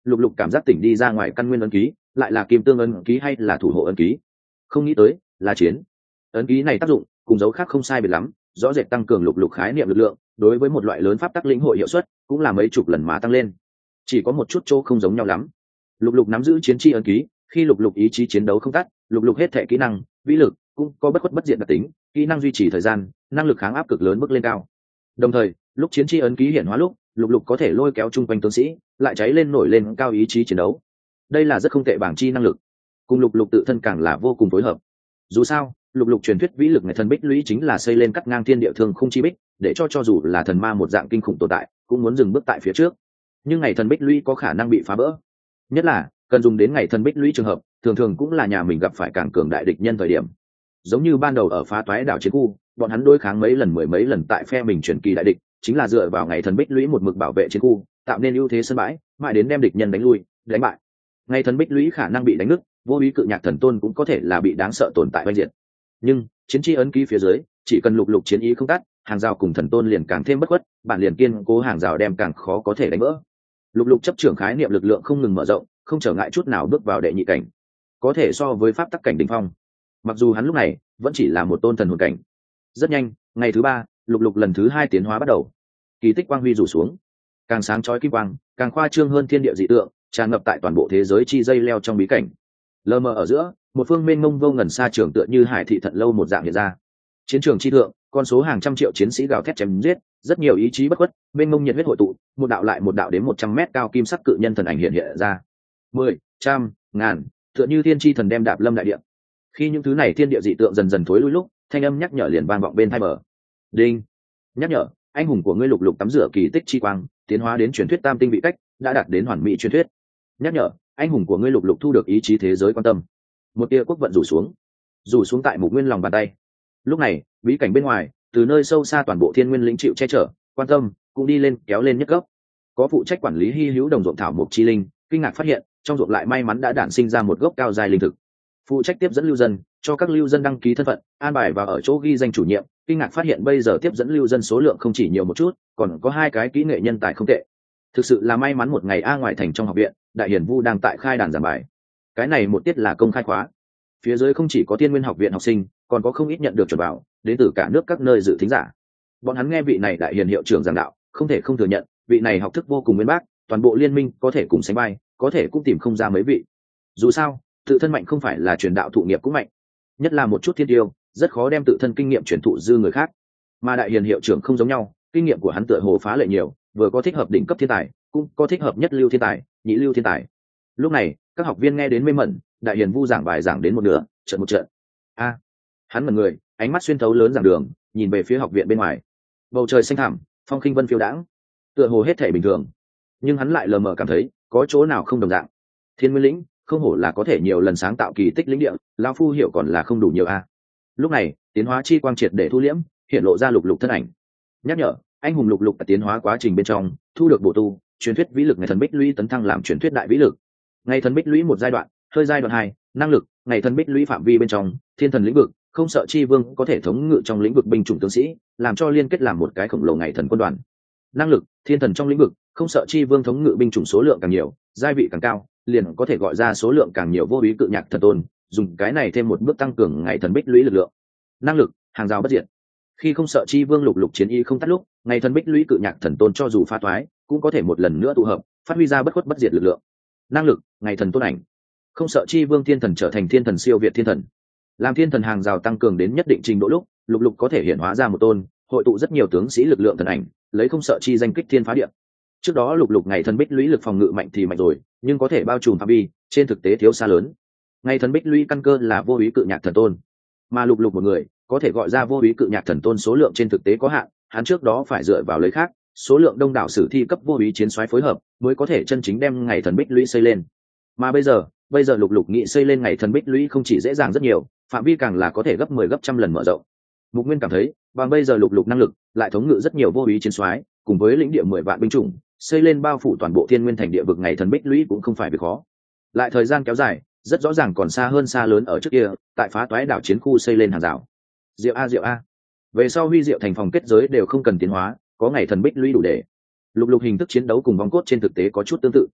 lục lục cảm giác tỉnh đi ra ngoài căn nguyên ấn ký lại là kim tương ấn ký hay là thủ hộ ấn ký. Không nghĩ tới là chiến ấn ký này tác dụng cùng dấu khác không sai biệt lắm, rõ rệt tăng cường lục lục khái niệm lực lượng, đối với một loại lớn pháp tắc lĩnh hội hiệu suất cũng là mấy chục lần mà tăng lên. Chỉ có một chút chỗ không giống nhau lắm. Lục lục nắm giữ chiến tri ấn ký, khi lục lục ý chí chiến đấu không tắt, lục lục hết thể kỹ năng vĩ lực cũng có bất khuất bất diệt đặc tính, kỹ năng duy trì thời gian, năng lực kháng áp cực lớn bước lên cao. Đồng thời lúc chiến tri ấn ký hiển hóa lúc, lục lục có thể lôi kéo chung quanh tướng sĩ lại cháy lên nổi lên cao ý chí chiến đấu. Đây là rất không tệ bảng chi năng lực, cùng lục lục tự thân càng là vô cùng phối hợp. Dù sao lục lục truyền thuyết vĩ lực ngày thần bích lũy chính là xây lên cắt ngang thiên địa thương không chi bích, để cho cho dù là thần ma một dạng kinh khủng tồn tại cũng muốn dừng bước tại phía trước. Nhưng ngày thần bích lũy có khả năng bị phá vỡ, nhất là cần dùng đến ngày thần bích lũy trường hợp thường thường cũng là nhà mình gặp phải càng cường đại địch nhân thời điểm. Giống như ban đầu ở phá toái đảo chiến khu, bọn hắn đối kháng mấy lần mười mấy lần tại phe mình truyền kỳ đại địch, chính là dựa vào ngày thần bích lũy một mực bảo vệ chiến khu, tạo nên ưu thế sân bãi, mãi đến đem địch nhân đánh lui đánh bại. Ngày thần bích lũy khả năng bị đánh nứt, vô ý cự nhạc thần tôn cũng có thể là bị đáng sợ tồn tại oanh diệt. Nhưng chiến tri ấn ký phía dưới chỉ cần lục lục chiến ý không tắt, hàng rào cùng thần tôn liền càng thêm bất khuất, bản liền kiên cố hàng rào đem càng khó có thể đánh vỡ. Lục lục chấp trưởng khái niệm lực lượng không ngừng mở rộng, không trở ngại chút nào bước vào đệ nhị cảnh, có thể so với pháp tắc cảnh đỉnh phong. Mặc dù hắn lúc này vẫn chỉ là một tôn thần hồn cảnh. Rất nhanh, ngày thứ ba, lục lục lần thứ hai tiến hóa bắt đầu. Kỳ tích quang huy rủ xuống, càng sáng chói kim quang, càng khoa trương hơn thiên địa dị tượng, tràn ngập tại toàn bộ thế giới chi dây leo trong bí cảnh. Lờ mờ ở giữa, một phương mênh mông vô ngần xa trường tựa như hải thị thận lâu một dạng hiện ra. Chiến trường chi thượng, con số hàng trăm triệu chiến sĩ gào thét chém giết, rất nhiều ý chí bất khuất, mênh mông nhiệt huyết hội tụ, một đạo lại một đạo đến một trăm mét cao kim sắc cự nhân thần ảnh hiện hiện ra. Mười, trăm, ngàn, tựa như thiên chi thần đem đạp lâm đại địa. Khi những thứ này thiên địa dị tượng dần dần thối lui lúc, thanh âm nhắc nhở liền vang vọng bên tai bờ. Đinh, nhắc nhở, anh hùng của ngươi lục lục tắm rửa kỳ tích chi quang, tiến hóa đến truyền thuyết tam tinh vị cách, đã đạt đến hoàn mỹ truyền thuyết. Nhắc nhở, anh hùng của ngươi lục lục thu được ý chí thế giới quan tâm. Một tia quốc vận rủ xuống, rủ xuống tại Mục Nguyên lòng bàn tay. Lúc này bí cảnh bên ngoài, từ nơi sâu xa toàn bộ thiên nguyên lĩnh chịu che chở quan tâm cũng đi lên kéo lên nhất gốc. Có phụ trách quản lý hy hữu đồng ruộng thảo mộc chi linh kinh ngạc phát hiện trong ruộng lại may mắn đã đản sinh ra một gốc cao dài linh thực. Phụ trách tiếp dẫn lưu dân, cho các lưu dân đăng ký thân phận an bài và ở chỗ ghi danh chủ nhiệm, kinh ngạc phát hiện bây giờ tiếp dẫn lưu dân số lượng không chỉ nhiều một chút, còn có hai cái kỹ nghệ nhân tài không tệ. Thực sự là may mắn. Một ngày a ngoài thành trong học viện, đại hiển vu đang tại khai đàn giảng bài. Cái này một tiết là công khai khóa, phía dưới không chỉ có Thiên Nguyên học viện học sinh, còn có không ít nhận được chuẩn vào đến từ cả nước các nơi dự thính giả. Bọn hắn nghe vị này đại hiền hiệu trưởng giảng đạo, không thể không thừa nhận vị này học thức vô cùng nguyên bác, toàn bộ liên minh có thể cùng sánh vai, có thể cũng tìm không ra mấy vị. Dù sao tự thân mạnh không phải là truyền đạo thụ nghiệp cũng mạnh, nhất là một chút thiên tiêu rất khó đem tự thân kinh nghiệm truyền thụ dư người khác. Mà đại hiền hiệu trưởng không giống nhau, kinh nghiệm của hắn tựa hồ phá lệ nhiều, vừa có thích hợp đỉnh cấp thiên tài, cũng có thích hợp nhất lưu thiên tài, nhị lưu thiên tài. Lúc này các học viên nghe đến mê mẩn, đại hiền vu giảng bài giảng đến một nửa, trận một trận. A, hắn mẩn người, ánh mắt xuyên thấu lớn giảng đường, nhìn về phía học viện bên ngoài. Bầu trời xanh thẳm, phong khinh vân phiêu đãng, tựa hồ hết thể bình thường, nhưng hắn lại lờ mờ cảm thấy có chỗ nào không đồng dạng. Thiên Nguyên lĩnh không hổ là có thể nhiều lần sáng tạo kỳ tích lĩnh địa, lão phu hiểu còn là không đủ nhiều a. Lúc này tiến hóa chi quang triệt để thu liễm, hiện lộ ra lục lục thân ảnh. Nhắc nhở, anh hùng lục lục tại tiến hóa quá trình bên trong thu được bổ tu truyền thuyết vĩ lực ngày thần bích lũy tấn thăng làm truyền thuyết đại vĩ lực. Ngày thần bích lũy một giai đoạn, hơi giai đoạn hai, năng lực ngày thần bích lũy phạm vi bên trong thiên thần lĩnh vực, không sợ chi vương có thể thống ngự trong lĩnh vực binh chủng tướng sĩ, làm cho liên kết làm một cái khổng lồ ngày thần quân đoàn. Năng lực thiên thần trong lĩnh vực, không sợ chi vương thống ngự binh chủng số lượng càng nhiều, giai vị càng cao, liền có thể gọi ra số lượng càng nhiều vô úy cự nhạc thần tôn, dùng cái này thêm một bước tăng cường ngày thần bích lũy lực lượng. Năng lực hàng rào bất diệt, khi không sợ chi vương lục lục chiến y không tắt lúc, ngày thần bích lũy cự nhạc thần tôn cho dù pha toái cũng có thể một lần nữa tụ hợp, phát huy ra bất khuất bất diệt lực lượng. Năng lực ngày thần tôn ảnh, không sợ chi vương thiên thần trở thành thiên thần siêu việt thiên thần, làm thiên thần hàng rào tăng cường đến nhất định trình độ lúc, lục lục có thể hiện hóa ra một tôn hội tụ rất nhiều tướng sĩ lực lượng thần ảnh, lấy không sợ chi danh kích thiên phá địa. Trước đó lục lục ngày thần bích lũy lực phòng ngự mạnh thì mạnh rồi, nhưng có thể bao trùm phạm vi trên thực tế thiếu xa lớn. Ngày thần bích lũy căn cơ là vô úy cự nhạc thần tôn, mà lục lục một người có thể gọi ra vô úy cự nhạc thần tôn số lượng trên thực tế có hạn, hắn trước đó phải dựa vào lấy khác số lượng đông đảo sử thi cấp vô úy chiến soái phối hợp mới có thể chân chính đem ngày thần bích lũy xây lên. Mà bây giờ bây giờ lục lục nghị xây lên ngày thần bích lũy không chỉ dễ dàng rất nhiều, phạm vi càng là có thể gấp mười gấp trăm lần mở rộng. Mục Nguyên cảm thấy bằng bây giờ lục lục năng lực lại thống ngự rất nhiều vô úy chiến soái, cùng với lĩnh địa mười vạn binh chủng, xây lên bao phủ toàn bộ thiên nguyên thành địa vực ngày thần bích lũy cũng không phải việc khó. Lại thời gian kéo dài rất rõ ràng còn xa hơn xa lớn ở trước kia, tại phá toái đảo chiến khu xây lên hàng rào. Diệu a diệu a, về sau huy diệu thành phòng kết giới đều không cần tiến hóa, có ngày thần bích lũy đủ để. Lục lục hình thức chiến đấu cùng bóng cốt trên thực tế có chút tương tự.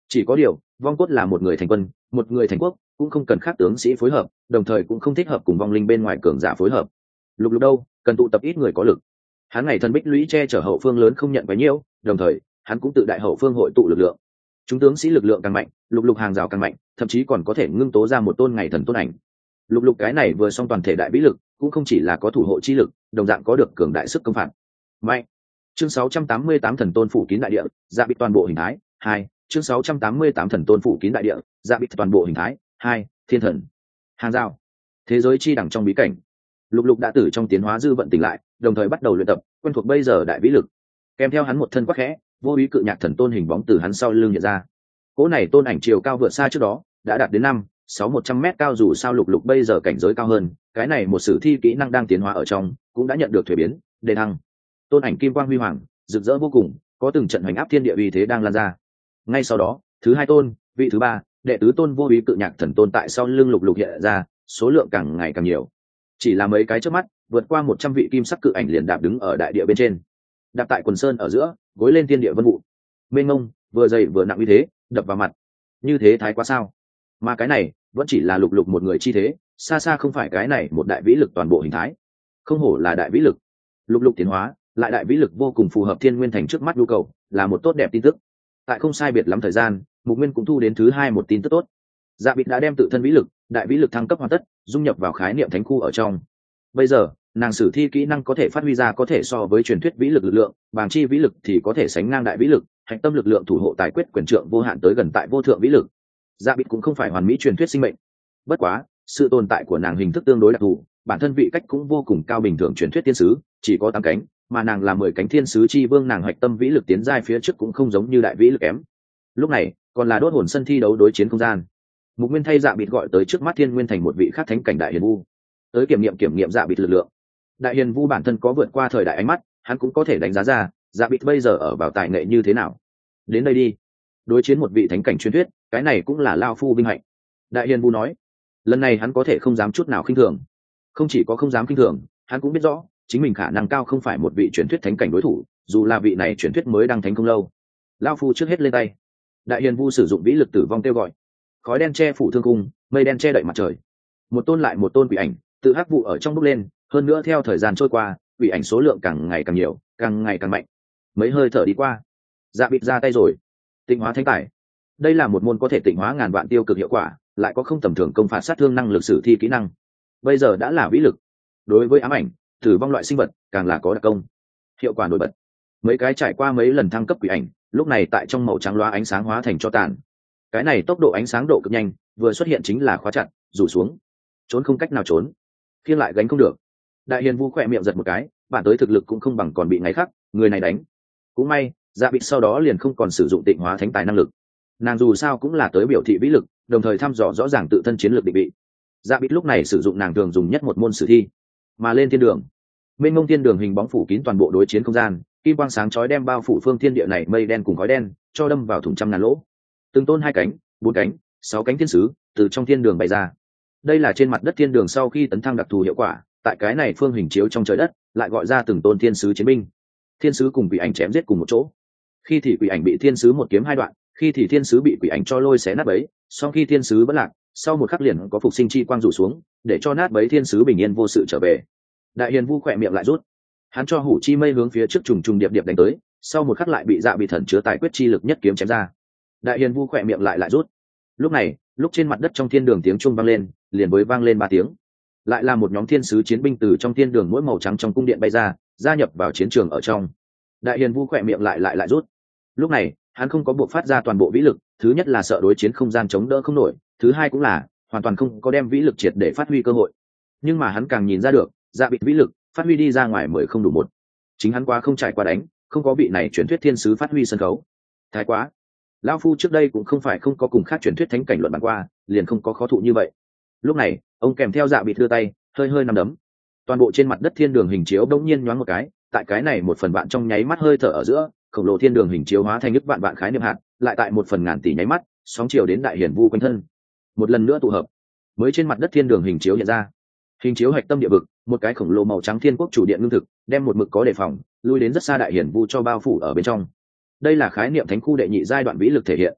Chỉ có điều vong cốt là một người thành quân, một người thành quốc, cũng không cần khác tướng sĩ phối hợp, đồng thời cũng không thích hợp cùng vong linh bên ngoài cường giả phối hợp. Lục lục đâu cần tụ tập ít người có lực, hắn ngày thần bích lũy che chở hậu phương lớn không nhận bấy nhiêu, đồng thời hắn cũng tự đại hậu phương hội tụ lực lượng. Chúng tướng sĩ lực lượng càng mạnh, lục lục hàng rào càng mạnh, thậm chí còn có thể ngưng tố ra một tôn ngày thần tôn ảnh. Lục lục cái này vừa xong toàn thể đại vĩ lực, cũng không chỉ là có thủ hộ chi lực, đồng dạng có được cường đại sức công phạt. Mạnh. Chương sáu trăm tám mươi tám thần tôn phủ kín đại địa, dạ bị toàn bộ hình thái. Hai. Chương sáu trăm tám mươi tám thần tôn phủ kín đại địa, dạ bị toàn bộ hình thái. Hai. Thiên thần. Hàng rào. Thế giới chi đẳng trong bí cảnh. Lục lục đã tử trong tiến hóa dư vận tỉnh lại, đồng thời bắt đầu luyện tập, quen thuộc bây giờ đại vĩ lực. Kèm theo hắn một thân quắc khẽ, vô ý cự nhạc thần tôn hình bóng từ hắn sau lưng hiện ra. Cỗ này tôn ảnh chiều cao vượt xa trước đó, đã đạt đến năm sáu một trăm mét cao, dù sao lục lục bây giờ cảnh giới cao hơn, cái này một sử thi kỹ năng đang tiến hóa ở trong cũng đã nhận được thuế biến, đề thăng. Tôn ảnh kim quang huy hoàng, rực rỡ vô cùng, có từng trận hoành áp thiên địa uy thế đang lan ra. Ngay sau đó, thứ hai tôn, vị thứ ba, đệ tứ tôn vô ý cự nhạc thần tôn tại sau lưng lục lục hiện ra, số lượng càng ngày càng nhiều. Chỉ là mấy cái trước mắt, vượt qua một trăm vị kim sắc cự ảnh liền đạp đứng ở đại địa bên trên, đạp tại quần sơn ở giữa, gối lên thiên địa vân vụ, mênh mông, vừa dày vừa nặng như thế, đập vào mặt. Như thế thái quá sao? Mà cái này vẫn chỉ là lục lục một người chi thế, xa xa không phải cái này một đại vĩ lực toàn bộ hình thái. Không hổ là đại vĩ lực. Lục lục tiến hóa, lại đại vĩ lực vô cùng phù hợp thiên nguyên thành trước mắt nhu cầu, là một tốt đẹp tin tức. Tại không sai biệt lắm thời gian, Mục Nguyên cũng thu đến thứ hai một tin tức tốt. Dạ Bịt đã đem tự thân vĩ lực, đại vĩ lực thăng cấp hoàn tất, dung nhập vào khái niệm thánh khu ở trong. Bây giờ, nàng sử thi kỹ năng có thể phát huy ra có thể so với truyền thuyết vĩ lực lực lượng, bàng chi vĩ lực thì có thể sánh ngang đại vĩ lực, hạch tâm lực lượng thủ hộ tài quyết quyền trượng vô hạn tới gần tại vô thượng vĩ lực. Dạ Bịt cũng không phải hoàn mỹ truyền thuyết sinh mệnh. Bất quá, sự tồn tại của nàng hình thức tương đối đặc thù, bản thân vị cách cũng vô cùng cao, bình thường truyền thuyết tiên sứ chỉ có tám cánh, mà nàng là mười cánh thiên sứ chi vương, nàng hạch tâm vĩ lực tiến giai phía trước cũng không giống như đại vĩ lực kém. Lúc này, còn là đốt hồn sân thi đấu đối chiến không gian. Mục Nguyên thay Dạ Bịt gọi tới trước mắt thiên nguyên thành một vị khác thánh cảnh đại hiền vu, tới kiểm nghiệm kiểm nghiệm Dạ Bịt lực lượng. Đại hiền vu bản thân có vượt qua thời đại ánh mắt, hắn cũng có thể đánh giá ra Dạ Bịt bây giờ ở vào tài nghệ như thế nào. Đến đây đi, đối chiến một vị thánh cảnh truyền thuyết, cái này cũng là lao phu vinh hạnh. Đại hiền vu nói, lần này hắn có thể không dám chút nào khinh thường. Không chỉ có không dám khinh thường, hắn cũng biết rõ chính mình khả năng cao không phải một vị truyền thuyết thánh cảnh đối thủ, dù là vị này truyền thuyết mới đăng thánh không lâu. Lao phu trước hết lên tay. Đại hiền vu sử dụng vĩ lực tử vong kêu gọi, khói đen che phủ thương cung, mây đen che đậy mặt trời, một tôn lại một tôn quỷ ảnh tự hắc vụ ở trong bốc lên. Hơn nữa theo thời gian trôi qua, quỷ ảnh số lượng càng ngày càng nhiều, càng ngày càng mạnh. Mấy hơi thở đi qua, Dạ Bịt ra tay rồi. Tịnh hóa thánh tài, đây là một môn có thể tịnh hóa ngàn vạn tiêu cực hiệu quả, lại có không tầm thường công phạt sát thương năng lực sử thi kỹ năng. Bây giờ đã là vĩ lực, đối với ám ảnh, tử vong loại sinh vật càng là có đặc công, hiệu quả nổi bật. Mấy cái trải qua mấy lần thăng cấp quỷ ảnh, lúc này tại trong màu trắng loá ánh sáng hóa thành cho tàn. Cái này tốc độ ánh sáng độ cực nhanh, vừa xuất hiện chính là khóa chặt, rủ xuống, trốn không cách nào trốn, khiêng lại gánh không được. Đại hiền vu khỏe miệng giật một cái, bản tới thực lực cũng không bằng còn bị ngáy khắc, người này đánh. Cũng may, Dạ Bịt sau đó liền không còn sử dụng tịnh hóa thánh tài năng lực. Nàng dù sao cũng là tới biểu thị vĩ lực, đồng thời thăm dò rõ ràng tự thân chiến lược định vị. Dạ Bịt lúc này sử dụng nàng thường dùng nhất một môn sử thi, mà lên thiên đường. Mênh mông thiên đường hình bóng phủ kín toàn bộ đối chiến không gian, kim quang sáng chói đem bao phủ phương thiên địa này, mây đen cùng khói đen cho đâm vào thủng trăm ngàn lỗ. Từng tôn hai cánh, bốn cánh, sáu cánh thiên sứ từ trong thiên đường bày ra. Đây là trên mặt đất thiên đường sau khi tấn thăng đặc thù hiệu quả, tại cái này phương hình chiếu trong trời đất lại gọi ra từng tôn thiên sứ chiến binh. Thiên sứ cùng quỷ ảnh chém giết cùng một chỗ, khi thì quỷ ảnh bị thiên sứ một kiếm hai đoạn, khi thì thiên sứ bị quỷ ảnh cho lôi xé nát bấy. Sau khi thiên sứ vẫn lạc, sau một khắc liền có phục sinh chi quang rủ xuống, để cho nát bấy thiên sứ bình yên vô sự trở về. Đại hiền vu khỏe miệng lại rút, hắn cho hủ chi mây hướng phía trước trùng trùng điệp điệp đánh tới, sau một khắc lại bị Dạ Bịt thần chứa tài quyết chi lực nhất kiếm chém ra. Đại hiền vu khỏe miệng lại lại rút. Lúc này, lúc trên mặt đất trong thiên đường tiếng chuông vang lên, liền với vang lên ba tiếng, lại là một nhóm thiên sứ chiến binh từ trong thiên đường mỗi màu trắng trong cung điện bay ra, gia nhập vào chiến trường ở trong. Đại hiền vu khỏe miệng lại lại lại rút. Lúc này, hắn không có buộc phát ra toàn bộ vĩ lực, thứ nhất là sợ đối chiến không gian chống đỡ không nổi, thứ hai cũng là hoàn toàn không có đem vĩ lực triệt để phát huy cơ hội. Nhưng mà hắn càng nhìn ra được, Dạ Bịt vĩ lực phát huy đi ra ngoài mười không đủ một. Chính hắn quá không trải qua đánh, không có vị này truyền thuyết thiên sứ phát huy sân khấu. Thái quá. Lão phu trước đây cũng không phải không có cùng khác truyền thuyết thánh cảnh luận bàn qua, liền không có khó thụ như vậy. Lúc này, ông kèm theo Dạ Bịt đưa tay, hơi hơi nắm đấm. Toàn bộ trên mặt đất thiên đường hình chiếu bỗng nhiên nhoáng một cái, tại cái này một phần vạn trong nháy mắt hơi thở ở giữa, khổng lồ thiên đường hình chiếu hóa thành nước vạn vạn khái niệm hạt, lại tại một phần ngàn tỷ nháy mắt, sóng chiều đến đại hiển vu quanh thân. Một lần nữa tụ hợp, mới trên mặt đất thiên đường hình chiếu hiện ra. Hình chiếu hạch tâm địa vực, một cái khổng lồ màu trắng thiên quốc chủ điện lương thực, đem một mực có đề phòng, lui đến rất xa đại hiển vu cho bao phủ ở bên trong. Đây là khái niệm thánh khu đệ nhị giai đoạn vĩ lực thể hiện.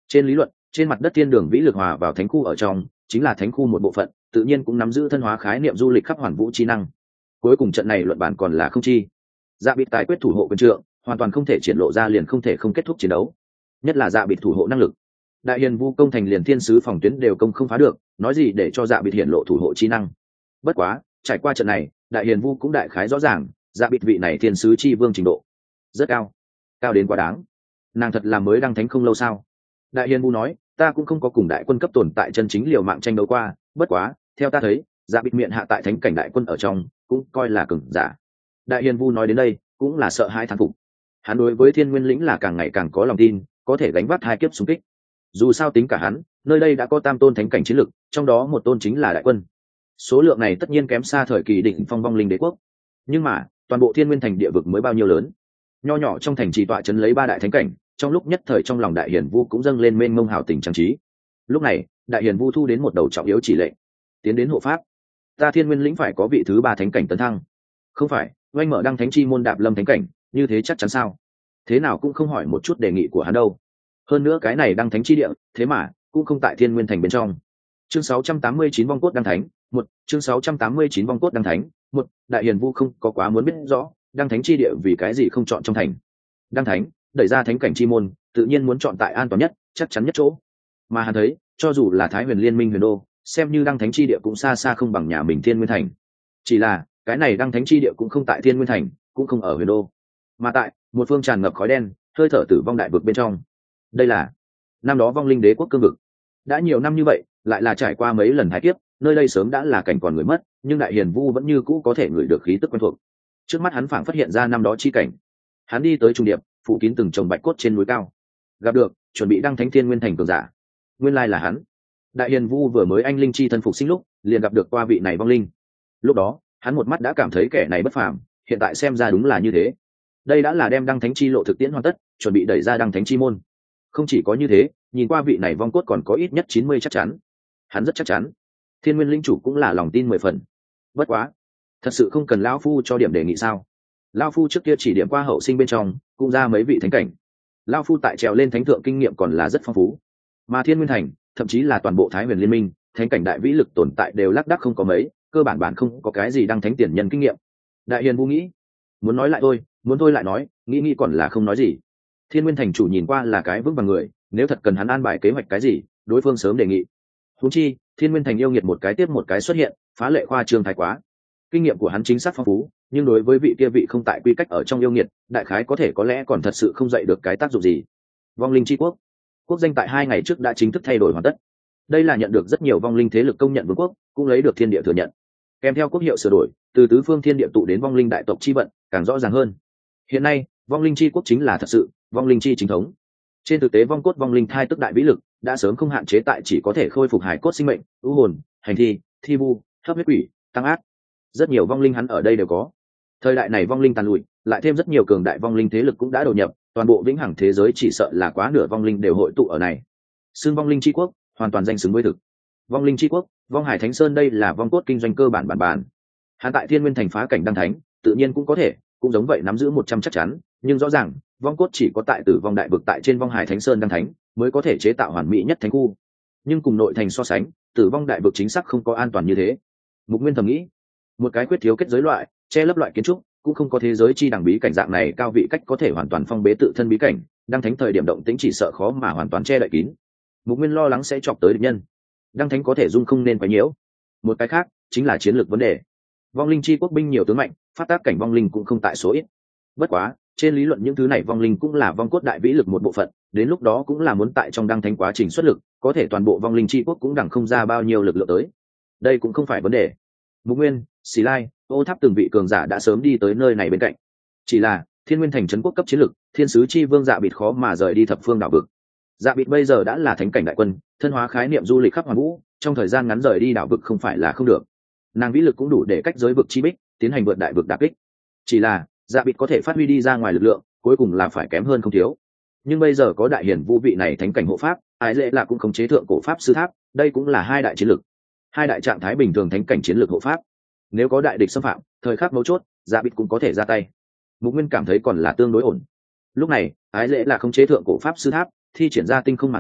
Trên lý luận, trên mặt đất thiên đường vĩ lực hòa vào thánh khu ở trong chính là thánh khu một bộ phận, tự nhiên cũng nắm giữ thân hóa khái niệm du lịch khắp hoàn vũ trí năng. Cuối cùng trận này luận bản còn là không chi. Dạ Bịt tài quyết thủ hộ quyền trượng, hoàn toàn không thể triển lộ ra liền không thể không kết thúc chiến đấu. Nhất là Dạ Bịt thủ hộ năng lực. Đại hiền vu công thành liền thiên sứ phòng tuyến đều công không phá được, nói gì để cho Dạ Bịt hiển lộ thủ hộ trí năng. Bất quá, trải qua trận này, Đại hiền vu cũng đại khái rõ ràng, Dạ Bịt vị này thiên sứ chi vương trình độ rất cao, cao đến quá đáng. Nàng thật là mới đăng thánh không lâu sao? Đại hiền vu nói, ta cũng không có cùng đại quân cấp tồn tại chân chính liều mạng tranh đấu qua, bất quá, theo ta thấy, Dạ Bịt miệng hạ tại thánh cảnh đại quân ở trong, cũng coi là cường giả. Đại hiền vu nói đến đây, cũng là sợ hãi thán phục. Hắn đối với thiên nguyên lĩnh là càng ngày càng có lòng tin, có thể gánh vác hai kiếp xung kích. Dù sao tính cả hắn, nơi đây đã có tam tôn thánh cảnh chiến lực, trong đó một tôn chính là đại quân. Số lượng này tất nhiên kém xa thời kỳ đỉnh phong vong linh đế quốc. Nhưng mà, toàn bộ thiên nguyên thành địa vực mới bao nhiêu lớn? Nho nhỏ trong thành trì tọa trấn lấy ba đại thánh cảnh, trong lúc nhất thời trong lòng đại hiền vu cũng dâng lên mênh mông hào tình trang trí. Lúc này, đại hiền vu thu đến một đầu trọng yếu chỉ lệnh, tiến đến hộ pháp. Ta thiên nguyên lĩnh phải có vị thứ ba thánh cảnh tấn thăng. Không phải, oanh mở đăng thánh chi môn đạp lâm thánh cảnh, như thế chắc chắn sao? Thế nào cũng không hỏi một chút đề nghị của hắn đâu. Hơn nữa cái này đăng thánh chi địa, thế mà cũng không tại thiên nguyên thành bên trong. Chương sáu trăm tám mươi chín vong cốt đăng thánh, một chương sáu trăm tám mươi chín vong cốt đăng thánh, một đại hiền vu không có quá muốn biết rõ, đăng thánh chi địa vì cái gì không chọn trong thành. Đăng thánh, đẩy ra thánh cảnh chi môn, tự nhiên muốn chọn tại an toàn nhất, chắc chắn nhất chỗ. Mà hắn thấy, cho dù là Thái Huyền Liên Minh Huyền Đô, xem như đăng thánh chi địa cũng xa xa không bằng nhà mình Thiên Nguyên thành. Chỉ là, cái này đăng thánh chi địa cũng không tại Thiên Nguyên thành, cũng không ở Huyền Đô, mà tại một phương tràn ngập khói đen, hơi thở tử vong đại vực bên trong. Đây là năm đó vong linh đế quốc cương vực. Đã nhiều năm như vậy, lại là trải qua mấy lần hai kiếp, nơi đây sớm đã là cảnh còn người mất, nhưng đại hiền vu vẫn như cũ có thể ngửi được khí tức quen thuộc. Trước mắt hắn phảng phát hiện ra năm đó chi cảnh. Hắn đi tới trung điệp, phủ kín từng chồng bạch cốt trên núi cao, gặp được chuẩn bị đăng thánh thiên nguyên thành cường giả. Nguyên lai là hắn. Đại hiền vu vừa mới anh linh chi thân phục sinh lúc, liền gặp được qua vị này vong linh. Lúc đó, hắn một mắt đã cảm thấy kẻ này bất phàm, hiện tại xem ra đúng là như thế. Đây đã là đem đăng thánh chi lộ thực tiễn hoàn tất, chuẩn bị đẩy ra đăng thánh chi môn. Không chỉ có như thế, nhìn qua vị này vong cốt còn có ít nhất chín mươi chắc chắn. Hắn rất chắc chắn. Thiên nguyên linh chủ cũng là lòng tin mười phần. Bất quá, thật sự không cần lão phu cho điểm đề nghị sao? Lão phu trước kia chỉ điểm qua hậu sinh bên trong, cũng ra mấy vị thánh cảnh. Lão phu tại trèo lên thánh thượng kinh nghiệm còn là rất phong phú. Mà Thiên Nguyên thành, thậm chí là toàn bộ Thái Huyền Liên minh, thánh cảnh đại vĩ lực tồn tại đều lác đác không có mấy, cơ bản bản không có cái gì đăng thánh tiền nhân kinh nghiệm. Đại hiền vu nghĩ, muốn nói lại thôi, muốn thôi lại nói, nghĩ nghĩ còn là không nói gì. Thiên Nguyên thành chủ nhìn qua là cái vững vàng người, nếu thật cần hắn an bài kế hoạch cái gì, đối phương sớm đề nghị. Huống chi, Thiên Nguyên thành yêu nghiệt một cái tiếp một cái xuất hiện, phá lệ khoa trương thái quá. Kinh nghiệm của hắn chính xác phong phú, nhưng đối với vị kia vị không tại quy cách ở trong yêu nghiệt, đại khái có thể có lẽ còn thật sự không dạy được cái tác dụng gì. Vong linh chi quốc, quốc danh tại hai ngày trước đã chính thức thay đổi hoàn tất. Đây là nhận được rất nhiều vong linh thế lực công nhận vương quốc, cũng lấy được thiên địa thừa nhận. Kèm theo quốc hiệu sửa đổi, từ tứ phương thiên địa tụ đến vong linh đại tộc chi vận, càng rõ ràng hơn. Hiện nay, vong linh chi quốc chính là thật sự vong linh chi chính thống. Trên thực tế vong cốt vong linh thai tức đại vĩ lực đã sớm không hạn chế tại chỉ có thể khôi phục hải cốt sinh mệnh, ưu hồn, hành thi, thi vu, hấp huyết quỷ, tăng ác. Rất nhiều vong linh hắn ở đây đều có. Thời đại này vong linh tàn lụi, lại thêm rất nhiều cường đại vong linh thế lực cũng đã đầu nhập, toàn bộ vĩnh hằng thế giới chỉ sợ là quá nửa vong linh đều hội tụ ở này. Xưng vong linh chi quốc, hoàn toàn danh xứng với thực. Vong linh chi quốc, vong hải thánh sơn đây là vong cốt kinh doanh cơ bản bản bản. Hắn tại Thiên Nguyên thành phá cảnh đăng thánh, tự nhiên cũng có thể, cũng giống vậy nắm giữ một trăm chắc chắn, nhưng rõ ràng, vong cốt chỉ có tại Tử Vong đại vực tại trên vong hải thánh sơn đăng thánh, mới có thể chế tạo hoàn mỹ nhất thánh khu. Nhưng cùng nội thành so sánh, Tử Vong đại vực chính xác không có an toàn như thế. Mục Nguyên thầm nghĩ, một cái quyết thiếu kết giới loại, che lấp loại kiến trúc, cũng không có thế giới chi đẳng bí cảnh dạng này cao vị cách có thể hoàn toàn phong bế tự thân bí cảnh, đăng thánh thời điểm động tĩnh chỉ sợ khó mà hoàn toàn che đậy kín. Mục Nguyên lo lắng sẽ chọc tới địch nhân. Đăng thánh có thể dung không nên quá nhiễu. Một cái khác chính là chiến lược vấn đề. Vong linh chi quốc binh nhiều tướng mạnh, phát tác cảnh vong linh cũng không tại số ít. Bất quá, trên lý luận những thứ này vong linh cũng là vong cốt đại vĩ lực một bộ phận, đến lúc đó cũng là muốn tại trong đăng thánh quá trình xuất lực, có thể toàn bộ vong linh chi quốc cũng đẳng không ra bao nhiêu lực lượng tới. Đây cũng không phải vấn đề. Mục Nguyên, Xí Lai, Ô Tháp từng vị cường giả đã sớm đi tới nơi này bên cạnh. Chỉ là, Thiên Nguyên thành trấn quốc cấp chiến lực, thiên sứ chi vương Dạ Bịt khó mà rời đi thập phương đảo vực. Dạ Bịt bây giờ đã là thánh cảnh đại quân, thân hóa khái niệm du lịch khắp hoàn vũ, trong thời gian ngắn rời đi đảo vực không phải là không được. Nàng vĩ lực cũng đủ để cách giới vực chi bích, tiến hành vượt đại vực đả kích. Chỉ là, Dạ Bịt có thể phát huy đi ra ngoài lực lượng, cuối cùng là phải kém hơn không thiếu. Nhưng bây giờ có đại hiển vũ vị này thánh cảnh hộ pháp, Ái Lệ là cũng không chế thượng cổ pháp sư tháp, đây cũng là hai đại chiến lực. Hai đại trạng thái bình thường thánh cảnh chiến lược hộ pháp. Nếu có đại địch xâm phạm, thời khắc mấu chốt, Dạ Bịt cũng có thể ra tay. Mục Nguyên cảm thấy còn là tương đối ổn. Lúc này, Ái Lệ là không chế thượng cổ pháp sư tháp, thi triển ra tinh không màn che,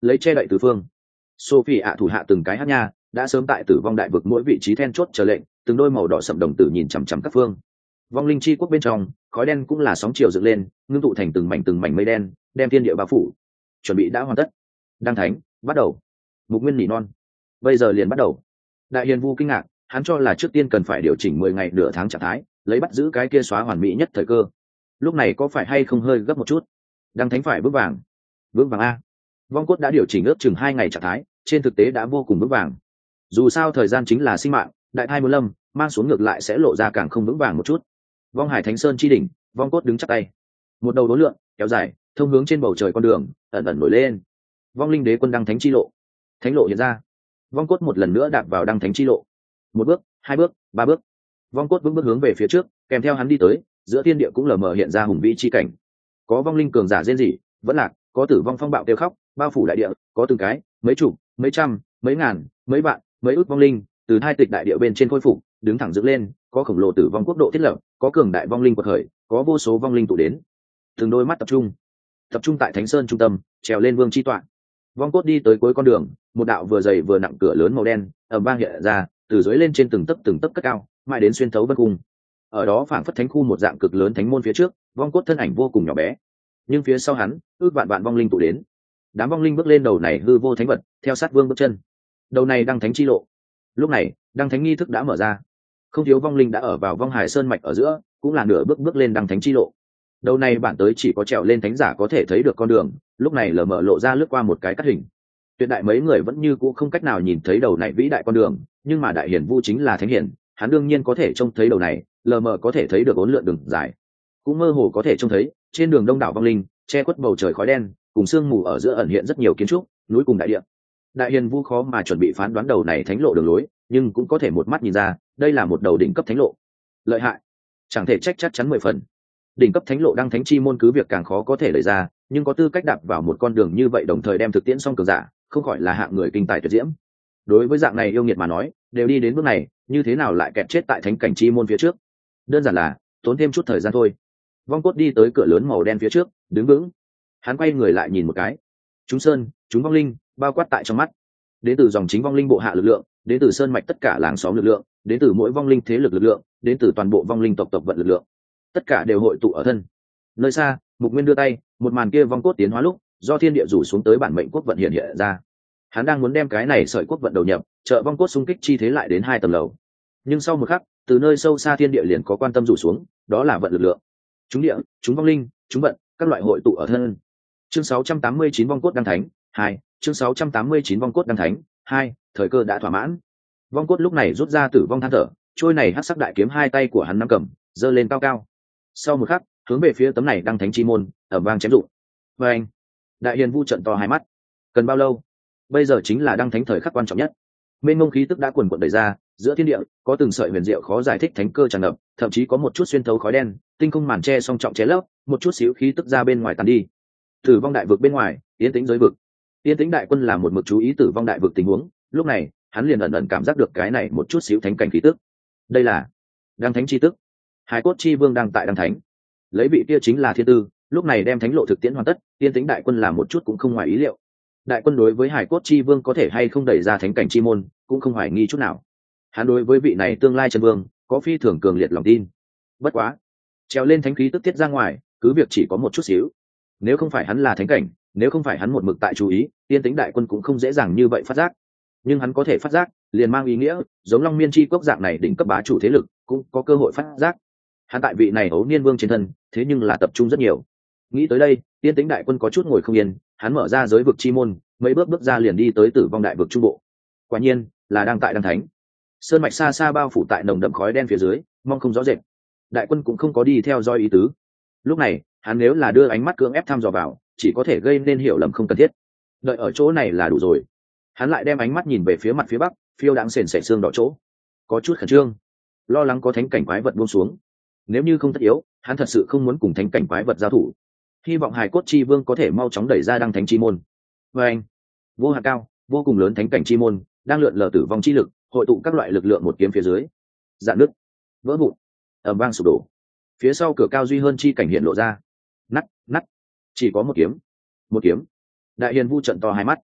lấy che đậy tứ phương. Sophie ạ thủ hạ từng cái hát nha đã sớm tại tử vong đại vực mỗi vị trí then chốt chờ lệnh, từng đôi màu đỏ sậm đồng tử nhìn chằm chằm các phương. Vong linh chi quốc bên trong, khói đen cũng là sóng chiều dựng lên, ngưng tụ thành từng mảnh từng mảnh mây đen, đem thiên địa bao phủ. Chuẩn bị đã hoàn tất. Đăng thánh, bắt đầu. Mục Nguyên nỉ non. Bây giờ liền bắt đầu. Đại Hiền Vu kinh ngạc, hắn cho là trước tiên cần phải điều chỉnh mười ngày nửa tháng trạng thái, lấy bắt giữ cái kia xóa hoàn mỹ nhất thời cơ. Lúc này có phải hay không hơi gấp một chút? Đăng thánh phải bước vàng. Bước vàng a. Vong cốt đã điều chỉnh ước chừng hai ngày trạng thái, trên thực tế đã vô cùng vững vàng. Dù sao thời gian chính là sinh mạng, đại thai muốn lâm, mang xuống ngược lại sẽ lộ ra càng không vững vàng một chút. Vong Hải Thánh Sơn chi đỉnh, vong cốt đứng chắp tay, một đầu đố lượng kéo dài thông hướng trên bầu trời con đường ẩn ẩn nổi lên. Vong linh đế quân đăng thánh chi lộ, thánh lộ hiện ra. Vong cốt một lần nữa đạp vào đăng thánh chi lộ, một bước, hai bước, ba bước. Vong cốt vững bước hướng về phía trước, kèm theo hắn đi tới, giữa thiên địa cũng lờ mờ hiện ra hùng vĩ chi cảnh. Có vong linh cường giả rên rỉ, vẫn lạc, có tử vong phong bạo kêu khóc, bao phủ đại địa, có từng cái, mấy chục, mấy trăm, mấy ngàn, mấy vạn, mấy ước vong linh từ hai tịch đại địa bên trên khôi phục, đứng thẳng dựng lên, có khổng lồ tử vong quốc độ thiết lập, có cường đại vong linh quật khởi, có vô số vong linh tụ đến. Từng đôi mắt tập trung, tập trung tại Thánh Sơn trung tâm, trèo lên vương chi tọa. Vong cốt đi tới cuối con đường, một đạo vừa dày vừa nặng cửa lớn màu đen ầm vang hiện ra, từ dưới lên trên từng tấc từng tấc cất cao, mãi đến xuyên thấu vân cung. Ở đó phảng phất thánh khu một dạng cực lớn thánh môn phía trước, vong cốt thân ảnh vô cùng nhỏ bé, nhưng phía sau hắn, ước vạn vạn vong linh tụ đến. Đám vong linh bước lên đầu này hư vô thánh vật, theo sát vương bước chân. Đầu này đăng thánh chi lộ. Lúc này, đăng thánh nghi thức đã mở ra. Không thiếu vong linh đã ở vào vong hải sơn mạch ở giữa, cũng là nửa bước bước lên đăng thánh chi lộ. Đầu này bản tới chỉ có trèo lên thánh giả có thể thấy được con đường, lúc này lờ mờ lộ ra lướt qua một cái cắt hình. Tuyệt đại mấy người vẫn như cũ không cách nào nhìn thấy đầu này vĩ đại con đường, nhưng mà đại hiển vu chính là thánh hiển, hắn đương nhiên có thể trông thấy đầu này, lờ mờ có thể thấy được uốn lượn đường dài, cũng mơ hồ có thể trông thấy trên đường đông đảo vong linh che khuất bầu trời khói đen, cùng sương mù ở giữa ẩn hiện rất nhiều kiến trúc, núi cùng đại địa. Đại hiền vu khó mà chuẩn bị phán đoán đầu này thánh lộ đường lối, nhưng cũng có thể một mắt nhìn ra đây là một đầu đỉnh cấp thánh lộ. Lợi hại, chẳng thể trách chắc chắn mười phần. Đỉnh cấp thánh lộ đăng thánh chi môn cứ việc càng khó có thể đẩy ra, nhưng có tư cách đạp vào một con đường như vậy đồng thời đem thực tiễn xong cường giả, không khỏi là hạng người kinh tài tuyệt diễm. Đối với dạng này yêu nghiệt mà nói, đều đi đến bước này, như thế nào lại kẹt chết tại thánh cảnh chi môn phía trước? Đơn giản là tốn thêm chút thời gian thôi. Vong cốt đi tới cửa lớn màu đen phía trước, đứng vững. Hắn quay người lại nhìn một cái. Chúng sơn, chúng vong linh, bao quát tại trong mắt. Đến từ dòng chính vong linh bộ hạ lực lượng, đến từ sơn mạch tất cả làng xóm lực lượng, đến từ mỗi vong linh thế lực lực lượng, đến từ toàn bộ vong linh tộc tộc vận lực lượng. Tất cả đều hội tụ ở thân. Nơi xa, Mục Nguyên đưa tay, một màn kia vong cốt tiến hóa lúc, do thiên địa rủ xuống tới bản mệnh quốc vận hiện hiện ra. Hắn đang muốn đem cái này sợi quốc vận đầu nhập, trợ vong cốt xung kích chi thế lại đến hai tầng lầu. Nhưng sau một khắc, từ nơi sâu xa thiên địa liền có quan tâm rủ xuống, đó là vận lực lượng. Chúng địa, chúng vong linh, chúng vận, các loại hội tụ ở thân. Chương sáu trăm tám mươi chín vong cốt đăng thánh hai, chương sáu trăm tám mươi chín vong cốt đăng thánh hai, thời cơ đã thỏa mãn. Vong cốt lúc này rút ra tử vong than thở, trôi này hắc sắc đại kiếm hai tay của hắn nắm cầm, giơ lên cao cao. Sau một khắc, hướng về phía tấm này đăng thánh chi môn, ở vang chém dụng. Và anh, đại hiền vu trận to hai mắt. Cần bao lâu? Bây giờ chính là đăng thánh thời khắc quan trọng nhất. Mênh mông khí tức đã cuồn cuộn đẩy ra, giữa thiên địa có từng sợi huyền diệu khó giải thích thánh cơ tràn ngập, thậm chí có một chút xuyên thấu khói đen, tinh không màn che song trọng che lấp, một chút xíu khí tức ra bên ngoài tàn đi. Tử vong đại vực bên ngoài, yên tĩnh giới vực. Yên tĩnh đại quân làm một mực chú ý tử vong đại vực tình huống, lúc này, hắn liền ẩn ẩn cảm giác được cái này một chút xíu thánh cảnh khí tức. Đây là đăng thánh chi tức. Hải cốt chi vương đang tại đăng thánh. Lấy vị kia chính là thiên tư, lúc này đem thánh lộ thực tiễn hoàn tất, yên tĩnh đại quân làm một chút cũng không ngoài ý liệu. Đại quân đối với hải cốt chi vương có thể hay không đẩy ra thánh cảnh chi môn, cũng không hoài nghi chút nào. Hắn đối với vị này tương lai chân vương có phi thường cường liệt lòng tin. Bất quá, treo lên thánh khí tức tiết ra ngoài, cứ việc chỉ có một chút xíu. Nếu không phải hắn là thánh cảnh, nếu không phải hắn một mực tại chú ý, tiên tính đại quân cũng không dễ dàng như vậy phát giác. Nhưng hắn có thể phát giác, liền mang ý nghĩa, giống Long Miên Chi Quốc dạng này đỉnh cấp bá chủ thế lực, cũng có cơ hội phát giác. Hắn tại vị này ấu niên vương trên thân, thế nhưng là tập trung rất nhiều. Nghĩ tới đây, tiên tính đại quân có chút ngồi không yên, hắn mở ra giới vực chi môn, mấy bước bước ra liền đi tới tử vong đại vực trung bộ. Quả nhiên, là đang tại đăng thánh. Sơn mạch xa xa bao phủ tại nồng đậm khói đen phía dưới, mong không rõ rệt. Đại quân cũng không có đi theo dõi ý tứ. Lúc này, hắn nếu là đưa ánh mắt cưỡng ép thăm dò vào, chỉ có thể gây nên hiểu lầm không cần thiết. Đợi ở chỗ này là đủ rồi. Hắn lại đem ánh mắt nhìn về phía mặt phía bắc, phiêu đãng sền sệt xương đỏ chỗ, có chút khẩn trương, lo lắng có thánh cảnh quái vật buông xuống. Nếu như không tất yếu, hắn thật sự không muốn cùng thánh cảnh quái vật giao thủ. Hy vọng Hải cốt chi vương có thể mau chóng đẩy ra đăng thánh chi môn. Và anh, vô hạn cao, vô cùng lớn thánh cảnh chi môn đang lượn lờ tử vong chi lực, hội tụ các loại lực lượng một kiếm phía dưới, dạn nứt, vỡ vụn, ầm vang sụp đổ. Phía sau cửa cao duy hơn chi cảnh hiện lộ ra. Nắt, nắt, chỉ có một kiếm, một kiếm. Đại hiền vu trận to hai mắt,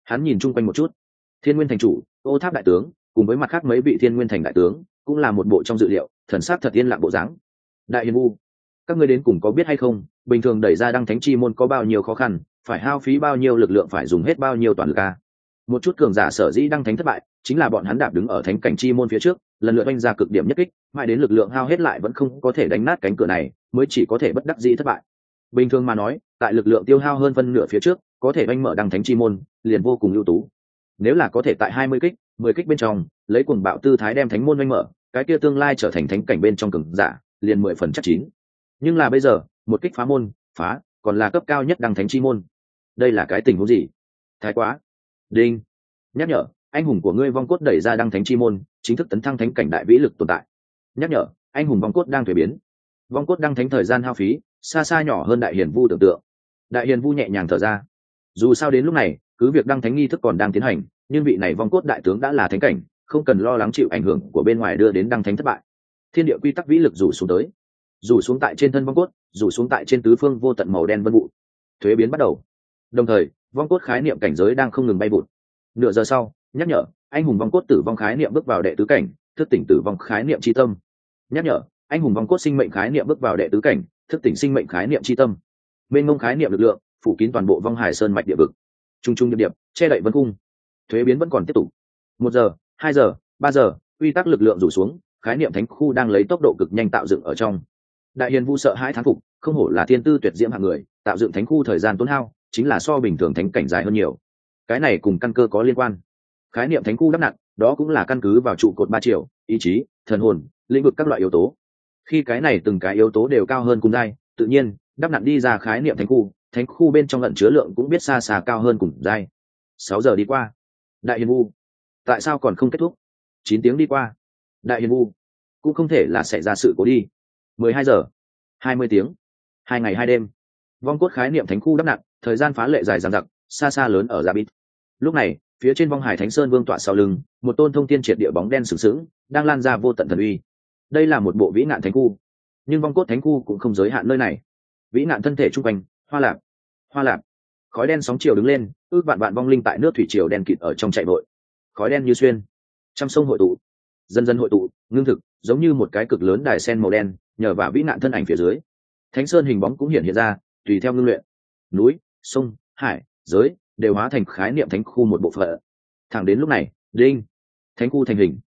Hắn nhìn chung quanh một chút, Thiên Nguyên thành chủ, Ô Tháp đại tướng, cùng với mặt khác mấy vị Thiên Nguyên thành đại tướng, cũng là một bộ trong dự liệu, thần sắc thật yên lặng bộ dáng. Đại Hiền Vu, các ngươi đến cùng có biết hay không, bình thường đẩy ra đăng thánh chi môn có bao nhiêu khó khăn, phải hao phí bao nhiêu lực lượng, phải dùng hết bao nhiêu toàn lực a? Một chút cường giả sở dĩ đăng thánh thất bại, chính là bọn hắn đạp đứng ở thánh cảnh chi môn phía trước, lần lượt oanh ra cực điểm nhất kích, mãi đến lực lượng hao hết lại vẫn không có thể đánh nát cánh cửa này, mới chỉ có thể bất đắc dĩ thất bại. Bình thường mà nói, tại lực lượng tiêu hao hơn phân nửa phía trước, có thể oanh mở đăng thánh chi môn, liền vô cùng ưu tú. Nếu là có thể tại hai mươi kích, mười kích bên trong, lấy cuồng bạo tư thái đem thánh môn oanh mở, cái kia tương lai trở thành thánh cảnh bên trong cường giả, liền mười phần chắc chín. Nhưng là bây giờ, một kích phá môn, phá, còn là cấp cao nhất đăng thánh chi môn. Đây là cái tình huống gì? Thái quá. Đinh. Nhắc nhở, anh hùng của ngươi vong cốt đẩy ra đăng thánh chi môn, chính thức tấn thăng thánh cảnh đại vĩ lực tồn tại. Nhắc nhở, anh hùng vong cốt đang thuế biến. Vong cốt đăng thánh thời gian hao phí, xa xa nhỏ hơn đại hiền vu tưởng tượng. Đại hiền vu nhẹ nhàng thở ra. Dù sao đến lúc này, cứ việc đăng thánh nghi thức còn đang tiến hành, nhưng vị này vong cốt đại tướng đã là thánh cảnh, không cần lo lắng chịu ảnh hưởng của bên ngoài đưa đến đăng thánh thất bại. Thiên địa quy tắc vĩ lực rủ xuống tới, rủ xuống tại trên thân vong cốt, rủ xuống tại trên tứ phương vô tận màu đen vân vụ. Thuế biến bắt đầu. Đồng thời, vong cốt khái niệm cảnh giới đang không ngừng bay vụt. Nửa giờ sau, nhắc nhở, anh hùng vong cốt tử vong khái niệm bước vào đệ tứ cảnh, thức tỉnh tử vong khái niệm chi tâm. Nhắc nhở, anh hùng vong cốt sinh mệnh khái niệm bước vào đệ tứ cảnh, thức tỉnh sinh mệnh khái niệm chi tâm. Mênh mông khái niệm lực lượng, phủ kín toàn bộ vong hải sơn mạch địa vực. Trung trung điệp điệp, che đậy vân cung. Thuế biến vẫn còn tiếp tục. Một giờ, hai giờ, ba giờ, quy tắc lực lượng rủ xuống, khái niệm thánh khu đang lấy tốc độ cực nhanh tạo dựng ở trong. Đại hiền vu sợ hãi thán phục, không hổ là thiên tư tuyệt diễm hạng người, tạo dựng thánh khu thời gian tốn hao, chính là so bình thường thánh cảnh dài hơn nhiều. Cái này cùng căn cơ có liên quan. Khái niệm thánh khu đắp nặng, đó cũng là căn cứ vào trụ cột ba triệu, ý chí, thần hồn, lĩnh vực các loại yếu tố. Khi cái này từng cái yếu tố đều cao hơn cùng giai, tự nhiên đắp nặng đi ra khái niệm thánh khu, thánh khu bên trong lẫn chứa lượng cũng biết xa xa cao hơn cùng giai. Sáu giờ đi qua. Đại hiền vu, tại sao còn không kết thúc? Chín tiếng đi qua. Đại hiền vu, cũng không thể là xảy ra sự cố đi. Mười hai giờ, hai mươi tiếng, hai ngày hai đêm. Vong cốt khái niệm thánh khu đắp nặng, thời gian phá lệ dài dằng dặc, xa xa lớn ở Gia Bít. Lúc này, phía trên vong hải thánh sơn vương tọa sau lưng, một tôn thông thiên triệt địa bóng đen sừng sững, đang lan ra vô tận thần uy. Đây là một bộ vĩ nạn thánh khu, nhưng vong cốt thánh khu cũng không giới hạn nơi này. Vĩ nạn thân thể trung quanh, hoa lạc, hoa lạc, khói đen sóng chiều đứng lên, ước vạn vạn vong linh tại nước thủy triều đen kịt ở trong chạy vội. Khói đen như xuyên, trăm sông hội tụ, dần dần hội tụ, ngưng thực, giống như một cái cực lớn đài sen màu đen, nhờ vào vĩ nạn thân ảnh phía dưới. Thánh sơn hình bóng cũng hiện hiện ra, tùy theo ngưng luyện. Núi, sông, hải, giới đều hóa thành khái niệm thánh khu một bộ phận. Thẳng đến lúc này, đinh, thánh khu thành hình.